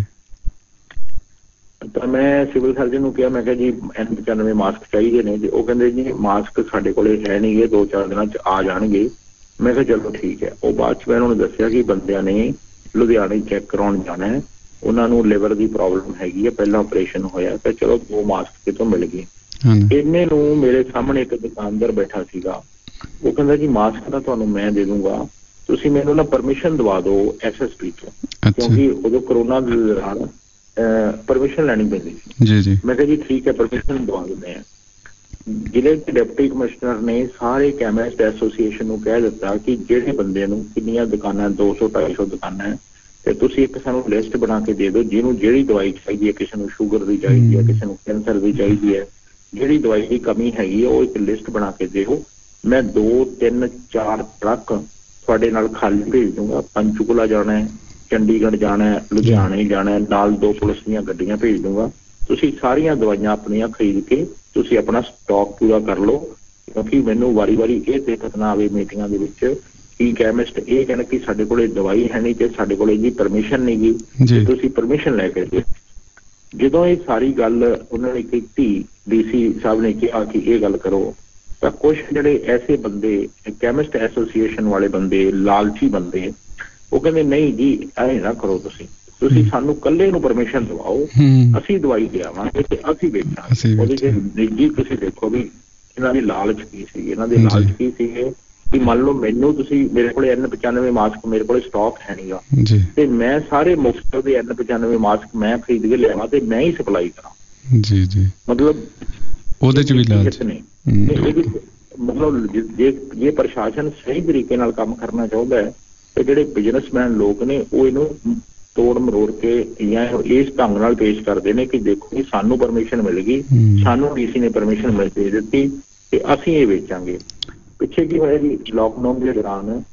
ਤਾਂ ਮੈਂ ਸਿਵਲ ਸਰਜਨ ਨੂੰ ਕਿਹਾ, ਮੈਂ ਕਿਹਾ ਜੀ ਐਨ ਪਚਾਨਵੇਂ ਮਾਸਕ ਚਾਹੀਦੇ ਨੇ। ਤੇ ਉਹ ਕਹਿੰਦੇ ਜੀ ਮਾਸਕ ਸਾਡੇ ਕੋਲੇ ਹੈ ਨਹੀਂ ਗੇ, ਦੋ ਚਾਰ ਦਿਨਾਂ 'ਚ ਆ ਜਾਣਗੇ। ਮੈਂ ਕਿਹਾ ਚਲੋ ਠੀਕ ਹੈ। ਉਹ ਬਾਅਦ 'ਚ ਮੈਂ ਉਹਨਾਂ ਨੂੰ ਦੱਸਿਆ ਕਿ ਬੰਦਿਆਂ ਨੇ ਲੁਧਿਆਣੇ ਚੈੱਕ ਕਰਾਉਣ ਜਾਣਾ ਹੈ, ਉਹਨਾਂ ਨੂੰ ਲਿਵਰ ਦੀ ਪ੍ਰੋਬਲਮ ਹੈਗੀ ਹੈ, ਪਹਿਲਾਂ ਆਪਰੇਸ਼ਨ ਹੋਇਆ, ਤੇ ਚਲੋ ਦੋ ਮਾਸਕ ਕਿਤੋਂ ਮਿਲ ਗਏ। ਇੰਨੇ ਨੂੰ ਮੇਰੇ ਸਾਹਮਣੇ ਇੱਕ ਦੁਕਾਨਦਾਰ ਬੈਠਾ ਸੀਗਾ, ਉਹ ਕਹਿੰਦਾ ਜੀ ਮਾਸਕ ਤਾਂ ਤੁਹਾਨੂੰ ਮੈਂ ਦੇ ਦੂੰਗਾ, ਤੁਸੀਂ ਮੈਨੂੰ ਨਾ ਪਰਮਿਸ਼ਨ ਦਵਾ ਦਿਓ ਐਸ ਐਸ ਪੀ ਤੋਂ, ਕਿਉਂਕਿ ਉਦੋਂ ਕਰੋਨਾ ਦੇ ਦੌਰਾਨ ਪਰਮਿਸ਼ਨ ਲੈਣੀ ਪੈਂਦੀ ਸੀ। ਜੀ ਜੀ। ਮੈਂ ਕਿਹਾ ਜੀ ਠੀਕ ਹੈ, ਪਰਮਿਸ਼ਨ ਦਵਾ ਦਿੰਦੇ ਹਾਂ। ਜ਼ਿਲ੍ਹੇ ਦੇ ਡਿਪਟੀ ਕਮਿਸ਼ਨਰ ਨੇ ਸਾਰੇ ਕੈਮਿਸਟ ਐਸੋਸੀਏਸ਼ਨ ਨੂੰ ਕਹਿ ਦਿੱਤਾ ਕਿ ਜਿਹੜੇ ਬੰਦੇ ਨੂੰ ਕਿੰਨੀਆਂ ਦੁਕਾਨਾਂ, ਦੋ ਸੌ ਢਾਈ ਸੌ ਦੁਕਾਨਾਂ ਹੈ, ਤੇ ਤੁਸੀਂ ਇੱਕ ਸਾਨੂੰ ਲਿਸਟ ਬਣਾ ਕੇ ਦੇ ਦਿਓ, ਜਿਹਨੂੰ ਜਿਹੜੀ ਦਵਾਈ ਚਾਹੀਦੀ ਹੈ, ਕਿਸੇ ਨੂੰ ਸ਼ੂਗਰ ਦੀ ਚਾਹੀਦੀ ਹੈ, ਕਿਸੇ ਨੂੰ ਕੈਂਸਰ ਦੀ ਚਾਹੀਦੀ ਹੈ, ਜਿਹੜੀ ਦਵਾਈ ਦੀ ਕਮੀ ਹੈਗੀ ਹੈ ਉਹ ਇੱਕ ਲਿਸਟ ਬਣਾ ਕੇ ਦਿਓ। ਮੈਂ ਦੋ ਤਿੰਨ ਚਾਰ ਟਰੱਕ ਤੁਹਾਡੇ ਨਾਲ ਖਾਲੀ ਭੇਜ ਦੂੰਗਾ। ਪੰਚਕੂਲਾ ਜਾਣਾ ਹੈ, ਚੰਡੀਗੜ੍ਹ ਜਾਣਾ ਹੈ, ਲੁਧਿਆਣੇ ਜਾਣਾ ਹੈ, ਨਾਲ ਦੋ ਪੁਲਿਸ ਦੀਆਂ ਗੱਡੀਆਂ ਭੇਜ ਦੂੰਗਾ। ਤੁਸੀਂ ਸਾਰੀਆਂ ਦਵਾਈਆਂ ਆਪਣੀਆਂ ਖਰੀਦ ਕੇ ਤੁਸੀਂ ਆਪਣਾ ਸਟਾਕ ਪੂਰਾ ਕਰ ਲਓ, ਕਿਉਂਕਿ ਮੈਨੂੰ ਵਾਰੀ ਵਾਰੀ ਇਹ ਦਿੱਕਤ ਨਾ ਆਵੇ ਮੀਟਿੰਗਾਂ ਦੇ ਵਿੱਚ ਕਿ ਕੈਮਿਸਟ ਇਹ ਕਹਿਣ ਕਿ ਸਾਡੇ ਕੋਲੇ ਦਵਾਈ ਹੈ ਨਹੀਂ ਤੇ ਸਾਡੇ ਕੋਲੇ ਜੀ ਪਰਮਿਸ਼ਨ ਨਹੀਂ ਗੀ, ਤੁਸੀਂ ਪਰਮਿਸ਼ਨ ਲੈ ਕੇ ਦਿਓ। ਜਦੋਂ ਇਹ ਸਾਰੀ ਗੱਲ ਉਹਨਾਂ ਨੇ ਕੀਤੀ, ਡੀ ਸੀ ਸਾਹਿਬ ਨੇ ਕਿਹਾ ਕਿ ਇਹ ਗੱਲ ਕਰੋ, ਤਾਂ ਕੁਛ ਜਿਹੜੇ ਐਸੇ ਬੰਦੇ, ਕੈਮਿਸਟ ਐਸੋਸੀਏਸ਼ਨ ਵਾਲੇ ਬੰਦੇ, ਲਾਲਚੀ ਬੰਦੇ, ਉਹ ਕਹਿੰਦੇ ਨਹੀਂ ਜੀ ਐ ਨਾ ਕਰੋ, ਤੁਸੀਂ ਤੁਸੀਂ ਸਾਨੂੰ ਇਕੱਲੇ ਨੂੰ ਪਰਮਿਸ਼ਨ ਦਵਾਓ, ਅਸੀਂ ਦਵਾਈ ਲਿਆਵਾਂਗੇ ਤੇ ਅਸੀਂ ਵੇਚਾਂਗੇ। ਉਹਦੇ ਚ ਨਿੱਜੀ ਤੁਸੀਂ ਦੇਖੋ ਵੀ ਇਹਨਾਂ ਦੀ ਲਾਲਚ ਕੀ ਸੀ। ਇਹਨਾਂ ਦੇ ਲਾਲਚ ਕੀ ਸੀਗੇ ਕਿ ਮੰਨ ਲਓ ਮੈਨੂੰ ਤੁਸੀਂ, ਮੇਰੇ ਕੋਲ ਐਨ ਪਚਾਨਵੇਂ ਮਾਸਕ ਮੇਰੇ ਕੋਲ ਸਟਾਕ ਹੈ ਨੀਗਾ, ਤੇ ਮੈਂ ਸਾਰੇ ਮੁਕਤਸਰ ਦੇ ਐਨ ਪਚਾਨਵੇਂ ਮਾਸਕ ਮੈਂ ਖਰੀਦ ਕੇ ਲਿਆਵਾਂ ਤੇ ਮੈਂ ਹੀ ਸਪਲਾਈ ਕਰਾਂ। ਜੀ ਜੀ। ਮਤਲਬ ਉਹਦੇ ਚ ਵੀ ਲਾਲਚ ਨੇ। ਮਤਲਬ ਜੇ ਜੇ ਪ੍ਰਸ਼ਾਸਨ ਸਹੀ ਤਰੀਕੇ ਨਾਲ ਕੰਮ ਕਰਨਾ ਚਾਹੁੰਦਾ ਹੈ ਤੇ ਜਿਹੜੇ ਬਿਜ਼ਨਸਮੈਨ ਲੋਕ ਨੇ ਉਹ ਇਹਨੂੰ ਤੋੜ ਮਰੋੜ ਕੇ ਜਾਂ ਇਸ ਢੰਗ ਨਾਲ ਪੇਸ਼ ਕਰਦੇ ਨੇ ਕਿ ਦੇਖੋ ਜੀ ਸਾਨੂੰ ਪਰਮਿਸ਼ਨ ਮਿਲ ਗਈ, ਸਾਨੂੰ ਡੀ ਸੀ ਨੇ ਪਰਮਿਸ਼ਨ ਮਿਲ ਦੇ ਦਿੱਤੀ ਤੇ ਅਸੀਂ ਇਹ ਵੇਚਾਂਗੇ। ਪਿੱਛੇ ਕੀ ਹੋਇਆ ਜੀ, ਲੋਕਡਾਊਨ ਦੇ ਦੌਰਾਨ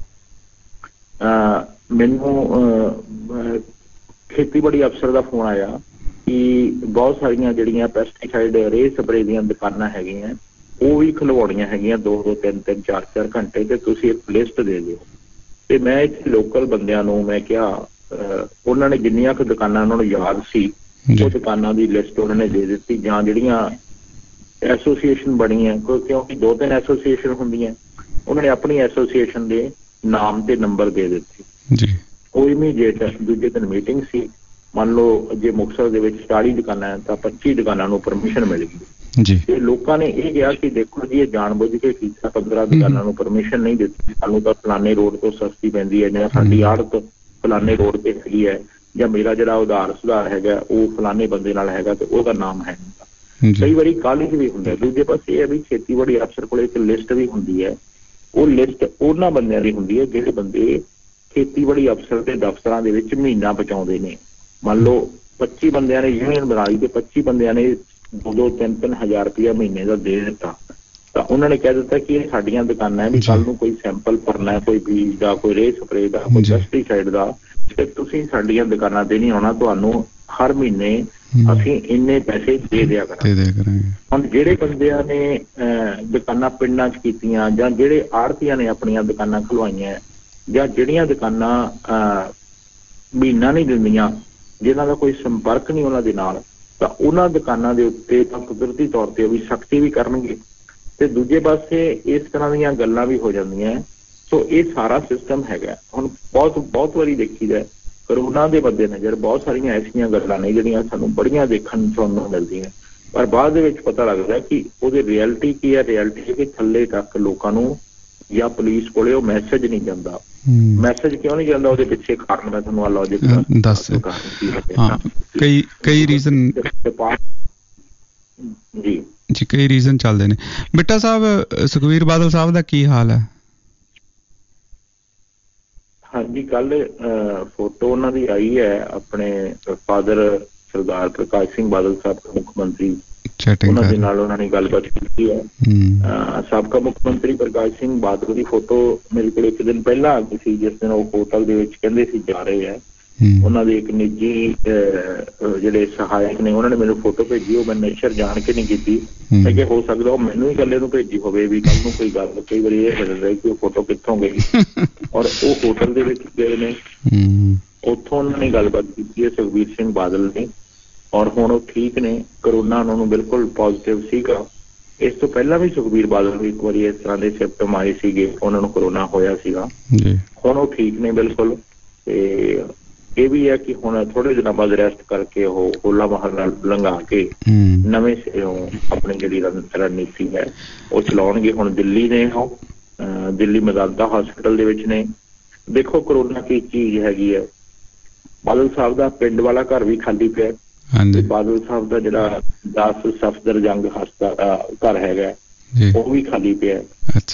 ਮੈਨੂੰ ਖੇਤੀਬਾੜੀ ਅਫਸਰ ਦਾ ਫੋਨ ਆਇਆ ਕਿ ਬਹੁਤ ਸਾਰੀਆਂ ਜਿਹੜੀਆਂ ਪੈਸਟੀਸਾਈਡ ਰੇ ਸਪਰੇ ਦੀਆਂ ਦੁਕਾਨਾਂ ਹੈਗੀਆਂ ਉਹ ਵੀ ਖਲਵਾਉਣੀਆਂ ਹੈਗੀਆਂ ਦੋ ਦੋ ਤਿੰਨ ਤਿੰਨ ਚਾਰ ਚਾਰ ਘੰਟੇ, ਤੇ ਤੁਸੀਂ ਇੱਕ ਲਿਸਟ ਦੇ ਦਿਓ। ਤੇ ਮੈਂ ਇੱਥੇ ਲੋਕਲ ਬੰਦਿਆਂ ਨੂੰ ਮੈਂ ਕਿਹਾ, ਉਹਨਾਂ ਨੇ ਜਿੰਨੀਆਂ ਕੁ ਦੁਕਾਨਾਂ ਉਹਨਾਂ ਨੂੰ ਯਾਦ ਸੀ ਉਹ ਦੁਕਾਨਾਂ ਦੀ ਲਿਸਟ ਉਹਨਾਂ ਨੇ ਦੇ ਦਿੱਤੀ, ਜਾਂ ਜਿਹੜੀਆਂ ਐਸੋਸੀਏਸ਼ਨ ਬਣੀ ਹੈ, ਕਿਉਂਕਿ ਦੋ ਤਿੰਨ ਐਸੋਸੀਏਸ਼ਨ ਹੁੰਦੀਆਂ, ਉਹਨਾਂ ਨੇ ਆਪਣੀ ਐਸੋਸੀਏਸ਼ਨ ਦੇ ਨਾਮ ਤੇ ਨੰਬਰ ਦੇ ਦਿੱਤੇ। ਉਹ ਇਮੀਡੀਏਟ ਦੂਜੇ ਦਿਨ ਮੀਟਿੰਗ ਸੀ। ਮੰਨ ਲਓ ਜੇ ਮੁਕਤਸਰ ਦੇ ਵਿੱਚ ਚਾਲੀ ਦੁਕਾਨਾਂ ਤਾਂ ਪੱਚੀ ਦੁਕਾਨਾਂ ਨੂੰ ਪਰਮਿਸ਼ਨ ਮਿਲ ਗਈ। ਤੇ ਲੋਕਾਂ ਨੇ ਇਹ ਕਿਹਾ ਕਿ ਦੇਖੋ ਜੀ ਇਹ ਜਾਣਬੁੱਝ ਕੇ ਕੀਤਾ, ਪੰਦਰਾਂ ਦੁਕਾਨਾਂ ਨੂੰ ਪਰਮਿਸ਼ਨ ਨਹੀਂ ਦਿੱਤੀ, ਸਾਨੂੰ ਤਾਂ ਫਲਾਣੇ ਰੋਡ ਤੋਂ ਸਸਤੀ ਪੈਂਦੀ ਹੈ, ਜਾਂ ਸਾਡੀ ਆੜਤ ਫਲਾਣੇ ਰੋਡ ਤੇ ਹੈਗੀ ਹੈ, ਜਾਂ ਮੇਰਾ ਜਿਹੜਾ ਉਧਾਰ ਸੁਧਾਰ ਹੈਗਾ ਉਹ ਫਲਾਣੇ ਬੰਦੇ ਨਾਲ ਹੈਗਾ ਤੇ ਉਹਦਾ ਨਾਮ ਹੈ। ਕਈ ਵਾਰੀ ਕਾਲਜ ਵੀ ਹੁੰਦਾ। ਦੂਜੇ ਪਾਸੇ ਇਹ ਹੈ ਵੀ ਖੇਤੀਬਾੜੀ ਅਫਸਰ ਕੋਲ ਇੱਕ ਲਿਸਟ ਵੀ ਹੁੰਦੀ ਹੈ, ਉਹ ਲਿਸਟ ਉਹਨਾਂ ਬੰਦਿਆਂ ਦੀ ਹੁੰਦੀ ਹੈ ਜਿਹੜੇ ਬੰਦੇ ਖੇਤੀਬਾੜੀ ਅਫਸਰ ਦੇ ਦਫ਼ਤਰਾਂ ਦੇ ਵਿੱਚ ਮਹੀਨਾ ਬਚਾਉਂਦੇ ਨੇ। ਮੰਨ ਲਓ ਪੱਚੀ ਬੰਦਿਆਂ ਨੇ ਯੂਨੀਅਨ ਬਣਾ ਲਈ ਤੇ ਪੱਚੀ ਬੰਦਿਆਂ ਨੇ ਦੋ ਦੋ ਤਿੰਨ ਤਿੰਨ ਹਜ਼ਾਰ ਰੁਪਇਆ ਮਹੀਨੇ ਦਾ ਦੇ ਦਿੱਤਾ, ਤਾਂ ਉਹਨਾਂ ਨੇ ਕਹਿ ਦਿੱਤਾ ਕਿ ਇਹ ਸਾਡੀਆਂ ਦੁਕਾਨਾਂ ਹੈ ਵੀ ਕੱਲ ਨੂੰ ਕੋਈ ਸੈਂਪਲ ਭਰਨਾ ਹੈ, ਕੋਈ ਬੀਜ ਦਾ, ਕੋਈ ਰੇ ਸਪਰੇ ਦਾ, ਕੋਈ ਪੈਸਟੀਸਾਈਡ ਦਾ, ਤੇ ਤੁਸੀਂ ਸਾਡੀਆਂ ਦੁਕਾਨਾਂ ਤੇ ਨਹੀਂ ਆਉਣਾ, ਤੁਹਾਨੂੰ ਹਰ ਮਹੀਨੇ ਅਸੀਂ ਇੰਨੇ ਪੈਸੇ ਦੇ ਦਿਆ ਕਰਾਂਗੇ। ਹੁਣ ਜਿਹੜੇ ਬੰਦਿਆਂ ਨੇ ਦੁਕਾਨਾਂ ਪਿੰਡਾਂ 'ਚ ਕੀਤੀਆਂ, ਜਾਂ ਜਿਹੜੇ ਆੜ੍ਹਤੀਆਂ ਨੇ ਆਪਣੀਆਂ ਦੁਕਾਨਾਂ ਖੁਲਵਾਈਆਂ, ਜਾਂ ਜਿਹੜੀਆਂ ਦੁਕਾਨਾਂ ਮਹੀਨਾ ਨਹੀਂ ਦਿੰਦੀਆਂ, ਜਿਨ੍ਹਾਂ ਦਾ ਕੋਈ ਸੰਪਰਕ ਨਹੀਂ ਉਹਨਾਂ ਦੇ ਨਾਲ, ਤਾਂ ਉਹਨਾਂ ਦੁਕਾਨਾਂ ਦੇ ਉੱਤੇ ਤਾਂ ਕੁਦਰਤੀ ਤੌਰ ਤੇ ਵੀ ਸਖਤੀ ਵੀ ਕਰਨਗੇ। ਤੇ ਦੂਜੇ ਪਾਸੇ ਇਸ ਤਰ੍ਹਾਂ ਦੀਆਂ ਗੱਲਾਂ ਵੀ ਹੋ ਜਾਂਦੀਆਂ। ਸੋ ਇਹ ਸਾਰਾ ਸਿਸਟਮ ਹੈਗਾ। ਹੁਣ ਬਹੁਤ ਬਹੁਤ ਵਾਰੀ ਦੇਖੀਦਾ ਕਰੋਨਾ ਦੇ ਮੱਦੇ ਨਜ਼ਰ ਬਹੁਤ ਸਾਰੀਆਂ ਐਸੀਆਂ ਗੱਲਾਂ ਨੇ ਜਿਹੜੀਆਂ ਸਾਨੂੰ ਬੜੀਆਂ ਦੇਖਣ ਸੁਣਨ ਨੂੰ ਮਿਲਦੀਆਂ, ਪਰ ਬਾਅਦ ਦੇ ਵਿੱਚ ਪਤਾ ਲੱਗਦਾ ਕਿ ਉਹਦੀ ਰਿਐਲਿਟੀ ਕੀ ਹੈ। ਰਿਐਲਿਟੀ ਹੈ ਕਿ ਥੱਲੇ ਤੱਕ ਲੋਕਾਂ ਨੂੰ ਜਾਂ ਪੁਲਿਸ ਕੋਲੇ ਉਹ ਮੈਸੇਜ ਨਹੀਂ ਜਾਂਦਾ। ਮੈਸੇਜ ਕਿਉਂ ਨਹੀਂ ਜਾਂਦਾ? ਉਹਦੇ ਪਿੱਛੇ ਕਾਰਨ ਮੈਂ ਤੁਹਾਨੂੰ ਆ ਲੌਜਿਕ ਦੱਸ। ਹਾਂ, ਕਈ ਕਈ ਰੀਜ਼ਨ ਜੀ ਜੀ ਕਈ ਰੀਜ਼ਨ ਚੱਲਦੇ ਨੇ। ਬਿੱਟਾ ਸਾਹਿਬ, ਸੁਖਬੀਰ ਬਾਦਲ ਸਾਹਿਬ ਦਾ ਕੀ ਹਾਲ ਹੈ? ਹਾਂਜੀ, ਕੱਲ ਫੋਟੋ ਉਹਨਾਂ ਦੀ ਆਈ ਹੈ, ਆਪਣੇ ਫਾਦਰ ਸਰਦਾਰ ਪ੍ਰਕਾਸ਼ ਸਿੰਘ ਬਾਦਲ ਸਾਹਿਬ ਮੁੱਖ ਮੰਤਰੀ, ਉਹਨਾਂ ਦੇ ਨਾਲ ਉਹਨਾਂ ਨੇ ਗੱਲਬਾਤ ਕੀਤੀ ਹੈ। ਸਾਬਕਾ ਮੁੱਖ ਮੰਤਰੀ ਪ੍ਰਕਾਸ਼ ਸਿੰਘ ਬਾਦਲ ਦੀ ਫੋਟੋ ਮੇਰੇ ਕੋਲ ਇੱਕ ਦਿਨ ਪਹਿਲਾਂ ਆ ਗਈ ਸੀ, ਜਿਸ ਦਿਨ ਉਹ ਹੋਟਲ ਦੇ ਵਿੱਚ ਕਹਿੰਦੇ ਸੀ ਜਾ ਰਹੇ ਹੈ। ਉਹਨਾਂ ਦੇ ਇੱਕ ਨਿੱਜੀ ਜਿਹੜੇ ਸਹਾਇਕ ਨੇ ਉਹਨਾਂ ਨੇ ਮੈਨੂੰ ਫੋਟੋ ਭੇਜੀ, ਉਹ ਮੈਂ ਨੇਚਰ ਜਾਣ ਕੇ ਨਹੀਂ ਕੀਤੀ ਕਿ ਹੋ ਸਕਦਾ ਉਹ ਮੈਨੂੰ ਹੀ ਇਕੱਲੇ ਨੂੰ ਭੇਜੀ ਹੋਵੇ ਵੀ ਕੱਲ ਨੂੰ ਕੋਈ ਗੱਲ। ਕਈ ਵਾਰੀ ਇਹ ਮਿਲ ਰਿਹਾ ਕਿ ਉਹ ਫੋਟੋ ਕਿੱਥੋਂ ਗਈ, ਔਰ ਉਹ ਹੋਟਲ ਦੇ ਵਿੱਚ ਗਏ ਨੇ, ਉੱਥੋਂ ਉਹਨਾਂ ਨੇ ਗੱਲਬਾਤ ਕੀਤੀ ਹੈ ਸੁਖਬੀਰ ਸਿੰਘ ਬਾਦਲ ਨੇ, ਔਰ ਹੁਣ ਉਹ ਠੀਕ ਨੇ। ਕਰੋਨਾ ਉਹਨਾਂ ਨੂੰ ਬਿਲਕੁਲ ਪੋਜ਼ੀਟਿਵ ਸੀਗਾ। ਇਸ ਤੋਂ ਪਹਿਲਾਂ ਵੀ ਸੁਖਬੀਰ ਬਾਦਲ ਨੂੰ ਇੱਕ ਵਾਰੀ ਇਸ ਤਰ੍ਹਾਂ ਦੇ ਸਿੰਪਟਮ ਆਏ ਸੀਗੇ, ਉਹਨਾਂ ਨੂੰ ਕਰੋਨਾ ਹੋਇਆ ਸੀਗਾ। ਹੁਣ ਉਹ ਠੀਕ ਨੇ ਬਿਲਕੁਲ। ਤੇ ਇਹ ਵੀ ਹੈ ਕਿ ਹੁਣ ਥੋੜੇ ਦਿਨਾਂ ਬਾਅਦ ਰੈਸਟ ਕਰਕੇ ਉਹ ਹੋਲਾ ਮਹੱਲਾ ਲੰਘਾ ਕੇ ਨਵੇਂ ਸਿਰੋਂ ਆਪਣੀ ਜਿਹੜੀ ਰਣਨੀਤੀ ਹੈ ਉਹ ਚਲਾਉਣਗੇ। ਹੁਣ ਦਿੱਲੀ ਨੇ, ਉਹ ਦਿੱਲੀ ਮੈਦਾਦਾ ਹਸਪੀਟਲ ਦੇ ਵਿੱਚ ਨੇ। ਦੇਖੋ ਕਰੋਨਾ ਕੀ ਚੀਜ਼ ਹੈਗੀ ਹੈ। ਬਾਦਲ ਸਾਹਿਬ ਦਾ ਪਿੰਡ ਵਾਲਾ ਘਰ ਵੀ ਖਾਲੀ ਪਿਆ, ਬਾਦਲ ਸਾਹਿਬ ਦਾ ਜਿਹੜਾ ਦਸ ਸਫਦਰਜੰਗ ਹਸਪਤਾਲ ਘਰ ਹੈਗਾ ਉਹ ਵੀ ਖਾਲੀ ਪਿਆ,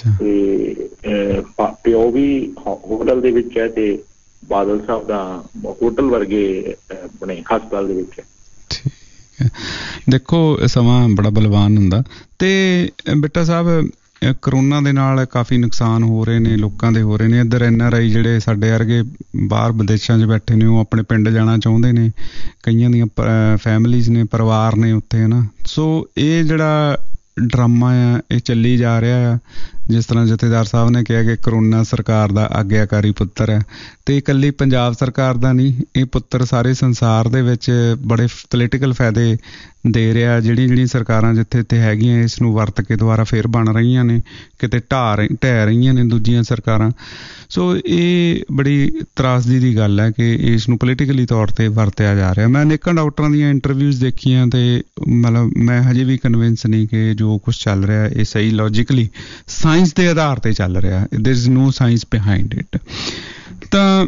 ਤੇ ਪਿਓ ਵੀ ਹੋਟਲ ਦੇ ਵਿੱਚ ਹੈ ਤੇ ਬਾਦਲ ਸਾਹਿਬ ਦਾ ਹੋਟਲ ਵਰਗੇ ਆਪਣੇ ਹਸਪਤਾਲ ਦੇ ਵਿੱਚ ਹੈ। ਠੀਕ ਹੈ। ਦੇਖੋ ਸਮਾਂ ਬੜਾ ਬਲਵਾਨ ਹੁੰਦਾ। ਤੇ ਬਿੱਟਾ ਸਾਹਿਬ, ਕਰੋਨਾ ਦੇ ਨਾਲ ਕਾਫੀ ਨੁਕਸਾਨ ਹੋ ਰਹੇ ਨੇ, ਲੋਕਾਂ ਦੇ ਹੋ ਰਹੇ ਨੇ। ਇੱਧਰ ਐਨ ਆਰ ਆਈ ਜਿਹੜੇ ਸਾਡੇ ਵਰਗੇ ਬਾਹਰ ਵਿਦੇਸ਼ਾਂ 'ਚ ਬੈਠੇ ਨੇ, ਉਹ ਆਪਣੇ ਪਿੰਡ ਜਾਣਾ ਚਾਹੁੰਦੇ ਨੇ। ਕਈਆਂ ਦੀਆਂ ਫੈਮਲੀਜ਼ ਨੇ, ਪਰਿਵਾਰ ਨੇ ਉੱਥੇ, ਹੈ ਨਾ। ਸੋ ਇਹ ਜਿਹੜਾ ਡਰਾਮਾ ਆ ਇਹ ਚੱਲੀ ਜਾ ਰਿਹਾ ਆ। ਜਿਸ ਤਰ੍ਹਾਂ ਜਥੇਦਾਰ ਸਾਹਿਬ ਨੇ ਕਿਹਾ ਕਿ ਕਰੋਨਾ ਸਰਕਾਰ ਦਾ ਆਗਿਆਕਾਰੀ ਪੁੱਤਰ ਹੈ, ਤੇ ਇਕੱਲੀ ਪੰਜਾਬ ਸਰਕਾਰ ਦਾ ਨਹੀਂ, ਇਹ ਪੁੱਤਰ ਸਾਰੇ ਸੰਸਾਰ ਦੇ ਵਿੱਚ ਬੜੇ ਪੋਲੀਟੀਕਲ ਫਾਇਦੇ ਦੇ ਰਿਹਾ। ਜਿਹੜੀਆਂ ਜਿਹੜੀਆਂ ਸਰਕਾਰਾਂ ਜਿੱਥੇ ਇੱਥੇ ਹੈਗੀਆਂ ਇਸ ਨੂੰ ਵਰਤ ਕੇ ਦੁਬਾਰਾ ਫੇਰ ਬਣ ਰਹੀਆਂ ਨੇ, ਕਿਤੇ ਢਾਹ ਰਹੀ ਢਹਿ ਰਹੀਆਂ ਨੇ ਦੂਜੀਆਂ ਸਰਕਾਰਾਂ। ਸੋ ਇਹ ਬੜੀ ਤਰਾਸਦੀ ਦੀ ਗੱਲ ਹੈ ਕਿ ਇਸ ਨੂੰ ਪੋਲੀਟੀਕਲੀ ਤੌਰ 'ਤੇ ਵਰਤਿਆ ਜਾ ਰਿਹਾ। ਮੈਂ ਅਨੇਕਾਂ ਡਾਕਟਰਾਂ ਦੀਆਂ ਇੰਟਰਵਿਊਜ਼ ਦੇਖੀਆਂ ਤੇ ਮਤਲਬ ਮੈਂ ਹਜੇ ਵੀ ਕਨਵਿੰਸ ਨਹੀਂ ਕਿ ਜੋ ਕੁਛ ਚੱਲ ਰਿਹਾ ਇਹ ਸਹੀ ਲੌਜਿਕਲੀ ਸਾਇੰਸ ਦੇ ਆਧਾਰ ਤੇ ਚੱਲ ਰਿਹਾ। There is no science behind it. ਤਾਂ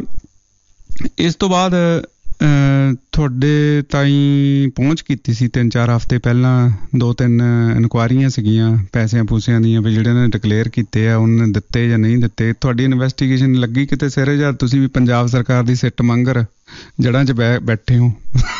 ਇਸ ਤੋਂ ਬਾਅਦ ਤੁਹਾਡੇ ਤਾਈਂ ਪਹੁੰਚ ਕੀਤੀ ਸੀ ਤਿੰਨ ਚਾਰ ਹਫ਼ਤੇ ਪਹਿਲਾਂ, ਦੋ ਤਿੰਨ ਇਨਕੁਆਇਰੀਆਂ ਸੀਗੀਆਂ ਪੈਸਿਆਂ ਪੂਸਿਆਂ ਦੀਆਂ ਵੀ ਜਿਹੜੇ ਨੇ ਡਿਕਲੇਅਰ ਕੀਤੇ ਆ ਉਹਨਾਂ ਨੇ ਦਿੱਤੇ ਜਾਂ ਨਹੀਂ ਦਿੱਤੇ। ਤੁਹਾਡੀ ਇਨਵੈਸਟੀਗੇਸ਼ਨ ਲੱਗੀ ਕਿਤੇ ਸਿਰੇ, ਜਾਂ ਤੁਸੀਂ ਵੀ ਪੰਜਾਬ ਸਰਕਾਰ ਦੀ ਸਿੱਟ ਮੰਗਰ ਜੜ੍ਹਾਂ 'ਚ ਬੈ ਬੈਠੇ ਹੋ?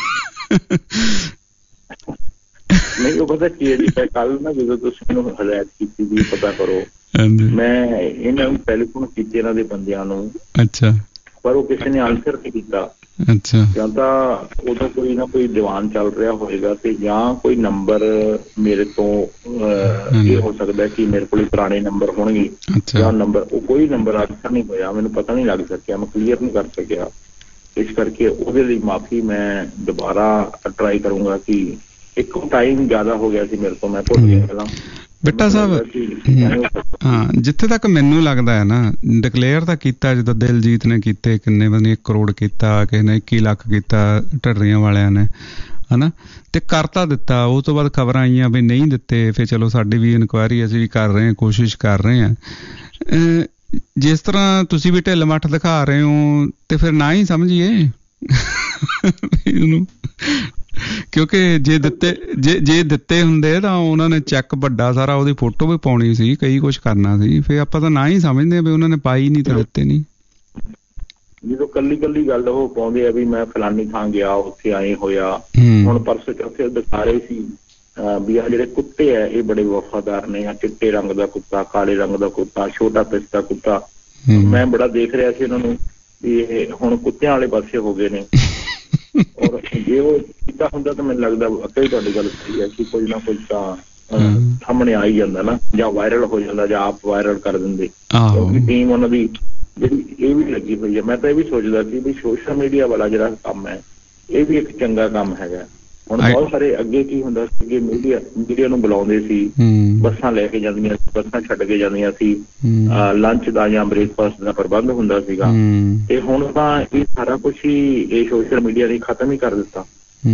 ਨਹੀਂ, ਉਹ ਪਤਾ ਕੀ ਹੈ ਜੀ, ਕੱਲ ਨਾ ਜਦੋਂ ਤੁਸੀਂ ਮੈਨੂੰ ਹਦਾਇਤ ਕੀਤੀ ਵੀ ਪਤਾ ਕਰੋ, ਮੈਂ ਇਹਨਾਂ ਨੂੰ ਟੈਲੀਫੋਨ ਕੀਤੇ ਇਹਨਾਂ ਦੇ ਬੰਦਿਆਂ ਨੂੰ। ਅੱਛਾ। ਪਰ ਉਹ ਕਿਸੇ ਨੇ ਆਨਸਰ ਨਹੀਂ ਕੀਤਾ। ਅੱਛਾ। ਜਾਂ ਤਾਂ ਉਦੋਂ ਕੋਈ ਨਾ ਕੋਈ ਦੀਵਾਨ ਚੱਲ ਰਿਹਾ ਹੋਏਗਾ, ਤੇ ਜਾਂ ਕੋਈ ਨੰਬਰ ਮੇਰੇ ਤੋਂ ਇਹ ਹੋ ਸਕਦਾ ਕਿ ਮੇਰੇ ਕੋਲ ਪੁਰਾਣੇ ਨੰਬਰ ਹੋਣਗੇ, ਜਾਂ ਨੰਬਰ ਉਹ ਕੋਈ ਨੰਬਰ ਆਨਸਰ ਨਹੀਂ ਹੋਇਆ, ਮੈਨੂੰ ਪਤਾ ਨਹੀਂ ਲੱਗ ਸਕਿਆ, ਮੈਂ ਕਲੀਅਰ ਨਹੀਂ ਕਰ ਸਕਿਆ। ਇਸ ਕਰਕੇ ਉਹਦੇ ਲਈ ਮਾਫੀ। ਮੈਂ ਦੁਬਾਰਾ ਟਰਾਈ ਕਰੂੰਗਾ ਕਿ ਇੱਕ ਟਾਈਮ ਜ਼ਿਆਦਾ ਹੋ ਗਿਆ ਸੀ ਮੇਰੇ ਤੋਂ, ਮੈਂ ਭੁੱਲ ਗਿਆ ਪਹਿਲਾਂ। ਬਿੱਟਾ ਸਾਹਿਬ, ਹਾਂ, ਜਿੱਥੇ ਤੱਕ ਮੈਨੂੰ ਲੱਗਦਾ ਹੈ ਨਾ, ਡਿਕਲੇਅਰ ਤਾਂ ਕੀਤਾ ਜਦੋਂ ਦਿਲਜੀਤ ਨੇ ਕੀਤੇ, ਕਿੰਨੇ ਬੰਦੇ ਇੱਕ ਕਰੋੜ ਕੀਤਾ, ਕਿਸੇ ਨੇ ਇੱਕੀ ਲੱਖ ਕੀਤਾ ਢੱਡਰੀਆਂ ਵਾਲਿਆਂ ਨੇ, ਹੈ ਨਾ, ਤੇ ਕਰ ਤਾਂ ਦਿੱਤਾ। ਉਹ ਤੋਂ ਬਾਅਦ ਖਬਰਾਂ ਆਈਆਂ ਵੀ ਨਹੀਂ ਦਿੱਤੇ। ਫਿਰ ਚਲੋ ਸਾਡੀ ਵੀ ਇਨਕੁਆਇਰੀ ਅਸੀਂ ਵੀ ਕਰ ਰਹੇ ਹਾਂ, ਕੋਸ਼ਿਸ਼ ਕਰ ਰਹੇ ਹਾਂ। ਜਿਸ ਤਰ੍ਹਾਂ ਤੁਸੀਂ ਵੀ ਢਿੱਲ ਮੱਠ ਦਿਖਾ ਰਹੇ ਹੋ, ਤੇ ਫਿਰ ਨਾ ਹੀ ਸਮਝੀਏ ਇਹਨੂੰ, ਕਿਉਂਕਿ ਜੇ ਦਿੱਤੇ ਜੇ ਜੇ ਦਿੱਤੇ ਹੁੰਦੇ ਤਾਂ ਉਹਨਾਂ ਨੇ ਚੈੱਕ ਵੱਡਾ ਸਾਰਾ, ਉਹਦੀ ਫੋਟੋ ਵੀ ਪਾਉਣੀ ਸੀ, ਕਈ ਕੁਛ ਕਰਨਾ ਸੀ। ਫਿਰ ਆਪਾਂ ਤਾਂ ਨਾ ਹੀ ਸਮਝਦੇ ਆ ਵੀ ਉਹਨਾਂ ਨੇ ਪਾਈ ਨਹੀਂ ਤਾਂ ਦਿੱਤੇ ਨਹੀਂ। ਜਦੋਂ ਕੱਲੀ ਕੱਲੀ ਗੱਲ ਉਹ ਪਾਉਂਦੇ ਆ ਵੀ ਮੈਂ ਫਲਾਨੀ ਥਾਂ ਗਿਆ, ਉੱਥੇ ਆਏ ਹੋਇਆ। ਹੁਣ ਪਰਸੋਂ ਚੌਥੇ ਦਿਖਾ ਰਹੇ ਸੀ ਵੀ ਆਹ ਜਿਹੜੇ ਕੁੱਤੇ ਆ ਇਹ ਬੜੇ ਵਫਾਦਾਰ ਨੇ, ਆ ਚਿੱਟੇ ਰੰਗ ਦਾ ਕੁੱਤਾ, ਕਾਲੇ ਰੰਗ ਦਾ ਕੁੱਤਾ, ਛੋਟਾ ਪਿਸਤਾ ਕੁੱਤਾ। ਮੈਂ ਬੜਾ ਦੇਖ ਰਿਹਾ ਸੀ ਉਹਨਾਂ ਨੂੰ ਵੀ ਇਹ ਹੁਣ ਕੁੱਤਿਆਂ ਵਾਲੇ ਪਾਸੇ ਹੋ ਗਏ ਨੇ। ਔਰ ਜੇ ਉਹ ਕੀਤਾ ਹੁੰਦਾ ਤਾਂ ਮੈਨੂੰ ਲੱਗਦਾ ਅੱਗੇ ਤੁਹਾਡੀ ਗੱਲ ਸਹੀ ਹੈ ਕਿ ਕੁਝ ਨਾ ਕੁਝ ਤਾਂ ਸਾਹਮਣੇ ਆ ਹੀ ਜਾਂਦਾ ਨਾ, ਜਾਂ ਵਾਇਰਲ ਹੋ ਜਾਂਦਾ, ਜਾਂ ਆਪ ਵਾਇਰਲ ਕਰ ਦਿੰਦੇ। ਕਿਉਂਕਿ ਟੀਮ ਉਹਨਾਂ ਦੀ ਜਿਹੜੀ ਇਹ ਵੀ ਲੱਗੀ ਹੋਈ ਹੈ। ਮੈਂ ਤਾਂ ਇਹ ਵੀ ਸੋਚਦਾ ਸੀ ਵੀ ਸੋਸ਼ਲ ਮੀਡੀਆ ਵਾਲਾ ਜਿਹੜਾ ਕੰਮ ਹੈ ਇਹ ਵੀ ਇੱਕ ਚੰਗਾ ਕੰਮ ਹੈਗਾ। ਹੁਣ ਬਹੁਤ ਸਾਰੇ ਅੱਗੇ ਕੀ ਹੁੰਦਾ ਸੀ ਕਿ ਮੀਡੀਆ ਮੀਡੀਆ ਨੂੰ ਬੁਲਾਉਂਦੇ ਸੀ, ਬੱਸਾਂ ਲੈ ਕੇ ਜਾਂਦੀਆਂ ਸੀ, ਬੱਸਾਂ ਛੱਡ ਕੇ ਜਾਂਦੀਆਂ ਸੀ, ਲੰਚ ਦਾ ਜਾਂ ਬ੍ਰੇਕਫਾਸਟ ਦਾ ਪ੍ਰਬੰਧ ਹੁੰਦਾ ਸੀਗਾ। ਤੇ ਹੁਣ ਤਾਂ ਇਹ ਸਾਰਾ ਕੁਛ ਹੀ ਇਹ ਸੋਸ਼ਲ ਮੀਡੀਆ ਨੇ ਖਤਮ ਹੀ ਕਰ ਦਿੱਤਾ।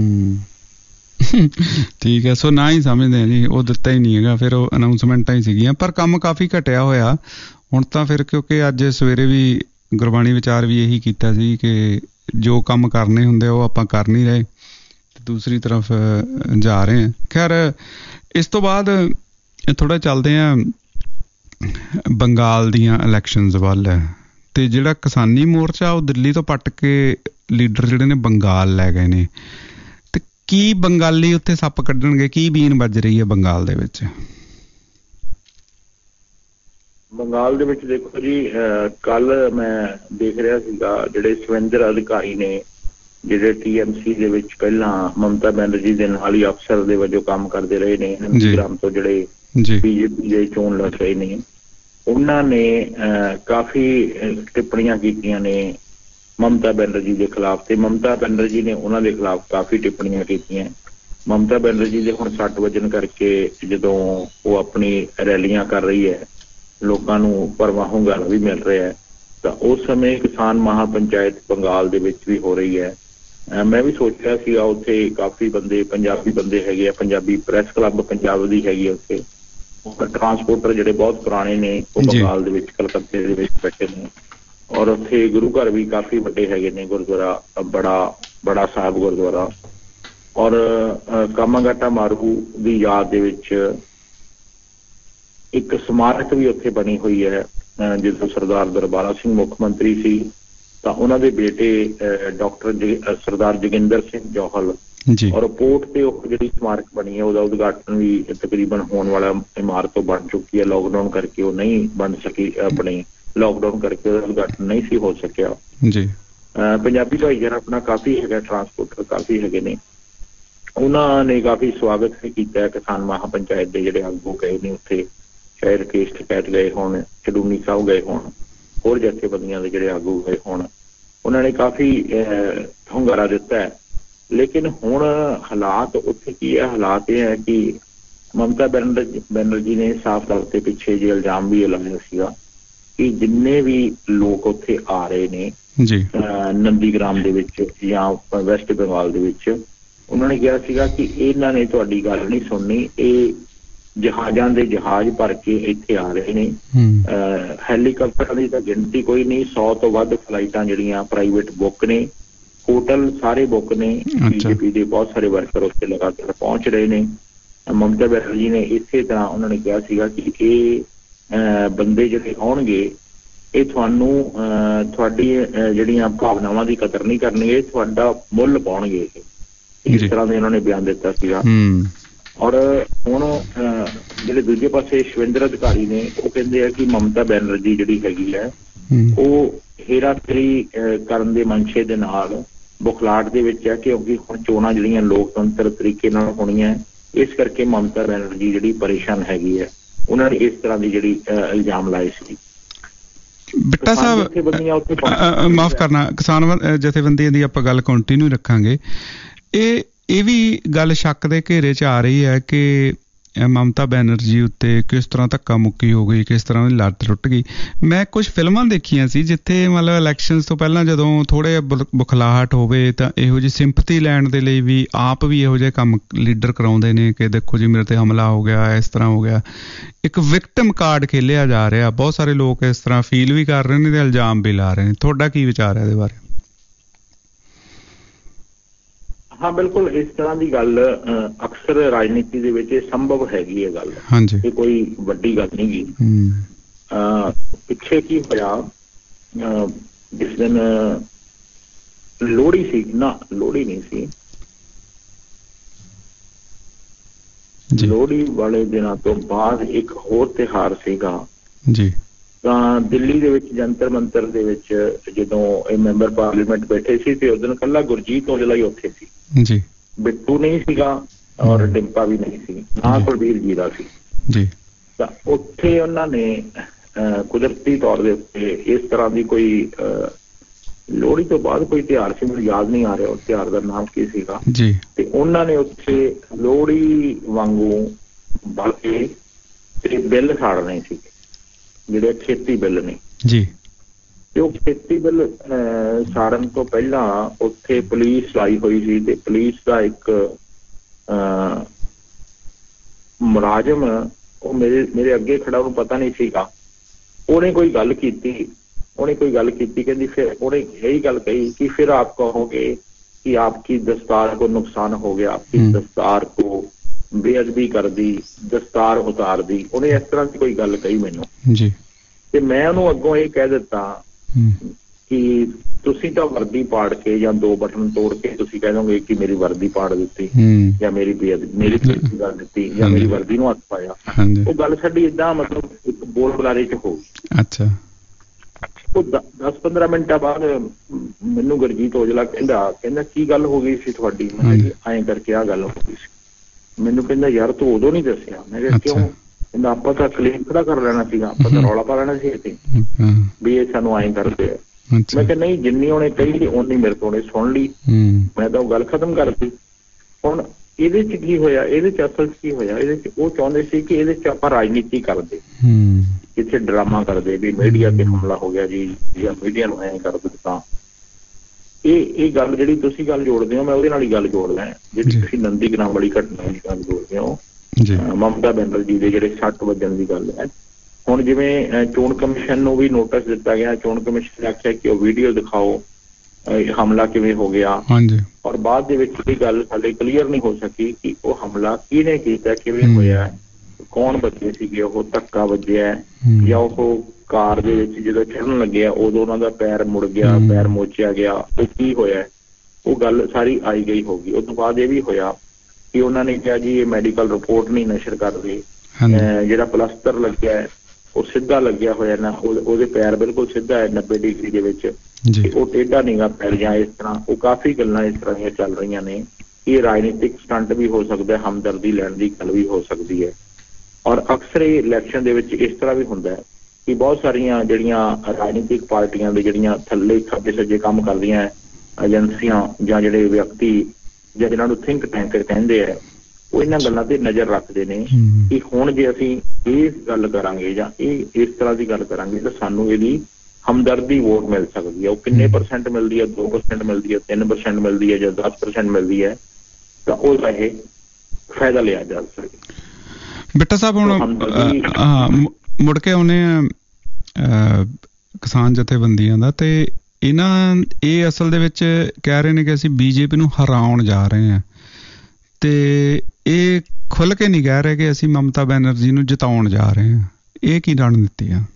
ਠੀਕ ਹੈ, ਸੋ ਨਾ ਹੀ ਸਮਝਦੇ ਜੀ, ਉਹ ਦਿੱਤਾ ਹੀ ਨਹੀਂ ਹੈਗਾ, ਫਿਰ ਉਹ ਅਨਾਊਂਸਮੈਂਟਾਂ ਹੀ ਸੀਗੀਆਂ। ਪਰ ਕੰਮ ਕਾਫੀ ਘਟਿਆ ਹੋਇਆ ਹੁਣ ਤਾਂ ਫਿਰ, ਕਿਉਂਕਿ ਅੱਜ ਸਵੇਰੇ ਵੀ ਗੁਰਬਾਣੀ ਵਿਚਾਰ ਵੀ ਇਹੀ ਕੀਤਾ ਸੀ ਕਿ ਜੋ ਕੰਮ ਕਰਨੇ ਹੁੰਦੇ ਉਹ ਆਪਾਂ ਕਰ ਨਹੀਂ ਰਹੇ, ਦੂਸਰੀ ਤਰਫ ਜਾ ਰਹੇ ਹਾਂ। ਖੈਰ, ਇਸ ਤੋਂ ਬਾਅਦ ਥੋੜਾ ਚੱਲਦੇ ਹਾਂ ਬੰਗਾਲ ਦੀਆਂ ਇਲੈਕਸ਼ਨਸ ਵੱਲ। ਤੇ ਜਿਹੜਾ ਕਿਸਾਨੀ ਮੋਰਚਾ ਉਹ ਦਿੱਲੀ ਤੋਂ ਪੱਟ ਕੇ ਲੀਡਰ ਜਿਹੜੇ ਨੇ ਬੰਗਾਲ ਲੈ ਗਏ ਨੇ। ਤੇ ਕੀ ਬੰਗਾਲੀ ਉੱਥੇ ਸੱਪ ਕੱਢਣਗੇ? ਕੀ ਬੀਨ ਵੱਜ ਰਹੀ ਹੈ ਬੰਗਾਲ ਦੇ ਵਿੱਚ? ਬੰਗਾਲ ਦੇ ਵਿੱਚ ਦੇਖੋ ਜੀ, ਕੱਲ ਮੈਂ ਦੇਖ ਰਿਹਾ ਸੀਗਾ ਜਿਹੜੇ ਸਵਿੰਦਰ ਅਧਿਕਾਰੀ ਨੇ, ਜਿਹੜੇ ਟੀ ਐਮ ਸੀ ਦੇ ਵਿੱਚ ਪਹਿਲਾਂ ਮਮਤਾ ਬੈਨਰਜੀ ਦੇ ਨਾਲ ਹੀ ਅਫਸਰ ਦੇ ਵਜੋਂ ਕੰਮ ਕਰਦੇ ਰਹੇ ਨੇ, ਨੰਦੀਗ੍ਰਾਮ ਤੋਂ ਜਿਹੜੇ ਬੀਜੇਪੀ ਦੇ ਚੋਣ ਲੜ ਰਹੇ ਨੇ, ਉਹਨਾਂ ਨੇ ਕਾਫੀ ਟਿੱਪਣੀਆਂ ਕੀਤੀਆਂ ਨੇ ਮਮਤਾ ਬੈਨਰਜੀ ਦੇ ਖਿਲਾਫ, ਤੇ ਮਮਤਾ ਬੈਨਰਜੀ ਨੇ ਉਹਨਾਂ ਦੇ ਖਿਲਾਫ ਕਾਫੀ ਟਿੱਪਣੀਆਂ ਕੀਤੀਆਂ। ਮਮਤਾ ਬੈਨਰਜੀ ਦੇ ਹੁਣ ਸੱਟ ਵੱਜਣ ਕਰਕੇ ਜਦੋਂ ਉਹ ਆਪਣੀ ਰੈਲੀਆਂ ਕਰ ਰਹੀ ਹੈ, ਲੋਕਾਂ ਨੂੰ ਭਰਵਾਂ ਹੁੰਗਾਰਾ ਵੀ ਮਿਲ ਰਿਹਾ ਹੈ, ਤਾਂ ਉਸ ਸਮੇਂ ਕਿਸਾਨ ਮਹਾਪੰਚਾਇਤ ਬੰਗਾਲ ਦੇ ਵਿੱਚ ਵੀ ਹੋ ਰਹੀ ਹੈ। ਮੈਂ ਵੀ ਸੋਚ ਰਿਹਾ ਸੀਗਾ ਉੱਥੇ ਕਾਫੀ ਬੰਦੇ ਪੰਜਾਬੀ ਬੰਦੇ ਹੈਗੇ ਆ, ਪੰਜਾਬੀ ਪ੍ਰੈਸ ਕਲੱਬ ਪੰਜਾਬ ਦੀ ਹੈਗੀ ਆ ਉੱਥੇ, ਟਰਾਂਸਪੋਰਟਰ ਜਿਹੜੇ ਬਹੁਤ ਪੁਰਾਣੇ ਨੇ ਉਹ ਬੰਗਾਲ ਦੇ ਵਿੱਚ ਕਲਕੱਤੇ ਦੇ ਵਿੱਚ ਬੈਠੇ ਨੇ, ਔਰ ਉੱਥੇ ਗੁਰੂ ਘਰ ਵੀ ਕਾਫੀ ਵੱਡੇ ਹੈਗੇ ਨੇ, ਗੁਰਦੁਆਰਾ ਬੜਾ ਬੜਾ ਸਾਹਿਬ ਗੁਰਦੁਆਰਾ, ਔਰ ਕਾਮਾਗਾਟਾ ਮਾਰੂ ਦੀ ਯਾਦ ਦੇ ਵਿੱਚ ਇੱਕ ਸਮਾਰਕ ਵੀ ਉੱਥੇ ਬਣੀ ਹੋਈ ਹੈ। ਜਦੋਂ ਸਰਦਾਰ ਦਰਬਾਰਾ ਸਿੰਘ ਮੁੱਖ ਮੰਤਰੀ ਸੀ ਤਾਂ ਉਹਨਾਂ ਦੇ ਬੇਟੇ ਡਾਕਟਰ ਸਰਦਾਰ ਜੋਗਿੰਦਰ ਸਿੰਘ ਜੌਹਲ, ਔਰ ਪੋਰਟ ਤੇ ਉਹ ਜਿਹੜੀ ਸਮਾਰਕ ਬਣੀ ਹੈ ਉਹਦਾ ਉਦਘਾਟਨ ਵੀ ਤਕਰੀਬਨ ਹੋਣ ਵਾਲਾ, ਇਮਾਰਤ ਬਣ ਚੁੱਕੀ ਹੈ। ਲੋਕਡਾਊਨ ਕਰਕੇ ਉਹ ਨਹੀਂ ਬਣ ਸਕੀ, ਆਪਣੇ ਲੋਕਡਾਊਨ ਕਰਕੇ ਉਹਦਾ ਉਦਘਾਟਨ ਨਹੀਂ ਸੀ ਹੋ ਸਕਿਆ ਜੀ। ਪੰਜਾਬੀ ਭਾਈਚਾਰਾ ਆਪਣਾ ਕਾਫੀ ਹੈਗਾ, ਟਰਾਂਸਪੋਰਟਰ ਕਾਫੀ ਹੈਗੇ ਨੇ, ਉਹਨਾਂ ਨੇ ਕਾਫੀ ਸਵਾਗਤ ਕੀਤਾ ਹੈ। ਕਿਸਾਨ ਮਹਾਪੰਚਾਇਤ ਦੇ ਜਿਹੜੇ ਆਗੂ ਗਏ ਨੇ ਉੱਥੇ, ਚਾਹੇ ਰਕੇਸ਼ ਟਕੈਤ ਗਏ ਹੋਣ, ਚੜੂਨੀ ਸਾਹਿਬ ਗਏ ਹੋਣ, ਹੋਰ ਜਥੇਬੰਦੀਆਂ ਦੇ ਜਿਹੜੇ ਆਗੂ ਗਏ ਹੋਣ, ਉਹਨਾਂ ਨੇ ਕਾਫੀ ਹੁੰਗਾਰਾ ਦਿੱਤਾ ਹੈ। ਲੇਕਿਨ ਹੁਣ ਹਾਲਾਤ ਉੱਥੇ ਕੀ ਹੈ? ਹਾਲਾਤ ਇਹ ਹੈ ਕਿ ਮਮਤਾ ਬੈਨਰਜੀ ਬੈਨਰਜੀ ਨੇ ਸਾਫ਼ ਤੌਰ ਤੇ ਪਿੱਛੇ ਜੇ ਇਲਜ਼ਾਮ ਵੀ ਲਾਇਆ ਸੀਗਾ ਕਿ ਜਿੰਨੇ ਵੀ ਲੋਕ ਉੱਥੇ ਆ ਰਹੇ ਨੇ ਨੰਦੀਗ੍ਰਾਮ ਦੇ ਵਿੱਚ ਜਾਂ ਵੈਸਟ ਬੰਗਾਲ ਦੇ ਵਿੱਚ, ਉਹਨਾਂ ਨੇ ਕਿਹਾ ਸੀਗਾ ਕਿ ਇਹਨਾਂ ਨੇ ਤੁਹਾਡੀ ਗੱਲ ਨਹੀਂ ਸੁਣਨੀ, ਇਹ ਜਹਾਜ਼ਾਂ ਦੇ ਜਹਾਜ਼ ਭਰ ਕੇ ਇੱਥੇ ਆ ਰਹੇ ਨੇ, ਹੈਲੀਕਾਪਟਰਾਂ ਦੀ ਤਾਂ ਗਿਣਤੀ ਕੋਈ ਨਹੀਂ, ਸੌ ਤੋਂ ਵੱਧ ਫਲਾਈਟਾਂ ਜਿਹੜੀਆਂ ਪ੍ਰਾਈਵੇਟ ਬੁੱਕ ਨੇ, ਹੋਟਲ ਸਾਰੇ ਬੁੱਕ ਨੇ, ਬੀਜੇਪੀ ਦੇ ਬਹੁਤ ਸਾਰੇ ਵਰਕਰ ਉੱਥੇ ਲਗਾਤਾਰ ਪਹੁੰਚ ਰਹੇ ਨੇ। ਮਮਤਾ ਬੈਨਰਜੀ ਨੇ ਇਸੇ ਤਰ੍ਹਾਂ ਉਹਨਾਂ ਨੇ ਕਿਹਾ ਸੀਗਾ ਕਿ ਇਹ ਬੰਦੇ ਜਿਹੜੇ ਆਉਣਗੇ ਇਹ ਤੁਹਾਨੂੰ ਤੁਹਾਡੀ ਜਿਹੜੀਆਂ ਭਾਵਨਾਵਾਂ ਦੀ ਕਦਰ ਨਹੀਂ ਕਰਨਗੇ, ਤੁਹਾਡਾ ਮੁੱਲ ਪਾਉਣਗੇ, ਇਸ ਤਰ੍ਹਾਂ ਦੇ ਉਹਨਾਂ ਨੇ ਬਿਆਨ ਦਿੱਤਾ ਸੀਗਾ। ਔਰ ਹੁਣ ਜਿਹੜੇ ਦੂਜੇ ਪਾਸੇ ਸ਼ਵਿੰਦਰ ਅਧਿਕਾਰੀ ਨੇ ਉਹ ਕਹਿੰਦੇ ਆ ਕਿ ਮਮਤਾ ਬੈਨਰਜੀ ਜਿਹੜੀ ਹੈਗੀ ਹੈ ਉਹ ਹੇਰਾਫੇਰੀ ਕਰਨ ਦੇ ਮਨਸ਼ੇ ਦੇ ਨਾਲ ਬੁਖਲਾਹਟ ਦੇ ਵਿੱਚ ਹੈ, ਕਿਉਂਕਿ ਹੁਣ ਚੋਣਾਂ ਜਿਹੜੀਆਂ ਲੋਕਤੰਤਰ ਤਰੀਕੇ ਨਾਲ ਹੋਣੀਆਂ, ਇਸ ਕਰਕੇ ਮਮਤਾ ਬੈਨਰਜੀ ਜਿਹੜੀ ਪਰੇਸ਼ਾਨ ਹੈਗੀ ਹੈ। ਉਹਨਾਂ ਨੇ ਇਸ ਤਰ੍ਹਾਂ ਦੀ ਜਿਹੜੀ ਇਲਜ਼ਾਮ ਲਾਏ ਸੀ। ਬਿੱਟਾ ਸਾਹਿਬ ਮਾਫ਼ ਕਰਨਾ, ਕਿਸਾਨ ਜਥੇਬੰਦੀਆਂ ਦੀ ਆਪਾਂ ਗੱਲ ਕੰਟੀਨਿਊ ਰੱਖਾਂਗੇ। ਇਹ ਇਹ ਵੀ ਗੱਲ ਸ਼ੱਕ ਦੇ ਘੇਰੇ 'ਚ ਆ ਰਹੀ ਹੈ ਕਿ ਮਮਤਾ ਬੈਨਰਜੀ ਉੱਤੇ ਕਿਸ ਤਰ੍ਹਾਂ ਧੱਕਾ ਮੁੱਕੀ ਹੋ ਗਈ, ਕਿਸ ਤਰ੍ਹਾਂ ਦੀ ਲੱਤ ਟੁੱਟ ਗਈ। ਮੈਂ ਕੁਛ ਫਿਲਮਾਂ ਦੇਖੀਆਂ ਸੀ ਜਿੱਥੇ ਮਤਲਬ ਇਲੈਕਸ਼ਨਸ ਤੋਂ ਪਹਿਲਾਂ ਜਦੋਂ ਥੋੜ੍ਹੇ ਬੁਖਲਾਹਟ ਹੋਵੇ ਤਾਂ ਇਹੋ ਜਿਹੀ ਸਿੰਪਥੀ ਲੈਣ ਦੇ ਲਈ ਵੀ ਆਪ ਵੀ ਇਹੋ ਜਿਹੇ ਕੰਮ ਲੀਡਰ ਕਰਾਉਂਦੇ ਨੇ ਕਿ ਦੇਖੋ ਜੀ ਮੇਰੇ ਤੇ ਹਮਲਾ ਹੋ ਗਿਆ, ਇਸ ਤਰ੍ਹਾਂ ਹੋ ਗਿਆ। ਇੱਕ ਵਿਕਟਮ ਕਾਰਡ ਖੇਲਿਆ ਜਾ ਰਿਹਾ, ਬਹੁਤ ਸਾਰੇ ਲੋਕ ਇਸ ਤਰ੍ਹਾਂ ਫੀਲ ਵੀ ਕਰ ਰਹੇ ਨੇ ਤੇ ਇਲਜ਼ਾਮ ਵੀ ਲਾ ਰਹੇ ਨੇ। ਤੁਹਾਡਾ ਕੀ ਵਿਚਾਰ ਹੈ ਇਹਦੇ ਬਾਰੇ? ਹਾਂ, ਬਿਲਕੁਲ ਇਸ ਤਰ੍ਹਾਂ ਦੀ ਗੱਲ ਅਕਸਰ ਰਾਜਨੀਤੀ ਦੇ ਵਿੱਚ ਸੰਭਵ ਹੈਗੀ ਹੈ ਗੱਲ, ਇਹ ਕੋਈ ਵੱਡੀ ਗੱਲ ਨਹੀਂ ਗੀ। ਪਿੱਛੇ ਕੀ ਹੋਇਆ, ਜਿਸ ਦਿਨ ਲੋਹੜੀ ਸੀ ਨਾ, ਲੋਹੜੀ ਨਹੀਂ ਸੀ, ਲੋਹੜੀ ਵਾਲੇ ਦਿਨਾਂ ਤੋਂ ਬਾਅਦ ਇੱਕ ਹੋਰ ਤਿਉਹਾਰ ਸੀਗਾ ਜੀ, ਤਾਂ ਦਿੱਲੀ ਦੇ ਵਿੱਚ ਜੰਤਰ ਮੰਤਰ ਦੇ ਵਿੱਚ ਜਦੋਂ ਇਹ ਮੈਂਬਰ ਪਾਰਲੀਮੈਂਟ ਬੈਠੇ ਸੀ ਤੇ ਉਸ ਦਿਨ ਇਕੱਲਾ ਗੁਰਜੀਤ ਔਜਲਾ ਹੀ ਉੱਥੇ ਸੀ ਜੀ, ਬਿੱਟੂ ਨਹੀਂ ਸੀਗਾ ਔਰ ਡਿੰਪਾ ਵੀ ਨਹੀਂ ਸੀ, ਨਾ ਕੁਲਬੀਰ ਜੀ ਦਾ ਸੀ ਜੀ। ਤਾਂ ਉੱਥੇ ਉਹਨਾਂ ਨੇ ਕੁਦਰਤੀ ਤੌਰ ਦੇ ਉੱਤੇ ਇਸ ਤਰ੍ਹਾਂ ਦੀ ਕੋਈ ਲੋਹੜੀ ਤੋਂ ਬਾਅਦ ਕੋਈ ਤਿਉਹਾਰ ਸੀ, ਮੈਨੂੰ ਯਾਦ ਨਹੀਂ ਆ ਰਿਹਾ ਉਸ ਤਿਉਹਾਰ ਦਾ ਨਾਮ ਕੀ ਸੀਗਾ ਜੀ, ਤੇ ਉਹਨਾਂ ਨੇ ਉੱਥੇ ਲੋਹੜੀ ਵਾਂਗੂ ਬਲਕਿ ਤੇ ਬਿੱਲ ਸਾੜਨੇ ਸੀ, ਜਿਹੜੇ ਖੇਤੀ ਬਿੱਲ ਨੇ ਜੀ। ਤੇ ਉਹ ਖੇਤੀ ਬਿੱਲ ਸਾੜਨ ਤੋਂ ਪਹਿਲਾਂ ਉੱਥੇ ਪੁਲਿਸ ਲਾਈ ਹੋਈ ਸੀ, ਤੇ ਪੁਲਿਸ ਦਾ ਇੱਕ ਮੁਲਾਜ਼ਮ ਉਹ ਮੇਰੇ ਮੇਰੇ ਅੱਗੇ ਖੜਾ, ਉਹਨੂੰ ਪਤਾ ਨਹੀਂ ਸੀਗਾ, ਉਹਨੇ ਕੋਈ ਗੱਲ ਕੀਤੀ ਉਹਨੇ ਕੋਈ ਗੱਲ ਕੀਤੀ ਕਹਿੰਦੀ ਫਿਰ ਉਹਨੇ यही ਗੱਲ ਕਹੀ कि फिर आप कहोगे कि आपकी दस्तार को नुकसान हो गया, आपकी दस्तार को बेअदबी कर दी, दस्तार उतार दी। ਉਹਨੇ ਇਸ ਤਰ੍ਹਾਂ ਦੀ ਕੋਈ ਗੱਲ ਕਹੀ ਮੈਨੂੰ ਜੀ, ਤੇ ਮੈਂ ਉਹਨੂੰ ਅੱਗੋਂ ਇਹ ਕਹਿ ਦਿੱਤਾ ਕਿ ਤੁਸੀਂ ਤਾਂ ਵਰਦੀ ਪਾੜ ਕੇ ਜਾਂ ਦੋ ਬਟਨ ਤੋੜ ਕੇ ਤੁਸੀਂ ਕਹਿ ਦੋਗੇ ਕਿ ਮੇਰੀ ਵਰਦੀ ਪਾੜ ਦਿੱਤੀ ਜਾਂ ਮੇਰੀ ਬੇਅਦਬੀ ਮੇਰੀ ਬੇਇੱਜ਼ਤੀ ਕਰ ਦਿੱਤੀ ਜਾਂ ਮੇਰੀ ਵਰਦੀ ਨੂੰ ਹੱਥ ਪਾਇਆ। ਉਹ ਗੱਲ ਸਾਡੀ ਏਦਾਂ ਮਤਲਬ ਇੱਕ ਬੋਲ ਬੁਲਾਰੇ ਚ ਹੋ ਗਈ। ਅੱਛਾ। ਉਹ ਦਸ ਪੰਦਰਾਂ ਮਿੰਟਾਂ ਬਾਅਦ ਮੈਨੂੰ ਗੁਰਜੀਤ ਔਜਲਾ ਕਹਿੰਦਾ ਕਹਿੰਦਾ ਕੀ ਗੱਲ ਹੋ ਗਈ ਸੀ ਤੁਹਾਡੀ? ਮੈਂ ਕਿਹਾ ਜੀ ਐਂ ਕਰਕੇ ਆਹ ਗੱਲ ਹੋ ਗਈ ਸੀ। ਮੈਨੂੰ ਕਹਿੰਦਾ ਯਾਰ ਤੂੰ ਉਦੋਂ ਨਹੀਂ ਦੱਸਿਆ। ਮੈਂ ਕਿਹਾ ਕਿਉਂ? ਕਹਿੰਦਾ ਆਪਾਂ ਤਾਂ ਕਲੇਮ ਖੜਾ ਕਰ ਲੈਣਾ ਸੀਗਾ, ਆਪਾਂ ਤਾਂ ਰੌਲਾ ਪਾ ਲੈਣਾ ਸੀ ਇੱਥੇ ਵੀ ਇਹ ਸਾਨੂੰ ਐਂ ਕਰਦੇ ਆ। ਮੈਂ ਕਿਹਾ ਨਹੀਂ, ਜਿੰਨੀ ਉਹਨੇ ਕਹੀ ਓਨੀ ਮੇਰੇ ਤੋਂ ਉਹਨੇ ਸੁਣ ਲਈ, ਮੈਂ ਤਾਂ ਉਹ ਗੱਲ ਖਤਮ ਕਰਤੀ। ਹੁਣ ਇਹਦੇ ਚ ਕੀ ਹੋਇਆ, ਇਹਦੇ ਚ ਅਸਲ ਚ ਕੀ ਹੋਇਆ, ਇਹਦੇ ਚ ਉਹ ਚਾਹੁੰਦੇ ਸੀ ਕਿ ਇਹਦੇ ਚ ਆਪਾਂ ਰਾਜਨੀਤੀ ਕਰਦੇ, ਕਿੱਥੇ ਡਰਾਮਾ ਕਰਦੇ ਵੀ ਮੀਡੀਆ ਤੇ ਹਮਲਾ ਹੋ ਗਿਆ ਜੀ ਜਾਂ ਮੀਡੀਆ ਨੂੰ ਐਂ ਕਰ ਦਿੱਤਾ। ਇਹ ਇਹ ਗੱਲ ਜਿਹੜੀ ਤੁਸੀਂ ਗੱਲ ਜੋੜਦੇ ਹੋ, ਮੈਂ ਉਹਦੇ ਨਾਲ ਹੀ ਗੱਲ ਜੋੜ ਲੈ ਜਿਹੜੀ ਤੁਸੀਂ ਨੰਦੀ ਗ੍ਰਾਮ ਵਾਲੀ ਘਟਨਾ ਦੀ ਗੱਲ ਜੋੜਦੇ ਹੋ, ਮਮਤਾ ਬੈਨਰਜੀ ਦੇ ਜਿਹੜੇ ਸੱਟ ਵੱਜਣ ਦੀ ਗੱਲ ਹੈ। ਹੁਣ ਜਿਵੇਂ ਚੋਣ ਕਮਿਸ਼ਨ ਨੂੰ ਵੀ ਨੋਟਿਸ ਦਿੱਤਾ ਗਿਆ, ਚੋਣ ਕਮਿਸ਼ਨ ਨੇ ਆਖਿਆ ਕਿ ਉਹ ਵੀਡੀਓ ਦਿਖਾਓ ਹਮਲਾ ਕਿਵੇਂ ਹੋ ਗਿਆ, ਔਰ ਬਾਅਦ ਦੇ ਵਿੱਚ ਇਹ ਗੱਲ ਹਾਲੇ ਕਲੀਅਰ ਨਹੀਂ ਹੋ ਸਕੀ ਕਿ ਉਹ ਹਮਲਾ ਕਿਹਨੇ ਕੀਤਾ, ਕਿਵੇਂ ਹੋਇਆ, ਕੌਣ ਬੱਚੇ ਸੀਗੇ, ਉਹ ਧੱਕਾ ਵੱਜਿਆ ਜਾਂ ਉਹ ਕਾਰ ਦੇ ਵਿੱਚ ਜਦੋਂ ਚੜ੍ਹਨ ਲੱਗਿਆ ਉਦੋਂ ਉਹਨਾਂ ਦਾ ਪੈਰ ਮੁੜ ਗਿਆ, ਪੈਰ ਮੋਚਿਆ ਗਿਆ, ਉਹ ਕੀ ਹੋਇਆ, ਉਹ ਗੱਲ ਸਾਰੀ ਆਈ ਗਈ ਹੋਗੀ। ਉਸ ਤੋਂ ਬਾਅਦ ਇਹ ਵੀ ਹੋਇਆ ਕਿ ਉਹਨਾਂ ਨੇ ਕਿਹਾ ਜੀ ਇਹ ਮੈਡੀਕਲ ਰਿਪੋਰਟ ਨਹੀਂ ਨਸ਼ਰ ਕਰਦੇ, ਜਿਹੜਾ ਪਲਸਤਰ ਲੱਗਿਆ ਉਹ ਸਿੱਧਾ ਲੱਗਿਆ ਹੋਇਆ ਨਾ, ਉਹਦੇ ਪੈਰ ਬਿਲਕੁਲ ਸਿੱਧਾ ਹੈ ਨੱਬੇ ਡਿਗਰੀ ਦੇ ਵਿੱਚ, ਉਹ ਟੇਢਾ ਨੀਗਾ ਪੈਰ ਜਾਂ ਇਸ ਤਰ੍ਹਾਂ। ਉਹ ਕਾਫੀ ਗੱਲਾਂ ਇਸ ਤਰ੍ਹਾਂ ਦੀਆਂ ਚੱਲ ਰਹੀਆਂ ਨੇ। ਇਹ ਰਾਜਨੀਤਿਕ ਸਟੰਟ ਵੀ ਹੋ ਸਕਦਾ, ਹਮਦਰਦੀ ਲੈਣ ਦੀ ਗੱਲ ਵੀ ਹੋ ਸਕਦੀ ਹੈ। ਔਰ ਅਕਸਰ ਇਹ ਇਲੈਕਸ਼ਨ ਦੇ ਵਿੱਚ ਇਸ ਤਰ੍ਹਾਂ ਵੀ ਹੁੰਦਾ ਹੈ ਕਿ ਬਹੁਤ ਸਾਰੀਆਂ ਜਿਹੜੀਆਂ ਰਾਜਨੀਤਿਕ ਪਾਰਟੀਆਂ ਦੇ ਜਿਹੜੀਆਂ ਥੱਲੇ ਖੱਬੇ ਸੱਜੇ ਕੰਮ ਕਰਦੀਆਂ ਏਜੰਸੀਆਂ ਜਾਂ ਜਿਹੜੇ ਵਿਅਕਤੀ ਜਾਂ ਜਿਹਨਾਂ ਨੂੰ ਥਿੰਕ ਟੈਂਕ ਕਹਿੰਦੇ ਆ, ਉਹ ਇਹਨਾਂ ਗੱਲਾਂ ਤੇ ਨਜ਼ਰ ਰੱਖਦੇ ਨੇ ਕਿ ਹੁਣ ਜੇ ਅਸੀਂ ਇਹ ਗੱਲ ਕਰਾਂਗੇ ਜਾਂ ਇਹ ਇਸ ਤਰ੍ਹਾਂ ਦੀ ਗੱਲ ਕਰਾਂਗੇ ਤਾਂ ਸਾਨੂੰ ਇਹਦੀ ਹਮਦਰਦੀ ਵੋਟ ਮਿਲ ਸਕਦੀ ਹੈ। ਉਹ ਕਿੰਨੇ ਪਰਸੈਂਟ ਮਿਲਦੀ ਹੈ, ਦੋ ਪਰਸੈਂਟ ਮਿਲਦੀ ਹੈ, ਤਿੰਨ ਪਰਸੈਂਟ ਮਿਲਦੀ ਹੈ ਜਾਂ ਦਸ ਪਰਸੈਂਟ ਮਿਲਦੀ ਹੈ, ਤਾਂ ਉਹਦਾ ਇਹ ਫਾਇਦਾ ਲਿਆ ਜਾ ਸਕਦਾ। ਬਿੱਟਾ ਸਾਹਿਬ ਹੁਣ ਮੁੜ ਕੇ ਆਉਨੇ ਆ ਕਿਸਾਨ ਜਥੇਬੰਦੀਆਂ ਦਾ, ਤੇ ਇਹਨਾਂ ਇਹ ਅਸਲ ਦੇ ਵਿੱਚ ਕਹਿ ਰਹੇ ਨੇ ਕਿ ਅਸੀਂ ਬੀਜੇਪੀ ਨੂੰ ਹਰਾਉਣ ਜਾ ਰਹੇ ਹਾਂ, ਤੇ ਇਹ ਖੁੱਲ ਕੇ ਨਹੀਂ ਕਹਿ ਰਹੇ ਕਿ ਅਸੀਂ ਮਮਤਾ ਬੈਨਰਜੀ ਨੂੰ ਜਿਤਾਉਣ ਜਾ ਰਹੇ ਹਾਂ। ਇਹ ਕੀ ਰਣਨੀਤੀ ਆ?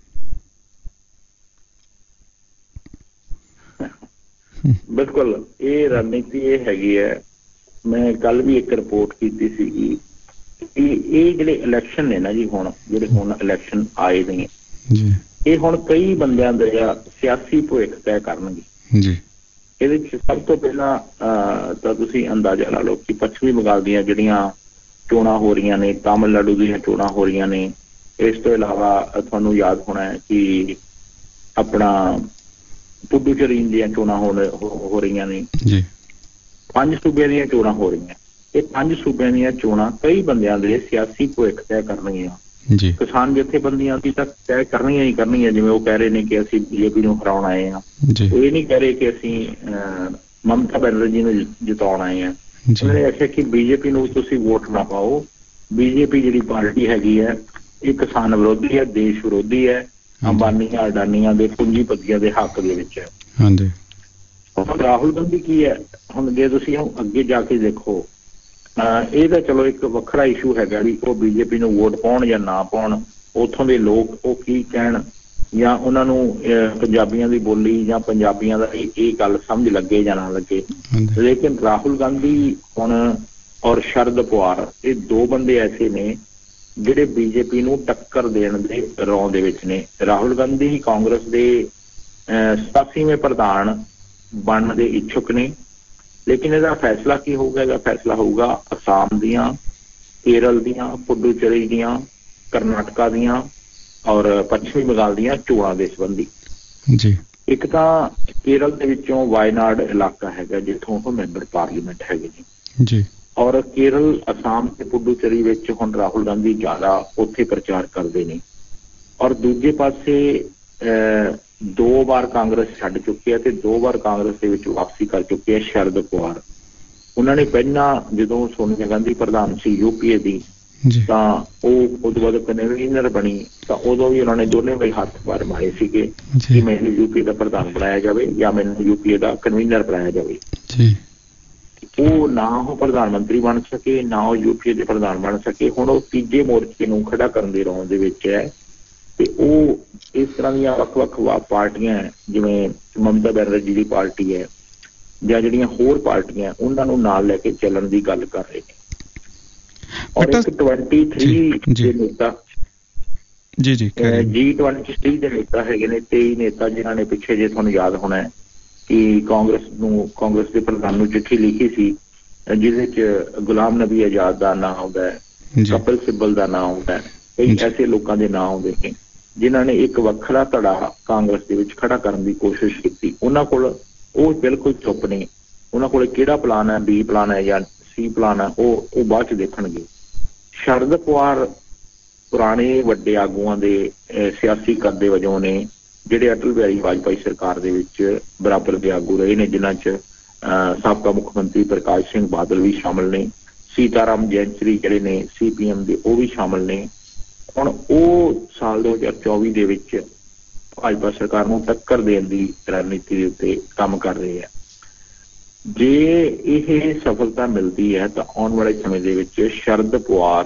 ਬਿਲਕੁਲ ਇਹ ਰਣਨੀਤੀ ਇਹ ਹੈਗੀ ਹੈ। ਮੈਂ ਕੱਲ ਵੀ ਇੱਕ ਰਿਪੋਰਟ ਕੀਤੀ ਸੀਗੀ ਕਿ ਇਹ ਜਿਹੜੇ ਇਲੈਕਸ਼ਨ ਨੇ ਨਾ ਜੀ, ਹੁਣ ਜਿਹੜੇ ਹੁਣ ਇਲੈਕਸ਼ਨ ਆਏ ਨੇ, ਇਹ ਹੁਣ ਕਈ ਬੰਦਿਆਂ ਦਾ ਸਿਆਸੀ ਭਵਿੱਖ ਤੈਅ ਕਰਨਗੇ ਜੀ। ਇਹਦੇ ਚ ਸਭ ਤੋਂ ਪਹਿਲਾਂ ਤਾਂ ਤੁਸੀਂ ਅੰਦਾਜ਼ਾ ਲਾ ਲਓ ਕਿ ਪੱਛਮੀ ਬੰਗਾਲ ਦੀਆਂ ਜਿਹੜੀਆਂ ਚੋਣਾਂ ਹੋ ਰਹੀਆਂ ਨੇ, ਤਾਮਿਲਨਾਡੂ ਦੀਆਂ ਚੋਣਾਂ ਹੋ ਰਹੀਆਂ ਨੇ, ਇਸ ਤੋਂ ਇਲਾਵਾ ਤੁਹਾਨੂੰ ਯਾਦ ਹੋਣਾ ਹੈ ਕਿ ਆਪਣਾ ਪੁਡੂਚੇਰੀ ਦੀਆਂ ਚੋਣਾਂ ਹੋ ਰਹੀਆਂ ਨੇ, ਪੰਜ ਸੂਬਿਆਂ ਦੀਆਂ ਚੋਣਾਂ ਹੋ ਰਹੀਆਂ। ਇਹ ਪੰਜ ਸੂਬਿਆਂ ਦੀਆਂ ਚੋਣਾਂ ਕਈ ਬੰਦਿਆਂ ਦੇ ਸਿਆਸੀ ਭਵਿੱਖ ਤੈਅ ਕਰਨਗੀਆਂ। ਕਿਸਾਨ ਜਥੇਬੰਦੀਆਂ ਦੀ ਤਾਂ ਤੈਅ ਕਰਨੀਆਂ ਹੀ ਕਰਨੀਆਂ। ਜਿਵੇਂ ਉਹ ਕਹਿ ਰਹੇ ਨੇ ਕਿ ਅਸੀਂ ਬੀਜੇਪੀ ਨੂੰ ਹਰਾਉਣ ਆਏ ਹਾਂ, ਉਹ ਇਹ ਨਹੀਂ ਕਹਿ ਰਹੇ ਕਿ ਅਸੀਂ ਮਮਤਾ ਬੈਨਰਜੀ ਨੂੰ ਜਿਤਾਉਣ ਆਏ ਹਾਂ। ਉਹਨਾਂ ਨੇ ਆਖਿਆ ਕਿ ਬੀਜੇਪੀ ਨੂੰ ਤੁਸੀਂ ਵੋਟ ਨਾ ਪਾਓ। ਬੀਜੇਪੀ ਜਿਹੜੀ ਪਾਰਟੀ ਹੈਗੀ ਹੈ ਇਹ ਕਿਸਾਨ ਵਿਰੋਧੀ ਹੈ, ਦੇਸ਼ ਵਿਰੋਧੀ ਹੈ, ਅੰਬਾਨੀਆਂ ਅਡਾਨੀਆਂ ਦੇ ਪੂੰਜੀਪਤੀਆਂ ਦੇ ਹੱਕ ਦੇ ਵਿੱਚ ਹੈ। ਹਾਂਜੀ। ਹੁਣ ਰਾਹੁਲ ਗਾਂਧੀ ਕੀ ਹੈ, ਹੁਣ ਜੇ ਤੁਸੀਂ ਅੱਗੇ ਜਾ ਕੇ ਦੇਖੋ, ਇਹ ਤਾਂ ਚਲੋ ਇੱਕ ਵੱਖਰਾ ਇਸ਼ੂ ਹੈਗਾ ਵੀ ਉਹ ਬੀਜੇਪੀ ਨੂੰ ਵੋਟ ਪਾਉਣ ਜਾਂ ਨਾ ਪਾਉਣ, ਉੱਥੋਂ ਦੇ ਲੋਕ ਉਹ ਕੀ ਕਹਿਣ ਜਾਂ ਉਹਨਾਂ ਨੂੰ ਪੰਜਾਬੀਆਂ ਦੀ ਬੋਲੀ ਜਾਂ ਪੰਜਾਬੀਆਂ ਦਾ ਇਹ ਗੱਲ ਸਮਝ ਲੱਗੇ ਜਾਂ ਨਾ ਲੱਗੇ। ਲੇਕਿਨ ਰਾਹੁਲ ਗਾਂਧੀ ਹੁਣ ਔਰ ਸ਼ਰਦ ਪਵਾਰ ਇਹ ਦੋ ਬੰਦੇ ਐਸੇ ਨੇ ਜਿਹੜੇ ਬੀਜੇਪੀ ਨੂੰ ਟੱਕਰ ਦੇਣ ਦੇ ਰੌਂ ਦੇ ਵਿੱਚ ਨੇ। ਰਾਹੁਲ ਗਾਂਧੀ ਕਾਂਗਰਸ ਦੇ ਸਤਾਸੀਵੇਂ ਪ੍ਰਧਾਨ ਬਣਨ ਦੇ ਇੱਛੁਕ ਨੇ, ਲੇਕਿਨ ਇਹਦਾ ਫੈਸਲਾ ਕੀ ਹੋਊਗਾ? ਇਹਦਾ ਫੈਸਲਾ ਹੋਊਗਾ ਅਸਾਮ ਦੀਆਂ, ਕੇਰਲ ਦੀਆਂ, ਪੁਡੂਚੇਰੀ ਦੀਆਂ, ਕਰਨਾਟਕਾ ਦੀਆਂ ਔਰ ਪੱਛਮੀ ਬੰਗਾਲ ਦੀਆਂ ਚੋਣਾਂ ਦੇ ਸੰਬੰਧੀ। ਜੀ ਇੱਕ ਤਾਂ ਕੇਰਲ ਦੇ ਵਿੱਚੋਂ ਵਾਇਨਾਡ ਇਲਾਕਾ ਹੈਗਾ ਜਿੱਥੋਂ ਉਹ ਮੈਂਬਰ ਪਾਰਲੀਮੈਂਟ ਹੈਗੇ ਨੇ ਜੀ। ਔਰ ਕੇਰਲ, ਅਸਾਮ ਤੇ ਪੁਡੂਚੇਰੀ ਵਿੱਚ ਹੁਣ ਰਾਹੁਲ ਗਾਂਧੀ ਜ਼ਿਆਦਾ ਉੱਥੇ ਪ੍ਰਚਾਰ ਕਰਦੇ ਨੇ। ਔਰ ਦੂਜੇ ਪਾਸੇ ਦੋ ਵਾਰ ਕਾਂਗਰਸ ਛੱਡ ਚੁੱਕੇ ਆ ਤੇ ਦੋ ਵਾਰ ਕਾਂਗਰਸ ਦੇ ਵਿੱਚ ਵਾਪਸੀ ਕਰ ਚੁੱਕੇ ਆ ਸ਼ਰਦ ਪਵਾਰ। ਉਹਨਾਂ ਨੇ ਪਹਿਲਾਂ ਜਦੋਂ ਸੋਨੀਆ ਗਾਂਧੀ ਪ੍ਰਧਾਨ ਸੀ ਯੂਪੀਏ ਦੀ ਤਾਂ ਉਹ ਉਦੋਂ ਬਾਅਦ ਕਨਵੀਨਰ ਬਣੀ ਤਾਂ ਉਦੋਂ ਵੀ ਉਹਨਾਂ ਨੇ ਦੋਨੇ ਵਾਰੀ ਹੱਥ ਬਾਰ ਮਾਰੇ ਸੀਗੇ ਕਿ ਮੈਨੂੰ ਯੂਪੀਏ ਦਾ ਪ੍ਰਧਾਨ ਬਣਾਇਆ ਜਾਵੇ ਜਾਂ ਮੈਨੂੰ ਯੂਪੀਏ ਦਾ ਕਨਵੀਨਰ ਬਣਾਇਆ ਜਾਵੇ। ਉਹ ਨਾ ਉਹ ਪ੍ਰਧਾਨ ਮੰਤਰੀ ਬਣ ਸਕੇ, ਨਾ ਉਹ ਯੂਪੀਏ ਦੇ ਪ੍ਰਧਾਨ ਬਣ ਸਕੇ। ਹੁਣ ਉਹ ਤੀਜੇ ਮੋਰਚੇ ਨੂੰ ਖੜਾ ਕਰਨ ਦੇ ਰੌਂਦ ਦੇ ਵਿੱਚ ਹੈ ਤੇ ਉਹ ਇਸ ਤਰ੍ਹਾਂ ਦੀਆਂ ਵੱਖ-ਵੱਖ ਪਾਰਟੀਆਂ ਜਿਵੇਂ ਮਮਤਾ ਬੈਨਰਜੀ ਦੀ ਪਾਰਟੀ ਹੈ ਜਾਂ ਜਿਹੜੀਆਂ ਹੋਰ ਪਾਰਟੀਆਂ ਉਹਨਾਂ ਨੂੰ ਨਾਲ ਲੈ ਕੇ ਚੱਲਣ ਦੀ ਗੱਲ ਕਰ ਰਹੇ ਨੇ। ਔਰ ਇੱਕ ਟਵੈਂਟੀ ਥ੍ਰੀ ਦੇ ਨੇਤਾ ਜੀ ਜੀ ਜੀ ਟਵੈਂਟੀ ਥ੍ਰੀ ਦੇ ਨੇਤਾ ਹੈਗੇ ਨੇ, ਤੇਈ ਨੇਤਾ ਜਿਨ੍ਹਾਂ ਨੇ ਪਿੱਛੇ ਜੇ ਤੁਹਾਨੂੰ ਯਾਦ ਹੋਣਾ ਕਿ ਕਾਂਗਰਸ ਨੂੰ ਕਾਂਗਰਸ ਦੇ ਪ੍ਰਧਾਨ ਨੂੰ ਚਿੱਠੀ ਲਿਖੀ ਸੀ ਜਿਹਦੇ ਚ ਗੁਲਾਮ ਨਬੀ ਆਜ਼ਾਦ ਦਾ ਨਾਂ ਆਉਂਦਾ ਹੈ, ਕਪਿਲ ਸਿੱਬਲ ਦਾ ਨਾਂ ਆਉਂਦਾ ਹੈ, ਕਈ ਐਸੇ ਲੋਕਾਂ ਦੇ ਨਾਂ ਆਉਂਦੇ ਨੇ ਜਿਨ੍ਹਾਂ ਨੇ ਇੱਕ ਵੱਖਰਾ ਧੜਾ ਕਾਂਗਰਸ ਦੇ ਵਿੱਚ ਖੜਾ ਕਰਨ ਦੀ ਕੋਸ਼ਿਸ਼ ਕੀਤੀ। ਉਹਨਾਂ ਕੋਲ ਉਹ ਬਿਲਕੁਲ ਚੁੱਪ ਨੇ। ਉਹਨਾਂ ਕੋਲ ਕਿਹੜਾ ਪਲਾਨ ਹੈ, ਬੀ ਪਲਾਨ ਹੈ ਜਾਂ ਸੀ ਪਲਾਨ ਹੈ, ਉਹ ਉਹ ਬਾਅਦ ਚ ਦੇਖਣਗੇ। ਸ਼ਰਦ ਪਵਾਰ ਪੁਰਾਣੇ ਵੱਡੇ ਆਗੂਆਂ ਦੇ ਸਿਆਸੀ ਕੱਦ ਵਜੋਂ ਨੇ ਜਿਹੜੇ ਅਟਲ ਬਿਹਾਰੀ ਵਾਜਪਾਈ ਸਰਕਾਰ ਦੇ ਵਿੱਚ ਬਰਾਬਰ ਦੇ ਆਗੂ ਰਹੇ ਨੇ, ਜਿਨ੍ਹਾਂ ਚ ਸਾਬਕਾ ਮੁੱਖ ਮੰਤਰੀ ਪ੍ਰਕਾਸ਼ ਸਿੰਘ ਬਾਦਲ ਵੀ ਸ਼ਾਮਲ ਨੇ, ਸੀਤਾਰਾਮ ਜੈਂਚਰੀ ਜਿਹੜੇ ਨੇ ਸੀ ਪੀ ਐਮ ਦੇ ਉਹ ਵੀ ਸ਼ਾਮਲ ਨੇ। ਹੁਣ ਉਹ ਸਾਲ ਦੋ ਹਜ਼ਾਰ ਚੌਵੀ ਦੇ ਵਿੱਚ ਭਾਜਪਾ ਸਰਕਾਰ ਨੂੰ ਟੱਕਰ ਦੇਣ ਦੀ ਰਣਨੀਤੀ ਦੇ ਉੱਤੇ ਕੰਮ ਕਰ ਰਹੇ ਆ। ਜੇ ਇਹ ਸਫਲਤਾ ਮਿਲਦੀ ਹੈ ਤਾਂ ਆਉਣ ਵਾਲੇ ਸਮੇਂ ਦੇ ਵਿੱਚ ਸ਼ਰਦ ਪਵਾਰ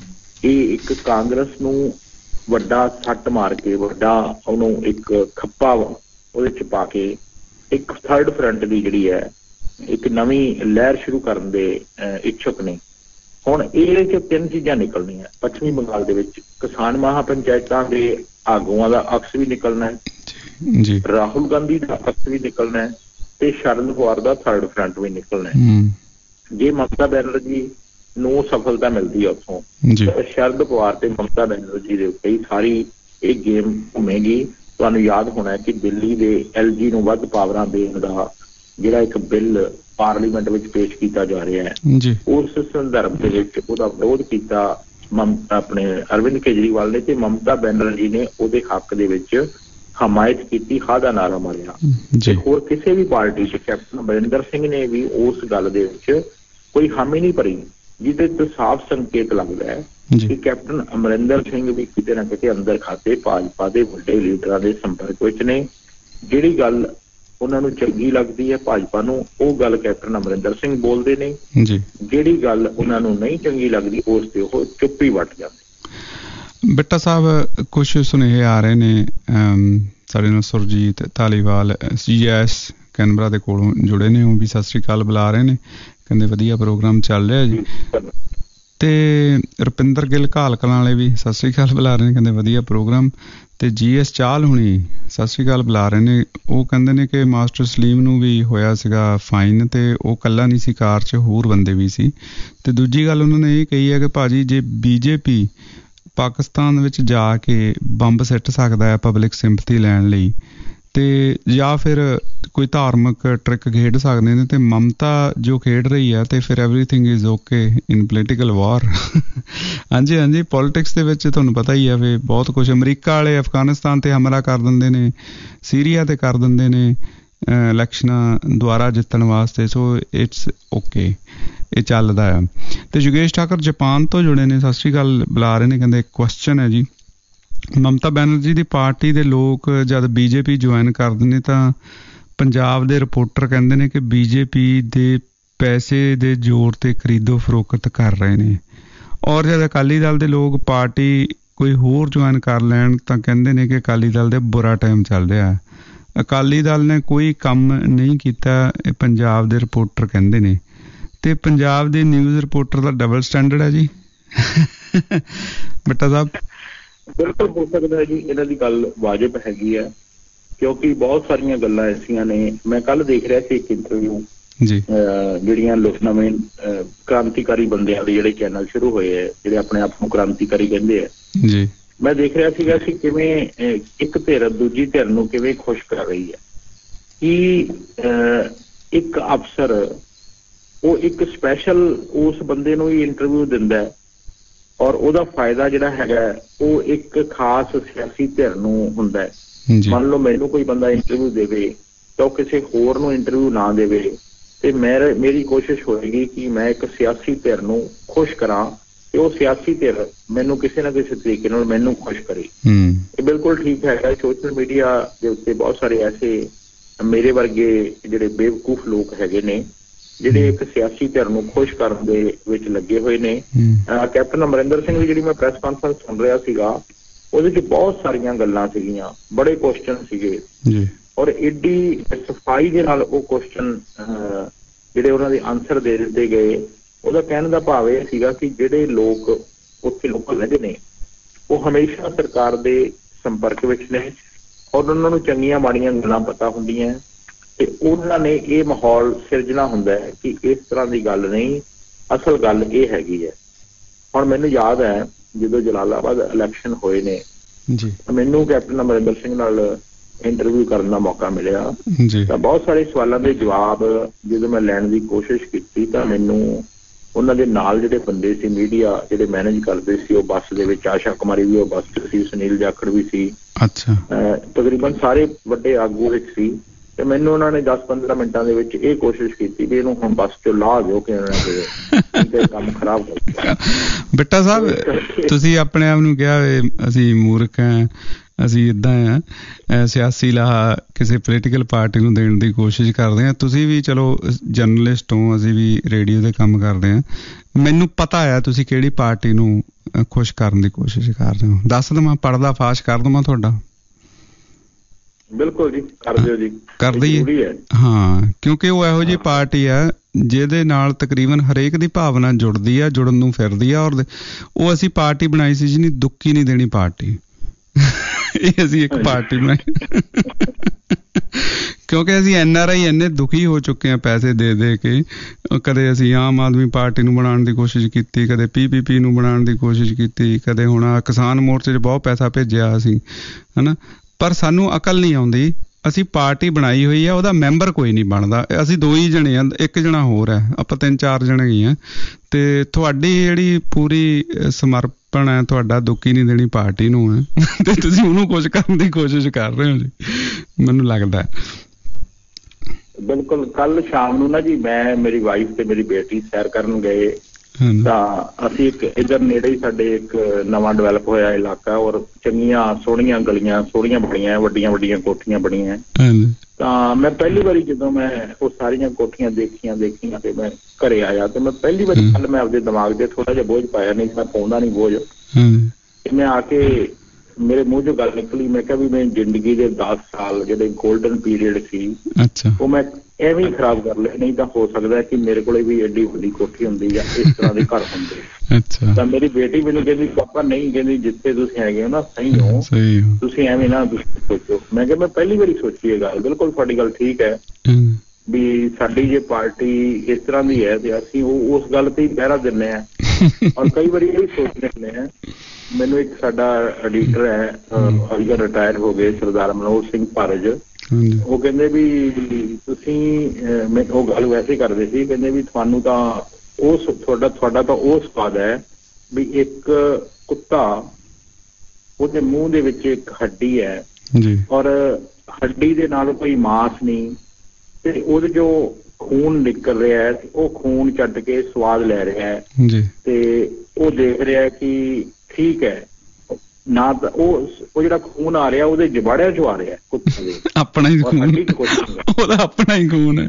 ਇਹ ਇੱਕ ਕਾਂਗਰਸ ਨੂੰ ਵੱਡਾ ਸੱਟ ਮਾਰ ਕੇ, ਵੱਡਾ ਉਹਨੂੰ ਇੱਕ ਖੱਪਾ ਉਹਦੇ ਚ ਪਾ ਕੇ ਇੱਕ ਥਰਡ ਫਰੰਟ ਦੀ ਜਿਹੜੀ ਹੈ ਇੱਕ ਨਵੀਂ ਲਹਿਰ ਸ਼ੁਰੂ ਕਰਨ ਦੇ ਇੱਛੁਕ ਨੇ। ਹੁਣ ਇਹਦੇ ਚ ਤਿੰਨ ਚੀਜ਼ਾਂ ਨਿਕਲਣੀਆਂ। ਪੱਛਮੀ ਬੰਗਾਲ ਦੇ ਵਿੱਚ ਕਿਸਾਨ ਮਹਾ ਪੰਚਾਇਤਾਂ ਦੇ ਆਗੂਆਂ ਦਾ ਅਕਸ ਵੀ ਨਿਕਲਣਾ ਹੈ, ਰਾਹੁਲ ਗਾਂਧੀ ਦਾ ਅਕਸ ਵੀ ਨਿਕਲਣਾ ਹੈ ਤੇ ਸ਼ਰਦ ਪਵਾਰ ਦਾ ਥਰਡ ਫਰੰਟ ਵੀ ਨਿਕਲਣਾ ਹੈ। ਜੇ ਮਮਤਾ ਬੈਨਰਜੀ ਨੂੰ ਸਫਲਤਾ ਮਿਲਦੀ ਹੈ ਉੱਥੋਂ ਤਾਂ ਸ਼ਰਦ ਪਵਾਰ ਤੇ ਮਮਤਾ ਬੈਨਰਜੀ ਦੇ ਉੱਤੇ ਹੀ ਸਾਰੀ ਇਹ ਗੇਮ ਘੁੰਮੇਗੀ। ਤੁਹਾਨੂੰ ਯਾਦ ਹੋਣਾ ਕਿ ਦਿੱਲੀ ਦੇ ਐਲ ਜੀ ਨੂੰ ਵੱਧ ਪਾਵਰਾਂ ਦੇਣ ਦਾ ਜਿਹੜਾ ਇੱਕ ਬਿੱਲ ਪਾਰਲੀਮੈਂਟ ਵਿੱਚ ਪੇਸ਼ ਕੀਤਾ ਜਾ ਰਿਹਾ ਹੈ, ਉਸ ਸੰਦਰਭ ਦੇ ਵਿੱਚ ਉਹਦਾ ਵਿਰੋਧ ਕੀਤਾ ਮਮਤਾ ਆਪਣੇ ਅਰਵਿੰਦ ਕੇਜਰੀਵਾਲ ਨੇ ਤੇ ਮਮਤਾ ਬੈਨਰਜੀ ਨੇ ਉਹਦੇ ਹੱਕ ਦੇ ਵਿੱਚ ਹਮਾਇਤ ਕੀਤੀ, ਹਾਂ ਦਾ ਨਾਰਾ ਮਾਰਿਆ। ਤੇ ਹੋਰ ਕਿਸੇ ਵੀ ਪਾਰਟੀ ਚ ਕੈਪਟਨ ਅਮਰਿੰਦਰ ਸਿੰਘ ਨੇ ਵੀ ਉਸ ਗੱਲ ਦੇ ਵਿੱਚ ਕੋਈ ਹਾਮੀ ਨਹੀਂ ਭਰੀ, ਜਿਹਦੇ ਤੋਂ ਸਾਫ਼ ਸੰਕੇਤ ਲੱਗਦਾ ਹੈ ਕਿ ਕੈਪਟਨ ਅਮਰਿੰਦਰ ਸਿੰਘ ਵੀ ਕਿਤੇ ਨਾ ਕਿਤੇ ਅੰਦਰ ਖਾਤੇ ਭਾਜਪਾ ਦੇ ਵੱਡੇ ਲੀਡਰਾਂ ਦੇ ਸੰਪਰਕ ਵਿੱਚ ਨੇ। ਜਿਹੜੀ ਗੱਲ ਉਹਨਾਂ ਨੂੰ ਚੰਗੀ ਲੱਗਦੀ ਹੈ ਭਾਜਪਾ ਨੂੰ, ਉਹ ਗੱਲ ਕੈਪਟਨ ਅਮਰਿੰਦਰ ਸਿੰਘ ਬੋਲਦੇ ਨੇ। ਜਿਹੜੀ ਗੱਲ ਉਹਨਾਂ ਨੂੰ ਨਹੀਂ ਚੰਗੀ ਲੱਗਦੀ ਉਸ ਤੇ ਉਹ ਚੁੱਪੀ ਵੱਟ ਜਾਂਦੇ। ਬਿੱਟਾ ਸਾਹਿਬ, ਕੁਛ ਸੁਨੇਹੇ ਆ ਰਹੇ ਨੇ ਸਾਡੇ ਨਾਲ। Surjit Dhaliwal C S Canberra ਦੇ ਕੋਲੋਂ ਜੁੜੇ ਨੇ, ਉਹ ਵੀ ਸਤਿ ਸ੍ਰੀ ਅਕਾਲ ਬੁਲਾ ਰਹੇ ਨੇ, ਕਹਿੰਦੇ ਵਧੀਆ ਪ੍ਰੋਗਰਾਮ ਚੱਲ ਰਿਹਾ ਜੀ। ਤੇ ਰੁਪਿੰਦਰ ਗਿੱਲ ਘਾਲ ਕਲਾਂ ਵਾਲੇ ਵੀ ਸਤਿ ਸ੍ਰੀ ਅਕਾਲ ਬੁਲਾ ਰਹੇ ਨੇ, ਕਹਿੰਦੇ ਵਧੀਆ ਪ੍ਰੋਗਰਾਮ। ਤੇ ਜੀ ਐਸ ਚਾਹਲ ਹੁਣੀ ਸਤਿ ਸ੍ਰੀ ਅਕਾਲ ਬੁਲਾ ਰਹੇ ਨੇ। ਉਹ ਕਹਿੰਦੇ ਨੇ ਕਿ ਮਾਸਟਰ ਸਲੀਮ ਨੂੰ ਵੀ ਹੋਇਆ ਸੀਗਾ ਫਾਈਨ ਤੇ ਉਹ ਇਕੱਲਾ ਨਹੀਂ ਸੀ, ਕਾਰ 'ਚ ਹੋਰ ਬੰਦੇ ਵੀ ਸੀ। ਤੇ ਦੂਜੀ ਗੱਲ ਉਹਨਾਂ ਨੇ ਇਹ ਕਹੀ ਹੈ ਕਿ ਭਾਜੀ ਜੇ ਬੀਜੇਪੀ ਪਾਕਿਸਤਾਨ ਵਿੱਚ ਜਾ ਕੇ ਬੰਬ ਸਿੱਟ ਸਕਦਾ ਹੈ ਪਬਲਿਕ ਸਿੰਪਥੀ ਲੈਣ ਲਈ ਤੇ ਜਾਂ ਫਿਰ ਕੋਈ ਧਾਰਮਿਕ ਟ੍ਰਿਕ ਖੇਡ ਸਕਦੇ ਨੇ ਤੇ ਮਮਤਾ ਜੋ ਖੇਡ ਰਹੀ ਹੈ ਤੇ ਫਿਰ everything is okay in political war. ਹਾਂਜੀ ਹਾਂਜੀ, ਪੋਲੀਟਿਕਸ ਦੇ ਵਿੱਚ ਤੁਹਾਨੂੰ ਪਤਾ ਹੀ ਹੈ ਵੀ ਬਹੁਤ ਕੁਛ। ਅਮਰੀਕਾ ਵਾਲੇ ਅਫਗਾਨਿਸਤਾਨ ਤੇ ਹਮਲਾ ਕਰ ਦਿੰਦੇ ਨੇ, ਸੀਰੀਆ ਤੇ ਕਰ ਦਿੰਦੇ ਨੇ ਇਲੈਕਸ਼ਨਾਂ ਦੁਆਰਾ ਜਿੱਤਣ ਵਾਸਤੇ। ਸੋ ਇਟਸ ਓਕੇ, ਇਹ ਚੱਲਦਾ ਆ। ਤੇ ਯੋਗੇਸ਼ ਠਾਕਰ ਜਾਪਾਨ ਤੋਂ ਜੁੜੇ ਨੇ, ਸਤਿ ਸ਼੍ਰੀ ਅਕਾਲ ਬੁਲਾ ਰਹੇ ਨੇ, ਕਹਿੰਦੇ ਇੱਕ ਕੁਐਸਚਨ ਹੈ ਜੀ। ਮਮਤਾ ਬੈਨਰਜੀ ਦੀ ਪਾਰਟੀ ਦੇ ਲੋਕ ਜਦ ਬੀਜੇਪੀ ਜੁਆਇਨ ਕਰਦੇ ਨੇ ਤਾਂ ਪੰਜਾਬ ਦੇ ਰਿਪੋਰਟਰ ਕਹਿੰਦੇ ਨੇ ਕਿ ਬੀਜੇਪੀ ਦੇ ਪੈਸੇ ਦੇ ਜ਼ੋਰ ਤੇ ਖਰੀਦੋ ਫਰੋਖਤ ਕਰ ਰਹੇ ਨੇ, ਔਰ ਜਦ ਅਕਾਲੀ ਦਲ ਦੇ ਲੋਕ ਪਾਰਟੀ ਕੋਈ ਹੋਰ ਜੁਆਇਨ ਕਰ ਲੈਣ ਤਾਂ ਕਹਿੰਦੇ ਨੇ ਕਿ ਅਕਾਲੀ ਦਲ ਦੇ ਬੁਰਾ ਟਾਈਮ ਚੱਲ ਰਿਹਾ। ਅਕਾਲੀ ਦਲ ਨੇ ਕੋਈ ਕੰਮ ਨਹੀਂ ਕੀਤਾ, ਇਹ ਪੰਜਾਬ ਦੇ ਰਿਪੋਰਟਰ ਕਹਿੰਦੇ ਨੇ। ਤੇ ਪੰਜਾਬ ਦੇ ਨਿਊਜ਼ ਰਿਪੋਰਟਰ ਦਾ ਡਬਲ ਸਟੈਂਡਰਡ ਹੈ ਜੀ ਬਿੱਟਾ ਸਾਹਿਬ। ਬਿਲਕੁਲ ਹੋ ਸਕਦਾ ਜੀ, ਇਹਨਾਂ ਦੀ ਗੱਲ ਵਾਜਬ ਹੈਗੀ ਹੈ ਕਿਉਂਕਿ ਬਹੁਤ ਸਾਰੀਆਂ ਗੱਲਾਂ ਐਸੀਆਂ ਨੇ। ਮੈਂ ਕੱਲ ਦੇਖ ਰਿਹਾ ਸੀ ਇੱਕ ਇੰਟਰਵਿਊ ਜਿਹੜੀਆਂ ਲੋਕ ਨਵੇਂ ਕ੍ਰਾਂਤੀਕਾਰੀ ਬੰਦਿਆਂ ਦੇ ਜਿਹੜੇ ਚੈਨਲ ਸ਼ੁਰੂ ਹੋਏ ਹੈ, ਜਿਹੜੇ ਆਪਣੇ ਆਪ ਨੂੰ ਕ੍ਰਾਂਤੀਕਾਰੀ ਕਹਿੰਦੇ ਆ। ਮੈਂ ਦੇਖ ਰਿਹਾ ਸੀਗਾ ਕਿ ਕਿਵੇਂ ਇੱਕ ਧਿਰ ਦੂਜੀ ਧਿਰ ਨੂੰ ਕਿਵੇਂ ਖੁਸ਼ ਕਰ ਰਹੀ ਹੈ। ਕਿ ਇੱਕ ਅਫਸਰ ਉਹ ਇੱਕ ਸਪੈਸ਼ਲ ਉਸ ਬੰਦੇ ਨੂੰ ਹੀ ਇੰਟਰਵਿਊ ਦਿੰਦਾ ਔਰ ਉਹਦਾ ਫਾਇਦਾ ਜਿਹੜਾ ਹੈਗਾ ਉਹ ਇੱਕ ਖਾਸ ਸਿਆਸੀ ਧਿਰ ਨੂੰ ਹੁੰਦਾ ਹੈ। ਮੰਨ ਲਓ ਮੈਨੂੰ ਕੋਈ ਬੰਦਾ ਇੰਟਰਵਿਊ ਦੇਵੇ ਤਾਂ ਉਹ ਕਿਸੇ ਹੋਰ ਨੂੰ ਇੰਟਰਵਿਊ ਨਾ ਦੇਵੇ, ਤੇ ਮੇਰੇ ਮੇਰੀ ਕੋਸ਼ਿਸ਼ ਹੋਏਗੀ ਕਿ ਮੈਂ ਇੱਕ ਸਿਆਸੀ ਧਿਰ ਨੂੰ ਖੁਸ਼ ਕਰਾਂ ਤੇ ਉਹ ਸਿਆਸੀ ਧਿਰ ਮੈਨੂੰ ਕਿਸੇ ਨਾ ਕਿਸੇ ਤਰੀਕੇ ਨਾਲ ਮੈਨੂੰ ਖੁਸ਼ ਕਰੇ। ਇਹ ਬਿਲਕੁਲ ਠੀਕ ਹੈਗਾ। ਸੋਸ਼ਲ ਮੀਡੀਆ ਦੇ ਉੱਤੇ ਬਹੁਤ ਸਾਰੇ ਐਸੇ ਮੇਰੇ ਵਰਗੇ ਜਿਹੜੇ ਬੇਵਕੂਫ ਲੋਕ ਹੈਗੇ ਨੇ ਜਿਹੜੇ ਇੱਕ ਸਿਆਸੀ ਧਿਰ ਨੂੰ ਖੁਸ਼ ਕਰਨ ਦੇ ਵਿੱਚ ਲੱਗੇ ਹੋਏ ਨੇ। ਕੈਪਟਨ ਅਮਰਿੰਦਰ ਸਿੰਘ ਦੀ ਜਿਹੜੀ ਮੈਂ ਪ੍ਰੈਸ ਕਾਨਫਰੰਸ ਸੁਣ ਰਿਹਾ ਸੀਗਾ ਉਹਦੇ 'ਚ ਬਹੁਤ ਸਾਰੀਆਂ ਗੱਲਾਂ ਸੀਗੀਆਂ, ਬੜੇ ਕੁਐਸਚਨ ਸੀਗੇ ਔਰ ਏਡੀ ਸਫਾਈ ਦੇ ਨਾਲ ਉਹ ਕੁਐਸਚਨ ਜਿਹੜੇ ਉਹਨਾਂ ਦੇ ਆਨਸਰ ਦੇ ਦਿੱਤੇ ਗਏ। ਉਹਦਾ ਕਹਿਣ ਦਾ ਭਾਵ ਇਹ ਸੀਗਾ ਕਿ ਜਿਹੜੇ ਲੋਕ ਉੱਥੇ ਲੋਕ ਰਹਿੰਦੇ ਨੇ ਉਹ ਹਮੇਸ਼ਾ ਸਰਕਾਰ ਦੇ ਸੰਪਰਕ ਵਿੱਚ ਨੇ ਔਰ ਉਹਨਾਂ ਨੂੰ ਚੰਗੀਆਂ ਮਾੜੀਆਂ ਗੱਲਾਂ ਪਤਾ ਹੁੰਦੀਆਂ ਤੇ ਉਹਨਾਂ ਨੇ ਇਹ ਮਾਹੌਲ ਸਿਰਜਣਾ ਹੁੰਦਾ ਹੈ ਕਿ ਇਸ ਤਰ੍ਹਾਂ ਦੀ ਗੱਲ ਨਹੀਂ, ਅਸਲ ਗੱਲ ਇਹ ਹੈਗੀ ਹੈ। ਹੁਣ ਮੈਨੂੰ ਯਾਦ ਹੈ ਜਦੋਂ ਜਲਾਲਾਬਾਦ ਇਲੈਕਸ਼ਨ ਹੋਏ ਨੇ ਮੈਨੂੰ ਕੈਪਟਨ ਅਮਰਿੰਦਰ ਸਿੰਘ ਨਾਲ ਇੰਟਰਵਿਊ ਕਰਨ ਦਾ ਮੌਕਾ ਮਿਲਿਆ ਤਾਂ ਬਹੁਤ ਸਾਰੇ ਸਵਾਲਾਂ ਦੇ ਜਵਾਬ ਜਦੋਂ ਮੈਂ ਲੈਣ ਦੀ ਕੋਸ਼ਿਸ਼ ਕੀਤੀ ਤਾਂ ਮੈਨੂੰ ਉਹਨਾਂ ਦੇ ਨਾਲ ਜਿਹੜੇ ਬੰਦੇ ਸੀ ਮੀਡੀਆ ਜਿਹੜੇ ਮੈਨੇਜ ਕਰਦੇ ਸੀ ਉਹ ਬੱਸ ਦੇ ਵਿੱਚ, ਆਸ਼ਾ ਕੁਮਾਰੀ ਵੀ ਉਹ ਬੱਸ 'ਚ ਸੀ, ਸੁਨੀਲ ਜਾਖੜ ਵੀ ਸੀ, ਤਕਰੀਬਨ ਸਾਰੇ ਵੱਡੇ ਆਗੂ ਵਿੱਚ ਸੀ ਤੇ ਮੈਨੂੰ ਉਹਨਾਂ ਨੇ ਦਸ ਪੰਦਰਾਂ ਮਿੰਟਾਂ ਦੇ ਵਿੱਚ ਇਹ ਕੋਸ਼ਿਸ਼ ਕੀਤੀ ਵੀ ਇਹਨੂੰ ਹੁਣ ਬੱਸ ਚੋਂ ਲਾਹ ਦਿਓ ਕਿ ਇਹਨਾਂ ਕੰਮ ਖਰਾਬ ਕਰ ਦਿੱਤਾ। ਬਿੱਟਾ ਸਾਹਿਬ ਤੁਸੀਂ ਆਪਣੇ ਆਪ ਨੂੰ ਕਿਹਾ ਅਸੀਂ ਮੂਰਖ ਹਾਂ, ਅਸੀਂ ਇੱਦਾਂ ਆ ਸਿਆਸੀ ਲਾਹਾ ਕਿਸੇ ਪੋਲੀਟੀਕਲ ਪਾਰਟੀ ਨੂੰ ਦੇਣ ਦੀ ਕੋਸ਼ਿਸ਼ ਕਰਦੇ ਹਾਂ। ਤੁਸੀਂ ਵੀ ਚਲੋ ਜਰਨਲਿਸਟ ਹੋ, ਅਸੀਂ ਵੀ ਰੇਡੀਓ ਦੇ ਕੰਮ ਕਰਦੇ ਹਾਂ। ਮੈਨੂੰ ਪਤਾ ਆ ਤੁਸੀਂ ਕਿਹੜੀ ਪਾਰਟੀ ਨੂੰ ਖੁਸ਼ ਕਰਨ ਦੀ ਕੋਸ਼ਿਸ਼ ਕਰ ਰਹੇ ਹੋ। ਦੱਸ ਦੇਵਾਂ, ਪਰਦਾ ਫਾਸ਼ ਕਰ ਦੇਵਾਂ ਤੁਹਾਡਾ? ਬਿਲਕੁਲ ਜੀ, ਕਰ ਦਿਓ ਜੀ। ਕਰ ਦਈਏ? ਹਾਂ, ਕਿਉਂਕਿ ਉਹ ਇਹੋ ਜਿਹੀ ਪਾਰਟੀ ਆ ਜਿਹਦੇ ਨਾਲ ਤਕਰੀਬਨ ਹਰੇਕ ਦੀ ਭਾਵਨਾ ਜੁੜਦੀ ਆ, ਜੁੜਨ ਨੂੰ ਫਿਰਦੀ ਆ। ਔਰ ਉਹ ਅਸੀਂ ਪਾਰਟੀ ਬਣਾਈ ਸੀ ਜਿਹਨੇ ਦੁੱਕੀ ਨਹੀਂ ਦੇਣੀ ਪਾਰਟੀ। ਇਹ ਅਸੀਂ ਇੱਕ ਪਾਰਟੀ ਬਣਾਈ ਕਿਉਂਕਿ ਅਸੀਂ ਐਨ ਆਰ ਆਈ ਇੰਨੇ ਦੁਖੀ ਹੋ ਚੁੱਕੇ ਹਾਂ ਪੈਸੇ ਦੇ ਦੇ ਕੇ। ਕਦੇ ਅਸੀਂ ਆਮ ਆਦਮੀ ਪਾਰਟੀ ਨੂੰ ਬਣਾਉਣ ਦੀ ਕੋਸ਼ਿਸ਼ ਕੀਤੀ, ਕਦੇ ਪੀ ਪੀ ਪੀ ਨੂੰ ਬਣਾਉਣ ਦੀ ਕੋਸ਼ਿਸ਼ ਕੀਤੀ, ਕਦੇ ਹੁਣ ਕਿਸਾਨ ਮੋਰਚੇ 'ਚ ਬਹੁਤ ਪੈਸਾ ਭੇਜਿਆ ਅਸੀਂ, ਹੈ ਨਾ। ਪਰ ਸਾਨੂੰ ਅਕਲ ਨਹੀਂ ਆਉਂਦੀ। ਅਸੀਂ ਪਾਰਟੀ ਬਣਾਈ ਹੋਈ ਆ, ਉਹਦਾ ਮੈਂਬਰ ਕੋਈ ਨਹੀਂ ਬਣਦਾ। ਅਸੀਂ ਦੋ ਹੀ ਜਣੇ ਆ, ਇੱਕ ਜਣਾ ਹੋਰ ਹੈ, ਆਪਾਂ ਤਿੰਨ ਚਾਰ ਜਣੇ ਹੀ ਆ। ਤੇ ਤੁਹਾਡੀ ਜਿਹੜੀ ਪੂਰੀ ਸਮਰਪਣ ਹੈ ਤੁਹਾਡਾ ਦੁੱਕੀ ਨਹੀਂ ਦੇਣੀ ਪਾਰਟੀ ਨੂੰ ਹੈ ਤੇ ਤੁਸੀਂ ਉਹਨੂੰ ਕੁਝ ਕਰਨ ਦੀ ਕੋਸ਼ਿਸ਼ ਕਰ ਰਹੇ ਹੋ ਜੀ, ਮੈਨੂੰ ਲੱਗਦਾ। ਬਿਲਕੁਲ। ਕੱਲ ਸ਼ਾਮ ਨੂੰ ਨਾ ਜੀ ਮੈਂ, ਮੇਰੀ ਵਾਈਫ ਤੇ ਮੇਰੀ ਬੇਟੀ ਸੈਰ ਕਰਨ ਗਏ ਤਾਂ ਅਸੀਂ ਇੱਕ ਇੱਧਰ ਨੇੜੇ ਹੀ ਸਾਡੇ ਇੱਕ ਨਵਾਂ ਡਿਵੈਲਪ ਹੋਇਆ ਇਲਾਕਾ ਔਰ ਚੰਗੀਆਂ ਸੋਹਣੀਆਂ ਗਲੀਆਂ ਸੋਹਣੀਆਂ ਬਣੀਆਂ, ਵੱਡੀਆਂ ਵੱਡੀਆਂ ਕੋਠੀਆਂ ਬਣੀਆਂ। ਤਾਂ ਮੈਂ ਪਹਿਲੀ ਵਾਰੀ ਜਦੋਂ ਮੈਂ ਉਹ ਸਾਰੀਆਂ ਕੋਠੀਆਂ ਦੇਖੀਆਂ ਦੇਖੀਆਂ ਤੇ ਮੈਂ ਘਰੇ ਆਇਆ ਤੇ ਮੈਂ ਪਹਿਲੀ ਵਾਰੀ ਕੱਲ ਮੈਂ ਆਪਦੇ ਦਿਮਾਗ ਤੇ ਥੋੜਾ ਜਿਹਾ ਬੋਝ ਪਾਇਆ, ਨਹੀਂ ਮੈਂ ਪਾਉਂਦਾ ਨਹੀਂ ਬੋਝ। ਤੇ ਮੈਂ ਆ ਕੇ ਮੇਰੇ ਮੂੰਹ ਚੋਂ ਗੱਲ ਨਿਕਲੀ, ਮੈਂ ਕਿਹਾ ਵੀ ਮੈਂ ਜ਼ਿੰਦਗੀ ਦੇ ਦਸ ਸਾਲ ਜਿਹੜੇ ਗੋਲਡਨ ਪੀਰੀਅਡ ਸੀ ਉਹ ਮੈਂ ਐਵੇਂ ਹੀ ਖਰਾਬ ਕਰ ਲਏ। ਨਹੀਂ ਤਾਂ ਹੋ ਸਕਦਾ ਕਿ ਮੇਰੇ ਕੋਲੇ ਵੀ ਐਡੀ ਵੱਡੀ ਕੋਠੀ ਹੁੰਦੀ ਜਾਂ ਇਸ ਤਰ੍ਹਾਂ ਦੇ ਘਰ ਹੁੰਦੇ। ਤਾਂ ਮੇਰੀ ਬੇਟੀ ਮੈਨੂੰ ਕਹਿੰਦੀ ਪਾਪਾ ਨਹੀਂ, ਕਹਿੰਦੀ ਜਿੱਥੇ ਤੁਸੀਂ ਹੈਗੇ ਹੋ ਨਾ ਸਹੀ ਹੋ, ਤੁਸੀਂ ਐਵੇਂ ਨਾ ਸੋਚੋ। ਮੈਂ ਕਿਹਾ ਮੈਂ ਪਹਿਲੀ ਵਾਰੀ ਸੋਚੀ ਇਹ ਗੱਲ। ਬਿਲਕੁਲ ਤੁਹਾਡੀ ਗੱਲ ਠੀਕ ਹੈ ਵੀ ਸਾਡੀ ਜੇ ਪਾਰਟੀ ਇਸ ਤਰ੍ਹਾਂ ਦੀ ਹੈ ਤੇ ਅਸੀਂ ਉਹ ਉਸ ਗੱਲ ਤੇ ਹੀ ਪਹਿਰਾ ਦਿੰਦੇ ਹਾਂ। ਔਰ ਕਈ ਵਾਰੀ ਇਹ ਵੀ ਸੋਚ ਲੈਂਦੇ ਹਾਂ। ਮੈਨੂੰ ਇੱਕ ਸਾਡਾ ਐਡੀਟਰ ਹੈ ਅਜੇ ਰਿਟਾਇਰ ਹੋ ਗਏ, ਸਰਦਾਰ ਮਨੋਜ ਸਿੰਘ ਭਾਰਜ, ਉਹ ਕਹਿੰਦੇ ਵੀ ਤੁਸੀਂ, ਉਹ ਗੱਲ ਵੈਸੇ ਕਰਦੇ ਸੀ, ਕਹਿੰਦੇ ਵੀ ਤੁਹਾਨੂੰ ਤਾਂ ਉਸ ਤੁਹਾਡਾ ਤੁਹਾਡਾ ਤਾਂ ਉਹ ਸਵਾਦ ਹੈ ਵੀ ਇੱਕ ਕੁੱਤਾ ਉਹਦੇ ਮੂੰਹ ਦੇ ਵਿੱਚ ਇੱਕ ਹੱਡੀ ਹੈ ਔਰ ਹੱਡੀ ਦੇ ਨਾਲ ਕੋਈ ਮਾਸ ਨਹੀਂ ਤੇ ਉਹਦੇ ਜੋ ਖੂਨ ਨਿਕਲ ਰਿਹਾ ਹੈ ਉਹ ਖੂਨ ਚੱਟ ਕੇ ਸਵਾਦ ਲੈ ਰਿਹਾ ਹੈ ਤੇ ਉਹ ਦੇਖ ਰਿਹਾ ਕਿ ਠੀਕ ਹੈ ਨਾ ਤਾਂ ਉਹ ਉਹ ਜਿਹੜਾ ਖੂਨ ਆ ਰਿਹਾ ਉਹਦੇ ਜਬਾੜਿਆਂ ਚੋਂ ਆ ਰਿਹਾ ਕੁੱਤੇ ਦੇ, ਆਪਣਾ ਹੀ ਖੂਨ, ਉਹਦਾ ਆਪਣਾ ਹੀ ਖੂਨ ਹੈ,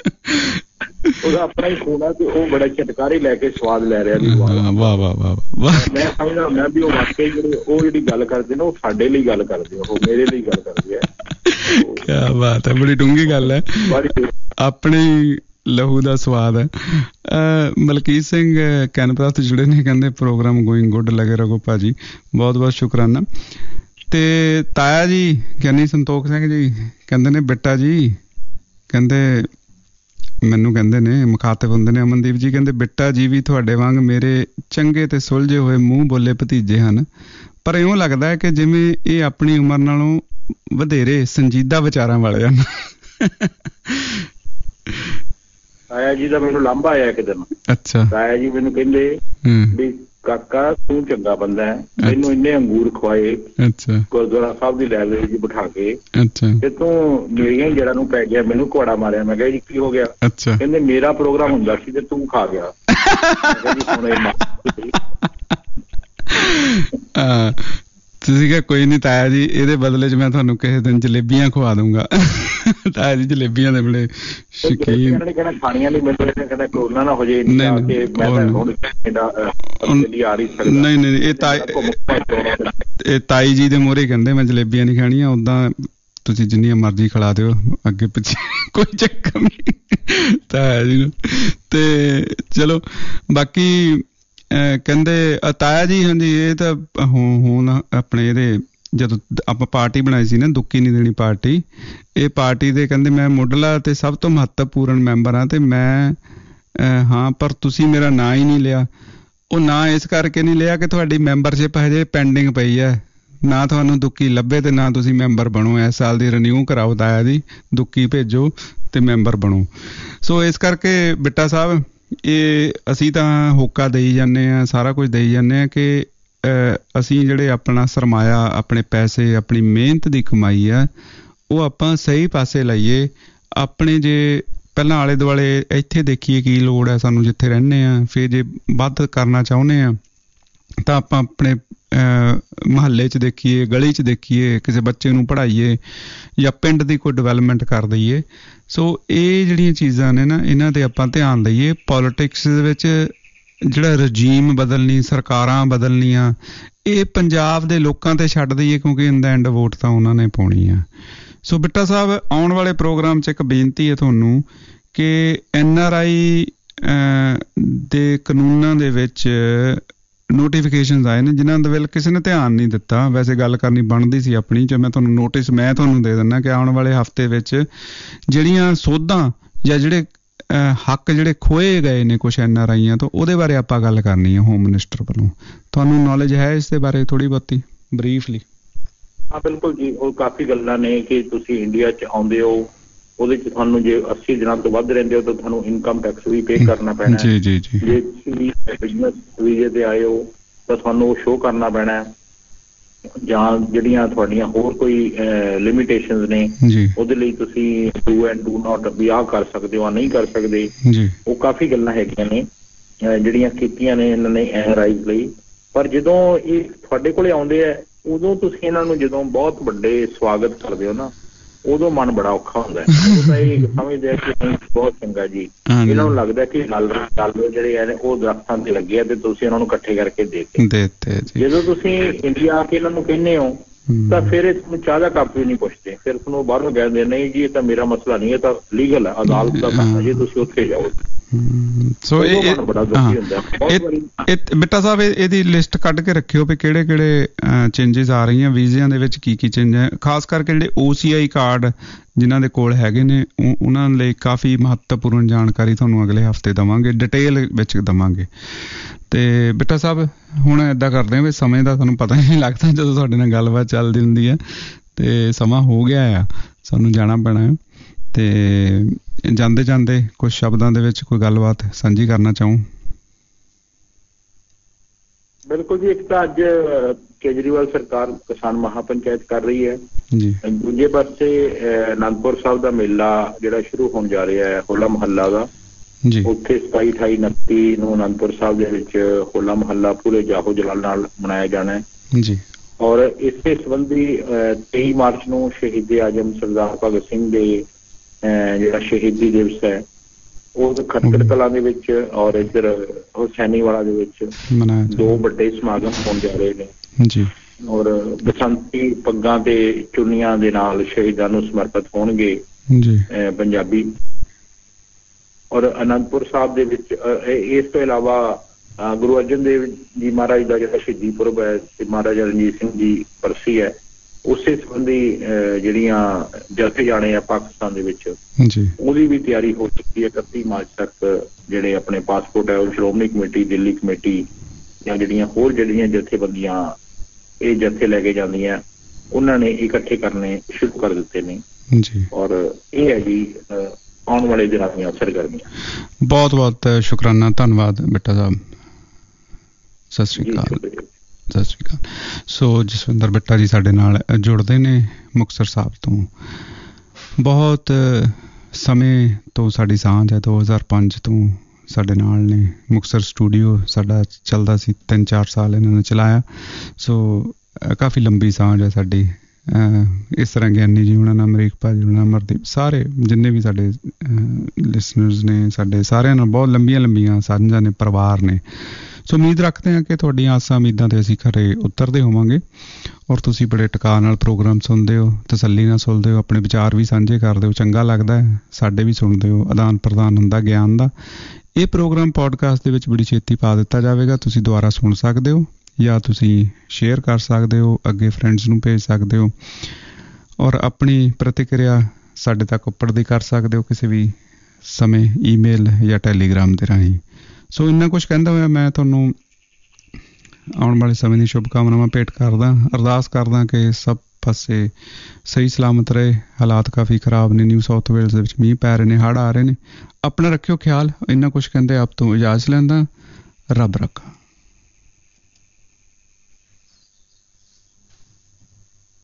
ਉਹਦਾ ਆਪਣਾ ਹੀ ਖੂਨ ਹੈ ਤੇ ਉਹ ਬੜਾ ਝਟਕਾਰੇ ਲੈ ਕੇ ਸਵਾਦ ਲੈ ਰਿਹਾ ਵੀ ਵਾਹ ਵਾਹ ਵਾਹ ਵਾਹ। ਮੈਂ ਸਮਝਦਾ ਹੁੰਦਾ ਵੀ ਉਹ ਵਾਕਈ ਜਿਹੜੇ ਉਹ ਜਿਹੜੀ ਗੱਲ ਕਰਦੇ ਨੇ ਉਹ ਸਾਡੇ ਲਈ ਗੱਲ ਕਰਦੇ, ਉਹ ਮੇਰੇ ਲਈ ਗੱਲ ਕਰਦੇ ਆ। ਕਿਆ ਬਾਤ ਹੈ, ਬੜੀ ਡੂੰਘੀ ਗੱਲ ਹੈ, ਆਪਣੇ ਲਹੂ ਦਾ ਸਵਾਦ ਹੈ। ਮਲਕੀਤ ਸਿੰਘ ਕੈਨਬਰਾ ਤੋਂ ਜੁੜੇ ਨੇ, ਕਹਿੰਦੇ ਪ੍ਰੋਗਰਾਮ ਗੋਇੰਗ ਗੁੱਡ ਲੱਗੇ ਰਹੋ ਭਾਜੀ, ਬਹੁਤ ਬਹੁਤ ਸ਼ੁਕਰਾਨਾ। ਤੇ ਤਾਇਆ ਜੀ ਗਿਆਨੀ ਸੰਤੋਖ ਸਿੰਘ ਜੀ ਕਹਿੰਦੇ ਨੇ ਬਿੱਟਾ ਜੀ, ਕਹਿੰਦੇ ਮੈਨੂੰ ਕਹਿੰਦੇ ਨੇ ਮੁਖਾਤਬ ਹੁੰਦੇ ਨੇ ਅਮਨਦੀਪ ਜੀ, ਕਹਿੰਦੇ ਬਿੱਟਾ ਜੀ ਵੀ ਤੁਹਾਡੇ ਵਾਂਗ ਮੇਰੇ ਚੰਗੇ ਤੇ ਸੁਲਝੇ ਹੋਏ ਮੂੰਹ ਬੋਲੇ ਭਤੀਜੇ ਹਨ, ਪਰ ਇਉਂ ਲੱਗਦਾ ਹੈ ਕਿ ਜਿਵੇਂ ਇਹ ਆਪਣੀ ਉਮਰ ਨਾਲੋਂ ਵਧੇਰੇ ਸੰਜੀਦਾ ਵਿਚਾਰਾਂ ਵਾਲੇ ਹਨ। ਤਾਇਆ ਜੀ ਦਾ ਮੈਨੂੰ ਲਾਂਭਾ ਆਇਆ ਇੱਕ ਦਿਨ। ਅੱਛਾ। ਤਾਇਆ ਜੀ ਮੈਨੂੰ ਕਹਿੰਦੇ ਵੀ ਕਾਕਾ ਤੂੰ ਚੰਗਾ ਬੰਦਾ ਹੈ, ਮੈਨੂੰ ਇੰਨੇ ਅੰਗੂਰ ਖਵਾਏ ਗੁਰਦੁਆਰਾ ਸਾਹਿਬ ਦੀ ਲਾਇਬ੍ਰੇਰੀ 'ਚ ਬਿਠਾ ਕੇ, ਤੇ ਤੂੰ ਮੇਰੀਆਂ ਹੀ ਜੜ੍ਹਾਂ ਨੂੰ ਪੈ ਗਿਆ, ਮੈਨੂੰ ਘੋੜਾ ਮਾਰਿਆ। ਮੈਂ ਕਿਹਾ ਜੀ ਕੀ ਹੋ ਗਿਆ? ਕਹਿੰਦੇ ਮੇਰਾ ਪ੍ਰੋਗਰਾਮ ਹੁੰਦਾ ਸੀ ਤੇ ਤੂੰ ਖਾ ਗਿਆ। ਤੁਸੀਂ ਕਿਹਾ ਕੋਈ ਨੀ ਤਾਇਆ ਜੀ, ਇਹਦੇ ਬਦਲੇ 'ਚ ਮੈਂ ਤੁਹਾਨੂੰ ਕਿਸੇ ਦਿਨ ਜਲੇਬੀਆਂ ਖਵਾ ਦੂੰਗਾ। ਤਾਇਆ ਜੀ ਜਲੇਬੀਆਂ ਦੇ ਬੜੇ ਸ਼ੌਕੀਨ। ਖਾਣੀਆਂ ਨਹੀਂ ਮੈਨੂੰ, ਕਹਿੰਦਾ ਕਰੋਨਾ ਨਾ ਹੋ ਜੇ। ਨਹੀਂ ਨਹੀਂ, ਇਹ ਤਾਈ ਇਹ ਤਾਈ ਜੀ ਦੇ ਮੂਹਰੇ ਕਹਿੰਦੇ ਮੈਂ ਜਲੇਬੀਆਂ ਨਹੀਂ ਖਾਣੀਆਂ, ਓਦਾਂ ਤੁਸੀਂ ਜਿੰਨੀਆਂ ਮਰਜ਼ੀ ਖਿਲਾ ਦਿਓ, ਅੱਗੇ ਪਿੱਛੇ ਕੋਈ ਚੱਕਰ ਨਹੀਂ ਤਾਇਆ ਜੀ ਨੂੰ। ਤੇ ਚਲੋ ਬਾਕੀ ਕਹਿੰਦੇ ਤਾਇਆ ਜੀ, ਹਾਂਜੀ ਇਹ ਤਾਂ ਹੁਣ ਆਪਣੇ ਇਹਦੇ ਜਦੋਂ ਆਪਾਂ ਪਾਰਟੀ ਬਣਾਈ ਸੀ ਨਾ, ਦੁੱਕੀ ਨਹੀਂ ਦੇਣੀ ਪਾਰਟੀ, ਇਹ ਪਾਰਟੀ ਦੇ ਕਹਿੰਦੇ ਮੈਂ ਮੁੱਢਲਾ ਤੇ ਸਭ ਤੋਂ ਮਹੱਤਵਪੂਰਨ ਮੈਂਬਰ ਹਾਂ, ਤੇ ਮੈਂ ਹਾਂ ਪਰ ਤੁਸੀਂ ਮੇਰਾ ਨਾਂ ਹੀ ਨਹੀਂ ਲਿਆ। ਉਹ ਨਾਂ ਇਸ ਕਰਕੇ ਨਹੀਂ ਲਿਆ ਕਿ ਤੁਹਾਡੀ ਮੈਂਬਰਸ਼ਿਪ ਹਜੇ ਪੈਂਡਿੰਗ ਪਈ ਹੈ, ਨਾ ਤੁਹਾਨੂੰ ਦੁੱਕੀ ਲੱਭੇ ਤੇ ਨਾ ਤੁਸੀਂ ਮੈਂਬਰ ਬਣੋ। ਇਸ ਸਾਲ ਦੀ ਰਿਨਿਊ ਕਰਾਓ ਤਾਇਆ ਜੀ, ਦੁੱਕੀ ਭੇਜੋ ਤੇ ਮੈਂਬਰ ਬਣੋ। ਸੋ ਇਸ ਕਰਕੇ ਬਿੱਟਾ ਸਾਹਿਬ, ਇਹ ਅਸੀਂ ਤਾਂ ਹੋਕਾ ਦੇਈ ਜਾਂਦੇ ਹਾਂ, ਸਾਰਾ ਕੁਝ ਦੇਈ ਜਾਂਦੇ ਹਾਂ ਕਿ ਅਸੀਂ ਜਿਹੜੇ ਆਪਣਾ ਸਰਮਾਇਆ, ਆਪਣੇ ਪੈਸੇ, ਆਪਣੀ ਮਿਹਨਤ ਦੀ ਕਮਾਈ ਆ, ਉਹ ਆਪਾਂ ਸਹੀ ਪਾਸੇ ਲਾਈਏ। ਆਪਣੇ ਜੇ ਪਹਿਲਾਂ ਆਲੇ ਦੁਆਲੇ ਇੱਥੇ ਦੇਖੀਏ ਕੀ ਲੋੜ ਹੈ ਸਾਨੂੰ ਜਿੱਥੇ ਰਹਿੰਦੇ ਹਾਂ, ਫਿਰ ਜੇ ਵੱਧ ਕਰਨਾ ਚਾਹੁੰਦੇ ਹਾਂ ਤਾਂ ਆਪਾਂ ਆਪਣੇ ਮੁਹੱਲੇ 'ਚ ਦੇਖੀਏ, ਗਲੀ 'ਚ ਦੇਖੀਏ, ਕਿਸੇ ਬੱਚੇ ਨੂੰ ਪੜ੍ਹਾਈਏ ਜਾਂ ਪਿੰਡ ਦੀ ਕੋਈ ਡਿਵੈਲਪਮੈਂਟ ਕਰ ਦਈਏ। ਸੋ ਇਹ ਜਿਹੜੀਆਂ ਚੀਜ਼ਾਂ ਨੇ ਨਾ, ਇਹਨਾਂ 'ਤੇ ਆਪਾਂ ਧਿਆਨ ਦਈਏ। ਪੋਲੀਟਿਕਸ ਦੇ ਵਿੱਚ ਜਿਹੜਾ ਰਜੀਮ ਬਦਲਣੀ, ਸਰਕਾਰਾਂ ਬਦਲਣੀਆਂ, ਇਹ ਪੰਜਾਬ ਦੇ ਲੋਕਾਂ 'ਤੇ ਛੱਡ ਦਈਏ, ਕਿਉਂਕਿ ਇਨ ਦਾ ਐਂਡ ਵੋਟ ਤਾਂ ਉਹਨਾਂ ਨੇ ਪਾਉਣੀ ਆ। ਸੋ ਬਿੱਟਾ ਸਾਹਿਬ, ਆਉਣ ਵਾਲੇ ਪ੍ਰੋਗਰਾਮ 'ਚ ਇੱਕ ਬੇਨਤੀ ਹੈ ਤੁਹਾਨੂੰ ਕਿ ਐਨ ਆਰ ਆਈ ਦੇ ਕਾਨੂੰਨਾਂ ਦੇ ਵਿੱਚ ਨੋਟੀਫਿਕੇਸ਼ਨ ਆਏ ਨੇ ਜਿਨ੍ਹਾਂ ਦੇ ਵੱਲ ਕਿਸੇ ਨੇ ਧਿਆਨ ਨਹੀਂ ਦਿੱਤਾ। ਵੈਸੇ ਗੱਲ ਕਰਨੀ ਬਣਦੀ ਸੀ ਆਪਣੀ, ਚ ਮੈਂ ਤੁਹਾਨੂੰ ਨੋਟਿਸ ਮੈਂ ਤੁਹਾਨੂੰ ਦੇ ਦਿੰਦਾ ਕਿ ਆਉਣ ਵਾਲੇ ਹਫ਼ਤੇ ਵਿੱਚ ਜਿਹੜੀਆਂ ਸੋਧਾਂ ਜਾਂ ਜਿਹੜੇ ਹੱਕ ਜਿਹੜੇ ਖੋਏ ਗਏ ਨੇ ਕੁਛ ਐਨ ਆਰ ਆਈਆਂ ਤੋਂ, ਉਹਦੇ ਬਾਰੇ ਆਪਾਂ ਗੱਲ ਕਰਨੀ ਹੈ ਹੋਮ ਮਿਨਿਸਟਰ ਵੱਲੋਂ। ਤੁਹਾਨੂੰ ਨੌਲੇਜ ਹੈ ਇਸ ਦੇ ਬਾਰੇ ਥੋੜ੍ਹੀ ਬਹੁਤੀ ਬਰੀਫਲੀ? ਹਾਂ ਬਿਲਕੁਲ ਜੀ, ਉਹ ਕਾਫੀ ਗੱਲਾਂ ਨੇ ਕਿ ਤੁਸੀਂ ਇੰਡੀਆ 'ਚ ਆਉਂਦੇ ਹੋ, ਉਹਦੇ 'ਚ ਤੁਹਾਨੂੰ ਜੇ ਅੱਸੀ ਦਿਨਾਂ ਤੋਂ ਵੱਧ ਰਹਿੰਦੇ ਹੋ ਤਾਂ ਤੁਹਾਨੂੰ ਇਨਕਮ ਟੈਕਸ ਵੀ ਪੇ ਕਰਨਾ ਪੈਣਾ। ਜੀ ਜੀ ਜੀ। ਜੇ ਤੁਸੀਂ ਬਿਜ਼ਨਸ ਵੀਜ਼ੇ 'ਤੇ ਆਏ ਹੋ ਤਾਂ ਤੁਹਾਨੂੰ ਉਹ ਸ਼ੋਅ ਕਰਨਾ ਪੈਣਾ, ਜਾਂ ਜਿਹੜੀਆਂ ਤੁਹਾਡੀਆਂ ਹੋਰ ਕੋਈ ਲਿਮੀਟੇਸ਼ਨਸ ਨੇ ਉਹਦੇ ਲਈ ਤੁਸੀਂ ਡੂ ਐਂਡ ਡੂ ਨਾਟ ਵੀ ਆਹ ਕਰ ਸਕਦੇ ਹੋ, ਆ ਨਹੀਂ ਕਰ ਸਕਦੇ। ਉਹ ਕਾਫੀ ਗੱਲਾਂ ਹੈਗੀਆਂ ਨੇ ਜਿਹੜੀਆਂ ਕੀਤੀਆਂ ਨੇ ਇਹਨਾਂ ਨੇ ਐਨ ਆਰ ਆਈਜ਼ ਲਈ। ਪਰ ਜਦੋਂ ਇਹ ਤੁਹਾਡੇ ਕੋਲੇ ਆਉਂਦੇ ਆ, ਉਦੋਂ ਤੁਸੀਂ ਇਹਨਾਂ ਨੂੰ ਜਦੋਂ ਬਹੁਤ ਵੱਡੇ ਸਵਾਗਤ ਕਰਦੇ ਹੋ ਨਾ, ਉਦੋਂ ਮਨ ਬੜਾ ਔਖਾ ਹੁੰਦਾ ਹੈ। ਉਦੋਂ ਤਾਂ ਇਹ ਸਮਝਦੇ ਆ ਕਿ ਨਹੀਂ ਬਹੁਤ ਚੰਗਾ ਜੀ, ਇਹਨਾਂ ਨੂੰ ਲੱਗਦਾ ਕਿ ਗੱਲ ਚੱਲ ਜਿਹੜੇ ਆ ਉਹ ਦਰਖਤਾਂ ਤੇ ਲੱਗੇ ਆ ਤੇ ਤੁਸੀਂ ਇਹਨਾਂ ਨੂੰ ਇਕੱਠੇ ਕਰਕੇ ਦੇ ਦਿੱਤੇ। ਜਦੋਂ ਤੁਸੀਂ ਇੰਡੀਆ ਆ ਕੇ ਇਹਨਾਂ ਨੂੰ ਕਹਿੰਦੇ ਹੋ ਤਾਂ ਫਿਰ ਇਹ ਤੁਹਾਨੂੰ ਚਾਹ ਦਾ ਕੱਪ ਵੀ ਨਹੀਂ ਪੁੱਛਦੇ, ਫਿਰ ਤੁਹਾਨੂੰ ਬਾਹਰੋਂ ਕਹਿੰਦੇ ਨਹੀਂ ਜੀ ਇਹ ਤਾਂ ਮੇਰਾ ਮਸਲਾ ਨਹੀਂ, ਇਹ ਤਾਂ ਲੀਗਲ ਹੈ, ਅਦਾਲਤ ਦਾ ਕੰਮ ਹੈ, ਜੇ ਤੁਸੀਂ ਉੱਥੇ ਜਾਓ। ਸੋ ਇਹ ਬਿੱਟਾ ਸਾਹਿਬ ਇਹਦੀ ਲਿਸਟ ਕੱਢ ਕੇ ਰੱਖਿਓ ਵੀ ਕਿਹੜੇ ਕਿਹੜੇ ਚੇਂਜਿਸ ਆ ਰਹੀਆਂ ਵੀਜ਼ਿਆਂ ਦੇ ਵਿੱਚ, ਕੀ ਕੀ ਚੇਂਜ ਹੈ, ਖਾਸ ਕਰਕੇ ਜਿਹੜੇ ਓ ਸੀ ਆਈ ਕਾਰਡ ਜਿਨ੍ਹਾਂ ਦੇ ਕੋਲ ਹੈਗੇ ਨੇ ਉਹਨਾਂ ਲਈ ਕਾਫੀ ਮਹੱਤਵਪੂਰਨ ਜਾਣਕਾਰੀ ਤੁਹਾਨੂੰ ਅਗਲੇ ਹਫ਼ਤੇ ਦੇਵਾਂਗੇ, ਡਿਟੇਲ ਵਿੱਚ ਦੇਵਾਂਗੇ। ਤੇ ਬਿੱਟਾ ਸਾਹਿਬ ਹੁਣ ਏਦਾਂ ਕਰਦੇ ਹਾਂ ਵੀ ਸਮੇਂ ਦਾ ਤੁਹਾਨੂੰ ਪਤਾ ਹੀ ਨਹੀਂ ਲੱਗਦਾ ਜਦੋਂ ਤੁਹਾਡੇ ਨਾਲ ਗੱਲਬਾਤ ਚੱਲਦੀ ਹੁੰਦੀ ਹੈ, ਤੇ ਸਮਾਂ ਹੋ ਗਿਆ ਆ, ਸਾਨੂੰ ਜਾਣਾ ਪੈਣਾ ਹੈ। ਤੇ ਜਾਂਦੇ ਜਾਂਦੇ ਕੁਝ ਸ਼ਬਦਾਂ ਦੇ ਵਿੱਚ ਕੋਈ ਗੱਲਬਾਤ ਸਾਂਝੀ ਕਰਨਾ ਚਾਹੂੰ? ਬਿਲਕੁਲ ਜੀ, ਇੱਕ ਤਾਂ ਅੱਜ ਕੇਜਰੀਵਾਲ ਸਰਕਾਰ ਕਿਸਾਨ ਮਹਾਪੰਚਾਇਤ ਕਰ ਰਹੀ ਹੈ ਜੀ, ਦੂਜੇ ਪਾਸੇ ਅਨੰਦਪੁਰ ਸਾਹਿਬ ਦਾ ਮੇਲਾ ਜਿਹੜਾ ਸ਼ੁਰੂ ਹੋਣ ਜਾ ਰਿਹਾ ਹੈ ਹੋਲਾ ਮਹੱਲਾ ਦਾ ਜੀ, ਉੱਥੇ ਸਤਾਈ ਅਠਾਈ ਉਨੱਤੀ ਨੂੰ ਅਨੰਦਪੁਰ ਸਾਹਿਬ ਦੇ ਵਿੱਚ ਹੋਲਾ ਮਹੱਲਾ ਪੂਰੇ ਜਾਹੋ ਜਲਾਲ ਨਾਲ ਮਨਾਇਆ ਜਾਣਾ ਹੈ ਜੀ। ਔਰ ਇਸੇ ਸੰਬੰਧੀ ਤੇਈ ਮਾਰਚ ਨੂੰ ਸ਼ਹੀਦ ਆਜਮ ਸਰਦਾਰ ਭਗਤ ਸਿੰਘ ਦੇ ਜਿਹੜਾ ਸ਼ਹੀਦੀ ਦਿਵਸ ਹੈ ਉਹ ਖਟਕੜ ਕਲਾਂ ਦੇ ਵਿੱਚ ਔਰ ਇੱਧਰ ਹੁਸੈਨੀਵਾਲਾ ਦੇ ਵਿੱਚ ਦੋ ਵੱਡੇ ਸਮਾਗਮ ਹੋਣ ਜਾ ਰਹੇ ਨੇ ਜੀ। ਔਰ ਬਸੰਤੀ ਪੱਗਾਂ ਤੇ ਚੁੰਨੀਆਂ ਦੇ ਨਾਲ ਸ਼ਹੀਦਾਂ ਨੂੰ ਸਮਰਪਿਤ ਹੋਣਗੇ ਜੀ ਪੰਜਾਬੀ। ਔਰ ਅਨੰਦਪੁਰ ਸਾਹਿਬ ਦੇ ਵਿੱਚ ਇਸ ਤੋਂ ਇਲਾਵਾ ਗੁਰੂ ਅਰਜਨ ਦੇਵ ਜੀ ਮਹਾਰਾਜ ਦਾ ਜਿਹੜਾ ਸ਼ਹੀਦੀ ਪੁਰਬ ਹੈ ਤੇ ਮਹਾਰਾਜਾ ਰਣਜੀਤ ਸਿੰਘ ਜੀ ਬਰਸੀ ਹੈ, ਉਸੇ ਸੰਬੰਧੀ ਜਿਹੜੀਆਂ ਜਥੇ ਜਾਣੇ ਆ ਪਾਕਿਸਤਾਨ ਦੇ ਵਿੱਚ ਉਹਦੀ ਵੀ ਤਿਆਰੀ ਹੋ ਚੁੱਕੀ ਹੈ। ਇਕੱਤੀ ਮਾਰਚ ਤੱਕ ਜਿਹੜੇ ਆਪਣੇ ਪਾਸਪੋਰਟ ਹੈ ਉਹ ਸ਼੍ਰੋਮਣੀ ਕਮੇਟੀ, ਦਿੱਲੀ ਕਮੇਟੀ ਜਾਂ ਜਿਹੜੀਆਂ ਹੋਰ ਜਿਹੜੀਆਂ ਜਥੇਬੰਦੀਆਂ ਇਹ ਜਥੇ ਲੈ ਕੇ ਜਾਂਦੀਆਂ ਉਹਨਾਂ ਨੇ ਇਕੱਠੇ ਕਰਨੇ ਸ਼ੁਰੂ ਕਰ ਦਿੱਤੇ ਨੇ। ਜੀ ਔਰ ਇਹ ਹੈ ਜੀ ਆਉਣ ਵਾਲੇ ਦਿਨਾਂ ਦੀਆਂ ਸਰਗਰਮੀਆਂ। ਬਹੁਤ ਬਹੁਤ ਸ਼ੁਕਰਾਨਾ, ਧੰਨਵਾਦ ਬਿੱਟਾ ਸਾਹਿਬ, ਸਤਿ ਸ਼੍ਰੀ ਅਕਾਲ। ਸਤਿ ਸ਼੍ਰੀ ਅਕਾਲ। ਸੋ ਜਸਵਿੰਦਰ ਬਿੱਟਾ ਜੀ ਸਾਡੇ ਨਾਲ ਜੁੜਦੇ ਨੇ ਮੁਕਤਸਰ ਸਾਹਿਬ ਤੋਂ। ਬਹੁਤ ਸਮੇਂ ਤੋਂ ਸਾਡੀ ਸਾਂਝ ਹੈ, ਦੋ ਹਜ਼ਾਰ ਪੰਜ ਤੋਂ ਸਾਡੇ ਨਾਲ ਨੇ। ਮੁਕਤਸਰ ਸਟੂਡੀਓ ਸਾਡਾ ਚੱਲਦਾ ਸੀ, ਤਿੰਨ ਚਾਰ ਸਾਲ ਇਹਨਾਂ ਨੇ ਚਲਾਇਆ। ਸੋ ਕਾਫੀ ਲੰਬੀ ਸਾਂਝ ਹੈ ਸਾਡੀ। ਇਸ ਤਰ੍ਹਾਂ ਗਿਆਨੀ ਜੀ ਉਹਨਾਂ ਨਾਲ, ਅਮਰੀਕ ਭਾਜੀ ਉਹਨਾਂ ਨਾਲ, ਅਮਰਦੀਪ, ਸਾਰੇ ਜਿੰਨੇ ਵੀ ਸਾਡੇ ਲਿਸਨਰਸ ਨੇ, ਸਾਡੇ ਸਾਰਿਆਂ ਨਾਲ ਬਹੁਤ ਲੰਬੀਆਂ ਲੰਬੀਆਂ ਸਾਂਝਾਂ ਨੇ, ਪਰਿਵਾਰ ਨੇ। ਸੋ ਉਮੀਦ ਰੱਖਦੇ ਹਾਂ ਕਿ ਤੁਹਾਡੀਆਂ ਆਸਾਂ ਉਮੀਦਾਂ 'ਤੇ ਅਸੀਂ ਖਰੇ ਉਤਰਦੇ ਹੋਵਾਂਗੇ ਔਰ ਤੁਸੀਂ ਬੜੇ ਟਿਕਾ ਨਾਲ ਪ੍ਰੋਗਰਾਮ ਸੁਣਦੇ ਹੋ, ਤਸੱਲੀ ਨਾਲ ਸੁਣਦੇ ਹੋ, ਆਪਣੇ ਵਿਚਾਰ ਵੀ ਸਾਂਝੇ ਕਰਦੇ ਹੋ, ਚੰਗਾ ਲੱਗਦਾ ਹੈ, ਸਾਡੇ ਵੀ ਸੁਣਦੇ ਹੋ, ਆਦਾਨ ਪ੍ਰਦਾਨ ਹੁੰਦਾ ਗਿਆਨ ਦਾ। ਇਹ ਪ੍ਰੋਗਰਾਮ ਪੋਡਕਾਸਟ ਦੇ ਵਿੱਚ ਬੜੀ ਛੇਤੀ ਪਾ ਦਿੱਤਾ ਜਾਵੇਗਾ, ਤੁਸੀਂ ਦੁਬਾਰਾ ਸੁਣ ਸਕਦੇ ਹੋ ਜਾਂ ਤੁਸੀਂ ਸ਼ੇਅਰ ਕਰ ਸਕਦੇ ਹੋ, ਅੱਗੇ ਫਰੈਂਡਸ ਨੂੰ ਭੇਜ ਸਕਦੇ ਹੋ ਔਰ ਆਪਣੀ ਪ੍ਰਤੀਕਿਰਿਆ ਸਾਡੇ ਤੱਕ ਉੱਪਰਦੀ ਕਰ ਸਕਦੇ ਹੋ ਕਿਸੇ ਵੀ ਸਮੇਂ, ਈਮੇਲ ਜਾਂ ਟੈਲੀਗ੍ਰਾਮ ਦੇ ਰਾਹੀਂ। ਸੋ ਇੰਨਾ ਕੁਛ ਕਹਿੰਦਾ ਹੋਇਆ ਮੈਂ ਤੁਹਾਨੂੰ ਆਉਣ ਵਾਲੇ ਸਮੇਂ ਦੀ ਸ਼ੁਭਕਾਮਨਾਵਾਂ ਭੇਟ ਕਰਦਾ। ਅਰਦਾਸ ਕਰਦਾ ਕਿ ਸਭ ਪਾਸੇ ਸਹੀ ਸਲਾਮਤ ਰਹੇ। ਹਾਲਾਤ ਕਾਫੀ ਖਰਾਬ ਨੇ, ਨਿਊ ਸਾਊਥ ਵੇਲਸ ਦੇ ਵਿੱਚ ਮੀਂਹ ਪੈ ਰਹੇ ਨੇ, ਹੜ੍ਹ ਆ ਰਹੇ ਨੇ। ਆਪਣਾ ਰੱਖਿਓ ਖਿਆਲ। ਇੰਨਾ ਕੁਛ ਕਹਿੰਦੇ ਆਪ ਤੋਂ ਇਜਾਜ਼ਤ ਲੈਂਦਾ। ਰੱਬ ਰੱਖਾ।